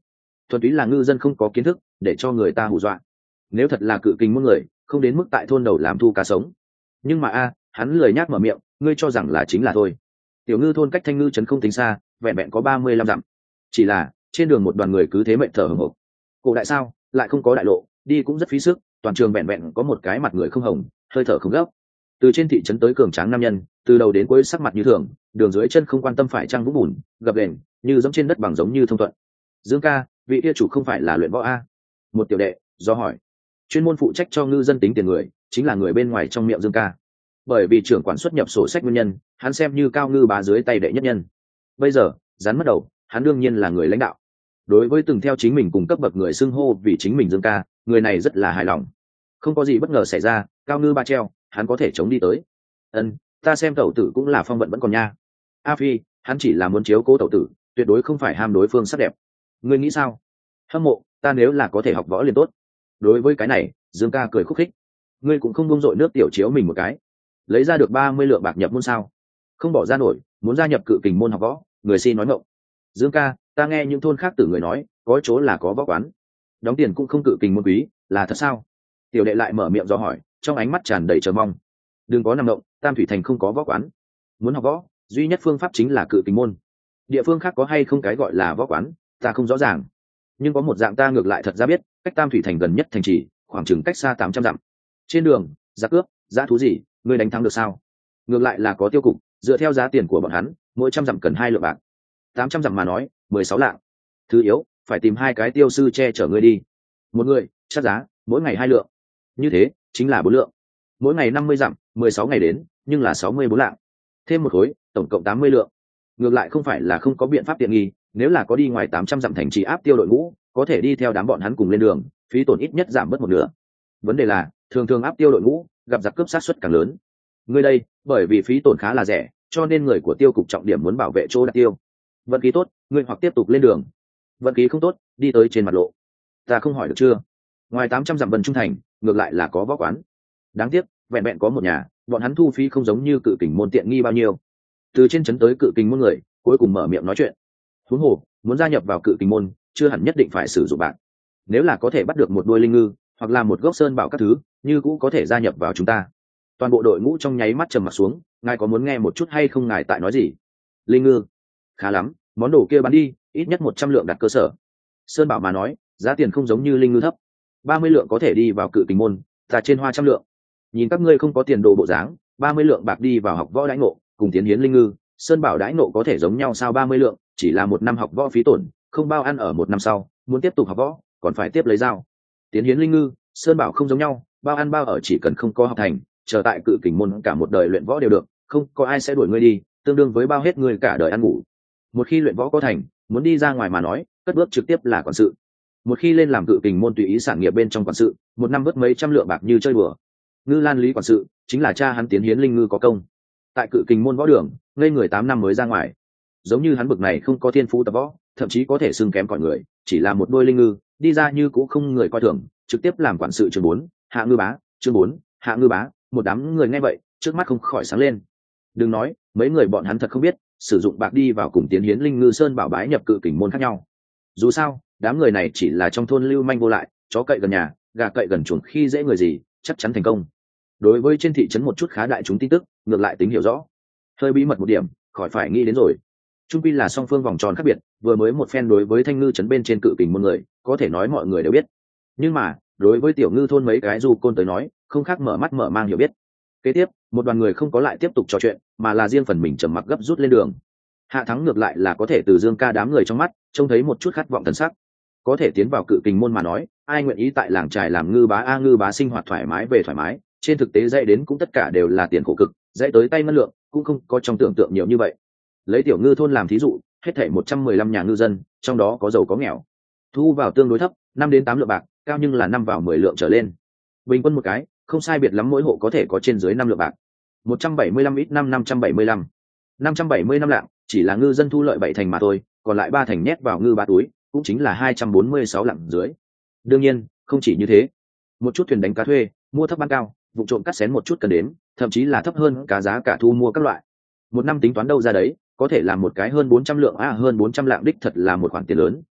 thuần túy là ngư dân không có kiến thức để cho người ta hù dọa. Nếu thật là cự kình môn người, không đến mức tại thôn đầu làm thu cá sống. Nhưng mà hắn lười nhác mở miệng, ngươi cho rằng là chính là thôi. Tiểu ngư thôn cách Thanh Ngư trấn không tính xa, vẹn vẹn có 35 dặm. Chỉ là trên đường một đoàn người cứ thế mệt thở hổn hộc. Cổ đại sao lại không có đại lộ, đi cũng rất phí sức, toàn trường vẹn vẹn có một cái mặt người không hồng, hơi thở không gấp. Từ trên thị trấn tới cường tráng nam nhân, từ đầu đến cuối sắc mặt như thường, đường dưới chân không quan tâm phải trăng vũng bùn gập ghềnh, như giống trên đất bằng giống như thông thuận. Dương ca, vị kia chủ không phải là luyện võ Một tiểu đệ do hỏi. Chuyên môn phụ trách cho ngư dân tính tiền người chính là người bên ngoài trong miệng Dương ca. Bởi vì trưởng quản xuất nhập sổ sách nguyên nhân, hắn xem như cao ngư bá dưới tay đệ nhất nhân. Bây giờ rắn mất đầu, hắn đương nhiên là người lãnh đạo. Đối với từng theo chính mình cùng cấp bậc người xưng hô vì chính mình Dương ca, người này rất là hài lòng. Không có gì bất ngờ xảy ra, cao ngư ba treo, hắn có thể chống đi tới. Ta xem tẩu tử cũng là phong vận vẫn còn nha. A Phi, hắn chỉ là muốn chiếu cố tẩu tử, tuyệt đối không phải ham đối phương sắc đẹp. Ngươi nghĩ sao? Hâm mộ, ta nếu là có thể học võ liền tốt. Đối với cái này, Dương ca cười khúc khích. Ngươi cũng không bông dội nước tiểu chiếu mình một cái. Lấy ra được 30 lượng bạc nhập môn sao? Không bỏ ra nổi, muốn gia nhập cự kình môn học võ, người xin nói ngọng. Dương ca, ta nghe những thôn khác tử người nói, có chỗ là có võ quán. Đóng tiền cũng không cự kình môn quý, là thật sao? Tiểu đệ lại mở miệng do hỏi, trong ánh mắt tràn đầy chờ mong. Đừng có nằm động, Tam Thủy Thành không có võ quán. Muốn học võ, duy nhất phương pháp chính là cự kình môn. Địa phương khác có hay không cái gọi là võ quán, ta không rõ ràng. Nhưng có một dạng ta ngược lại thật ra biết, cách Tam Thủy Thành gần nhất thành trì, khoảng chừng cách xa 800 dặm. Trên đường, giặc cướp, dã thú gì, ngươi đánh thắng được sao? Ngược lại là có tiêu cục, dựa theo giá tiền của bọn hắn, mỗi trăm dặm cần 2 lượng bạc. 800 dặm mà nói, 16 lạng. Thứ yếu, phải tìm 2 cái tiêu sư che chở ngươi đi. Một người, chắc giá, mỗi ngày 2 lượng. Như thế, chính là 4 lượng. Mỗi ngày 50 dặm, 16 ngày đến, nhưng là 64 lạng. Thêm một khối, tổng cộng 80 lượng. Ngược lại không phải là không có biện pháp tiện nghi, nếu là có đi ngoài 800 dặm thành trì áp tiêu đội ngũ, có thể đi theo đám bọn hắn cùng lên đường, phí tổn ít nhất giảm bớt một nửa. Vấn đề là, thường thường áp tiêu đội ngũ, gặp giặc cướp sát suất càng lớn. Ngươi đây, bởi vì phí tổn khá là rẻ, cho nên người của tiêu cục trọng điểm muốn bảo vệ chỗ đặt tiêu. Vận khí tốt, ngươi hoặc tiếp tục lên đường. Vận khí không tốt, đi tới trên mặt lộ. Ta không hỏi được chưa? Ngoài 800 dặm Vân Trung Thành, ngược lại là có võ quán. Đáng tiếc, vẹn vẹn có một nhà, bọn hắn thu phí không giống như cự kình môn tiện nghi bao nhiêu. Từ trên trấn tới cự kình môn người, cuối cùng mở miệng nói chuyện. Huống hồ, muốn gia nhập vào cự kình môn, chưa hẳn nhất định phải sử dụng bạc. Nếu là có thể bắt được một đuôi linh ngư, hoặc là một gốc sơn bảo các thứ, như cũng có thể gia nhập vào chúng ta. Toàn bộ đội ngũ trong nháy mắt trầm mặt xuống, ngài có muốn nghe một chút hay không, ngài tại nói gì? Linh ngư, khá lắm, món đồ kia bán đi, ít nhất 100 lượng đặt cơ sở. Sơn bảo mà nói, giá tiền không giống như linh ngư thấp, 30 lượng có thể đi vào cự kình môn, ta trên hoa trăm lượng. Nhìn các ngươi không có tiền đồ bộ dáng, 30 lượng bạc đi vào học võ đãi ngộ, cùng tiến hiến linh ngư, sơn bảo đãi ngộ có thể giống nhau sao? 30 lượng, chỉ là 1 năm học võ phí tổn, không bao ăn ở 1 năm sau, muốn tiếp tục học võ, còn phải tiếp lấy dao. Tiến hiến linh ngư, sơn bảo không giống nhau, bao ăn bao ở chỉ cần không có học thành, chờ tại cự kình môn cả một đời luyện võ đều được, không có ai sẽ đuổi ngươi đi, tương đương với bao hết ngươi cả đời ăn ngủ. Một khi luyện võ có thành, muốn đi ra ngoài mà nói, cất bước trực tiếp là quản sự. Một khi lên làm cự kình môn tùy ý sản nghiệp bên trong quản sự, 1 năm vớt mấy trăm lượng bạc như chơi bừa. Ngư Lan Lý quản sự chính là cha hắn tiến hiến linh ngư có công, tại cự kình môn võ đường ngây người 8 năm mới ra ngoài. Giống như hắn bực này không có thiên phú tập võ, thậm chí có thể xưng kém cỏi người, chỉ là một đôi linh ngư, đi ra như cũng không người coi thường, trực tiếp làm quản sự chương 4, hạ ngư bá, chương 4, hạ ngư bá. Một đám người nghe vậy, trước mắt không khỏi sáng lên. Đừng nói, mấy người bọn hắn thật không biết, sử dụng bạc đi vào cùng tiến hiến linh ngư sơn bảo bái nhập cự kình môn khác nhau. Dù sao, đám người này chỉ là trong thôn lưu manh vô lại, chó cậy gần nhà, gà cậy gần chuồng, khi dễ người gì, chắc chắn thành công. Đối với trên thị trấn một chút khá đại chúng tin tức, ngược lại tính hiểu rõ. Hơi bí mật một điểm, khỏi phải nghĩ đến rồi. Trung quy là song phương vòng tròn khác biệt, vừa mới một phen đối với Thanh Ngư trấn bên trên cự kình môn người, có thể nói mọi người đều biết. Nhưng mà, đối với tiểu ngư thôn mấy cái du côn tới nói, không khác mở mắt mở mang hiểu biết. Kế tiếp, một đoàn người không có lại tiếp tục trò chuyện, mà là riêng phần mình trầm mặc gấp rút lên đường. Hạ Thắng ngược lại là có thể từ Dương ca đám người trong mắt trông thấy một chút khát vọng thần sắc. Có thể tiến vào cự kình môn mà nói, ai nguyện ý tại làng trài làm ngư bá ngư bá sinh hoạt thoải mái về thoải mái, trên thực tế dạy đến cũng tất cả đều là tiền khổ cực, dạy tới tay ngân lượng cũng không có trong tưởng tượng nhiều như vậy. Lấy tiểu ngư thôn làm thí dụ, hết thảy 115 nhà ngư dân, trong đó có giàu có nghèo. Thu vào tương đối thấp, 5 đến 8 lượng bạc, cao nhưng là 5 vào 10 lượng trở lên. Bình quân một cái, không sai biệt lắm mỗi hộ có thể có trên dưới 5 lượng bạc. 175 ít 575. 575 lạng, chỉ là ngư dân thu lợi 7 thành mà thôi, còn lại 3 thành nhét vào ngư bá túi, cũng chính là 246 lạng dưới. Đương nhiên, không chỉ như thế. Một chút thuyền đánh cá thuê, mua thấp bán cao, vụ trộm cắt xén một chút cần đến, thậm chí là thấp hơn cả giá cả thu mua các loại. Một năm tính toán đâu ra đấy, có thể làm một cái hơn 400 lượng hơn 400 lạng đích thật là một khoản tiền lớn,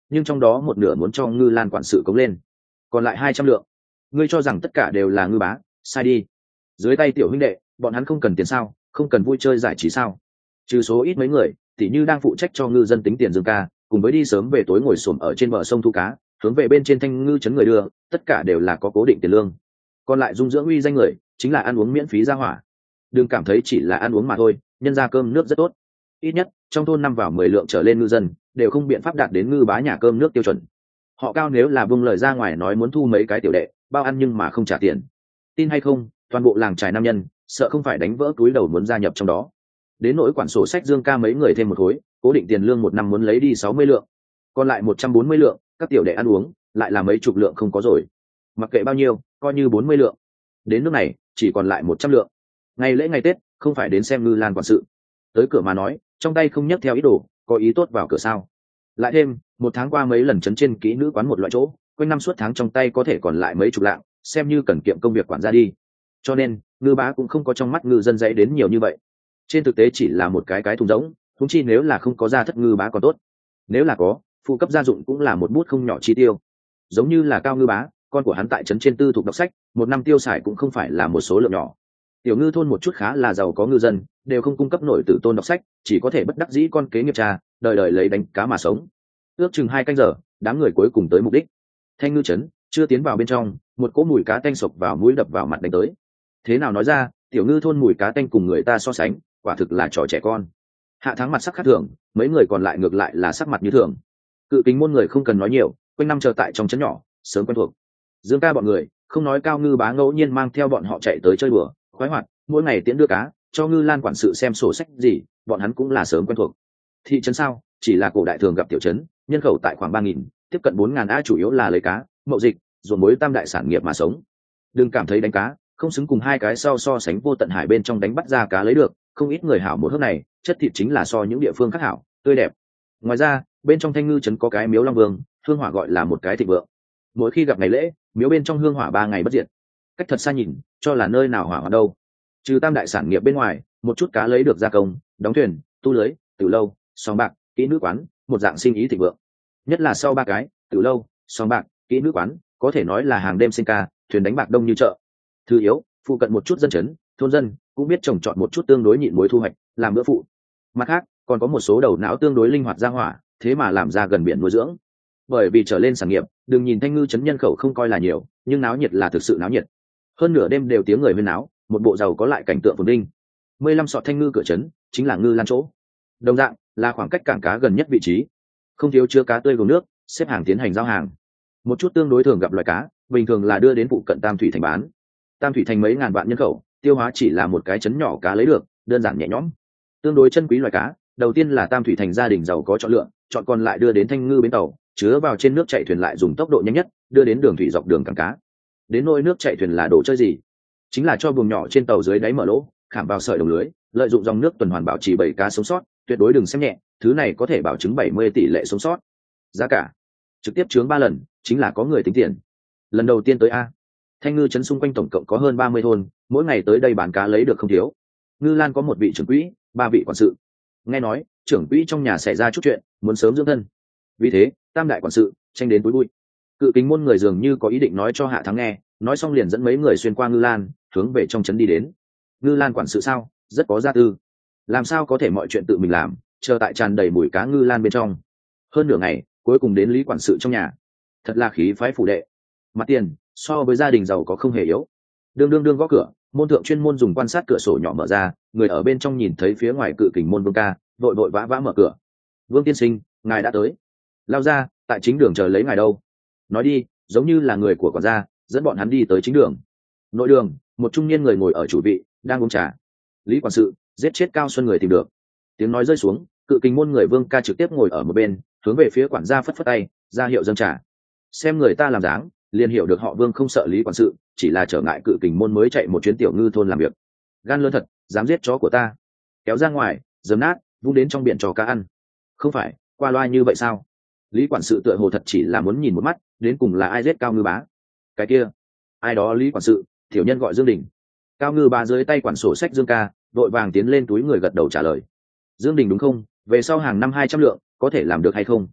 nhưng trong đó một nửa muốn cho Ngư Lan quản sự cống lên, còn lại 200 lượng. Ngươi cho rằng tất cả đều là Ngư bá? Sai đi. Dưới tay tiểu huynh đệ, bọn hắn không cần tiền sao? Không cần vui chơi giải trí sao? Trừ số ít mấy người, tỉ như đang phụ trách cho ngư dân tính tiền Dương ca, cùng với đi sớm về tối ngồi xổm ở trên bờ sông thu cá, hướng về bên trên thanh ngư trấn người đưa, tất cả đều là có cố định tiền lương. Còn lại dung dưỡng uy danh người, chính là ăn uống miễn phí ra hỏa. Đừng cảm thấy chỉ là ăn uống mà thôi, nhân ra cơm nước rất tốt. Ít nhất trong thôn năm vào 10 lượng trở lên ngư dân đều không biện pháp đạt đến ngư bá nhà cơm nước tiêu chuẩn. Họ Cao nếu là buông lời ra ngoài nói muốn thu mấy cái tiểu đệ bao ăn nhưng mà không trả tiền, tin hay không, toàn bộ làng trài nam nhân sợ không phải đánh vỡ túi đầu muốn gia nhập trong đó. Đến nỗi quản sổ sách Dương ca mấy người thêm một khối, cố định tiền lương một năm muốn lấy đi 60 lượng, còn lại 140 lượng các tiểu đệ ăn uống lại là mấy chục lượng không có rồi. Mặc kệ bao nhiêu, coi như 40 lượng. Đến nước này chỉ còn lại 100 lượng. Ngày lễ ngày Tết không phải đến xem Ngư Lan quản sự, tới cửa mà nói trong tay không nhấc theo ý đồ, có ý tốt vào cửa sao? Lại thêm một tháng qua mấy lần chấn trên kỹ nữ quán một loại chỗ, quanh năm suốt tháng trong tay có thể còn lại mấy chục lạng, xem như cần kiệm công việc quản gia đi. Cho nên ngư bá cũng không có trong mắt ngư dân dãy đến nhiều như vậy. Trên thực tế chỉ là một cái thùng rỗng, thúng chi nếu là không có gia thất ngư bá còn tốt, nếu là có, phụ cấp gia dụng cũng là một bút không nhỏ chi tiêu. Giống như là Cao ngư bá, con của hắn tại trấn trên tư thục đọc sách, một năm tiêu xài cũng không phải là một số lượng nhỏ. Tiểu ngư thôn một chút khá là giàu có ngư dân đều không cung cấp nổi tử tôn đọc sách, chỉ có thể bất đắc dĩ con kế nghiệp cha, đời đời lấy đánh cá mà sống. Ước chừng 2 canh giờ, đám người cuối cùng tới mục đích. Thanh ngư trấn chưa tiến vào bên trong, một cỗ mùi cá tanh sộc vào mũi đập vào mặt đánh tới. Thế nào nói ra, tiểu ngư thôn mùi cá tanh cùng người ta so sánh, quả thực là trò trẻ con. Hạ Thắng mặt sắc khác thường, mấy người còn lại ngược lại là sắc mặt như thường. Cự Kính môn người không cần nói nhiều, quanh năm chờ tại trong trấn nhỏ, sớm quen thuộc. Dương ca bọn người không nói Cao ngư bá ngẫu nhiên mang theo bọn họ chạy tới chơi bừa khoái hoạt, mỗi ngày tiễn đưa cá cho Ngư Lan quản sự xem sổ sách gì, bọn hắn cũng là sớm quen thuộc. Thị trấn sao, chỉ là cổ đại thường gặp tiểu trấn, nhân khẩu tại khoảng 3.000, tiếp cận 4.000 a, chủ yếu là lấy cá, mậu dịch, ruộng muối tam đại sản nghiệp mà sống. Đừng cảm thấy đánh cá không xứng cùng hai cái so sánh vô tận hải bên trong đánh bắt ra cá lấy được, không ít người hảo một hớp này, chất thịt chính là so những địa phương khác hảo, tươi đẹp. Ngoài ra, bên trong Thanh ngư trấn có cái miếu Long Vương, hương hỏa gọi là một cái thịnh vượng. Mỗi khi gặp ngày lễ, miếu bên trong hương hỏa 3 ngày bất diệt. Cách thật xa nhìn, cho là nơi nào hỏa ở đâu. Trừ tam đại sản nghiệp bên ngoài, một chút cá lấy được gia công, đóng thuyền, tu lưới, tử lâu, sòng bạc, kỹ nữ quán, một dạng sinh ý thịnh vượng. Nhất là sau 3 cái, tử lâu, sòng bạc, kỹ nữ quán, có thể nói là hàng đêm sinh ca, thuyền đánh bạc đông như chợ. Thứ yếu, phụ cận một chút dân chấn, thôn dân cũng biết trồng trọt một chút tương đối nhịn muối thu hoạch, làm bữa phụ. Mặt khác, còn có một số đầu não tương đối linh hoạt ra hỏa, thế mà làm ra gần biển nuôi dưỡng. Bởi vì trở lên sản nghiệp, đừng nhìn Thanh ngư trấn nhân khẩu không coi là nhiều, nhưng náo nhiệt là thực sự náo nhiệt. Hơn nửa đêm đều tiếng người huyên náo, một bộ giàu có lại cảnh tượng phồn vinh. 15 sọt Thanh ngư cửa trấn chính là Ngư Lan chỗ. Đồng dạng là khoảng cách cảng cá gần nhất vị trí, không thiếu chứa cá tươi gồm nước, xếp hàng tiến hành giao hàng. Một chút tương đối thường gặp loài cá, bình thường là đưa đến phụ cận Tam Thủy thành bán. Tam Thủy thành mấy ngàn vạn nhân khẩu, tiêu hóa chỉ là một cái trấn nhỏ cá lấy được, đơn giản nhẹ nhõm. Tương đối chân quý loài cá, đầu tiên là Tam Thủy thành gia đình giàu có chọn lựa, chọn còn lại đưa đến Thanh ngư bến tàu, chứa vào trên nước chạy thuyền lại dùng tốc độ nhanh nhất đưa đến đường thủy dọc đường cảng cá. Đến nôi nước chạy thuyền là đồ chơi gì? Chính là cho buồng nhỏ trên tàu dưới đáy mở lỗ, khảm vào sợi đồng lưới, lợi dụng dòng nước tuần hoàn bảo trì 7 cá sống sót, tuyệt đối đừng xem nhẹ, thứ này có thể bảo chứng 70 tỷ lệ sống sót. Giá cả trực tiếp chướng 3 lần, chính là có người tính tiền. Lần đầu tiên tới a, Thanh ngư trấn xung quanh tổng cộng có hơn 30 thôn, mỗi ngày tới đây bán cá lấy được không thiếu. Ngư Lan có một vị trưởng quỹ, 3 vị quản sự. Nghe nói trưởng quỹ trong nhà xảy ra chút chuyện, muốn sớm dưỡng thân, vì thế tam đại quản sự tranh đến túi bụi. Cự Kính môn người dường như có ý định nói cho Hạ Thắng nghe, nói xong liền dẫn mấy người xuyên qua Ngư Lan, hướng về trong trấn đi đến. Ngư Lan quản sự sao, rất có gia tư, làm sao có thể mọi chuyện tự mình làm, chờ tại tràn đầy mùi cá Ngư Lan bên trong. Hơn nửa ngày, cuối cùng đến Lý quản sự trong nhà, thật là khí phái phủ đệ, mặt tiền so với gia đình giàu có không hề yếu. Đương gõ cửa, môn thượng chuyên môn dùng quan sát cửa sổ nhỏ mở ra, người ở bên trong nhìn thấy phía ngoài Cự Kình môn Vương ca, vội vã mở cửa. Vương tiên sinh, ngài đã tới. Lao ra, tại chính đường chờ lấy ngài đâu. Nói đi, giống như là người của quản gia, dẫn bọn hắn đi tới chính đường. Nội đường, một trung niên người ngồi ở chủ vị, đang uống trà. Lý quản sự, giết chết Cao Xuân người tìm được. Tiếng nói rơi xuống, Cự Kình môn người Vương ca trực tiếp ngồi ở một bên, hướng về phía quản gia phất phất tay, ra hiệu dâng trà. Xem người ta làm dáng, liền hiểu được họ Vương không sợ Lý quản sự, chỉ là trở ngại Cự Kình môn mới chạy một chuyến tiểu ngư thôn làm việc. Gan lớn thật, dám giết chó của ta. Kéo ra ngoài, giấm nát, vung đến trong biển cho cá ăn. Không phải qua loa như vậy sao? Lý quản sự tựa hồ thật chỉ là muốn nhìn một mắt, đến cùng là ai giết Cao ngư bá? Cái kia, ai đó? Lý quản sự, tiểu nhân gọi Dương Đình. Cao ngư bá dưới tay quản sổ sách Dương ca, vội vàng tiến lên túi người gật đầu trả lời. Dương Đình đúng không? Về sau hàng năm 200 lượng, có thể làm được hay không?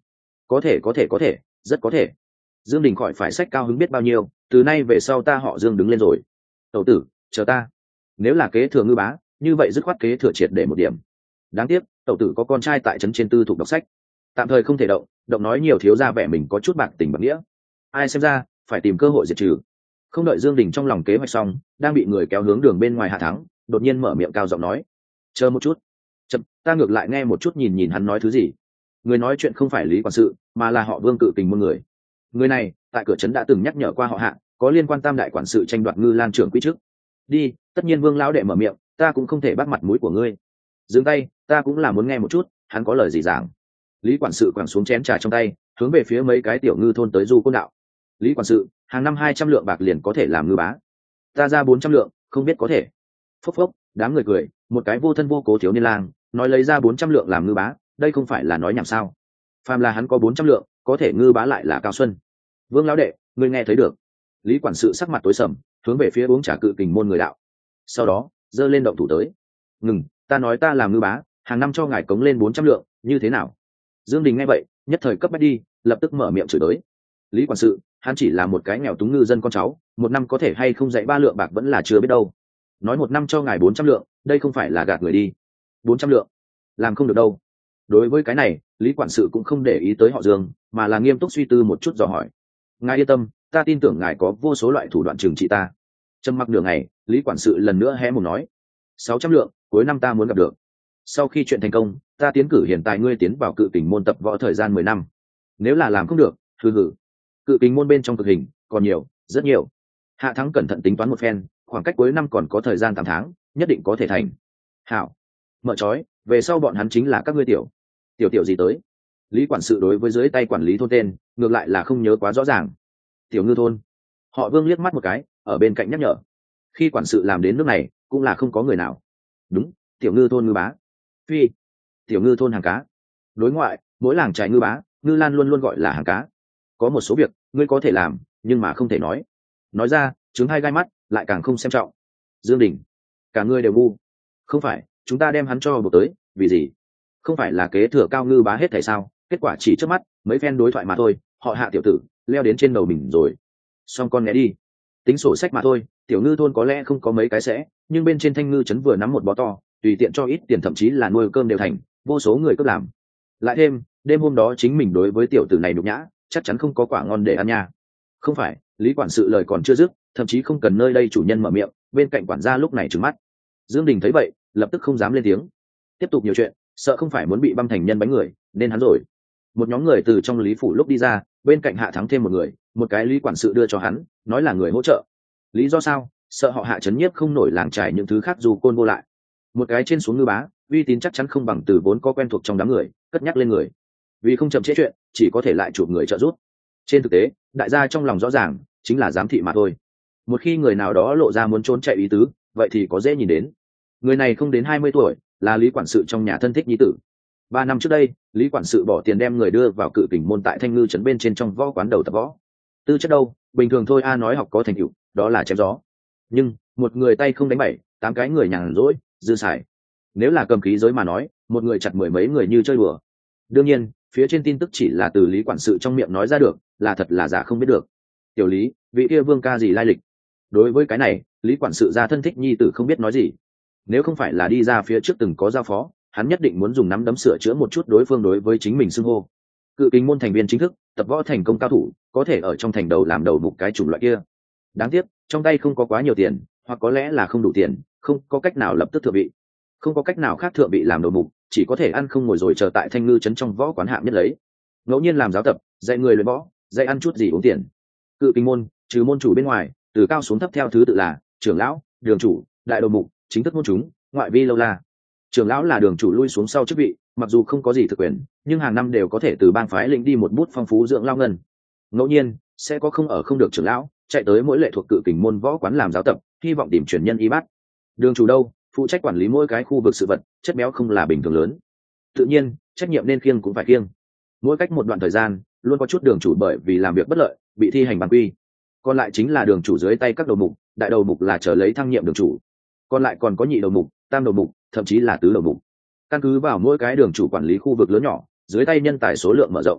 Có thể, rất có thể. Dương Đình khỏi phải sách cao hứng biết bao nhiêu, từ nay về sau ta họ Dương đứng lên rồi. Tẩu tử, chờ ta. Nếu là kế thừa ngư bá, như vậy dứt khoát kế thừa triệt để một điểm. Đáng tiếc, tẩu tử có con trai tại trấn trên tư thục đọc sách, tạm thời không thể động nói nhiều thiếu ra vẻ mình có chút bạc tình bạc nghĩa. Ai xem ra, phải tìm cơ hội diệt trừ. Không đợi Dương Đình trong lòng kế hoạch xong, đang bị người kéo hướng đường bên ngoài Hạ Thắng, đột nhiên mở miệng cao giọng nói: "Chờ một chút." Chậm, ta ngược lại nghe một chút nhìn hắn nói thứ gì. Người nói chuyện không phải Lý quản sự, mà là họ Vương Cự Kình môn người. Người này, tại cửa trấn đã từng nhắc nhở qua họ Hạ, có liên quan tam đại quản sự tranh đoạt Ngư Lan trưởng quý chức. Đi, tất nhiên Vương lão đệ mở miệng, ta cũng không thể bắt mặt mũi của ngươi. Dừng tay, ta cũng là muốn nghe một chút, hắn có lời gì giảng. Lý quản sự quẳng xuống chén trà trong tay, hướng về phía mấy cái tiểu ngư thôn tới du côn đạo: Lý quản sự, hàng năm 200 lượng bạc liền có thể làm ngư bá. Ta ra 400 lượng, không biết có thể. Phốc phốc, đám người cười, một cái vô thân vô cố thiếu niên lang, nói lấy ra 400 lượng làm ngư bá, đây không phải là nói nhảm sao? Phàm là hắn có 400 lượng, có thể ngư bá lại là Cao Xuân. Vương lão đệ, ngươi nghe thấy được? Lý quản sự sắc mặt tối sầm, hướng về phía uống trà Cự Kình môn người đạo. Sau đó, giơ lên động thủ tới. Ngừng, ta nói ta làm ngư bá, hàng năm cho ngài cống lên 400 lượng, như thế nào? Dương Đình nghe vậy, nhất thời cấp bách đi, lập tức mở miệng chửi tới. Lý quản sự, hắn chỉ là một cái nghèo túng ngư dân con cháu, một năm có thể hay không dạy 3 lượng bạc vẫn là chưa biết đâu. Nói một năm cho ngài 400 lượng, đây không phải là gạt người đi. 400 lượng, làm không được đâu. Đối với cái này, Lý quản sự cũng không để ý tới họ Dương, mà là nghiêm túc suy tư một chút dò hỏi. Ngài yên tâm, ta tin tưởng ngài có vô số loại thủ đoạn trừng trị ta. Trầm mặc nửa ngày, Lý quản sự lần nữa hé mồm nói: 600 lượng, cuối năm ta muốn gặp được. Sau khi chuyện thành công, ta tiến cử hiện tại ngươi tiến vào Cự Kình môn tập võ thời gian 10 năm. Nếu là làm không được, hừ hừ. Cự Kình môn bên trong cực hình còn nhiều, rất nhiều. Hạ Thắng cẩn thận tính toán một phen, khoảng cách cuối năm còn có thời gian 8 tháng, nhất định có thể thành. Hảo, mở trói, về sau bọn hắn chính là các ngươi tiểu gì tới. Lý quản sự đối với dưới tay quản lý thôn tên, ngược lại là không nhớ quá rõ ràng. Tiểu ngư thôn. Họ Vương liếc mắt một cái, ở bên cạnh nhắc nhở. Khi quản sự làm đến nước này, cũng là không có người nào. Đúng, tiểu ngư thôn ngư bá. Phi, tiểu ngư thôn hàng cá. Đối ngoại, mỗi làng trài ngư bá, Ngư Lan luôn luôn gọi là hàng cá. Có một số việc, ngươi có thể làm, nhưng mà không thể nói. Nói ra, chứng hai gai mắt, lại càng không xem trọng. Dương Đình, cả ngươi đều ngu. Không phải, chúng ta đem hắn cho buộc tới, vì gì? Không phải là kế thừa Cao ngư bá hết thảy sao? Kết quả chỉ trước mắt, mấy phen đối thoại mà thôi, họ Hạ tiểu tử leo đến trên đầu mình rồi. Xong con nghe đi, tính sổ sách mà thôi. Tiểu ngư thôn có lẽ không có mấy cái sẽ, nhưng bên trên Thanh ngư trấn vừa nắm một bó to, tùy tiện cho ít tiền thậm chí là nuôi cơm đều thành, vô số người cướp làm. Lại thêm, đêm hôm đó chính mình đối với tiểu tử này nhục nhã, chắc chắn không có quả ngon để ăn nha. Không phải, Lý quản sự lời còn chưa dứt, thậm chí không cần nơi đây chủ nhân mở miệng, bên cạnh quản gia lúc này trừng mắt. Dương Đình thấy vậy, lập tức không dám lên tiếng. Tiếp tục nhiều chuyện, sợ không phải muốn bị băm thành nhân bánh người, nên hắn rồi. Một nhóm người từ trong Lý phủ lúc đi ra, bên cạnh Hạ Thắng thêm một người, một cái Lý quản sự đưa cho hắn, nói là người hỗ trợ. Lý do sao? Sợ họ Hạ trấn nhiếp không nổi làng trải những thứ khác dù côn vô lại. Một cái trên xuống ngư bá, uy tín chắc chắn không bằng từ vốn có quen thuộc trong đám người, cất nhắc lên người. Vì không chậm trễ chuyện, chỉ có thể lại chụp người trợ giúp. Trên thực tế, đại gia trong lòng rõ ràng, chính là giám thị mà thôi. Một khi người nào đó lộ ra muốn trốn chạy ý tứ, vậy thì có dễ nhìn đến. Người này không đến 20 tuổi, là Lý quản sự trong nhà thân thích nhi tử. 3 năm trước đây, Lý quản sự bỏ tiền đem người đưa vào Cự Kình môn tại Thanh ngư trấn bên trên trong võ quán đầu tập võ. Tư chất đâu, bình thường thôi, nói học có thành tựu, đó là chém gió. Nhưng một người tay không đánh 7, 8 cái người nhàn rỗi, dư xài. Nếu là cầm khí giới mà nói, một người chặt 10 mấy người như chơi đùa. Đương nhiên, phía trên tin tức chỉ là từ Lý quản sự trong miệng nói ra được, là thật là giả không biết được. Tiểu Lý, vị kia Vương ca gì lai lịch? Đối với cái này, Lý quản sự ra thân thích nhi tử không biết nói gì. Nếu không phải là đi ra phía trước từng có giao phó, hắn nhất định muốn dùng nắm đấm sửa chữa một chút đối phương đối với chính mình xưng hô. Cự Kình môn thành viên chính thức, tập võ thành công cao thủ, có thể ở trong thành đầu làm đầu mục cái chủng loại kia. Đáng tiếc, trong tay không có quá nhiều tiền, hoặc có lẽ là không đủ tiền, không có cách nào lập tức thượng vị. Không có cách nào khác thượng vị làm đầu mục, chỉ có thể ăn không ngồi rồi chờ tại Thanh ngư trấn trong võ quán hạng nhất lấy. Ngẫu nhiên làm giáo tập, dạy người luyện võ, dạy ăn chút gì uống tiền. Cự Kình môn, trừ môn chủ bên ngoài, từ cao xuống thấp theo thứ tự là trưởng lão, đường chủ, đại đầu mục, chính thức môn chúng, ngoại vi lâu la. Trưởng lão là đường chủ lui xuống sau chức vị, mặc dù không có gì thực quyền, nhưng hàng năm đều có thể từ bang phái lĩnh đi một bút phong phú dưỡng lao ngân. Ngẫu nhiên sẽ có không ở không được trưởng lão chạy tới mỗi lệ thuộc Cự Kình môn võ quán làm giáo tập, hy vọng tìm truyền nhân y bát. Đường chủ đâu, phụ trách quản lý mỗi cái khu vực sự vật, chất béo không là bình thường lớn. Tự nhiên trách nhiệm nên khiêng cũng phải khiêng. Mỗi cách một đoạn thời gian, luôn có chút đường chủ bởi vì làm việc bất lợi bị thi hành bản quy. Còn lại chính là đường chủ dưới tay các đầu mục, đại đầu mục là chờ lấy thăng nhiệm đường chủ. Còn lại còn có nhị đầu mục, tam đầu mục, thậm chí là tứ đầu mục. Căn cứ vào mỗi cái đường chủ quản lý khu vực lớn nhỏ, dưới tay nhân tài số lượng mở rộng.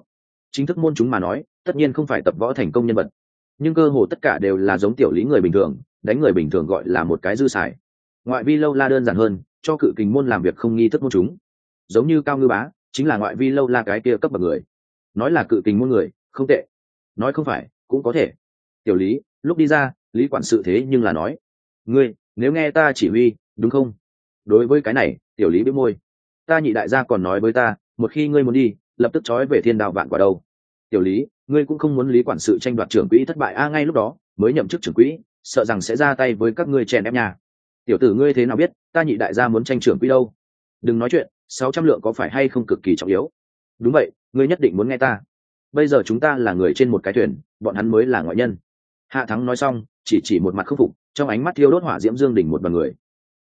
chính thức môn chúng mà nói tất nhiên không phải tập võ thành công nhân vật, nhưng cơ hồ tất cả đều là giống tiểu lý người bình thường, đánh người bình thường gọi là một cái dư xài. Ngoại vi lâu la đơn giản hơn, cho cự kình môn làm việc không nghi thức môn chúng, giống như Cao Ngư Bá chính là ngoại vi lâu la cái kia cấp bậc người. Nói là cự kình môn người không tệ, nói không phải cũng có thể. Tiểu lý lúc đi ra, lý quản sự thế nhưng là nói, ngươi nếu nghe ta chỉ huy đúng không? Đối với cái này tiểu lý bĩu môi, ta nhị đại gia còn nói với ta, một khi ngươi muốn đi lập tức trói về thiên đạo vạn quả đâu. Tiểu lý ngươi cũng không muốn lý quản sự tranh đoạt trưởng quỹ thất bại ngay lúc đó mới nhậm chức trưởng quỹ, sợ rằng sẽ ra tay với các ngươi chèn ép nhà. Tiểu tử ngươi thế nào biết ta nhị đại gia muốn tranh trưởng quỹ đâu? Đừng nói chuyện 600 lượng có phải hay không cực kỳ trọng yếu. Đúng vậy, ngươi nhất định muốn nghe ta. Bây giờ chúng ta là người trên một cái thuyền, bọn hắn mới là ngoại nhân. Hạ Thắng nói xong chỉ một mặt không phục, trong ánh mắt thiêu đốt hỏa diễm Dương Đình một đoàn người.